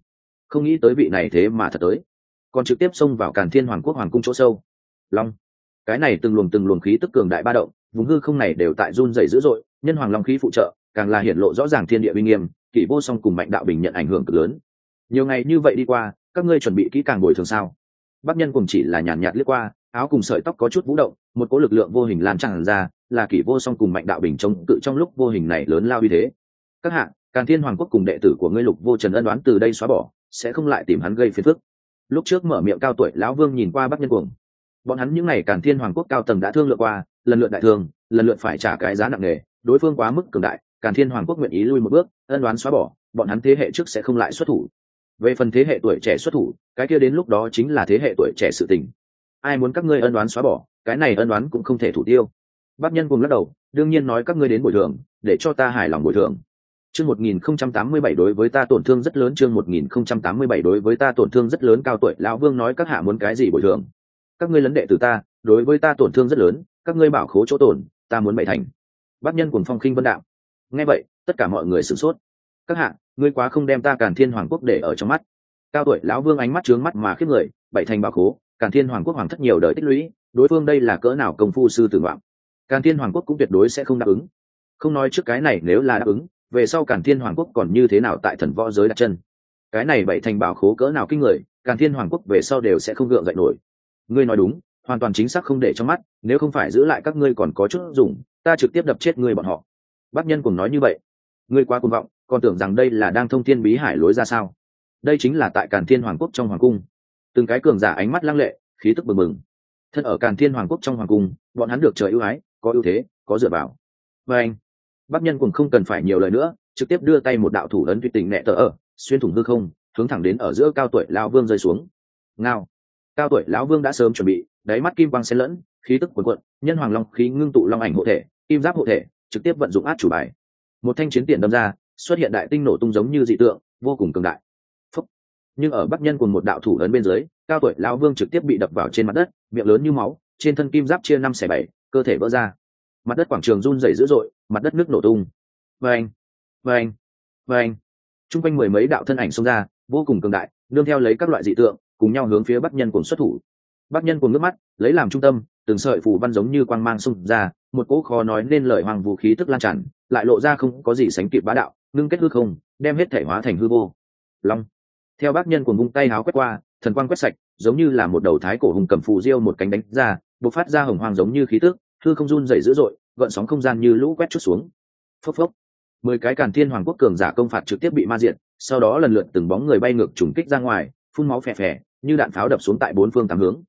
không nghĩ tới vị này thế mà thật tới, còn trực tiếp xông vào Càn Thiên Hoàng quốc hoàng cung chỗ sâu. Long, cái này từng luồng khí tức cường đại ba động, vùng hư không này đều tại run rẩy dữ dội, nhân hoàng long khí phụ trợ, càng là hiển lộ rõ ràng thiên địa uy nghiêm, Kỷ Vô Song cùng Mạnh Đạo Bình nhận ảnh hưởng cực lớn. Nhiều ngày như vậy đi qua, các ngươi chuẩn bị kỹ càng bồi thường sao? Bắc Nhân cùng chỉ là nhàn nhạt liếc qua, áo cùng sợi tóc có chút vũ động, một cỗ lực lượng vô hình lan tràn ra, là Kỷ Vô Song cùng Mạnh Đạo Bình chống cự trong lúc vô hình này lớn lao uy thế. Các hạ, Càn Thiên Hoàng quốc cùng đệ tử của ngươi Lục Vô Trần ân đoán từ đây xóa bỏ, sẽ không lại tìm hắn gây phiền phức. Lúc trước mở miệng cao tuổi lão vương nhìn qua Bắc Nhân cuồng. Bọn hắn những ngày Càn Thiên Hoàng quốc cao tầng đã thương lượng qua, lần lượt đại thương, lần lượt phải trả cái giá nặng nề, đối phương quá mức cường đại, Càn Thiên Hoàng quốc nguyện ý lui một bước, ân đoán xóa bỏ, bọn hắn thế hệ trước sẽ không lại xuất thủ. Về phần thế hệ tuổi trẻ xuất thủ, cái kia đến lúc đó chính là thế hệ tuổi trẻ sự tình. Ai muốn các ngươi ân đoán xóa bỏ, cái này ân đoán cũng không thể thủ tiêu. Bắc Nhân cùng lắc đầu, đương nhiên nói các ngươi đến bồi thường, để cho ta hài lòng bồi thường. Chương 1087 đối với ta tổn thương rất lớn, chương 1087 đối với ta tổn thương rất lớn, cao tuổi lão vương nói các hạ muốn cái gì bồi thường? Các ngươi lấn đệ tử ta, đối với ta tổn thương rất lớn, các ngươi bảo khố chỗ tổn, ta muốn bảy thành. Bắc Nhân cùng phong khinh vân đạo. Nghe vậy, tất cả mọi người sửng sốt. Các hạ, ngươi quá không đem ta Càn Thiên Hoàng quốc để ở trong mắt. Cao tuổi lão vương ánh mắt trướng mắt mà khiếp người, bảy thành bảo khố, Càn Thiên Hoàng quốc hoàng thất nhiều đời tích lũy, đối phương đây là cỡ nào công phu sư tử ngoạm. Càn Thiên Hoàng quốc cũng tuyệt đối sẽ không đáp ứng. Không nói trước cái này, nếu là đáp ứng, về sau Càn Thiên Hoàng quốc còn như thế nào tại thần võ giới đặt chân. Cái này bảy thành bảo khố cỡ nào kinh người, Càn Thiên Hoàng quốc về sau đều sẽ không gượng dậy nổi. Ngươi nói đúng, hoàn toàn chính xác không để trong mắt, nếu không phải giữ lại các ngươi còn có chút dùng, ta trực tiếp đập chết ngươi bọn họ. Bắc Nhân cùng nói như vậy. Ngươi quá cuồng vọng, còn tưởng rằng đây là đang thông thiên bí hải lối ra sao? Đây chính là tại Càn Thiên Hoàng quốc trong hoàng cung. Từng cái cường giả ánh mắt lăng lệ, khí tức bừng bừng. Thân ở Càn Thiên Hoàng quốc trong hoàng cung, bọn hắn được trời ưu ái, có ưu thế, có dựa vào. Và anh, Bắc Nhân cùng không cần phải nhiều lời nữa, trực tiếp đưa tay một đạo thủ ấn tuyệt tình nệ tờ ở, xuyên thủng hư không, hướng thẳng đến ở giữa cao tuổi lão vương rơi xuống. Ngao. Cao tuổi lão vương đã sớm chuẩn bị, đáy mắt kim quang xen lẫn, khí tức cuồn cuộn, nhân hoàng long khí ngưng tụ long ảnh hộ thể, kim giáp hộ thể, trực tiếp vận dụng át chủ bài. Một thanh chiến tiền đâm ra, xuất hiện đại tinh nổ tung giống như dị tượng, vô cùng cường đại. Phúc. Nhưng ở Bắc Nhân cùng một đạo thủ ấn bên dưới, cao tuổi lão vương trực tiếp bị đập vào trên mặt đất, miệng lớn như máu, trên thân kim giáp chia 5/7, cơ thể vỡ ra. Mặt đất quảng trường run rẩy dữ dội, mặt đất nước nổ tung. Vâng, vâng, vâng. Trung quanh mười mấy đạo thân ảnh xông ra, vô cùng cường đại, nương theo lấy các loại dị tượng, cùng nhau hướng phía Bắc Nhân cùng xuất thủ. Bắc Nhân cùng nước mắt, lấy làm trung tâm, từng sợi phù văn giống như quang mang xung ra, một cỗ khó nói nên lời hoàng vũ khí tức lan tràn, lại lộ ra không có gì sánh kịp bá đạo, ngưng kết hư không, đem hết thể hóa thành hư vô. Long. Theo Bắc Nhân cùng vung tay háo quét qua, thần quang quét sạch, giống như là một đầu thái cổ hùng cầm phù diêu một cánh đánh ra, bộc phát ra hồng hoàng giống như khí tức, hư không run rẩy dữ dội, gợn sóng không gian như lũ quét chút xuống. Phốc phốc. 10 cái Càn Thiên Hoàng quốc cường giả công phạt trực tiếp bị ma diệt, sau đó lần lượt từng bóng người bay ngược trùng kích ra ngoài, phun máu phè phè, như đạn pháo đập xuống tại bốn phương tám hướng.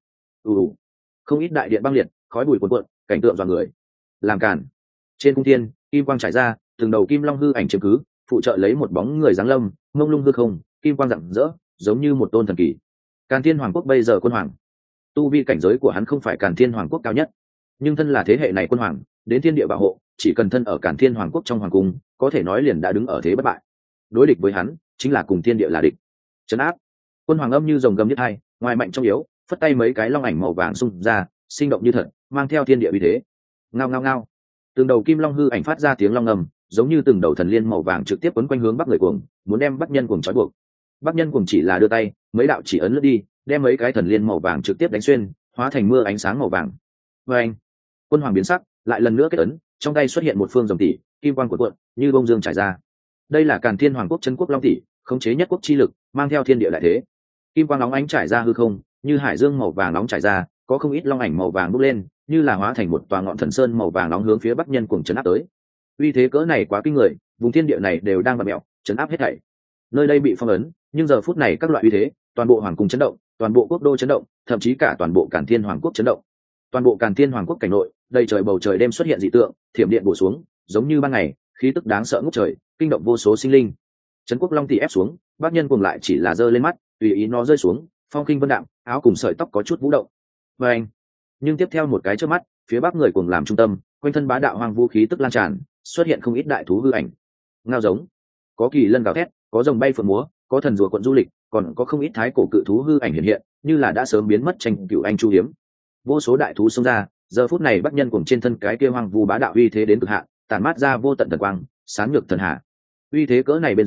Không ít đại điện băng liệt, khói bụi cuồn cuộn, cảnh tượng dọa người. Làm cản. Trên cung thiên, kim quang trải ra, từng đầu kim long hư ảnh chiếm cứ, phụ trợ lấy một bóng người giáng lâm, mông lung hư không, kim quang rạng rỡ, giống như một tôn thần kỳ. Càn Thiên Hoàng quốc bây giờ quân hoàng, tu vi cảnh giới của hắn không phải Càn Thiên Hoàng quốc cao nhất, nhưng thân là thế hệ này quân hoàng, đến thiên địa bảo hộ, chỉ cần thân ở Càn Thiên Hoàng quốc trong hoàng cung, có thể nói liền đã đứng ở thế bất bại. Đối địch với hắn, chính là cùng thiên địa là địch. Trấn áp. Quân hoàng âm như rồng gầm nhất hai, ngoài mạnh trong yếu, phất tay mấy cái long ảnh màu vàng xung ra, sinh động như thật, mang theo thiên địa uy thế. Ngao ngao ngao. Từng đầu kim long hư ảnh phát ra tiếng long ngầm, giống như từng đầu thần liên màu vàng trực tiếp quấn quanh hướng Bắc người cuồng, muốn đem Bắc Nhân cuồng trói buộc. Bắc Nhân cuồng chỉ là đưa tay, mấy đạo chỉ ấn lướt đi, đem mấy cái thần liên màu vàng trực tiếp đánh xuyên, hóa thành mưa ánh sáng màu vàng. Và anh, quân hoàng biến sắc, lại lần nữa kết ấn, trong tay xuất hiện một phương rồng tỷ, kim quang cuộn cuộn, như bông dương trải ra. Đây là Càn Thiên Hoàng quốc chân quốc long tỷ, khống chế nhất quốc chi lực, mang theo thiên địa đại thế. Kim quang nóng ánh trải ra hư không, như hải dương màu vàng nóng trải ra, có không ít long ảnh màu vàng bốc lên, như là hóa thành một tòa ngọn thần sơn màu vàng nóng hướng phía Bắc Nhân cuồng chấn áp tới. Uy thế cỡ này quá kinh người, vùng thiên địa này đều đang vặn mèo, chấn áp hết thảy. Nơi đây bị phong ấn, nhưng giờ phút này các loại uy thế, toàn bộ hoàng cung chấn động, toàn bộ quốc đô chấn động, thậm chí cả toàn bộ Càn Thiên Hoàng quốc chấn động. Toàn bộ Càn Thiên Hoàng quốc cảnh nội, đầy trời bầu trời đêm xuất hiện dị tượng, thiểm điện bổ xuống, giống như ban ngày, khí tức đáng sợ ngút trời, kinh động vô số sinh linh. Trấn quốc long tỷ ép xuống, Bắc Nhân cuồng lại chỉ là giơ lên mắt, tùy ý nó rơi xuống, phong kinh vân đạm, áo cùng sợi tóc có chút vũ động. Và anh, nhưng tiếp theo một cái chớp mắt, phía Bắc người cuồng làm trung tâm, quanh thân bá đạo hoang vũ khí tức lan tràn, xuất hiện không ít đại thú hư ảnh. Ngao giống, có kỳ lân gào thét, có rồng bay phượng múa, có thần rùa quận du lịch, còn có không ít thái cổ cự thú hư ảnh hiện hiện, như là đã sớm biến mất tranh cựu anh chu hiếm. Vô số đại thú xông ra, giờ phút này Bắc Nhân cuồng trên thân cái kia hoang vu bá đạo uy thế đến cực hạn, tản mát ra vô tận thần quang, sáng nhược thần hạ. Uy thế cỡ này bên dưới,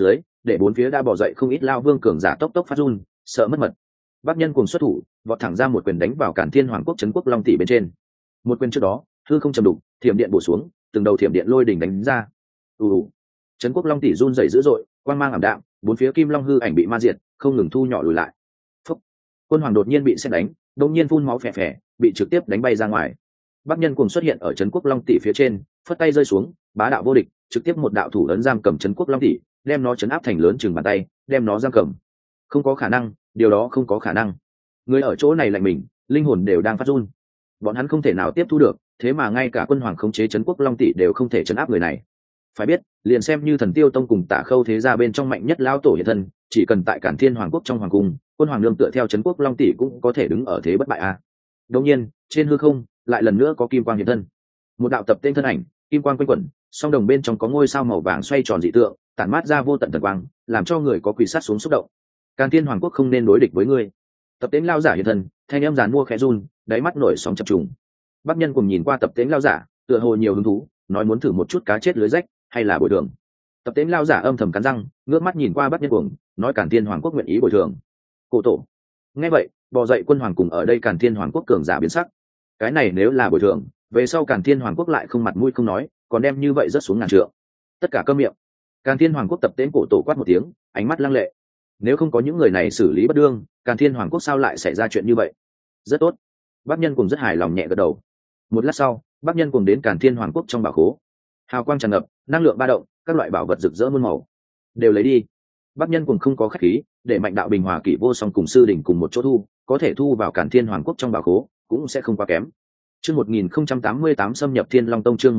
để bốn phía đã bỏ dậy không ít lao vương cường giả tốc tốc phát run, sợ mất mật. Bắc Nhân cùng xuất thủ, vọt thẳng ra một quyền đánh vào Càn Thiên Hoàng Quốc trấn quốc long tỷ bên trên. Một quyền trước đó, hư không trầm đục, thiểm điện bổ xuống, từng đầu thiểm điện lôi đỉnh đánh ra. Trấn quốc long tỷ run rẩy dữ dội, quang mang ảm đạm, bốn phía kim long hư ảnh bị ma diệt, không ngừng thu nhỏ lùi lại. Phúc. Quân hoàng đột nhiên bị xét đánh, đột nhiên phun máu phè phè, bị trực tiếp đánh bay ra ngoài. Bắc Nhân cùng xuất hiện ở trấn quốc long tỷ phía trên, phất tay rơi xuống, bá đạo vô địch, trực tiếp một đạo thủ ấn giam cầm trấn quốc long tỷ, đem nó trấn áp thành lớn chừng bàn tay, đem nó giam cầm. Không có khả năng, điều đó không có khả năng. Người ở chỗ này lạnh mình, linh hồn đều đang phát run. Bọn hắn không thể nào tiếp thu được, thế mà ngay cả quân hoàng khống chế trấn quốc long tỷ đều không thể trấn áp người này. Phải biết, liền xem như Thần Tiêu Tông cùng Tả Khâu thế gia bên trong mạnh nhất lão tổ hiện thân, chỉ cần tại Càn Thiên Hoàng Quốc trong hoàng cung, quân hoàng nương tựa theo trấn quốc long tỷ cũng có thể đứng ở thế bất bại a. Đột nhiên, trên hư không, lại lần nữa có kim quang hiện thân. Một đạo tập tên thân ảnh, kim quang quanh quẩn, song đồng bên trong có ngôi sao màu vàng xoay tròn dị tượng, tản mát ra vô tận thần quang, làm cho người có quỳ sát xuống xúc động. Càn Thiên Hoàng Quốc không nên đối địch với ngươi. Tập tên lao giả hiện thân, thanh em giàn mua khẽ run, đáy mắt nổi sóng chập trùng. Bắc Nhân cùng nhìn qua tập tên lao giả, tựa hồ nhiều hứng thú, nói muốn thử một chút cá chết lưới rách, hay là bồi thường. Tập tên lao giả âm thầm cắn răng, ngước mắt nhìn qua Bắc Nhân cùng, nói Càn Thiên Hoàng Quốc nguyện ý bồi thường. Cổ tổ. Nghe vậy, bò dậy quân hoàng cùng ở đây Càn Thiên Hoàng Quốc cường giả biến sắc. Cái này nếu là bồi thường, về sau Càn Thiên Hoàng Quốc lại không mặt mũi không nói, còn đem như vậy rất xuống ngàn trượng. Tất cả câm miệng. Càn Thiên Hoàng Quốc tập tên cổ tổ quát một tiếng, ánh mắt lăng lệ. Nếu không có những người này xử lý bất đương, Càn Thiên Hoàng Quốc sao lại xảy ra chuyện như vậy? Rất tốt. Bắc Nhân cùng rất hài lòng nhẹ gật đầu. Một lát sau, Bắc Nhân cùng đến Càn Thiên Hoàng Quốc trong bảo khố. Hào quang tràn ngập, năng lượng ba động, các loại bảo vật rực rỡ muôn màu. Đều lấy đi. Bắc Nhân cùng không có khách khí, để Mạnh Đạo Bình Hòa Kỷ Vô Song cùng sư đỉnh cùng một chỗ thu, có thể thu vào Càn Thiên Hoàng Quốc trong bảo khố, cũng sẽ không quá kém. Chương 1088 xâm nhập Thiên Long Tông, chương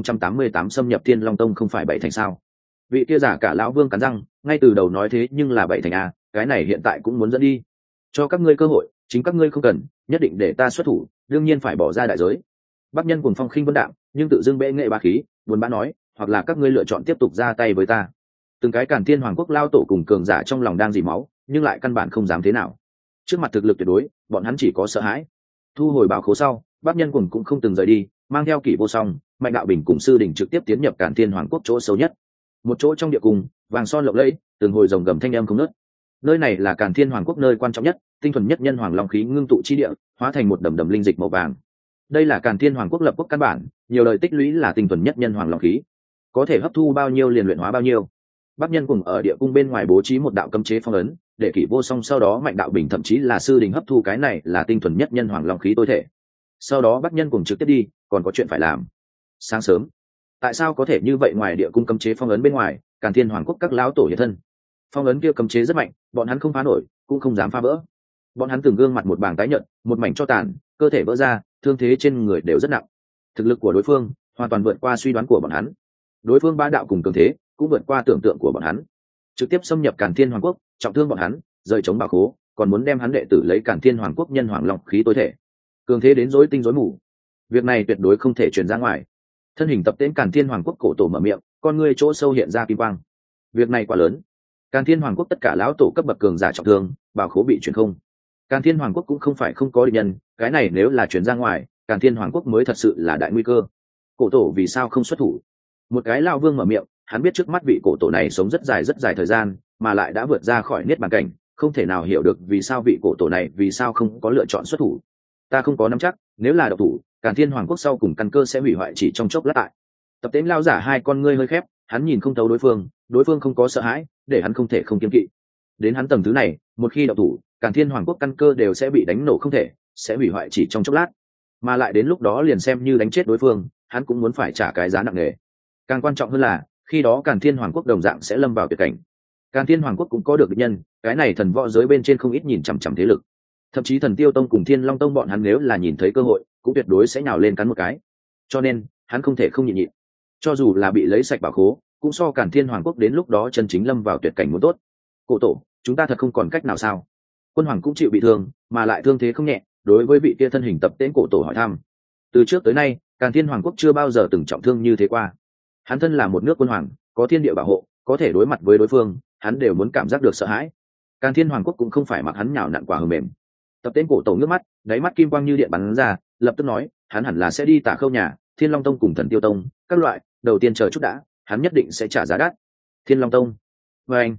1088 xâm nhập Thiên Long Tông không phải bảy thành sao? Vị kia giả cả lão vương cắn răng, ngay từ đầu nói thế nhưng là bảy thành a, cái này hiện tại cũng muốn dẫn đi. Cho các ngươi cơ hội, chính các ngươi không cần, nhất định để ta xuất thủ, đương nhiên phải bỏ ra đại giới. Bắc Nhân cùng phong khinh vân đạm, nhưng tự dưng bệ nghệ bá khí, buồn bã nói, hoặc là các ngươi lựa chọn tiếp tục ra tay với ta. Từng cái Càn Thiên Hoàng Quốc lao tổ cùng cường giả trong lòng đang dỉ máu, nhưng lại căn bản không dám thế nào. Trước mặt thực lực tuyệt đối, bọn hắn chỉ có sợ hãi. Thu hồi bảo khố sau, Bắc Nhân cùng cũng không từng rời đi, mang theo Kỷ Vô Song, Mạnh Đạo Bình cùng sư đỉnh trực tiếp tiến nhập Càn Thiên Hoàng Quốc chỗ sâu nhất. Một chỗ trong địa cung, vàng son lộng lẫy, từng hồi rồng gầm thanh âm không ngớt. Nơi này là Càn Thiên Hoàng Quốc nơi quan trọng nhất, tinh thuần nhất nhân hoàng long khí ngưng tụ chi địa, hóa thành một đầm đầm linh dịch màu vàng. Đây là Càn Thiên Hoàng Quốc lập quốc căn bản, nhiều đời tích lũy là tinh thuần nhất nhân hoàng long khí, có thể hấp thu bao nhiêu liền luyện hóa bao nhiêu. Bắc Nhân cùng ở địa cung bên ngoài bố trí một đạo cấm chế phong ấn, để Kỷ Vô Song sau đó Mạnh Đạo Bình thậm chí là sư đình hấp thu cái này là tinh thuần nhất nhân hoàng long khí tối thể. Sau đó Bắc Nhân cùng trực tiếp đi, còn có chuyện phải làm. Sáng sớm, tại sao có thể như vậy? Ngoài địa cung cấm chế phong ấn bên ngoài, Càn Thiên Hoàng Quốc các lão tổ hiện thân. Phong ấn kia cấm chế rất mạnh, bọn hắn không phá nổi, cũng không dám phá vỡ. Bọn hắn từng gương mặt một bảng tái nhợt, một mảnh cho tàn, cơ thể vỡ ra, thương thế trên người đều rất nặng. Thực lực của đối phương hoàn toàn vượt qua suy đoán của bọn hắn. Đối phương bá đạo cùng cường thế cũng vượt qua tưởng tượng của bọn hắn. Trực tiếp xâm nhập Càn Thiên Hoàng Quốc, trọng thương bọn hắn, rời chống bảo khố, còn muốn đem hắn đệ tử lấy Càn Thiên Hoàng Quốc nhân hoàng long khí tối thể. Cường thế đến rối tinh rối mù. Việc này tuyệt đối không thể truyền ra ngoài. Thân hình tập tễnh Càn Thiên Hoàng Quốc cổ tổ mở miệng, con ngươi chỗ sâu hiện ra kim quang. Việc này quá lớn. Càn Thiên Hoàng Quốc tất cả lão tổ cấp bậc cường giả trọng thương, bảo khố bị truyền không. Càn Thiên Hoàng Quốc cũng không phải không có địch nhân, cái này nếu là truyền ra ngoài, Càn Thiên Hoàng Quốc mới thật sự là đại nguy cơ. Cổ tổ vì sao không xuất thủ? Một cái lão vương mở miệng, hắn biết trước mắt vị cổ tổ này sống rất dài thời gian, mà lại đã vượt ra khỏi niết bàn cảnh, không thể nào hiểu được vì sao vị cổ tổ này vì sao không có lựa chọn xuất thủ. Ta không có nắm chắc, nếu là độc thủ, Càn Thiên Hoàng Quốc sau cùng căn cơ sẽ hủy hoại chỉ trong chốc lát tại. Tập tễnh lao giả hai con ngươi hơi khép, hắn nhìn không thấu đối phương không có sợ hãi, để hắn không thể không kiêng kỵ. Đến hắn tầng thứ này, một khi độc thủ, Càn Thiên Hoàng Quốc căn cơ đều sẽ bị đánh nổ không thể, sẽ hủy hoại chỉ trong chốc lát. Mà lại đến lúc đó liền xem như đánh chết đối phương, hắn cũng muốn phải trả cái giá nặng nề. Càng quan trọng hơn là, khi đó Càn Thiên Hoàng Quốc đồng dạng sẽ lâm vào tuyệt cảnh. Càn Thiên Hoàng Quốc cũng có được địch nhân, cái này thần võ giới bên trên không ít nhìn chằm chằm thế lực. Thậm chí Thần Tiêu Tông cùng Thiên Long Tông bọn hắn nếu là nhìn thấy cơ hội, cũng tuyệt đối sẽ nhào lên cắn một cái. Cho nên, hắn không thể không nhịn nhịn. Cho dù là bị lấy sạch bảo khố, cũng so Càn Thiên Hoàng Quốc đến lúc đó chân chính lâm vào tuyệt cảnh muốn tốt. Cổ tổ, chúng ta thật không còn cách nào sao? Quân hoàng cũng chịu bị thương, mà lại thương thế không nhẹ, đối với vị kia thân hình tập tễnh cổ tổ hỏi thăm. Từ trước tới nay, Càn Thiên Hoàng Quốc chưa bao giờ từng trọng thương như thế qua. Hắn thân là một nước quân hoàng, có thiên địa bảo hộ, có thể đối mặt với đối phương, hắn đều muốn cảm giác được sợ hãi. Càn Thiên Hoàng Quốc cũng không phải mặc hắn nhào nặn quả hờ mềm. Tập tễnh cổ tổ nước mắt, đáy mắt kim quang như điện bắn ra, lập tức nói, hắn hẳn là sẽ đi Tả Khâu nhà, Thiên Long Tông cùng Thần Tiêu Tông, các loại, đầu tiên chờ chút đã, hắn nhất định sẽ trả giá đắt. Thiên Long Tông. Và anh,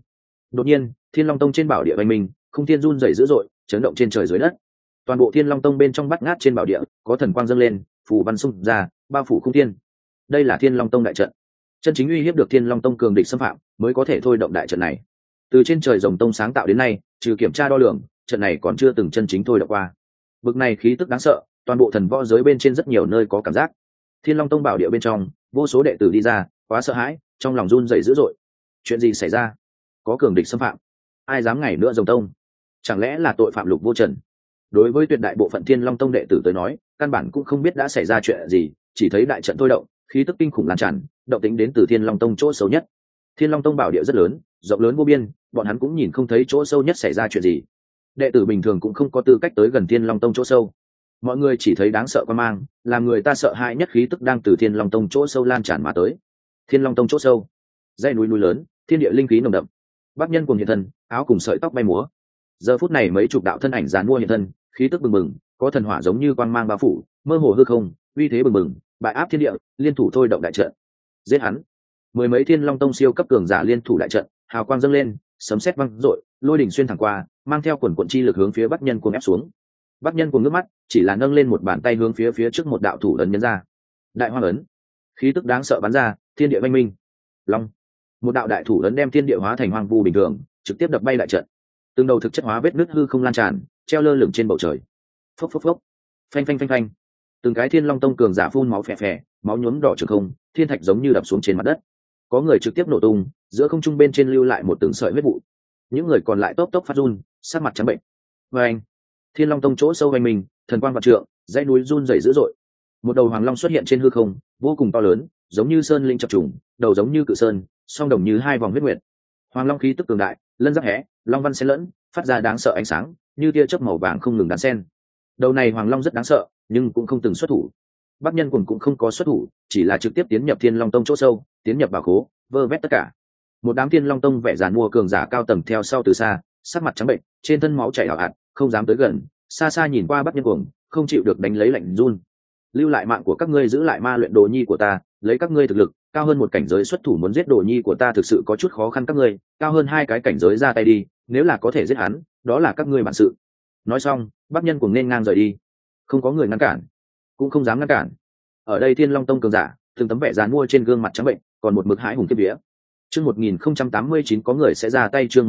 Đột nhiên Thiên Long Tông trên bảo địa oanh minh, không thiên run rẩy dữ dội, chấn động trên trời dưới đất. Toàn bộ Thiên Long Tông bên trong bát ngát trên bảo địa có thần quang dâng lên, phù văn xung ra, bao phủ không thiên. Đây là Thiên Long Tông đại trận, chân chính uy hiếp được Thiên Long Tông cường địch xâm phạm mới có thể thôi động đại trận này. Từ trên trời rồng tông sáng tạo đến nay, trừ kiểm tra đo lường, trận này còn chưa từng chân chính thôi động qua. Bực này khí tức đáng sợ, toàn bộ thần võ giới bên trên rất nhiều nơi có cảm giác. Thiên Long Tông bảo địa bên trong, vô số đệ tử đi ra, quá sợ hãi, trong lòng run rẩy dữ dội. Chuyện gì xảy ra? Có cường địch xâm phạm? Ai dám ngày nữa rồng tông? Chẳng lẽ là tội phạm Lục Vô Trần? Đối với tuyệt đại bộ phận Thiên Long Tông đệ tử tới nói, căn bản cũng không biết đã xảy ra chuyện gì, chỉ thấy đại trận thôi động, khí tức kinh khủng lan tràn, động tĩnh đến từ Thiên Long Tông chỗ sâu nhất. Thiên Long Tông bảo địa rất lớn, rộng lớn vô biên, bọn hắn cũng nhìn không thấy chỗ sâu nhất xảy ra chuyện gì. Đệ tử bình thường cũng không có tư cách tới gần Thiên Long Tông chỗ sâu. Mọi người chỉ thấy đáng sợ quan mang, làm người ta sợ hãi nhất khí tức đang từ Thiên Long Tông chỗ sâu lan tràn mà tới. Thiên Long Tông chỗ sâu, dãy núi núi lớn, thiên địa linh khí nồng đậm. Bác nhân cùng hiện thân, áo cùng sợi tóc bay múa. Giờ phút này mấy chục đạo thân ảnh giàn mua hiện thân, khí tức bừng bừng, có thần hỏa giống như quang mang bao phủ, mơ hồ hư không, uy thế bừng bừng, bại áp thiên địa, liên thủ thôi động đại trận. Giết hắn! Mười mấy Thiên Long Tông siêu cấp cường giả liên thủ đại trận, hào quang dâng lên, sấm sét vang rội, lôi đỉnh xuyên thẳng qua, mang theo quần quần chi lực hướng phía Bắc Nhân Cuồng ép xuống. Bắc Nhân Cuồng ngước mắt, chỉ là nâng lên một bàn tay hướng phía trước một đạo thủ ấn nhấn ra. Đại Hoang ấn, khí tức đáng sợ bắn ra, thiên địa vang minh. Long, một đạo đại thủ ấn đem thiên địa hóa thành hoang vu bình thường, trực tiếp đập bay đại trận. Từng đầu thực chất hóa vết nứt hư không lan tràn, treo lơ lửng trên bầu trời. Phốc phốc phốc, phanh phanh phanh phanh. Từng cái Thiên Long Tông cường giả phun máu phè phè, máu nhuốm đỏ trường không, thiên thạch giống như đập xuống trên mặt đất. Có người trực tiếp nổ tung, giữa không trung bên trên lưu lại một từng sợi huyết vụ. Những người còn lại tốc tốc phát run, sắc mặt trắng bệnh. Và anh, Thiên Long Tông chỗ sâu hoành mình, thần quang vạn trượng, dãy núi run rẩy dữ dội. Một đầu hoàng long xuất hiện trên hư không, vô cùng to lớn, giống như sơn linh chập trùng, đầu giống như cự sơn, song đồng như hai vòng huyết nguyệt. Hoàng long khí tức cường đại, lân giáp hé, long văn xen lẫn, phát ra đáng sợ ánh sáng, như tia chớp màu vàng không ngừng đan xen. Đầu này hoàng long rất đáng sợ, nhưng cũng không từng xuất thủ. Bắc Nhân Cuồng cũng không có xuất thủ, chỉ là trực tiếp tiến nhập Thiên Long Tông chỗ sâu, tiến nhập bảo khố, vơ vét tất cả. Một đám Thiên Long Tông vẻ giàn mua cường giả cao tầng theo sau từ xa, sắc mặt trắng bệnh, trên thân máu chảy ảo ạt, không dám tới gần, xa xa nhìn qua Bắc Nhân Cuồng, không chịu được đánh lấy lạnh run. Lưu lại mạng của các ngươi, giữ lại ma luyện đồ nhi của ta, lấy các ngươi thực lực cao hơn một cảnh giới xuất thủ muốn giết đồ nhi của ta thực sự có chút khó khăn, các ngươi cao hơn hai cái cảnh giới ra tay đi, nếu là có thể giết hắn, đó là các ngươi bản sự. Nói xong, Bắc Nhân Cuồng nên ngang rời đi, không có người ngăn cản, cũng không dám ngăn cản. Ở đây Thiên Long Tông cường giả, từng tấm vẻ dán mua trên gương mặt trắng bệnh, còn một mực hãi hùng kiếp vía. Chương 1089 có người sẽ ra tay, chương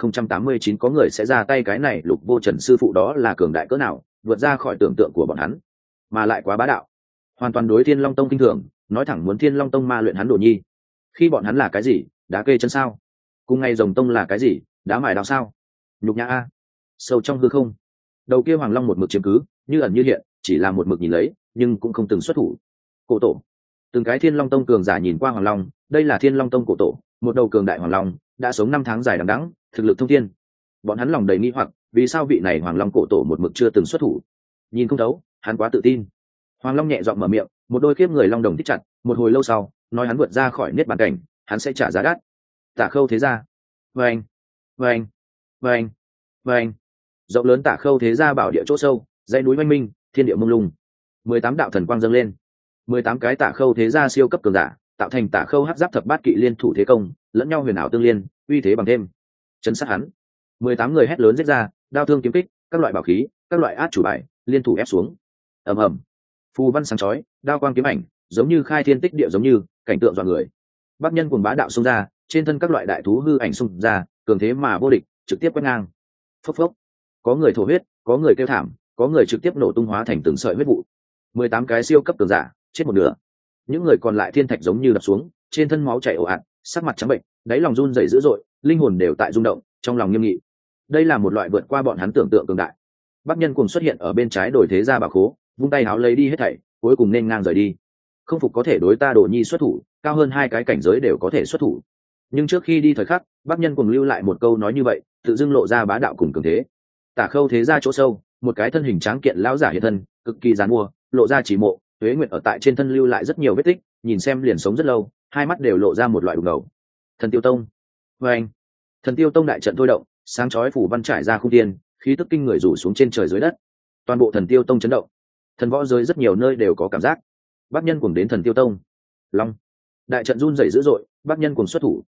1089 có người sẽ ra tay, cái này Lục Vô Trần sư phụ đó là cường đại cỡ nào, vượt ra khỏi tưởng tượng của bọn hắn, mà lại quá bá đạo, hoàn toàn đối Thiên Long Tông kinh thường, nói thẳng muốn Thiên Long Tông ma luyện hắn đồ nhi. Khi bọn hắn là cái gì, đá kê chân sao? Cùng ngày Rồng Tông là cái gì, đá mài đào sao? Nhục nhã a. Sâu trong hư không, đầu kia Hoàng Long một mực chiếm cứ, như ẩn như hiện, chỉ là một mực nhìn lấy, nhưng cũng không từng xuất thủ. Cổ tổ, từng cái Thiên Long Tông cường giả nhìn qua Hoàng Long, đây là Thiên Long Tông cổ tổ, một đầu cường đại Hoàng Long, đã sống 5 tháng dài đằng đẵng, thực lực thông thiên. Bọn hắn lòng đầy nghi hoặc, vì sao vị này Hoàng Long cổ tổ một mực chưa từng xuất thủ? Nhìn không thấu, hắn quá tự tin. Hoàng Long nhẹ giọng mở miệng, một đôi kiếp người long đồng thích chặt, một hồi lâu sau, nói hắn vượt ra khỏi niết bàn cảnh, hắn sẽ trả giá đắt. Tả Khâu thế gia. Vâng, vâng, vâng, vâng. Rộng lớn Tả Khâu thế gia bảo địa chỗ sâu, dãy núi oanh minh, thiên địa mông lung. 18 đạo thần quang dâng lên. 18 cái Tả Khâu thế gia siêu cấp cường giả, tạo thành Tả Khâu hắc giáp thập bát kỵ liên thủ thế công, lẫn nhau huyền ảo tương liên, uy thế bằng thêm. Chấn sát hắn. 18 người hét lớn giết ra, đao thương kiếm kích, các loại bảo khí, các loại át chủ bài, liên thủ ép xuống. Ầm ầm. Phù văn sáng chói, đao quang kiếm ảnh, giống như khai thiên tích địa, giống như cảnh tượng dọa người. Bắc Nhân Cuồng bá đạo xông ra, trên thân các loại đại thú hư ảnh xung ra, cường thế mà vô địch, trực tiếp quét ngang. Phốc phốc. Có người thổ huyết, có người kêu thảm, có người trực tiếp nổ tung hóa thành từng sợi huyết vụ. 18 cái siêu cấp cường giả, chết một nửa. Những người còn lại thiên thạch giống như đập xuống, trên thân máu chảy ồ ạt, sắc mặt trắng bệnh, đáy lòng run rẩy dữ dội, linh hồn đều tại rung động, trong lòng nghiêm nghị. Đây là một loại vượt qua bọn hắn tưởng tượng cường đại. Bắc Nhân Cuồng xuất hiện ở bên trái đổi thế gia bảo khố, vung tay háo lấy đi hết thảy, cuối cùng nên ngang rời đi. Không phục có thể đối ta đồ nhi xuất thủ, cao hơn hai cái cảnh giới đều có thể xuất thủ. Nhưng trước khi đi thời khắc, Bắc Nhân Cuồng lưu lại một câu nói như vậy, tự dưng lộ ra bá đạo cùng cường thế. Tả Khâu thế gia chỗ sâu, một cái thân hình tráng kiện lão giả hiện thân, cực kỳ giàn mua, lộ ra chỉ mộ, tuế nguyệt ở tại trên thân lưu lại rất nhiều vết tích, nhìn xem liền sống rất lâu, hai mắt đều lộ ra một loại đục ngầu. Thần Tiêu Tông. Anh. Thần Tiêu Tông đại trận thôi động, sáng chói phủ văn trải ra không tiên, khí tức kinh người rủ xuống trên trời dưới đất. Toàn bộ Thần Tiêu Tông chấn động. Thần võ giới rất nhiều nơi đều có cảm giác. Bắc Nhân Cuồng đến Thần Tiêu Tông. Long. Đại trận run rẩy dữ dội, Bắc Nhân Cuồng xuất thủ.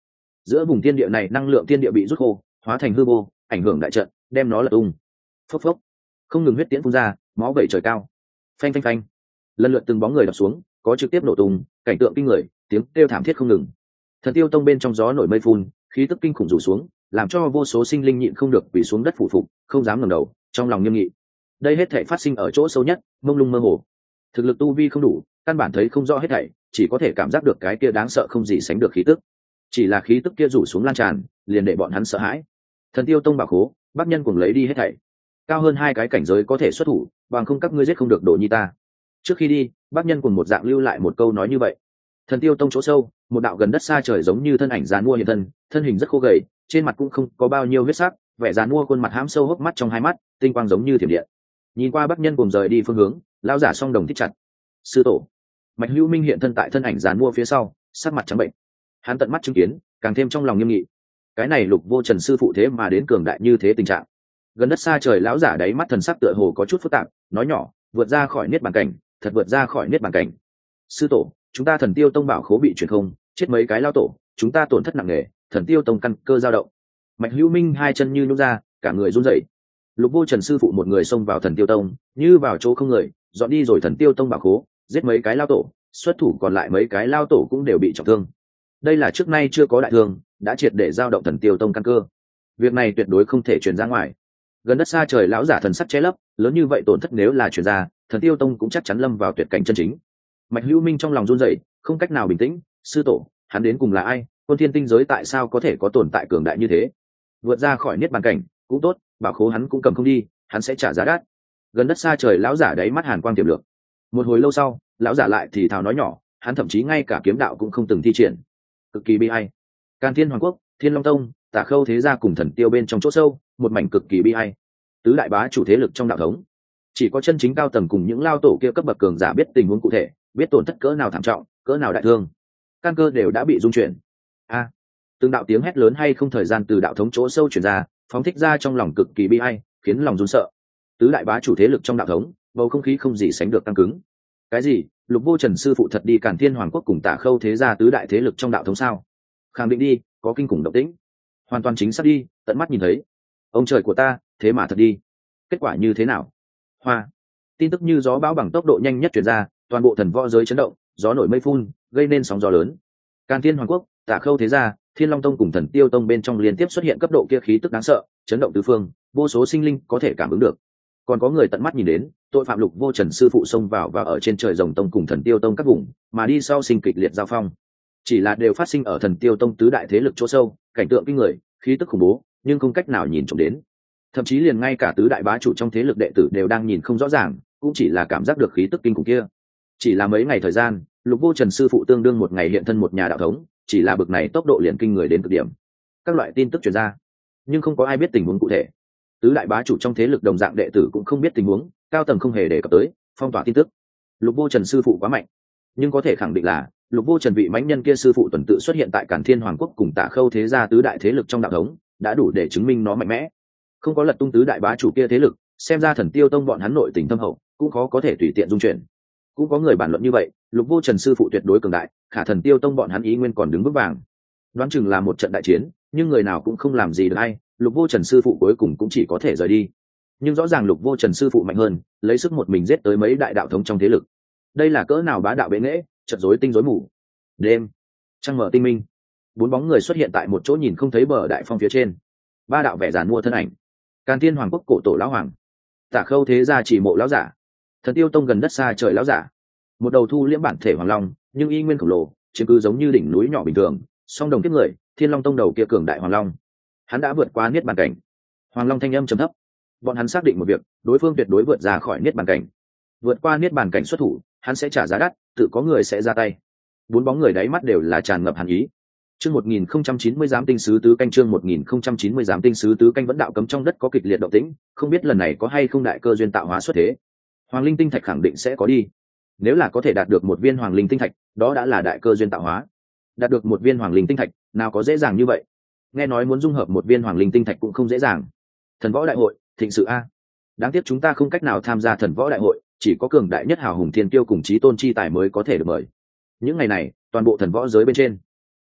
giữa vùng thiên địa này năng lượng thiên địa bị rút khô hóa thành hư vô, ảnh hưởng đại trận, đem nó lật tung. Phốc phốc, không ngừng huyết tiễn phun ra, máu vẩy trời cao. Phanh phanh phanh, lần lượt từng bóng người đập xuống, có trực tiếp nổ tung, cảnh tượng kinh người, tiếng kêu thảm thiết không ngừng. Thần Tiêu Tông bên trong gió nổi mây phun, khí tức kinh khủng rủ xuống, làm cho vô số sinh linh nhịn không được quỳ xuống đất phủ phục, không dám ngẩng đầu, trong lòng nghiêm nghị. Đây hết thảy phát sinh ở chỗ sâu nhất, mông lung mơ hồ. Thực lực tu vi không đủ, căn bản thấy không rõ hết thảy, chỉ có thể cảm giác được cái kia đáng sợ không gì sánh được khí tức. Chỉ là khí tức kia rủ xuống lan tràn, liền để bọn hắn sợ hãi. Thần Tiêu Tông bảo khố, Bắc Nhân cùng lấy đi hết thảy. Cao hơn hai cái cảnh giới có thể xuất thủ, bằng không các ngươi giết không được đồ nhi ta. Trước khi đi, Bắc Nhân cùng một dạng lưu lại một câu nói như vậy. Thần Tiêu Tông chỗ sâu, một đạo gần đất xa trời giống như thân ảnh giàn mua hiện thân, thân hình rất khô gầy, trên mặt cũng không có bao nhiêu huyết sắc, vẻ giàn mua khuôn mặt hãm sâu hốc mắt trong hai mắt, tinh quang giống như thiểm điện. Nhìn qua Bắc Nhân cùng rời đi phương hướng, lão giả song đồng thích chặt. Sư tổ. Mạch Hữu Minh hiện thân tại thân ảnh giàn mua phía sau, sắc mặt trắng bệnh. Hắn tận mắt chứng kiến, càng thêm trong lòng nghiêm nghị. Cái này Lục Vô Trần sư phụ thế mà đến cường đại như thế tình trạng. Gần đất xa trời lão giả đáy mắt thần sắc tựa hồ có chút phức tạp, nói nhỏ, vượt ra khỏi niết bàn cảnh, thật vượt ra khỏi niết bàn cảnh. Sư tổ, chúng ta Thần Tiêu Tông bảo khố bị chuyển không, chết mấy cái lao tổ, chúng ta tổn thất nặng nề, Thần Tiêu Tông căn cơ dao động. Mạch Hữu Minh hai chân như nhũn ra, cả người run rẩy. Lục Vô Trần sư phụ một người xông vào Thần Tiêu Tông, như vào chỗ không người, dọn đi rồi Thần Tiêu Tông bảo khố, giết mấy cái lao tổ, xuất thủ còn lại mấy cái lao tổ cũng đều bị trọng thương. Đây là trước nay chưa có đại thương, đã triệt để dao động Thần Tiêu Tông căn cơ. Việc này tuyệt đối không thể truyền ra ngoài. Gần đất xa trời lão giả thần sắc che lấp, lớn như vậy tổn thất nếu là truyền ra, Thần Tiêu Tông cũng chắc chắn lâm vào tuyệt cảnh chân chính. Mạch Hữu Minh trong lòng run rẩy, không cách nào bình tĩnh. Sư tổ, hắn đến cùng là ai? Quân thiên tinh giới tại sao có thể có tồn tại cường đại như thế? Vượt ra khỏi niết bàn cảnh cũng tốt, bảo khố hắn cũng cầm không đi, hắn sẽ trả giá đắt. Gần đất xa trời lão giả đáy mắt hàn quang tiềm lược. Một hồi lâu sau, lão giả lại thì thào nói nhỏ, hắn thậm chí ngay cả kiếm đạo cũng không từng thi triển, cực kỳ bi ai. Càn Thiên Hoàng Quốc, Thiên Long Tông, Tả Khâu thế gia cùng Thần Tiêu bên trong chỗ sâu, một mảnh cực kỳ bi ai. Tứ đại bá chủ thế lực trong đạo thống, chỉ có chân chính cao tầng cùng những lao tổ kia cấp bậc cường giả biết tình huống cụ thể, biết tổn thất cỡ nào thảm trọng, cỡ nào đại thương, căn cơ đều đã bị rung chuyển. A, từng đạo tiếng hét lớn hay không thời gian từ đạo thống chỗ sâu truyền ra, phóng thích ra trong lòng cực kỳ bi ai, khiến lòng run sợ. Tứ đại bá chủ thế lực trong đạo thống, bầu không khí không gì sánh được căng cứng. Cái gì? Lục Vô Trần sư phụ thật đi Càn Thiên Hoàng Quốc cùng Tả Khâu thế gia tứ đại thế lực trong đạo thống sao? Khẳng định đi, có kinh khủng động tĩnh. Hoàn toàn chính xác đi, tận mắt nhìn thấy. Ông trời của ta, thế mà thật đi. Kết quả như thế nào? Hoa. Tin tức như gió bão bằng tốc độ nhanh nhất truyền ra, toàn bộ thần võ giới chấn động, gió nổi mây phun, gây nên sóng gió lớn. Càn Thiên Hoàng Quốc, Tả Khâu thế gia, Thiên Long Tông cùng Thần Tiêu Tông bên trong liên tiếp xuất hiện cấp độ kia khí tức đáng sợ, chấn động tứ phương, vô số sinh linh có thể cảm ứng được. Còn có người tận mắt nhìn đến, tội phạm Lục Vô Trần sư phụ xông vào và ở trên trời Rồng Tông cùng Thần Tiêu Tông các vùng, mà đi sau sinh kịch liệt giao phong. Chỉ là đều phát sinh ở Thần Tiêu Tông tứ đại thế lực chỗ sâu, cảnh tượng kinh người, khí tức khủng bố, nhưng không cách nào nhìn trộm đến. Thậm chí liền ngay cả tứ đại bá chủ trong thế lực đệ tử đều đang nhìn không rõ ràng, cũng chỉ là cảm giác được khí tức kinh khủng kia. Chỉ là mấy ngày thời gian, Lục Vô Trần sư phụ tương đương một ngày hiện thân một nhà đạo thống, chỉ là bực này tốc độ liền kinh người đến cực điểm. Các loại tin tức truyền ra, nhưng không có ai biết tình huống cụ thể. Tứ đại bá chủ trong thế lực đồng dạng đệ tử cũng không biết tình huống, cao tầng không hề đề cập tới, phong tỏa tin tức. Lục Vô Trần sư phụ quá mạnh, nhưng có thể khẳng định là Lục Vô Trần vị mãnh nhân kia sư phụ tuần tự xuất hiện tại Càn Thiên Hoàng Quốc cùng Tả Khâu thế gia tứ đại thế lực trong đạo thống, đã đủ để chứng minh nó mạnh mẽ. Không có lật tung tứ đại bá chủ kia thế lực, xem ra Thần Tiêu Tông bọn hắn nội tình thâm hậu, cũng khó có thể tùy tiện dung chuyển. Cũng có người bàn luận như vậy, Lục Vô Trần sư phụ tuyệt đối cường đại, khả Thần Tiêu Tông bọn hắn ý nguyên còn đứng vững vàng. Đoán chừng là một trận đại chiến, nhưng người nào cũng không làm gì được ai, Lục Vô Trần sư phụ cuối cùng cũng chỉ có thể rời đi. Nhưng rõ ràng Lục Vô Trần sư phụ mạnh hơn, lấy sức một mình giết tới mấy đại đạo thống trong thế lực. Đây là cỡ nào bá đạo bệ nghệ, chợt rối tinh rối mù. Đêm, trăng mở tinh minh, bốn bóng người xuất hiện tại một chỗ nhìn không thấy bờ đại phong phía trên. Ba đạo vẻ giàn mua thân ảnh. Càn Thiên Hoàng Quốc cổ tổ lão hoàng, Tả Khâu thế gia chỉ mộ lão giả, Thần Tiêu Tông gần đất xa trời lão giả. Một đầu thu liễm bản thể hoàng long, nhưng y nguyên khổng lồ, chiếm cứ giống như đỉnh núi nhỏ bình thường, song đồng kiếp người, Thiên Long Tông đầu kia cường đại hoàng long. Hắn đã vượt qua niết bàn cảnh. Hoàng long thanh âm trầm thấp. Bọn hắn xác định một việc, đối phương tuyệt đối vượt ra khỏi niết bàn cảnh. Vượt qua niết bàn cảnh xuất thủ, hắn sẽ trả giá đắt, tự có người sẽ ra tay. Bốn bóng người đáy mắt đều là tràn ngập hàn ý. Chương 1090 giám tinh sứ tứ canh, chương 1090 giám tinh sứ tứ canh. Vẫn đạo cấm trong đất có kịch liệt động tĩnh, không biết lần này có hay không đại cơ duyên tạo hóa xuất thế. Hoàng linh tinh thạch khẳng định sẽ có đi. Nếu là có thể đạt được một viên hoàng linh tinh thạch, đó đã là đại cơ duyên tạo hóa. Đạt được một viên hoàng linh tinh thạch, nào có dễ dàng như vậy. Nghe nói muốn dung hợp một viên hoàng linh tinh thạch cũng không dễ dàng. Thần võ đại hội, thịnh sự a. Đáng tiếc chúng ta không cách nào tham gia thần võ đại hội, chỉ có cường đại nhất hào hùng thiên tiêu cùng chí tôn chi tài mới có thể được mời. Những ngày này, toàn bộ thần võ giới bên trên,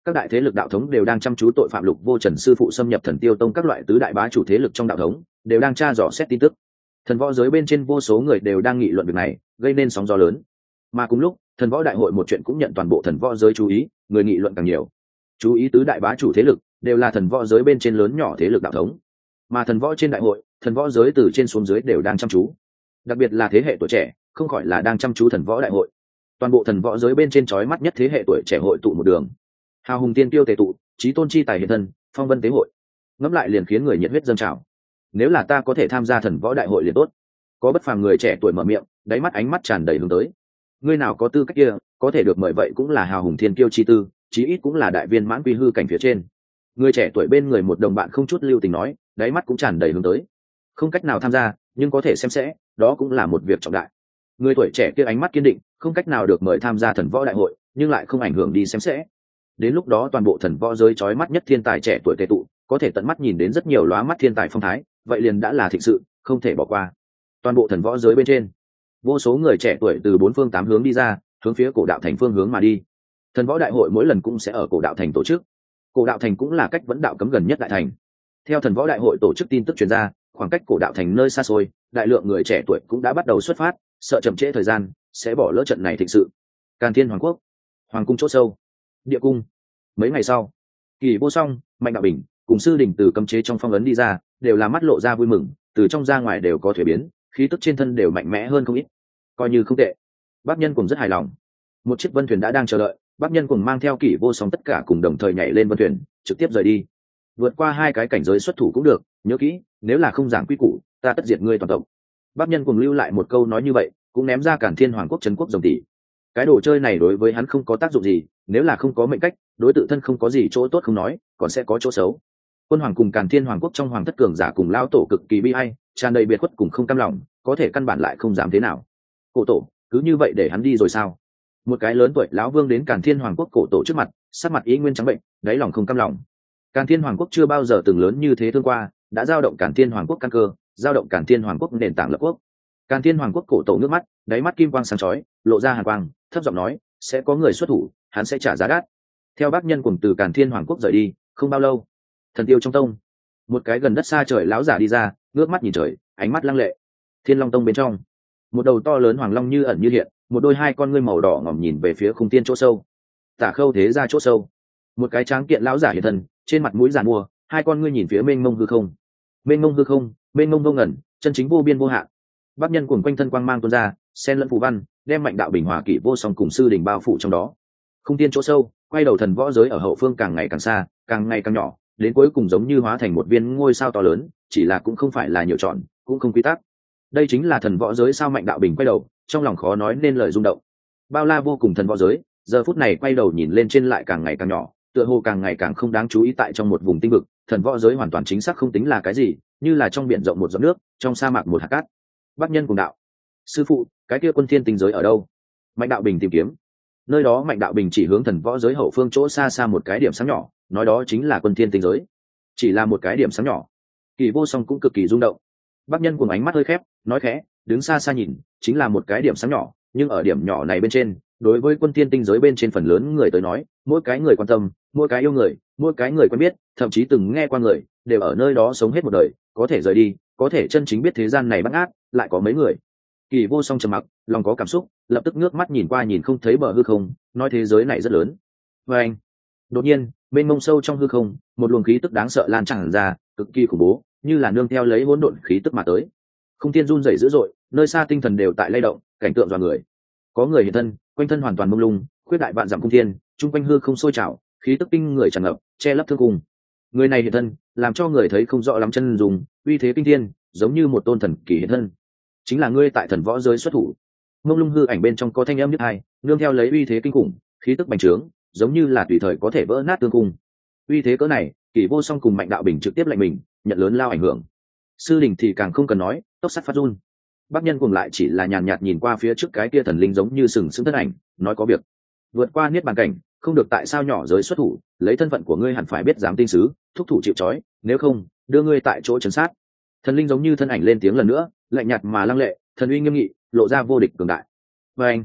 Các đại thế lực đạo thống đều đang chăm chú tội phạm Lục Vô Trần sư phụ xâm nhập Thần Tiêu Tông, các loại tứ đại bá chủ thế lực trong đạo thống đều đang tra dò xét tin tức. Thần võ giới bên trên vô số người đều đang nghị luận việc này, gây nên sóng gió lớn. Mà cùng lúc, thần võ đại hội một chuyện cũng nhận toàn bộ thần võ giới chú ý, người nghị luận càng nhiều. Chú ý tứ đại bá chủ thế lực đều là thần võ giới bên trên lớn nhỏ thế lực đạo thống. Mà thần võ trên đại hội, thần võ giới từ trên xuống dưới đều đang chăm chú. Đặc biệt là thế hệ tuổi trẻ, không khỏi là đang chăm chú thần võ đại hội. Toàn bộ thần võ giới bên trên chói mắt nhất thế hệ tuổi trẻ hội tụ một đường. Hào hùng tiên tiêu tề tụ, chí tôn chi tài hiện thân, phong vân tế hội. Ngẫm lại liền khiến người nhiệt huyết dâng trào. Nếu là ta có thể tham gia thần võ đại hội liền tốt. Có bất phàm người trẻ tuổi mở miệng, đáy mắt ánh mắt tràn đầy hướng tới. Ngươi nào có tư cách kia, có thể được mời vậy cũng là hào hùng thiên kiêu chi tư, chí ít cũng là đại viên mãn quy hư cảnh phía trên. Người trẻ tuổi bên người một đồng bạn không chút lưu tình nói, đáy mắt cũng tràn đầy hướng tới. Không cách nào tham gia, nhưng có thể xem sẽ, đó cũng là một việc trọng đại. Người tuổi trẻ kia ánh mắt kiên định, không cách nào được mời tham gia thần võ đại hội, nhưng lại không ảnh hưởng đi xem sẽ. Đến lúc đó toàn bộ thần võ giới chói mắt nhất thiên tài trẻ tuổi tề tụ, có thể tận mắt nhìn đến rất nhiều lóa mắt thiên tài phong thái, vậy liền đã là thịnh sự, không thể bỏ qua. Toàn bộ thần võ giới bên trên, vô số người trẻ tuổi từ bốn phương tám hướng đi ra, hướng phía cổ đạo thành phương hướng mà đi. Thần võ đại hội mỗi lần cũng sẽ ở cổ đạo thành tổ chức. Cổ đạo thành cũng là cách vẫn đạo cấm gần nhất đại thành. Theo thần võ đại hội tổ chức tin tức truyền ra, khoảng cách cổ đạo thành nơi xa xôi, đại lượng người trẻ tuổi cũng đã bắt đầu xuất phát, sợ chậm trễ thời gian sẽ bỏ lỡ trận này thịnh sự. Càn Thiên Hoàng Quốc, Hoàng cung chỗ sâu, Địa cung. Mấy ngày sau, Kỳ Vô Song, Mạnh Đạo Bình cùng sư đình từ cấm chế trong phong ấn đi ra, đều là mắt lộ ra vui mừng, từ trong ra ngoài đều có thuế biến, khí tức trên thân đều mạnh mẽ hơn không ít, coi như không tệ. Bác Nhân cùng rất hài lòng. Một chiếc vân thuyền đã đang chờ đợi, Bác Nhân cùng mang theo Kỷ Vô Song tất cả cùng đồng thời nhảy lên vân thuyền, trực tiếp rời đi. Vượt qua hai cái cảnh giới xuất thủ cũng được, nhớ kỹ, nếu là không giảng quy củ, ta tất diệt ngươi toàn tộc. Bác Nhân cùng lưu lại một câu nói như vậy, cũng ném ra Càn Thiên Hoàng Quốc trấn quốc rồng tỷ. Cái đồ chơi này đối với hắn không có tác dụng gì, nếu là không có mệnh cách, đối tự thân không có gì chỗ tốt không nói, còn sẽ có chỗ xấu. Quân Hoàng cùng Càn Thiên Hoàng Quốc trong hoàng thất cường giả cùng lao tổ cực kỳ bi ai, tràn đầy biệt khuất cùng không cam lòng, có thể căn bản lại không dám thế nào. Cổ tổ, cứ như vậy để hắn đi rồi sao? Một cái lớn tuổi lão vương đến Càn Thiên Hoàng Quốc cổ tổ trước mặt, sắc mặt ý nguyên trắng bệnh, đáy lòng không cam lòng. Càn Thiên Hoàng Quốc chưa bao giờ từng lớn như thế thương qua, đã giao động Càn Thiên Hoàng Quốc căn cơ, giao động Càn Thiên Hoàng Quốc nền tảng lập quốc. Càn Thiên Hoàng Quốc cổ tổ nước mắt, đáy mắt kim quang sáng chói, lộ ra hàn quang, thấp giọng nói, sẽ có người xuất thủ, hắn sẽ trả giá đắt. Theo Bác Nhân cùng từ Càn Thiên Hoàng Quốc rời đi, không bao lâu, Thần Tiêu trong tông, một cái gần đất xa trời lão giả đi ra, ngước mắt nhìn trời, ánh mắt lăng lệ. Thiên Long tông bên trong, một đầu to lớn hoàng long như ẩn như hiện, một đôi hai con ngươi màu đỏ ngòm nhìn về phía Khung Tiên chỗ sâu. Tả Khâu thế ra chỗ sâu, một cái tráng kiện lão giả hiện thân, trên mặt mũi giàn mua, hai con ngươi nhìn phía mênh mông hư không. Mênh mông hư không, mênh mông vô ngẩn, chân chính vô biên vô hạn. Bác Nhân cuồng quanh thân quang mang tuôn ra, xen lẫn phù văn, đem Mạnh Đạo Bình hòa Kỷ Vô Song cùng sư đình bao phủ trong đó. Khung Tiên chỗ sâu, quay đầu thần võ giới ở hậu phương càng ngày càng xa, càng ngày càng nhỏ, đến cuối cùng giống như hóa thành một viên ngôi sao to lớn, chỉ là cũng không phải là nhiều chọn, cũng không quy tắc. Đây chính là thần võ giới sao? Mạnh Đạo Bình quay đầu, trong lòng khó nói nên lời rung động. Bao la vô cùng thần võ giới, giờ phút này quay đầu nhìn lên trên lại càng ngày càng nhỏ, tựa hồ càng ngày càng không đáng chú ý. Tại trong một vùng tinh vực, thần võ giới hoàn toàn chính xác không tính là cái gì, như là trong biển rộng một giọt nước, trong sa mạc một hạt cát. Bác Nhân cùng đạo sư phụ, cái kia Quân Thiên tinh giới ở đâu? Mạnh Đạo Bình tìm kiếm. Nơi đó Mạnh Đạo Bình chỉ hướng thần võ giới hậu phương chỗ xa xa một cái điểm sáng nhỏ, nói đó chính là Quân Thiên tinh giới. Chỉ là một cái điểm sáng nhỏ. Kỳ Vô Song cũng cực kỳ rung động. Bác Nhân cùng ánh mắt hơi khép, nói khẽ, đứng xa xa nhìn, chính là một cái điểm sáng nhỏ, nhưng ở điểm nhỏ này bên trên, đối với Quân Thiên tinh giới bên trên phần lớn người tới nói, mỗi cái người quan tâm, mỗi cái yêu người, mỗi cái người quen biết, thậm chí từng nghe qua người, đều ở nơi đó sống hết một đời, có thể rời đi, có thể chân chính biết thế gian này bắt ác, lại có mấy người. Kỳ Vô Song trầm mặc, lòng có cảm xúc, lập tức ngước mắt nhìn qua nhìn không thấy bờ hư không, nói thế giới này rất lớn. Và anh, đột nhiên, bên mông sâu trong hư không, một luồng khí tức đáng sợ lan tràn ra, cực kỳ khủng bố, như là nương theo lấy hỗn độn khí tức mà tới. Khung Thiên run rẩy dữ dội, nơi xa tinh thần đều tại lay động, cảnh tượng dọa người. Có người hiện thân, quanh thân hoàn toàn mông lung, khuyết đại vạn dặm Khung Thiên, trung quanh hư không sôi trào, khí tức kinh người tràn ngập, che lấp thương cung. Người này hiện thân, làm cho người thấy không rõ lắm chân dùng, uy thế kinh thiên, giống như một tôn thần kỳ hiện thân. Chính là ngươi tại thần võ giới xuất thủ. Mông lung hư ảnh bên trong có thanh âm nhất hai, nương theo lấy uy thế kinh khủng, khí tức bành trướng, giống như là tùy thời có thể vỡ nát tương cung. Uy thế cỡ này, Kỷ Vô Song cùng Mạnh Đạo Bình trực tiếp lệnh mình, nhận lớn lao ảnh hưởng. Sư đình thì càng không cần nói, tốc sắt phát run. Bác Nhân cùng lại chỉ là nhàn nhạt nhìn qua phía trước cái kia thần linh giống như sừng sững thân ảnh, nói có việc. Vượt qua niết bàn cảnh, không được tại sao nhỏ giới xuất thủ, lấy thân phận của ngươi hẳn phải biết dám tinh sứ, thúc thủ chịu trói, nếu không, đưa ngươi tại chỗ trấn sát. Thần linh giống như thân ảnh lên tiếng lần nữa, lạnh nhạt mà lăng lệ, thần uy nghiêm nghị, lộ ra vô địch cường đại. Và anh,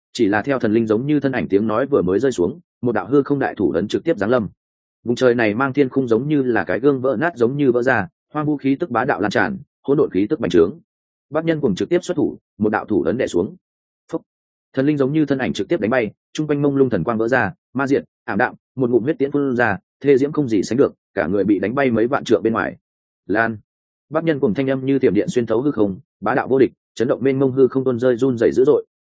chỉ là theo thần linh giống như thân ảnh tiếng nói vừa mới rơi xuống, một đạo hư không đại thủ ấn trực tiếp giáng lâm. Vùng trời này mang thiên khung giống như là cái gương vỡ nát giống như vỡ ra, hoang vu khí tức bá đạo lan tràn, hỗn độn khí tức bành trướng. Bác nhân cùng trực tiếp xuất thủ, một đạo thủ ấn đè xuống. Phúc. Thần linh giống như thân ảnh trực tiếp đánh bay, trung quanh mông lung thần quang vỡ ra, ma diệt, ảm đạm, một ngụm huyết tiễn phun ra, thê diễm không gì sánh được, cả người bị đánh bay mấy vạn trượng bên ngoài. Lan. Bác nhân cùng thanh âm như tiềm điện xuyên thấu hư không, bá đạo vô địch, chấn động mênh mông hư không tuôn rơi run rẩy dữ dội,